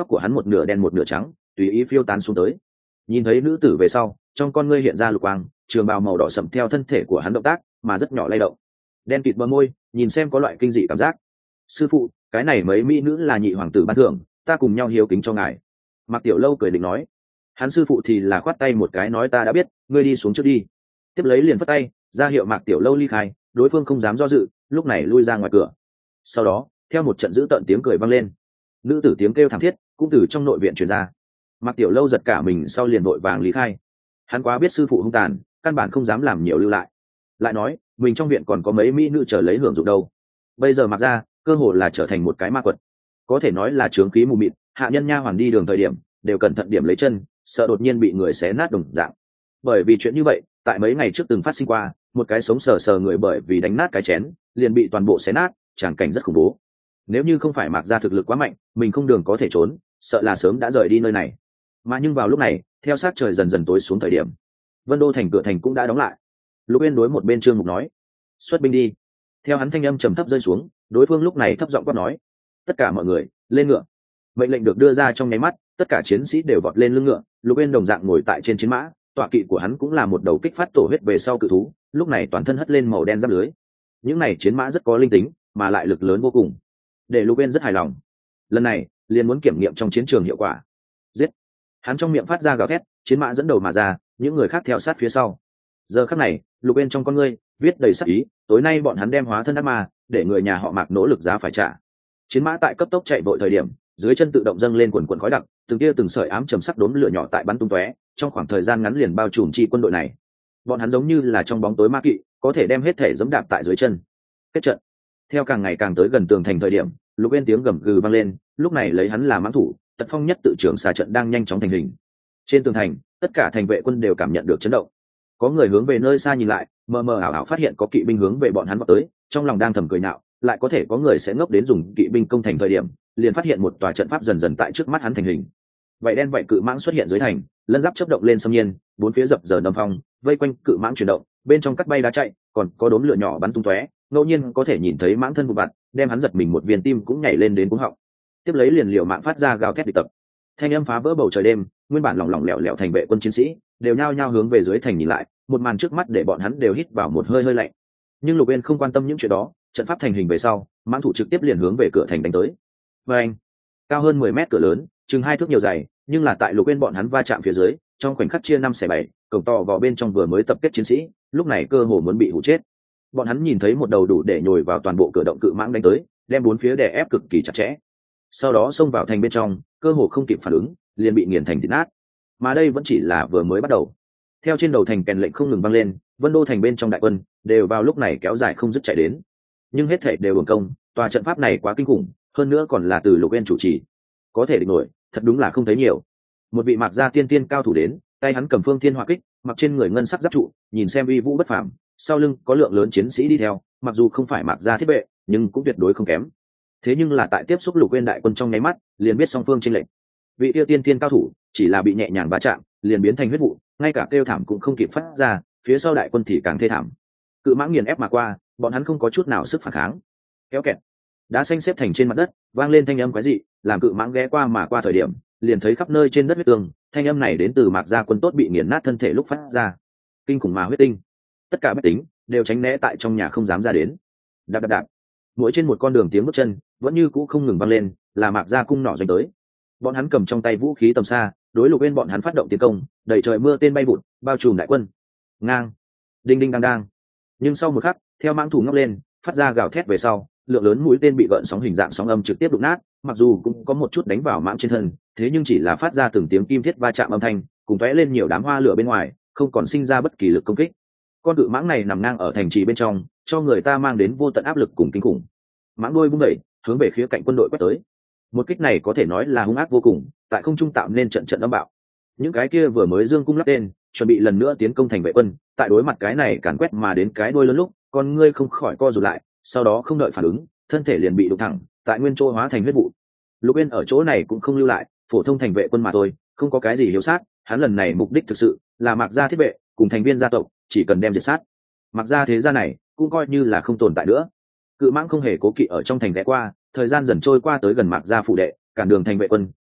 tóc của hắn một nửa đen một nửa trắng tùy ý phiêu tán xuống tới. Nhìn thấy nữ tử về sau, trong con ngươi hiện ra lục quang, trường bào màu đỏ sậm theo thân thể của hắn động tác mà rất nhỏ lay động. Đen kịt bờ môi, nhìn xem có loại kinh dị cảm giác. Sư phụ, cái này mấy mỹ nữ là nhị hoàng tử ban thưởng, ta cùng nhau hiếu kính cho ngài. Mạc Tiểu Lâu cười định nói. Hắn sư phụ thì là khoát tay một cái nói ta đã biết, ngươi đi xuống trước đi. Tiếp lấy liền phất tay ra hiệu Mạc Tiểu Lâu ly khai, đối phương không dám do dự, lúc này lui ra ngoài cửa. Sau đó, theo một trận dữ tợn tiếng cười vang lên, nữ tử tiếng kêu thảm thiết cũng từ trong nội viện truyền ra. Mạc Tiểu Lâu giật cả mình sau liền vội vàng lý khai. Hắn quá biết sư phụ hung tàn, căn bản không dám làm nhiều lưu lại. Lại nói, mình trong viện còn có mấy mỹ nữ chờ lấy hưởng dụng đâu. Bây giờ Mạc gia, cơ hồ là trở thành một cái ma quật. Có thể nói là trướng khí mù mịt, hạ nhân nha hoàn đi đường thời điểm, đều cẩn thận điểm lấy chân, sợ đột nhiên bị người xé nát đồng dạng. Bởi vì chuyện như vậy, tại mấy ngày trước từng phát sinh qua, một cái sống sờ sờ người bởi vì đánh nát cái chén, liền bị toàn bộ xé nát, tràng cảnh rất khủng bố. Nếu như không phải Mạc gia thực lực quá mạnh, mình không đường có thể trốn, sợ là sớm đã rời đi nơi này. Mà nhưng vào lúc này, theo sát trời dần dần tối xuống thời điểm, Vân Đô thành cửa thành cũng đã đóng lại. Lục Uyên đối một bên Trương Mục nói: "Xuất binh đi." Theo hắn thanh âm trầm thấp rơi xuống, đối phương lúc này thấp giọng quát nói: "Tất cả mọi người, lên ngựa." Mệnh lệnh được đưa ra trong nháy mắt, tất cả chiến sĩ đều vọt lên lưng ngựa. Lục Uyên đồng dạng ngồi tại trên chiến mã, tọa kỵ của hắn cũng là một đầu kích phát tổ huyết về sau cự thú, lúc này toàn thân hất lên màu đen giáp lưới. Những này chiến mã rất có linh tính, mà lại lực lớn vô cùng, để Lục Uyên rất hài lòng. Lần này, liền muốn kiểm nghiệm trong chiến trường hiệu quả. Giết! Hắn trong miệng phát ra gào thét, chiến mã dẫn đầu mà ra, những người khác theo sát phía sau. Giờ khắc này, Lục Uyên trong con ngươi viết đầy sắc ý, tối nay bọn hắn đem hóa thân ác ma, để người nhà họ Mạc nỗ lực giá phải trả. Chiến mã tại cấp tốc chạy vội thời điểm, dưới chân tự động dâng lên quần quần khói đặc, từng tia từng sợi ám trầm sắc đốm lửa nhỏ tại bắn tung tóe, trong khoảng thời gian ngắn liền bao trùm chi quân đội này. Bọn hắn giống như là trong bóng tối ma kỵ, có thể đem hết thể giẫm đạp tại dưới chân. Kết trận. Theo càng ngày càng tới gần tường thành thời điểm, Lục Uyên tiếng gầm gừ vang lên, lúc này lấy hắn là mãng thủ, Tật Phong nhất tự trưởng xà trận đang nhanh chóng thành hình. Trên tường thành, tất cả thành vệ quân đều cảm nhận được chấn động. Có người hướng về nơi xa nhìn lại, mờ mờ ảo ảo phát hiện có kỵ binh hướng về bọn hắn vọt tới, trong lòng đang thầm cười nhạo, lại có thể có người sẽ ngốc đến dùng kỵ binh công thành thời điểm, liền phát hiện một tòa trận pháp dần dần tại trước mắt hắn thành hình. Vậy đen vậy cự mãng xuất hiện dưới thành, lân giáp chớp động lên xâm nhiên, bốn phía dập dờn đâm phong, vây quanh cự mãng chuyển động, bên trong cắt bay đá chạy, còn có đốm lửa nhỏ bắn tung tóe, ngẫu nhiên có thể nhìn thấy mãng thân vụ vặt, đem hắn giật mình một viên tim cũng nhảy lên đến cuống họng. Tiếp lấy liền liều mạng phát ra gào thét địch tập. Thanh âm phá vỡ bầu trời đêm, nguyên bản lỏng lỏng lẻo lẻo thành vệ quân chiến sĩ đều nhao nhao hướng về dưới thành nhìn lại, một màn trước mắt để bọn hắn đều hít vào một hơi hơi lạnh. Nhưng Lục Uyên không quan tâm những chuyện đó, trận pháp thành hình về sau, mãng thủ trực tiếp liền hướng về cửa thành đánh tới. Và anh, cao hơn mười mét cửa lớn, chừng hai thước nhiều dày, nhưng là tại Lục Uyên bọn hắn va chạm phía dưới, trong khoảnh khắc chia năm xẻ bảy, cổng to vào bên trong vừa mới tập kết chiến sĩ, lúc này cơ hồ muốn bị hủ chết. Bọn hắn nhìn thấy một đầu đủ để nhồi vào toàn bộ cửa động cự mãng đánh tới, đem bốn phía đè ép cực kỳ chặt chẽ. Sau đó xông vào thành bên trong, cơ hồ không kịp phản ứng, liền bị nghiền thành thịt nát. Mà đây vẫn chỉ là vừa mới bắt đầu. Theo trên đầu thành kèn lệnh không ngừng vang lên, Vân Đô thành bên trong đại quân đều vào lúc này kéo dài không dứt chạy đến. Nhưng hết thảy đều uổng công, tòa trận pháp này quá kinh khủng, hơn nữa còn là từ Lục Uyên chủ trì, có thể địch nổi, thật đúng là không thấy nhiều. Một vị Mạc gia tiên tiên cao thủ đến, tay hắn cầm phương thiên hỏa kích, mặc trên người ngân sắc giáp trụ, nhìn xem uy vũ bất phàm, sau lưng có lượng lớn chiến sĩ đi theo, mặc dù không phải Mạc gia thiết vệ, nhưng cũng tuyệt đối không kém. Thế nhưng là tại tiếp xúc Lục Uyên đại quân trong nháy mắt, liền biết song phương chênh lệch. Vị yêu tiên tiên cao thủ chỉ là bị nhẹ nhàng va chạm, liền biến thành huyết vụ, ngay cả kêu thảm cũng không kịp phát ra, phía sau đại quân thì càng thê thảm. Cự mãng nghiền ép mà qua, bọn hắn không có chút nào sức phản kháng. Kéo kẹt, đá xanh xếp thành trên mặt đất, vang lên thanh âm quái dị, làm cự mãng ghé qua mà qua thời điểm, liền thấy khắp nơi trên đất huyết tương, thanh âm này đến từ Mạc gia quân tốt bị nghiền nát thân thể lúc phát ra. Kinh khủng mà huyết tinh. Tất cả bách tính đều tránh né tại trong nhà không dám ra đến. Đạp đạp đạp. Mỗi trên một con đường tiếng bước chân vẫn như cũ không ngừng vang lên, là Mạc gia cung nỏ doanh tới. Bọn hắn cầm trong tay vũ khí tầm xa, đối Lục Uyên bọn hắn phát động tiến công, đầy trời mưa tên bay vụt, bao trùm đại quân. Ngang, đinh đinh đang đang. Nhưng sau một khắc, theo mãng thủ ngóc lên, phát ra gào thét về sau, lượng lớn mũi tên bị gợn sóng hình dạng sóng âm trực tiếp đụng nát, mặc dù cũng có một chút đánh vào mãng trên thân, thế nhưng chỉ là phát ra từng tiếng kim thiết va chạm âm thanh, cùng tóe lên nhiều đám hoa lửa bên ngoài, không còn sinh ra bất kỳ lực công kích. Con cự mãng này nằm ngang ở thành trì bên trong, cho người ta mang đến vô tận áp lực cùng kinh khủng. Mãng đuôi vung đẩy, hướng về khía cạnh quân đội quét tới. Một kích này có thể nói là hung ác vô cùng, tại không trung tạo nên trận trận âm bạo. Những cái kia vừa mới dương cung lắp tên, chuẩn bị lần nữa tiến công thành vệ quân, tại đối mặt cái này càn quét mà đến cái đuôi lớn lúc, con ngươi không khỏi co rụt lại, sau đó không đợi phản ứng, thân thể liền bị đụng thẳng, tại nguyên chỗ hóa thành huyết vụ. Lục Uyên ở chỗ này cũng không lưu lại, phổ thông thành vệ quân mà thôi, không có cái gì hiếu sát, hắn lần này mục đích thực sự là Mạc gia thiết vệ cùng thành viên gia tộc, chỉ cần đem diệt sát. Mạc gia thế gia này cũng coi như là không tồn tại nữa. Cự mãng không hề cố kỵ ở trong thành ghé qua, thời gian dần trôi qua tới gần Mạc gia phủ đệ, cản đường thành vệ quân,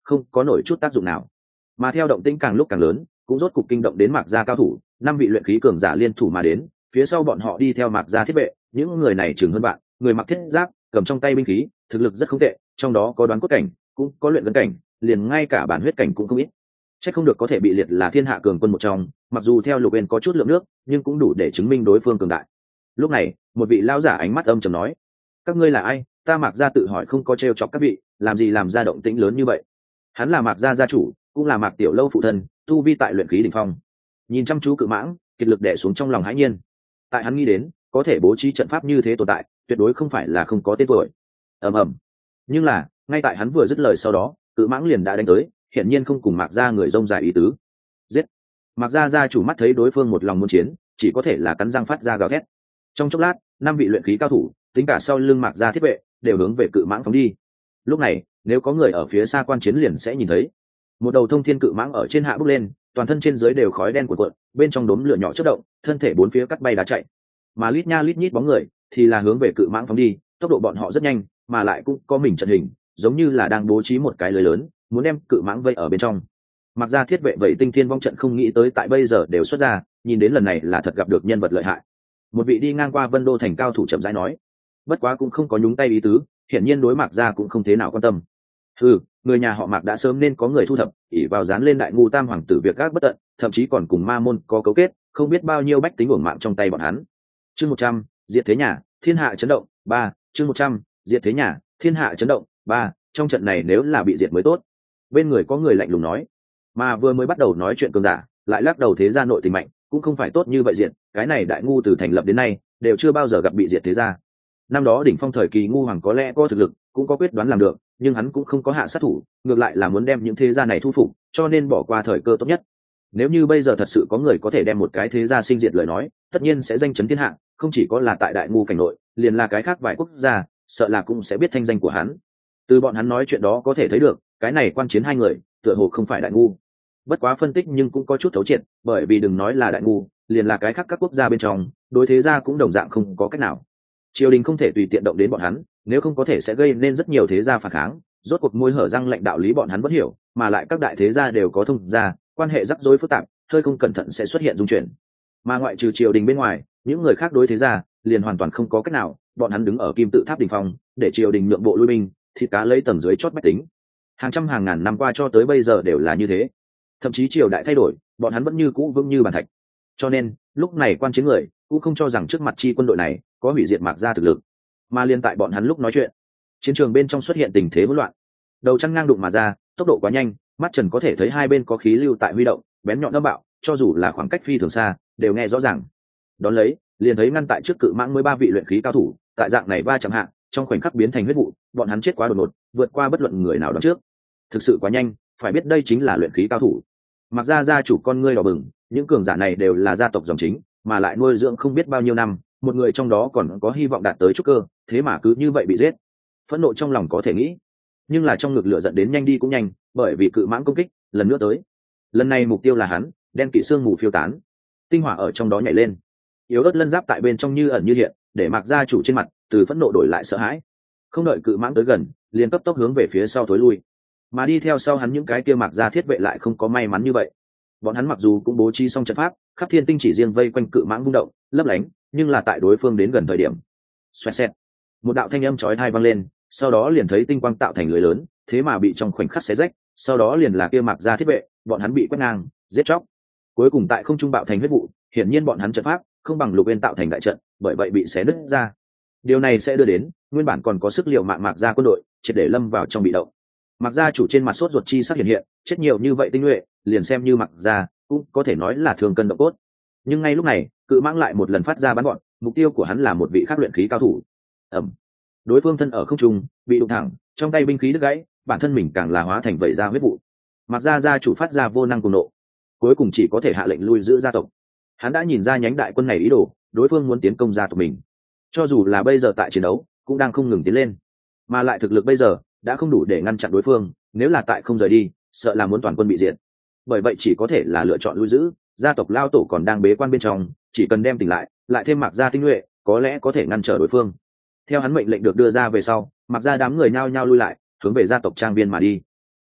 không có nổi chút tác dụng nào. Mà theo động tĩnh càng lúc càng lớn, cũng rốt cục kinh động đến Mạc gia cao thủ, năm vị luyện khí cường giả liên thủ mà đến, phía sau bọn họ đi theo Mạc gia thiết vệ, những người này chừng hơn bạn, người mặc thiết giáp, cầm trong tay binh khí, thực lực rất không tệ, trong đó có đoán cốt cảnh, cũng có luyện ngân cảnh, liền ngay cả bản huyết cảnh cũng không ít. Chắc không được có thể bị liệt là thiên hạ cường quân một trong, mặc dù theo Lục Uyên có chút lượng nước, nhưng cũng đủ để chứng minh đối phương cường đại. Lúc này, một vị lão giả ánh mắt âm trầm nói: "Các ngươi là ai?" Ta Mạc gia tự hỏi không có trêu chọc các vị, làm gì làm ra động tĩnh lớn như vậy? Hắn là Mạc gia gia chủ, cũng là Mạc Tiểu Lâu phụ thân, tu vi tại luyện khí đỉnh phong. Nhìn chăm chú Cự Mãng, kiệt lực đè xuống trong lòng hãi nhiên. Tại hắn nghĩ đến, có thể bố trí trận pháp như thế tồn tại, tuyệt đối không phải là không có tên tuổi. Ầm ầm. Nhưng là, ngay tại hắn vừa dứt lời sau đó, Cự Mãng liền đã đánh tới, hiển nhiên không cùng Mạc gia người rông dài ý tứ. Giết! Mạc gia gia chủ mắt thấy đối phương một lòng muốn chiến, chỉ có thể là cắn răng phát ra gào thét. Trong chốc lát, năm vị luyện khí cao thủ, tính cả sau lưng Mạc gia thiết vệ, đều hướng về Cự Mãng phóng đi. Lúc này, nếu có người ở phía xa quan chiến liền sẽ nhìn thấy, một đầu thông thiên cự mãng ở trên hạ bốc lên, toàn thân trên dưới đều khói đen cuộn cuộn, bên trong đốm lửa nhỏ chớp động, thân thể bốn phía cắt bay đá chạy. Mà lít nha lít nhít bóng người thì là hướng về cự mãng phóng đi, tốc độ bọn họ rất nhanh, mà lại cũng có mình trận hình, giống như là đang bố trí một cái lưới lớn, muốn đem cự mãng vây ở bên trong. Mặc ra thiết vệ vậy tinh thiên vong trận không nghĩ tới tại bây giờ đều xuất ra, nhìn đến lần này là thật gặp được nhân vật lợi hại. Một vị đi ngang qua Vân Đô thành cao thủ chậm rãi nói, bất quá cũng không có nhúng tay ý tứ, hiển nhiên đối Mạc gia cũng không thế nào quan tâm. Ừ, người nhà họ Mạc đã sớm nên có người thu thập, ỷ vào dán lên đại ngu tam hoàng tử việc gác bất tận, thậm chí còn cùng ma môn có cấu kết, không biết bao nhiêu bách tính uổng mạng trong tay bọn hắn. Chương một trăm, diệt thế nhà, thiên hạ chấn động. Ba, chương một trăm, diệt thế nhà, thiên hạ chấn động. Ba, trong trận này nếu là bị diệt mới tốt. Bên người có người lạnh lùng nói, mà vừa mới bắt đầu nói chuyện cường giả, lại lắc đầu thế gia nội tình mạnh, cũng không phải tốt như vậy diệt, cái này đại ngu từ thành lập đến nay, đều chưa bao giờ gặp bị diệt thế gia. Năm đó đỉnh phong thời kỳ ngu hoàng có lẽ có thực lực, cũng có quyết đoán làm được, nhưng hắn cũng không có hạ sát thủ, ngược lại là muốn đem những thế gia này thu phục, cho nên bỏ qua thời cơ tốt nhất. Nếu như bây giờ thật sự có người có thể đem một cái thế gia sinh diệt lời nói, tất nhiên sẽ danh chấn thiên hạ, không chỉ có là tại đại ngu cảnh nội, liền là cái khác vài quốc gia, sợ là cũng sẽ biết thanh danh của hắn. Từ bọn hắn nói chuyện đó có thể thấy được, cái này quan chiến hai người, tựa hồ không phải đại ngu. Bất quá phân tích nhưng cũng có chút thấu triệt, bởi vì đừng nói là đại ngu, liền là cái khác các quốc gia bên trong, đối thế gia cũng đồng dạng không có cách nào. Triều đình không thể tùy tiện động đến bọn hắn, nếu không có thể sẽ gây nên rất nhiều thế gia phản kháng, rốt cuộc môi hở răng lệnh đạo lý bọn hắn vẫn hiểu, mà lại các đại thế gia đều có thông gia, quan hệ rắc rối phức tạp, hơi không cẩn thận sẽ xuất hiện dung chuyển. Mà ngoại trừ triều đình bên ngoài, những người khác đối thế gia liền hoàn toàn không có cách nào, bọn hắn đứng ở kim tự tháp đỉnh phong, để triều đình nhượng bộ lui binh, thịt cá lấy tầng dưới chót bách tính. Hàng trăm hàng ngàn năm qua cho tới bây giờ đều là như thế. Thậm chí triều đại thay đổi, bọn hắn vẫn như cũ vững như bàn thạch. Cho nên, lúc này quan chiến người cũng không cho rằng trước mặt chi quân đội này có hủy diệt Mạc gia thực lực, mà liên tại bọn hắn lúc nói chuyện, chiến trường bên trong xuất hiện tình thế hỗn loạn. Đầu chăn ngang đụng mà ra, tốc độ quá nhanh, mắt trần có thể thấy hai bên có khí lưu tại huy động, bén nhọn âm bạo, cho dù là khoảng cách phi thường xa, đều nghe rõ ràng. Đón lấy, liền thấy ngăn tại trước cự mãng mới ba vị luyện khí cao thủ, tại dạng này va chạm hạ, trong khoảnh khắc biến thành huyết vụ, bọn hắn chết quá đột ngột, vượt qua bất luận người nào đón trước. Thực sự quá nhanh, phải biết đây chính là luyện khí cao thủ. Mặc ra gia chủ con ngươi đỏ bừng, những cường giả này đều là gia tộc dòng chính, mà lại nuôi dưỡng không biết bao nhiêu năm, một người trong đó còn có hy vọng đạt tới trúc cơ, thế mà cứ như vậy bị giết. Phẫn nộ trong lòng có thể nghĩ, nhưng là trong ngực lửa giận đến nhanh đi cũng nhanh, bởi vì cự mãng công kích lần nữa tới. Lần này mục tiêu là hắn, đen kỵ xương mù phiêu tán, tinh hỏa ở trong đó nhảy lên, yếu ớt lân giáp tại bên trong như ẩn như hiện, để Mạc gia chủ trên mặt từ phẫn nộ đổi lại sợ hãi. Không đợi cự mãng tới gần, liền cấp tốc hướng về phía sau thối lui. Mà đi theo sau hắn những cái kia Mạc gia thiết vệ lại không có may mắn như vậy. Bọn hắn mặc dù cũng bố trí xong trận pháp, khắp thiên tinh chỉ riêng vây quanh cự mãng vung động, lấp lánh, nhưng là tại đối phương đến gần thời điểm, xoẹt xẹt, một đạo thanh âm chói tai vang lên, sau đó liền thấy tinh quang tạo thành lưới lớn, thế mà bị trong khoảnh khắc xé rách, sau đó liền là kia Mạc gia thiết vệ, bọn hắn bị quét ngang, giết chóc. Cuối cùng tại không trung bạo thành huyết vụ, hiển nhiên bọn hắn trận pháp không bằng Lục Uyên tạo thành đại trận, bởi vậy bị xé nứt ra. Điều này sẽ đưa đến nguyên bản còn có sức liệu mạng Mạc gia quân đội, triệt để lâm vào trong bị động. Mạc gia chủ trên mặt sốt ruột chi sắc hiện hiện, chết nhiều như vậy tinh nhuệ, liền xem như Mạc gia cũng có thể nói là thường cân động cốt. Nhưng ngay lúc này, cự mãng lại một lần phát ra bắn gọn, mục tiêu của hắn là một vị khác luyện khí cao thủ. Ầm. Đối phương thân ở không trung, bị đụng thẳng, trong tay binh khí đứt gãy, bản thân mình càng là hóa thành vẩy ra huyết vụ. Mạc gia gia chủ phát ra vô năng cùng nộ, cuối cùng chỉ có thể hạ lệnh lui giữ gia tộc. Hắn đã nhìn ra nhánh đại quân này ý đồ, đối phương muốn tiến công gia tộc mình. Cho dù là bây giờ tại chiến đấu, cũng đang không ngừng tiến lên, mà lại thực lực bây giờ đã không đủ để ngăn chặn đối phương, nếu là tại không rời đi, sợ là muốn toàn quân bị diệt. Bởi vậy chỉ có thể là lựa chọn lui giữ, gia tộc lao tổ còn đang bế quan bên trong, chỉ cần đem tỉnh lại, lại thêm Mạc gia tinh nhuệ, có lẽ có thể ngăn trở đối phương. Theo hắn mệnh lệnh được đưa ra về sau, Mạc gia đám người nhao nhao lui lại, hướng về gia tộc trang viên mà đi.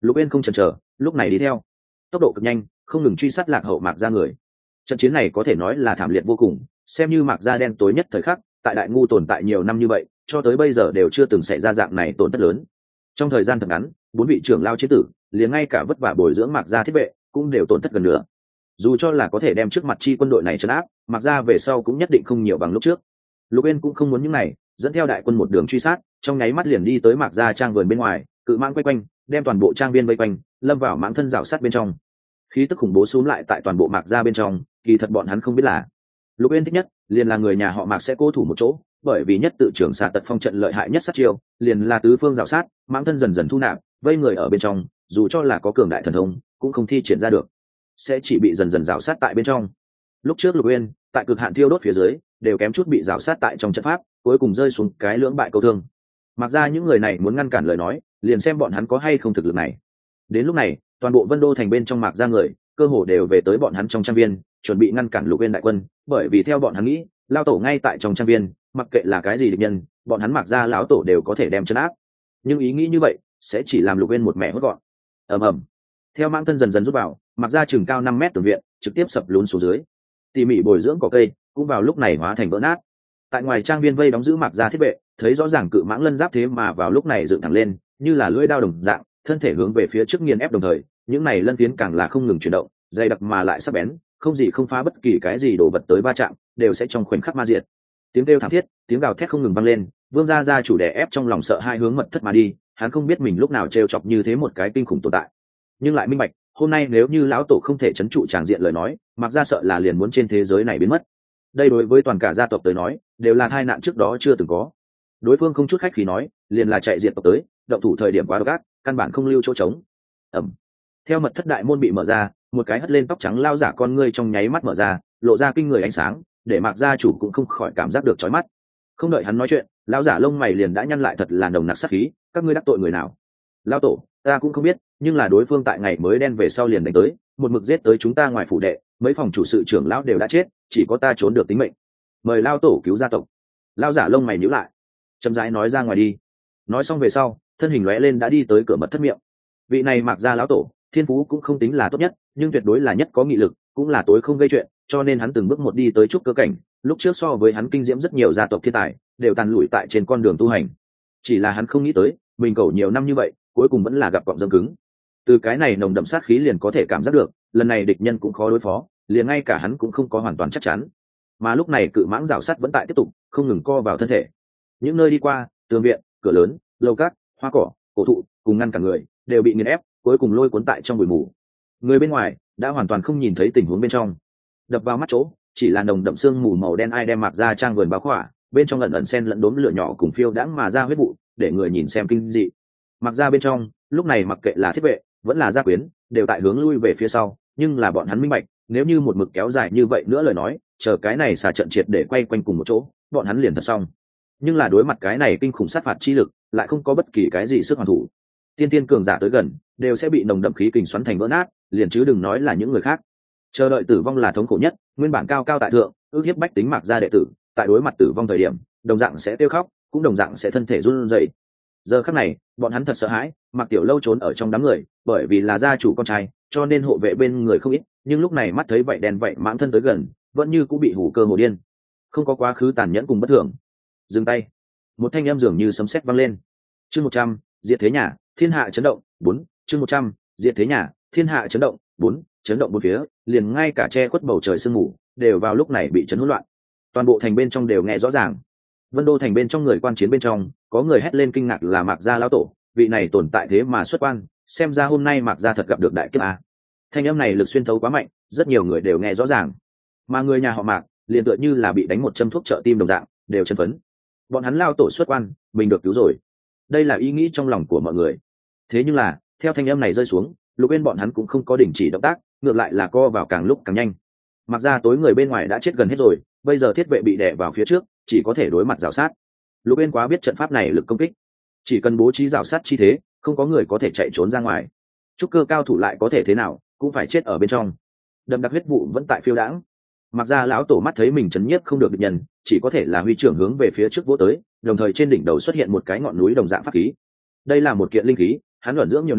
Lục Uyên không chần chờ, lúc này đi theo tốc độ cực nhanh, không ngừng truy sát lạc hậu Mạc Gia người. Trận chiến này có thể nói là thảm liệt vô cùng, xem như Mạc Gia đen tối nhất thời khắc, tại Đại Ngu tồn tại nhiều năm như vậy, cho tới bây giờ đều chưa từng xảy ra dạng này tổn thất lớn. Trong thời gian thật ngắn, bốn vị trưởng lao chiến tử, liền ngay cả vất vả bồi dưỡng Mạc Gia thiết vệ cũng đều tổn thất gần nửa. Dù cho là có thể đem trước mặt chi quân đội này trấn áp, Mạc Gia về sau cũng nhất định không nhiều bằng lúc trước. Lục Uyên cũng không muốn những này, dẫn theo đại quân một đường truy sát, trong nháy mắt liền đi tới Mạc Gia trang vườn bên ngoài, cự mãng quay quanh, đem toàn bộ trang viên vây quanh, lâm vào mãng thân rào sát bên trong. Khí tức khủng bố xúm lại tại toàn bộ Mạc Gia bên trong, kỳ thật bọn hắn không biết là Lục Uyên thích nhất liền là người nhà họ Mạc sẽ cố thủ một chỗ, bởi vì nhất tự trưởng xạ tật phong trận lợi hại nhất sát chiêu, liền là tứ phương rào sát, mãng thân dần dần thu nạp, vây người ở bên trong, dù cho là có cường đại thần thông, cũng không thi triển ra được, sẽ chỉ bị dần dần rào sát tại bên trong. Lúc trước Lục Uyên tại cực hạn thiêu đốt phía dưới, đều kém chút bị rào sát tại trong trận pháp, cuối cùng rơi xuống cái lưỡng bại câu thương. Mặc ra những người này muốn ngăn cản lời nói, liền xem bọn hắn có hay không thực lực này. Đến lúc này, toàn bộ Vân Đô thành bên trong Mạc Gia người, cơ hồ đều về tới bọn hắn trong trang viên, chuẩn bị ngăn cản Lục Uyên đại quân, bởi vì theo bọn hắn nghĩ, lao tổ ngay tại trong trang viên, mặc kệ là cái gì địch nhân, bọn hắn Mạc Gia lão tổ đều có thể đem trấn áp. Nhưng ý nghĩ như vậy, sẽ chỉ làm Lục Uyên một mẹ hốt gọn. Ầm ầm. Theo mãng thân dần dần rút vào, Mạc Gia chừng cao năm mét tường viện, trực tiếp sập lún xuống dưới. Tỉ mỉ bồi dưỡng cỏ cây, cũng vào lúc này hóa thành vỡ nát. Tại ngoài trang viên vây đóng giữ Mạc Gia thiết vệ, thấy rõ ràng cự mãng lân giáp thế mà vào lúc này dựng thẳng lên, như là lưỡi dao đồng dạng, thân thể hướng về phía trước nghiền ép đồng thời, những này lân phiến càng là không ngừng chuyển động, dày đặc mà lại sắc bén, không gì không phá bất kỳ cái gì đổ vật tới va chạm, đều sẽ trong khoảnh khắc ma diệt. Tiếng kêu thảm thiết, tiếng gào thét không ngừng vang lên, Vương gia gia chủ đè ép trong lòng sợ hai hướng mật thất mà đi, hắn không biết mình lúc nào trêu chọc như thế một cái kinh khủng tồn tại, nhưng lại minh bạch, hôm nay nếu như lão tổ không thể trấn trụ tràng diện lời nói, Mạc Gia sợ là liền muốn trên thế giới này biến mất. Đây đối với toàn cả gia tộc tới nói, đều là tai nạn trước đó chưa từng có. Đối phương không chút khách khí nói, liền là chạy diệt tộc tới, động thủ thời điểm quá độc ác, căn bản không lưu chỗ trống. Ầm. Theo mật thất đại môn bị mở ra, một cái hất lên tóc trắng lao giả con ngươi trong nháy mắt mở ra, lộ ra kinh người ánh sáng, để Mạc gia chủ cũng không khỏi cảm giác được chói mắt. Không đợi hắn nói chuyện, lão giả lông mày liền đã nhăn lại thật là nồng nặc sát khí, các ngươi đắc tội người nào? Lão tổ, ta cũng không biết, nhưng là đối phương tại ngày mới đen về sau liền đánh tới, một mực giết tới chúng ta ngoài phủ đệ, mấy phòng chủ sự trưởng lão đều đã chết, chỉ có ta trốn được tính mệnh. Mời lão tổ cứu gia tộc. Lão giả lông mày nhíu lại, chậm rãi nói ra ngoài đi. Nói xong về sau, thân hình lóe lên đã đi tới cửa mật thất miệng. Vị này Mạc gia lão tổ, thiên phú cũng không tính là tốt nhất, nhưng tuyệt đối là nhất có nghị lực, cũng là tối không gây chuyện, cho nên hắn từng bước một đi tới trúc cơ cảnh, lúc trước so với hắn kinh diễm rất nhiều gia tộc thiên tài, đều tàn lụi tại trên con đường tu hành. Chỉ là hắn không nghĩ tới, mình cầu nhiều năm như vậy, cuối cùng vẫn là gặp cọng dâm cứng. Từ cái này nồng đậm sát khí liền có thể cảm giác được, lần này địch nhân cũng khó đối phó, liền ngay cả hắn cũng không có hoàn toàn chắc chắn. Mà lúc này cự mãng rào sắt vẫn tại tiếp tục, không ngừng co vào thân thể. Những nơi đi qua, tường viện, cửa lớn, lầu cát, hoa cỏ, cổ thụ, cùng ngăn cả người, đều bị nghiền ép, cuối cùng lôi cuốn tại trong bụi mù. Người bên ngoài đã hoàn toàn không nhìn thấy tình huống bên trong. Đập vào mắt chỗ, chỉ là nồng đậm sương mù màu đen ai đem Mạc Gia trang vườn bao khỏa, bên trong lẩn ẩn xen lẫn đốm lửa nhỏ cùng phiêu đãng mà ra huyết vụ, để người nhìn xem kinh dị. Mạc Gia bên trong, lúc này mặc kệ là thiết vệ, vẫn là gia quyến, đều tại hướng lui về phía sau, nhưng là bọn hắn minh bạch, nếu như một mực kéo dài như vậy nữa lời nói, chờ cái này xà trận triệt để quay quanh cùng một chỗ, bọn hắn liền thật xong. Nhưng là đối mặt cái này kinh khủng sát phạt chi lực, lại không có bất kỳ cái gì sức hoàn thủ. Tiên tiên cường giả tới gần, đều sẽ bị nồng đậm khí kình xoắn thành vỡ nát, liền chứ đừng nói là những người khác. Chờ đợi tử vong là thống khổ nhất, nguyên bản cao cao tại thượng, ước hiếp bách tính Mạc Gia đệ tử, tại đối mặt tử vong thời điểm, đồng dạng sẽ tiêu khóc, cũng đồng dạng sẽ thân thể run rẩy. Giờ khắc này, bọn hắn thật sợ hãi, Mạc Tiểu Lâu trốn ở trong đám người, bởi vì là gia chủ con trai, cho nên hộ vệ bên người không ít, nhưng lúc này mắt thấy vậy đen vậy mãng thân tới gần, vẫn như cũng bị hủ cơ hồ điên. Không có quá khứ tàn nhẫn cùng bất thường. Dừng tay. Một thanh âm dường như sấm sét vang lên. Chương một trăm, diệt thế nhà, thiên hạ chấn động, bốn, chương một trăm, diệt thế nhà, thiên hạ chấn động, bốn, chấn động bốn phía, liền ngay cả che khuất bầu trời sương mù, đều vào lúc này bị chấn hỗn loạn. Toàn bộ thành bên trong đều nghe rõ ràng. Vân Đô thành bên trong người quan chiến bên trong, có người hét lên kinh ngạc là Mạc Gia lão tổ, vị này tồn tại thế mà xuất quan, xem ra hôm nay Mạc Gia thật gặp được đại kiếp a. Thanh âm này lực xuyên thấu quá mạnh, rất nhiều người đều nghe rõ ràng. Mà người nhà họ Mạc, liền tựa như là bị đánh một châm thuốc trợ tim đồng dạng, đều chấn phấn. Bọn hắn lao tổ xuất quan, mình được cứu rồi. Đây là ý nghĩ trong lòng của mọi người. Thế nhưng là, theo thanh âm này rơi xuống, Lục Uyên bọn hắn cũng không có đình chỉ động tác, ngược lại là co vào càng lúc càng nhanh. Mặc ra tối người bên ngoài đã chết gần hết rồi, bây giờ thiết vệ bị đè vào phía trước, chỉ có thể đối mặt rào sát. Lục Uyên quá biết trận pháp này lực công kích, chỉ cần bố trí rào sát chi thế, không có người có thể chạy trốn ra ngoài. Trúc cơ cao thủ lại có thể thế nào, cũng phải chết ở bên trong. Đậm đặc huyết vụ vẫn tại phiêu đãng. Mặc ra lão tổ mắt thấy mình chấn nhiếp không được địch nhân, chỉ có thể là huy trưởng hướng về phía trước vỗ tới, đồng thời trên đỉnh đầu xuất hiện một cái ngọn núi đồng dạng pháp khí. Đây là một kiện linh khí, hắn luận dưỡng nhiều năm,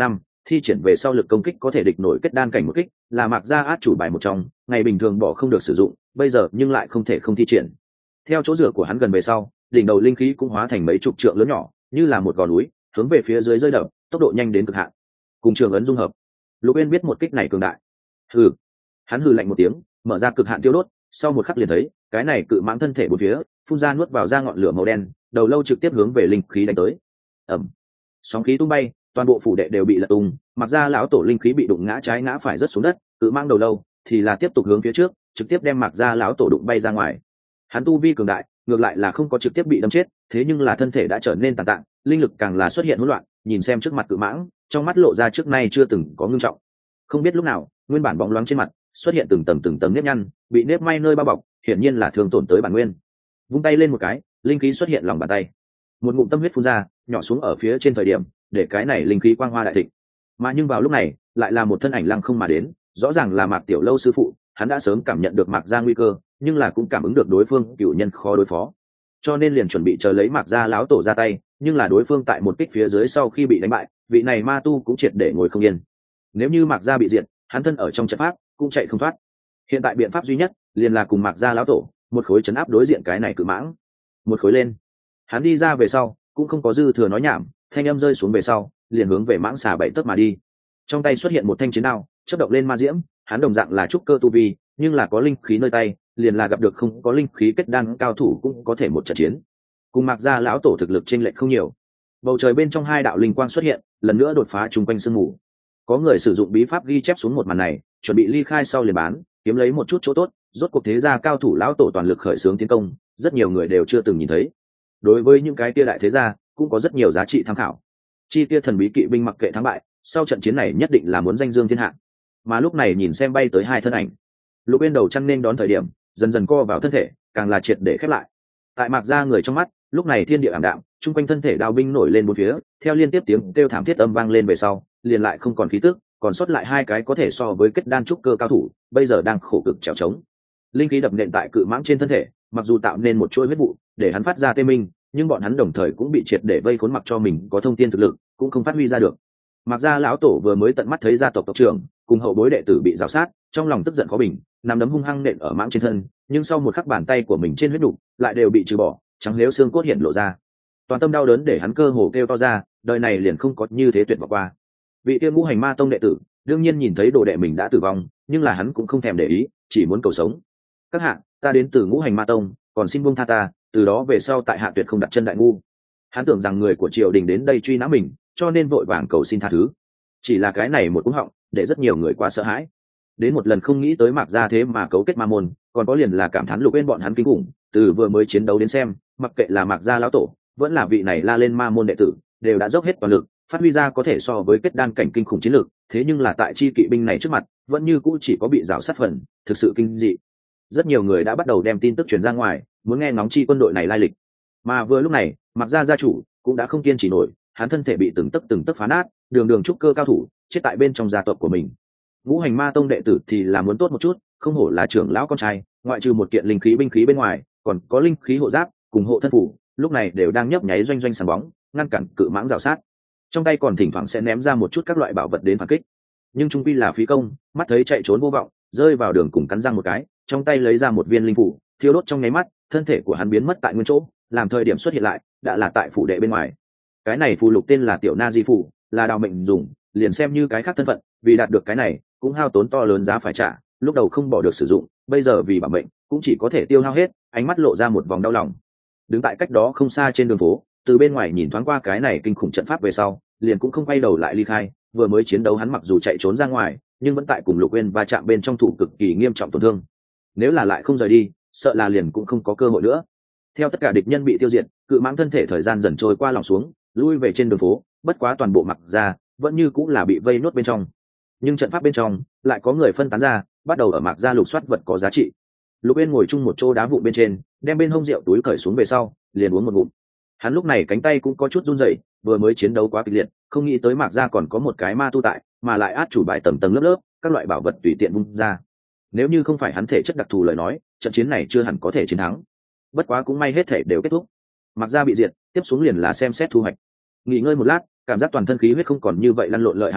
thi triển về sau lực công kích có thể địch nổi kết đan cảnh một kích, là Mạc Gia át chủ bài một trong, ngày bình thường bỏ không được sử dụng, bây giờ nhưng lại không thể không thi triển. Theo chỗ dựa của hắn gần về sau, đỉnh đầu linh khí cũng hóa thành mấy chục trượng lớn nhỏ, như là một gò núi, hướng về phía dưới rơi đập, tốc độ nhanh đến cực hạn. Cùng trường ấn dung hợp, Lục Uyên biết một kích này cường đại. Hừ, hắn hừ lạnh một tiếng, mở ra cực hạn tiêu đốt, sau một khắc liền thấy, cái này cự mãng thân thể bốn phía, phun ra nuốt vào ra ngọn lửa màu đen, đầu lâu trực tiếp hướng về linh khí đánh tới. Ầm, sóng khí tung bay, toàn bộ phủ đệ đều bị lật tung, Mặc Gia lão tổ linh khí bị đụng ngã trái ngã phải rất xuống đất, cự mãng đầu lâu thì là tiếp tục hướng phía trước, trực tiếp đem Mặc Gia lão tổ đụng bay ra ngoài. Hắn tu vi cường đại, ngược lại là không có trực tiếp bị đâm chết, thế nhưng là thân thể đã trở nên tàn tạ, linh lực càng là xuất hiện hỗn loạn, nhìn xem trước mặt cự mãng, trong mắt lộ ra trước nay chưa từng có ngưng trọng. Không biết lúc nào, nguyên bản bóng loáng trên mặt xuất hiện từng tầng từng tầng nếp nhăn, bị nếp may nơi bao bọc, hiển nhiên là thương tổn tới bản nguyên. Vung tay lên một cái, linh khí xuất hiện lòng bàn tay, một ngụm tâm huyết phun ra, nhỏ xuống ở phía trên thời điểm, để cái này linh khí quang hoa đại thịnh. Mà nhưng vào lúc này, lại là một thân ảnh lăng không mà đến, rõ ràng là Mạc Tiểu Lâu sư phụ, hắn đã sớm cảm nhận được Mạc Gia nguy cơ, nhưng là cũng cảm ứng được đối phương cửu nhân khó đối phó, cho nên liền chuẩn bị chờ lấy Mạc Gia lão tổ ra tay, nhưng là đối phương tại một kích phía dưới sau khi bị đánh bại, vị này ma tu cũng triệt để ngồi không yên. Nếu như Mạc Gia bị diệt, hắn thân ở trong trận pháp cũng chạy không thoát. Hiện tại biện pháp duy nhất liền là cùng Mạc Gia lão tổ một khối chấn áp đối diện cái này cự mãng. Một khối lên, hắn đi ra về sau cũng không có dư thừa nói nhảm, thanh âm rơi xuống về sau liền hướng về mãng xà bảy tấc mà đi. Trong tay xuất hiện một thanh chiến đao, chớp động lên ma diễm, hắn đồng dạng là trúc cơ tu vi, nhưng là có linh khí nơi tay, liền là gặp được không có linh khí kết đan cao thủ cũng có thể một trận chiến. Cùng Mạc Gia lão tổ thực lực chênh lệch không nhiều. Bầu trời bên trong hai đạo linh quang xuất hiện, lần nữa đột phá chung quanh sương mù. Có người sử dụng bí pháp ghi chép xuống một màn này, chuẩn bị ly khai sau liền bán, kiếm lấy một chút chỗ tốt. Rốt cuộc thế gia cao thủ lão tổ toàn lực khởi xướng tiến công, rất nhiều người đều chưa từng nhìn thấy. Đối với những cái kia đại thế gia, cũng có rất nhiều giá trị tham khảo. Chi kia thần bí kỵ binh mặc kệ thắng bại, sau trận chiến này nhất định là muốn danh dương thiên hạ. Mà lúc này nhìn xem bay tới hai thân ảnh, Lục Uyên đầu chăn nên đón thời điểm, dần dần co vào thân thể, càng là triệt để khép lại. Tại Mạc Gia người trong mắt, lúc này thiên địa ảm đạm, trung quanh thân thể đao binh nổi lên bốn phía, theo liên tiếp tiếng kêu thảm thiết âm vang lên về sau, liền lại không còn khí tức, còn sót lại hai cái có thể so với kết đan trúc cơ cao thủ, bây giờ đang khổ cực trèo trống. Linh khí đập nện tại cự mãng trên thân thể, mặc dù tạo nên một chuỗi huyết vụ, để hắn phát ra tê minh, nhưng bọn hắn đồng thời cũng bị triệt để vây khốn, mặc cho mình có thông tiên thực lực, cũng không phát huy ra được. Mạc Gia lão tổ vừa mới tận mắt thấy gia tộc tộc trưởng cùng hậu bối đệ tử bị rào sát, trong lòng tức giận khó bình, nắm đấm hung hăng nện ở mãng trên thân, nhưng sau một khắc bàn tay của mình trên huyết nục lại đều bị trừ bỏ, trắng liếu xương cốt hiện lộ ra. Toàn tâm đau đớn để hắn cơ hồ kêu to ra, đời này liền không có như thế tuyệt vọng qua. Vị kia Ngũ Hành Ma Tông đệ tử đương nhiên nhìn thấy đồ đệ mình đã tử vong, nhưng là hắn cũng không thèm để ý, chỉ muốn cầu sống. Các hạ, ta đến từ Ngũ Hành Ma Tông, còn xin buông tha ta, từ đó về sau tại hạ tuyệt không đặt chân đại ngu. Hắn tưởng rằng người của triều đình đến đây truy nã mình, cho nên vội vàng cầu xin tha thứ. Chỉ là cái này một cú họng, để rất nhiều người quá sợ hãi. Đến một lần không nghĩ tới Mạc Gia thế mà cấu kết ma môn, còn có liền là cảm thán Lục Uyên bọn hắn kinh khủng, từ vừa mới chiến đấu đến xem, mặc kệ là Mạc Gia lão tổ, vẫn là vị này la lên ma môn đệ tử, đều đã dốc hết toàn lực, phát huy ra có thể so với kết đan cảnh kinh khủng chiến lược, thế nhưng là tại chi kỵ binh này trước mặt, vẫn như cũ chỉ có bị rào sát phần, thực sự kinh dị. Rất nhiều người đã bắt đầu đem tin tức truyền ra ngoài, muốn nghe ngóng chi quân đội này lai lịch. Mà vừa lúc này, Mạc Gia gia chủ cũng đã không kiên trì nổi, hắn thân thể bị từng tấc từng tấc phá nát, đường đường trúc cơ cao thủ, chết tại bên trong gia tộc của mình. Ngũ Hành Ma Tông đệ tử thì là muốn tốt một chút, không hổ là trưởng lão con trai, ngoại trừ một kiện linh khí binh khí bên ngoài, còn có linh khí hộ giáp cùng hộ thân phủ, lúc này đều đang nhấp nháy doanh doanh sáng bóng, ngăn cản cự mãng rào sát. Trong tay còn thỉnh thoảng sẽ ném ra một chút các loại bảo vật đến phản kích, nhưng trung quy là phí công, mắt thấy chạy trốn vô vọng, rơi vào đường cùng cắn răng một cái, trong tay lấy ra một viên linh phủ, thiêu đốt trong nháy mắt, thân thể của hắn biến mất tại nguyên chỗ, làm thời điểm xuất hiện lại, đã là tại phủ đệ bên ngoài. Cái này phù lục tên là Tiểu Na Di phủ, là đào mệnh dùng, liền xem như cái khác thân phận, vì đạt được cái này, cũng hao tốn to lớn giá phải trả, lúc đầu không bỏ được sử dụng, bây giờ vì bảo mệnh, cũng chỉ có thể tiêu hao hết, ánh mắt lộ ra một vòng đau lòng. Đứng tại cách đó không xa trên đường phố, từ bên ngoài nhìn thoáng qua cái này kinh khủng trận pháp về sau, liền cũng không quay đầu lại ly khai, vừa mới chiến đấu hắn mặc dù chạy trốn ra ngoài, nhưng vẫn tại cùng Lục Uyên va chạm bên trong thủ cực kỳ nghiêm trọng tổn thương. Nếu là lại không rời đi, sợ là liền cũng không có cơ hội nữa. Theo tất cả địch nhân bị tiêu diệt, cự mãng thân thể thời gian dần trôi qua lòng xuống, lui về trên đường phố, bất quá toàn bộ Mạc Gia vẫn như cũng là bị vây nuốt bên trong. Nhưng trận pháp bên trong lại có người phân tán ra, bắt đầu ở Mạc Gia lục soát vật có giá trị. Lục Uyên ngồi chung một chỗ đá vụn bên trên, đem bên hông rượu túi cởi xuống về sau, liền uống một ngụm. Hắn lúc này cánh tay cũng có chút run rẩy, vừa mới chiến đấu quá kịch liệt, không nghĩ tới Mạc Gia còn có một cái ma tu tại, mà lại át chủ bài tầng tầng lớp lớp, các loại bảo vật tùy tiện vung ra. Nếu như không phải hắn thể chất đặc thù lời nói, trận chiến này chưa hẳn có thể chiến thắng. Bất quá cũng may hết thể đều kết thúc. Mạc Gia bị diệt, tiếp xuống liền là xem xét thu hoạch. Nghỉ ngơi một lát, cảm giác toàn thân khí huyết không còn như vậy lăn lộn lợi hại lúc,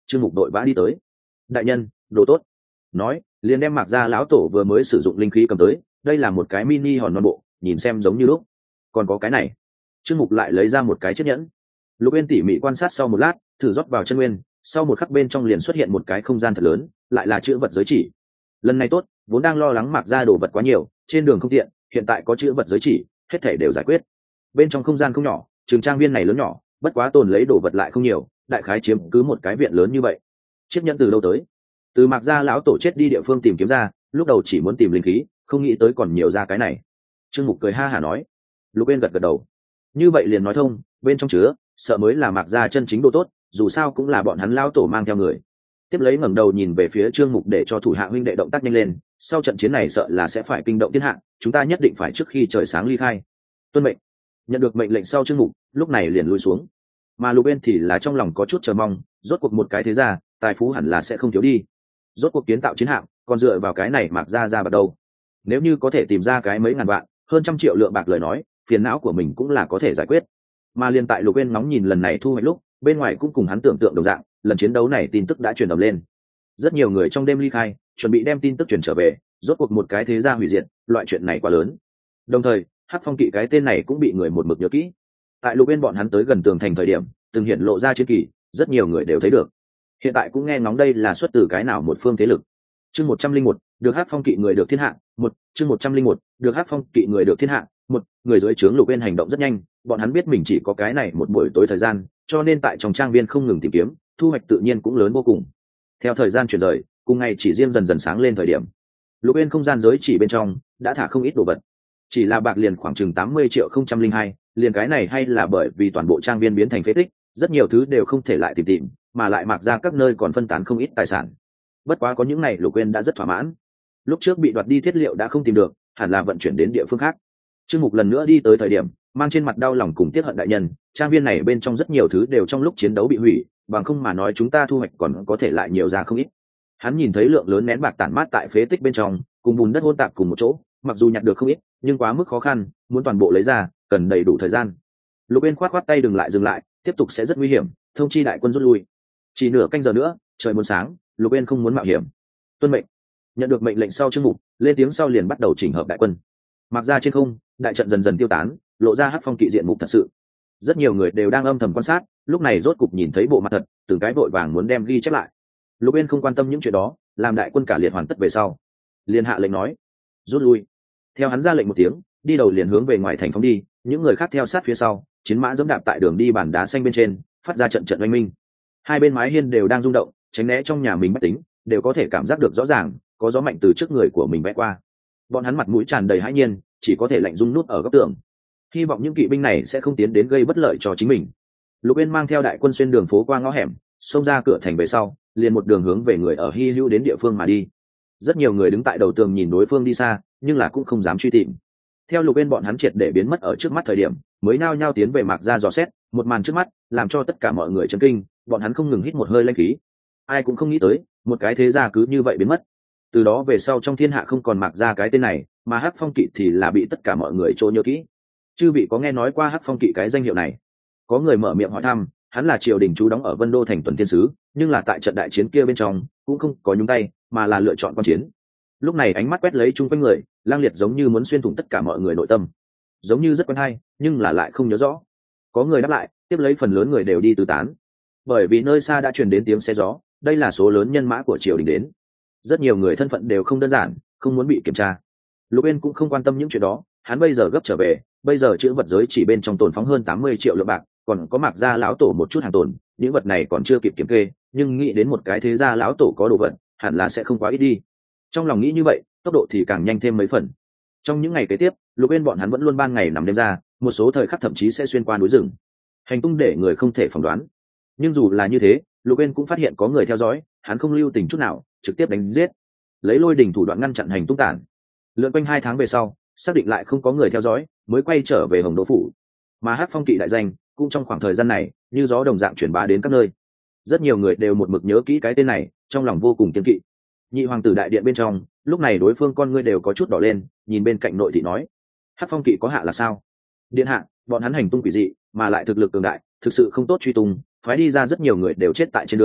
trương mục đội vã đi tới. Đại nhân, đồ tốt. Nói liền đem Mạc Gia lão tổ vừa mới sử dụng linh khí cầm tới. Đây là một cái mini hòn non bộ, nhìn xem giống như lúc. Còn có cái này. Trương mục lại lấy ra một cái chiếc nhẫn. Lục Uyên tỉ mỉ quan sát sau một lát, thử rót vào chân nguyên, sau một khắc bên trong liền xuất hiện một cái không gian thật lớn, lại là chữ vật giới chỉ. Lần này tốt, vốn đang lo lắng Mạc Gia đồ vật quá nhiều, trên đường không tiện, hiện tại có chữ vật giới chỉ, hết thảy đều giải quyết. Bên trong không gian không nhỏ, trường trang viên này lớn nhỏ, bất quá tồn lấy đồ vật lại không nhiều, đại khái chiếm cứ một cái viện lớn như vậy. Chiếc nhẫn từ đâu tới? Từ Mạc Gia lão tổ chết đi địa phương tìm kiếm ra, lúc đầu chỉ muốn tìm linh khí, không nghĩ tới còn nhiều ra cái này. Trương Mục cười ha hả nói. Lục Uyên gật gật đầu. Như vậy liền nói thông, bên trong chứa, sợ mới là Mạc Gia chân chính đồ tốt, dù sao cũng là bọn hắn lão tổ mang theo người. Tiếp lấy ngẩng đầu nhìn về phía Trương Mục để cho thủ hạ huynh đệ động tác nhanh lên, sau trận chiến này sợ là sẽ phải kinh động thiên hạ, chúng ta nhất định phải trước khi trời sáng ly khai. Tuân mệnh. Nhận được mệnh lệnh sau Trương Mục, lúc này liền lui xuống. Mà Lục Uyên thì là trong lòng có chút chờ mong, rốt cuộc một cái thế gia, tài phú hẳn là sẽ không thiếu đi. Rốt cuộc kiến tạo chiến hạm, còn dựa vào cái này Mạc Gia ra bắt đầu. Nếu như có thể tìm ra cái mấy ngàn vạn, hơn trăm triệu lượng bạc lời nói, phiền não của mình cũng là có thể giải quyết. Mà liên tại Lục Uyên ngóng nhìn lần này thu hoạch lúc, bên ngoài cũng cùng hắn tưởng tượng đồng dạng, lần chiến đấu này tin tức đã truyền ầm lên. Rất nhiều người trong đêm ly khai, chuẩn bị đem tin tức truyền trở về, rốt cuộc một cái thế gia hủy diệt, loại chuyện này quá lớn. Đồng thời, Hắc Phong Kỵ cái tên này cũng bị người một mực nhớ kỹ. Tại Lục Uyên bọn hắn tới gần tường thành thời điểm, từng hiện lộ ra chiến kỳ, rất nhiều người đều thấy được. Hiện tại cũng nghe ngóng đây là xuất từ cái nào một phương thế lực. Chương một trăm linh một, được Hắc Phong Kỵ người được thiên hạ, một, chương một trăm linh một, được Hắc Phong Kỵ người được thiên hạ, một, người dưới trướng Lục Uyên hành động rất nhanh, bọn hắn biết mình chỉ có cái này một buổi tối thời gian, cho nên tại trong trang viên không ngừng tìm kiếm, thu hoạch tự nhiên cũng lớn vô cùng. Theo thời gian chuyển rời, cùng ngày chỉ riêng dần dần sáng lên thời điểm, Lục Uyên không gian giới chỉ bên trong đã thả không ít đồ vật, chỉ là bạc liền khoảng chừng tám mươi triệu không trăm linh hai, liền cái này hay là bởi vì toàn bộ trang viên biến thành phế tích, rất nhiều thứ đều không thể lại tìm tìm, mà lại Mạc Gia các nơi còn phân tán không ít tài sản. Bất quá có những này Lục Uyên đã rất thỏa mãn. Lúc trước bị đoạt đi thiết liệu đã không tìm được, hẳn là vận chuyển đến địa phương khác. Trương Mục lần nữa đi tới thời điểm, mang trên mặt đau lòng cùng tiếc hận đại nhân, trang viên này bên trong rất nhiều thứ đều trong lúc chiến đấu bị hủy, bằng không mà nói chúng ta thu hoạch còn có thể lại nhiều ra không ít. Hắn nhìn thấy lượng lớn nén bạc tản mát tại phế tích bên trong, cùng bùn đất hỗn tạp cùng một chỗ, mặc dù nhặt được không ít, nhưng quá mức khó khăn, muốn toàn bộ lấy ra, cần đầy đủ thời gian. Lục Uyên khoát khoát tay đừng lại dừng lại, tiếp tục sẽ rất nguy hiểm, thông chi đại quân rút lui. Chỉ nửa canh giờ nữa, trời muốn sáng, Lục Uyên không muốn mạo hiểm. Tuân mệnh. Nhận được mệnh lệnh sau Trương Mục, lên tiếng sau liền bắt đầu chỉnh hợp đại quân. Mặc ra trên không, đại trận dần dần tiêu tán, lộ ra Hắc Phong Kỵ diện mục thật sự. Rất nhiều người đều đang âm thầm quan sát, lúc này rốt cục nhìn thấy bộ mặt thật, từng cái vội vàng muốn đem ghi chép lại. Lục Uyên không quan tâm những chuyện đó, làm đại quân cả liệt hoàn tất về sau, liền hạ lệnh nói: rút lui. Theo hắn ra lệnh một tiếng, đi đầu liền hướng về ngoài thành phóng đi, những người khác theo sát phía sau, chiến mã giẫm đạp tại đường đi bản đá xanh bên trên, phát ra trận trận oanh minh. Hai bên mái hiên đều đang rung động, tránh né trong nhà mình bất tính, đều có thể cảm giác được rõ ràng, có gió mạnh từ trước người của mình vẽ qua. Bọn hắn mặt mũi tràn đầy hãi nhiên, chỉ có thể lạnh run nút ở góc tường. Hy vọng những kỵ binh này sẽ không tiến đến gây bất lợi cho chính mình. Lục Uyên mang theo đại quân xuyên đường phố qua ngõ hẻm, xông ra cửa thành về sau, liền một đường hướng về người ở hy hữu đến địa phương mà đi. Rất nhiều người đứng tại đầu tường nhìn đối phương đi xa, nhưng là cũng không dám truy tìm. Theo Lục Uyên bọn hắn triệt để biến mất ở trước mắt thời điểm, mới nao nhao tiến về Mạc Gia dò xét, một màn trước mắt làm cho tất cả mọi người chấn kinh, bọn hắn không ngừng hít một hơi lãnh khí. Ai cũng không nghĩ tới, một cái thế gia cứ như vậy biến mất. Từ đó về sau trong thiên hạ không còn Mạc Gia cái tên này, mà Hắc Phong Kỵ thì là bị tất cả mọi người trô nhớ kỹ. Chư vị có nghe nói qua Hắc Phong Kỵ cái danh hiệu này? Có người mở miệng hỏi thăm, hắn là triều đình trú đóng ở Vân Đô thành tuần thiên sứ, nhưng là tại trận đại chiến kia bên trong cũng không có nhúng tay, mà là lựa chọn quan chiến. Lúc này ánh mắt quét lấy chung quanh người, lang liệt giống như muốn xuyên thủng tất cả mọi người nội tâm, giống như rất quen hay, nhưng là lại không nhớ rõ. Có người đáp lại, tiếp lấy phần lớn người đều đi tứ tán, bởi vì nơi xa đã truyền đến tiếng xe gió, đây là số lớn nhân mã của triều đình đến. Rất nhiều người thân phận đều không đơn giản, không muốn bị kiểm tra. Lục Uyên cũng không quan tâm những chuyện đó, hắn bây giờ gấp trở về, bây giờ chữ vật giới chỉ bên trong tồn phóng hơn tám mươi triệu lượng bạc, còn có Mạc Gia lão tổ một chút hàng tồn, những vật này còn chưa kịp kiểm kê, nhưng nghĩ đến một cái thế gia lão tổ có đồ vật, hẳn là sẽ không quá ít đi. Trong lòng nghĩ như vậy, tốc độ thì càng nhanh thêm mấy phần. Trong những ngày kế tiếp, Lục Uyên bọn hắn vẫn luôn ban ngày nằm đêm ra, một số thời khắc thậm chí sẽ xuyên qua núi rừng, hành tung để người không thể phỏng đoán. Nhưng dù là như thế, Lục Uyên cũng phát hiện có người theo dõi, hắn không lưu tình chút nào, trực tiếp đánh giết, lấy lôi đỉnh thủ đoạn ngăn chặn hành tung tản. Lượn quanh hai tháng về sau, xác định lại không có người theo dõi, mới quay trở về Hồng Đô phủ. Mà Hắc Phong Kỵ đại danh cũng trong khoảng thời gian này như gió đồng dạng truyền bá đến các nơi. Rất nhiều người đều một mực nhớ kỹ cái tên này, trong lòng vô cùng kiêng kỵ. Nhị hoàng tử đại điện bên trong, lúc này đối phương con ngươi đều có chút đỏ lên, nhìn bên cạnh nội thị nói: Hắc Phong Kỵ có hạ là sao? Điện hạ, bọn hắn hành tung quỷ dị, mà lại thực lực cường đại, thực sự không tốt truy tung, phái đi ra rất nhiều người đều chết tại trên đường,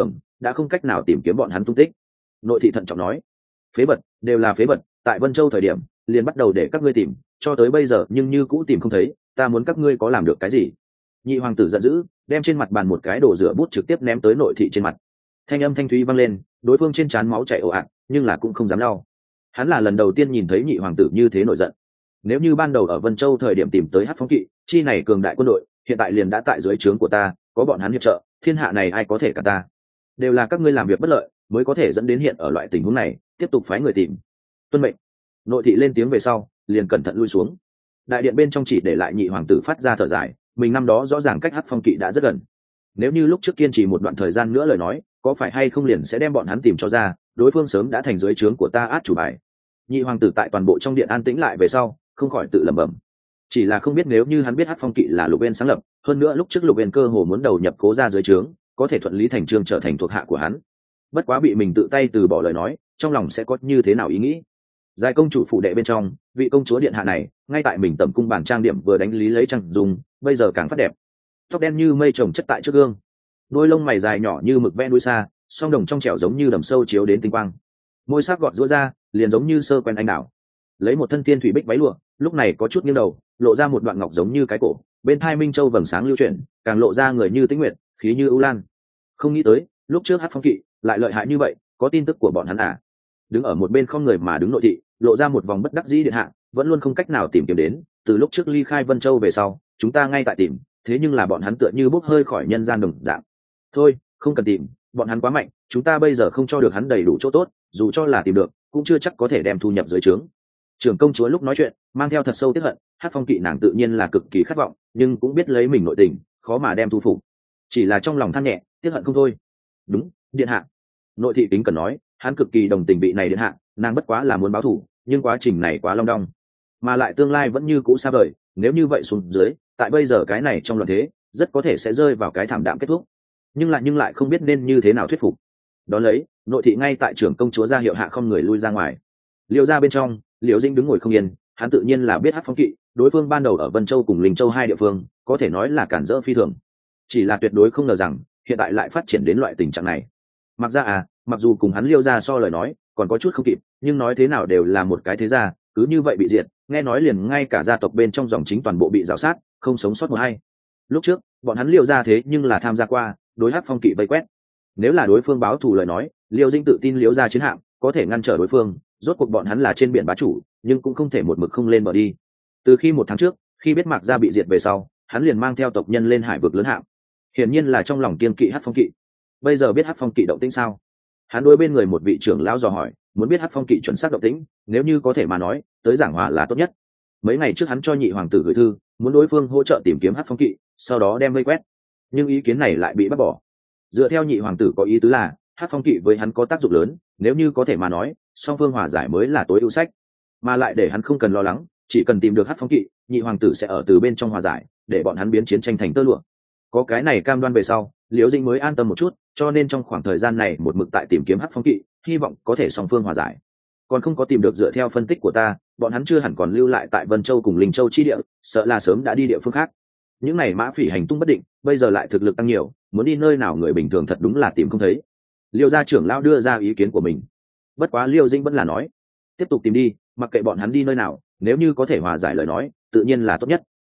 đã không cách nào tìm kiếm bọn hắn tung tích. Nội thị thận trọng nói, phế vật, đều là phế vật, tại Vân Châu thời điểm liền bắt đầu để các ngươi tìm, cho tới bây giờ nhưng như cũ tìm không thấy, ta muốn các ngươi có làm được cái gì? Nhị hoàng tử giận dữ, đem trên mặt bàn một cái đồ rửa bút trực tiếp ném tới nội thị trên mặt. Thanh âm thanh thúy vang lên, đối phương trên trán máu chảy ồ ạt, nhưng là cũng không dám lau. Hắn là lần đầu tiên nhìn thấy nhị hoàng tử như thế nổi giận. Nếu như ban đầu ở Vân Châu thời điểm tìm tới Hắc Phong Kỵ, chi này cường đại quân đội, hiện tại liền đã tại dưới trướng của ta, có bọn hắn hiệp trợ, thiên hạ này ai có thể cả ta? Đều là các ngươi làm việc bất lợi, mới có thể dẫn đến hiện ở loại tình huống này, tiếp tục phái người tìm. Tuân mệnh. Nội thị lên tiếng về sau, liền cẩn thận lui xuống. Đại điện bên trong chỉ để lại nhị hoàng tử phát ra thở dài, mình năm đó rõ ràng cách Hắc Phong Kỵ đã rất gần. Nếu như lúc trước kiên trì một đoạn thời gian nữa lời nói, có phải hay không liền sẽ đem bọn hắn tìm cho ra, đối phương sớm đã thành dưới trướng của ta át chủ bài. Nhị hoàng tử tại toàn bộ trong điện an tĩnh lại về sau, không khỏi tự lẩm bẩm. Chỉ là không biết nếu như hắn biết Hắc Phong Kỵ là Lục Uyên sáng lập, hơn nữa lúc trước Lục Uyên cơ hồ muốn đầu nhập Cố gia dưới trướng, có thể thuận lý thành trương trở thành thuộc hạ của hắn. Bất quá bị mình tự tay từ bỏ lời nói, trong lòng sẽ có như thế nào ý nghĩ? Giai công chủ phụ đệ bên trong, vị công chúa điện hạ này, ngay tại mình tẩm cung bàn trang điểm vừa đánh lý lấy trang dùng, bây giờ càng phát đẹp. Tóc đen như mây trồng chất tại trước gương, đôi lông mày dài nhỏ như mực vẽ núi xa, song đồng trong trẻo giống như đầm sâu chiếu đến tinh quang. Môi sắc gọt rũa ra, liền giống như sơ quen anh đào. Lấy một thân tiên thủy bích váy lụa, lúc này có chút nghiêng đầu, lộ ra một đoạn ngọc giống như cái cổ, bên thai minh châu vầng sáng lưu chuyển, càng lộ ra người như tĩnh nguyệt, khí như ưu lan. Không nghĩ tới, lúc trước Hắc Phong Kỵ lại lợi hại như vậy, có tin tức của bọn hắn à? Đứng ở một bên không người mà đứng nội thị, lộ ra một vòng bất đắc dĩ điện hạ, vẫn luôn không cách nào tìm kiếm đến, từ lúc trước ly khai Vân Châu về sau, chúng ta ngay tại tìm, thế nhưng là bọn hắn tựa như bốc hơi khỏi nhân gian đồng dạng. Thôi, không cần tìm, bọn hắn quá mạnh, chúng ta bây giờ không cho được hắn đầy đủ chỗ tốt, dù cho là tìm được, cũng chưa chắc có thể đem thu nhập dưới trướng. Trưởng công chúa lúc nói chuyện, mang theo thật sâu tiếc hận, Hắc Phong Kỵ nàng tự nhiên là cực kỳ khát vọng, nhưng cũng biết lấy mình nội tình, khó mà đem thu phục. Chỉ là trong lòng than nhẹ, tiếc hận không thôi. Đúng, điện hạ. Nội thị kính cần nói, hắn cực kỳ đồng tình vị này điện hạ, nàng bất quá là muốn báo thù, nhưng quá trình này quá long đong, mà lại tương lai vẫn như cũ xa vời, nếu như vậy xuống dưới, tại bây giờ cái này trong loạn thế, rất có thể sẽ rơi vào cái thảm đạm kết thúc. Nhưng lại nhưng lại không biết nên như thế nào thuyết phục. Đó lấy, nội thị ngay tại trưởng công chúa ra hiệu hạ không người lui ra ngoài. Liêu ra bên trong, Liễu Dĩnh đứng ngồi không yên, hắn tự nhiên là biết Hắc Phong Kỵ, đối phương ban đầu ở Vân Châu cùng Linh Châu hai địa phương, có thể nói là cản rỡ phi thường. Chỉ là tuyệt đối không ngờ rằng, hiện tại lại phát triển đến loại tình trạng này. Mặc ra à, mặc dù cùng hắn Liêu ra so lời nói, còn có chút không kịp, nhưng nói thế nào đều là một cái thế gia, cứ như vậy bị diệt, nghe nói liền ngay cả gia tộc bên trong dòng chính toàn bộ bị rào sát, không sống sót một hay. Lúc trước, bọn hắn Liêu ra thế nhưng là tham gia qua, đối Hắc Phong Kỵ vây quét. Nếu là đối phương báo thù lời nói, Liêu Dĩnh tự tin Liêu ra chiến hạm, có thể ngăn trở đối phương, rốt cuộc bọn hắn là trên biển bá chủ, nhưng cũng không thể một mực không lên bờ đi. Từ khi một tháng trước, khi biết Mạc Gia bị diệt về sau, hắn liền mang theo tộc nhân lên hải vực lớn hạm. Hiển nhiên là trong lòng kiên kỵ Hắc Phong Kỵ. Bây giờ biết Hắc Phong Kỵ động tĩnh sao? Hắn đối bên người một vị trưởng lão dò hỏi, muốn biết Hắc Phong Kỵ chuẩn xác động tĩnh, nếu như có thể mà nói, tới giảng hòa là tốt nhất. Mấy ngày trước hắn cho nhị hoàng tử gửi thư, muốn đối phương hỗ trợ tìm kiếm Hắc Phong Kỵ, sau đó đem vây quét. Nhưng ý kiến này lại bị bác bỏ. Dựa theo nhị hoàng tử có ý tứ là, Hắc Phong Kỵ với hắn có tác dụng lớn, nếu như có thể mà nói, song phương hòa giải mới là tối ưu sách, mà lại để hắn không cần lo lắng, chỉ cần tìm được Hắc Phong Kỵ, nhị hoàng tử sẽ ở từ bên trong hòa giải, để bọn hắn biến chiến tranh thành tơ lụa. Có cái này cam đoan về sau, Liễu Dĩnh mới an tâm một chút, cho nên trong khoảng thời gian này một mực tại tìm kiếm Hắc Phong Kỵ, hy vọng có thể song phương hòa giải. Còn không có tìm được, dựa theo phân tích của ta, bọn hắn chưa hẳn còn lưu lại tại Vân Châu cùng Linh Châu chi địa, sợ là sớm đã đi địa phương khác. Những này mã phỉ hành tung bất định, bây giờ lại thực lực tăng nhiều, muốn đi nơi nào người bình thường thật đúng là tìm không thấy. Liêu gia trưởng lão đưa ra ý kiến của mình. Bất quá Liêu Dĩnh vẫn là nói, tiếp tục tìm đi, mặc kệ bọn hắn đi nơi nào, nếu như có thể hòa giải lời nói, tự nhiên là tốt nhất.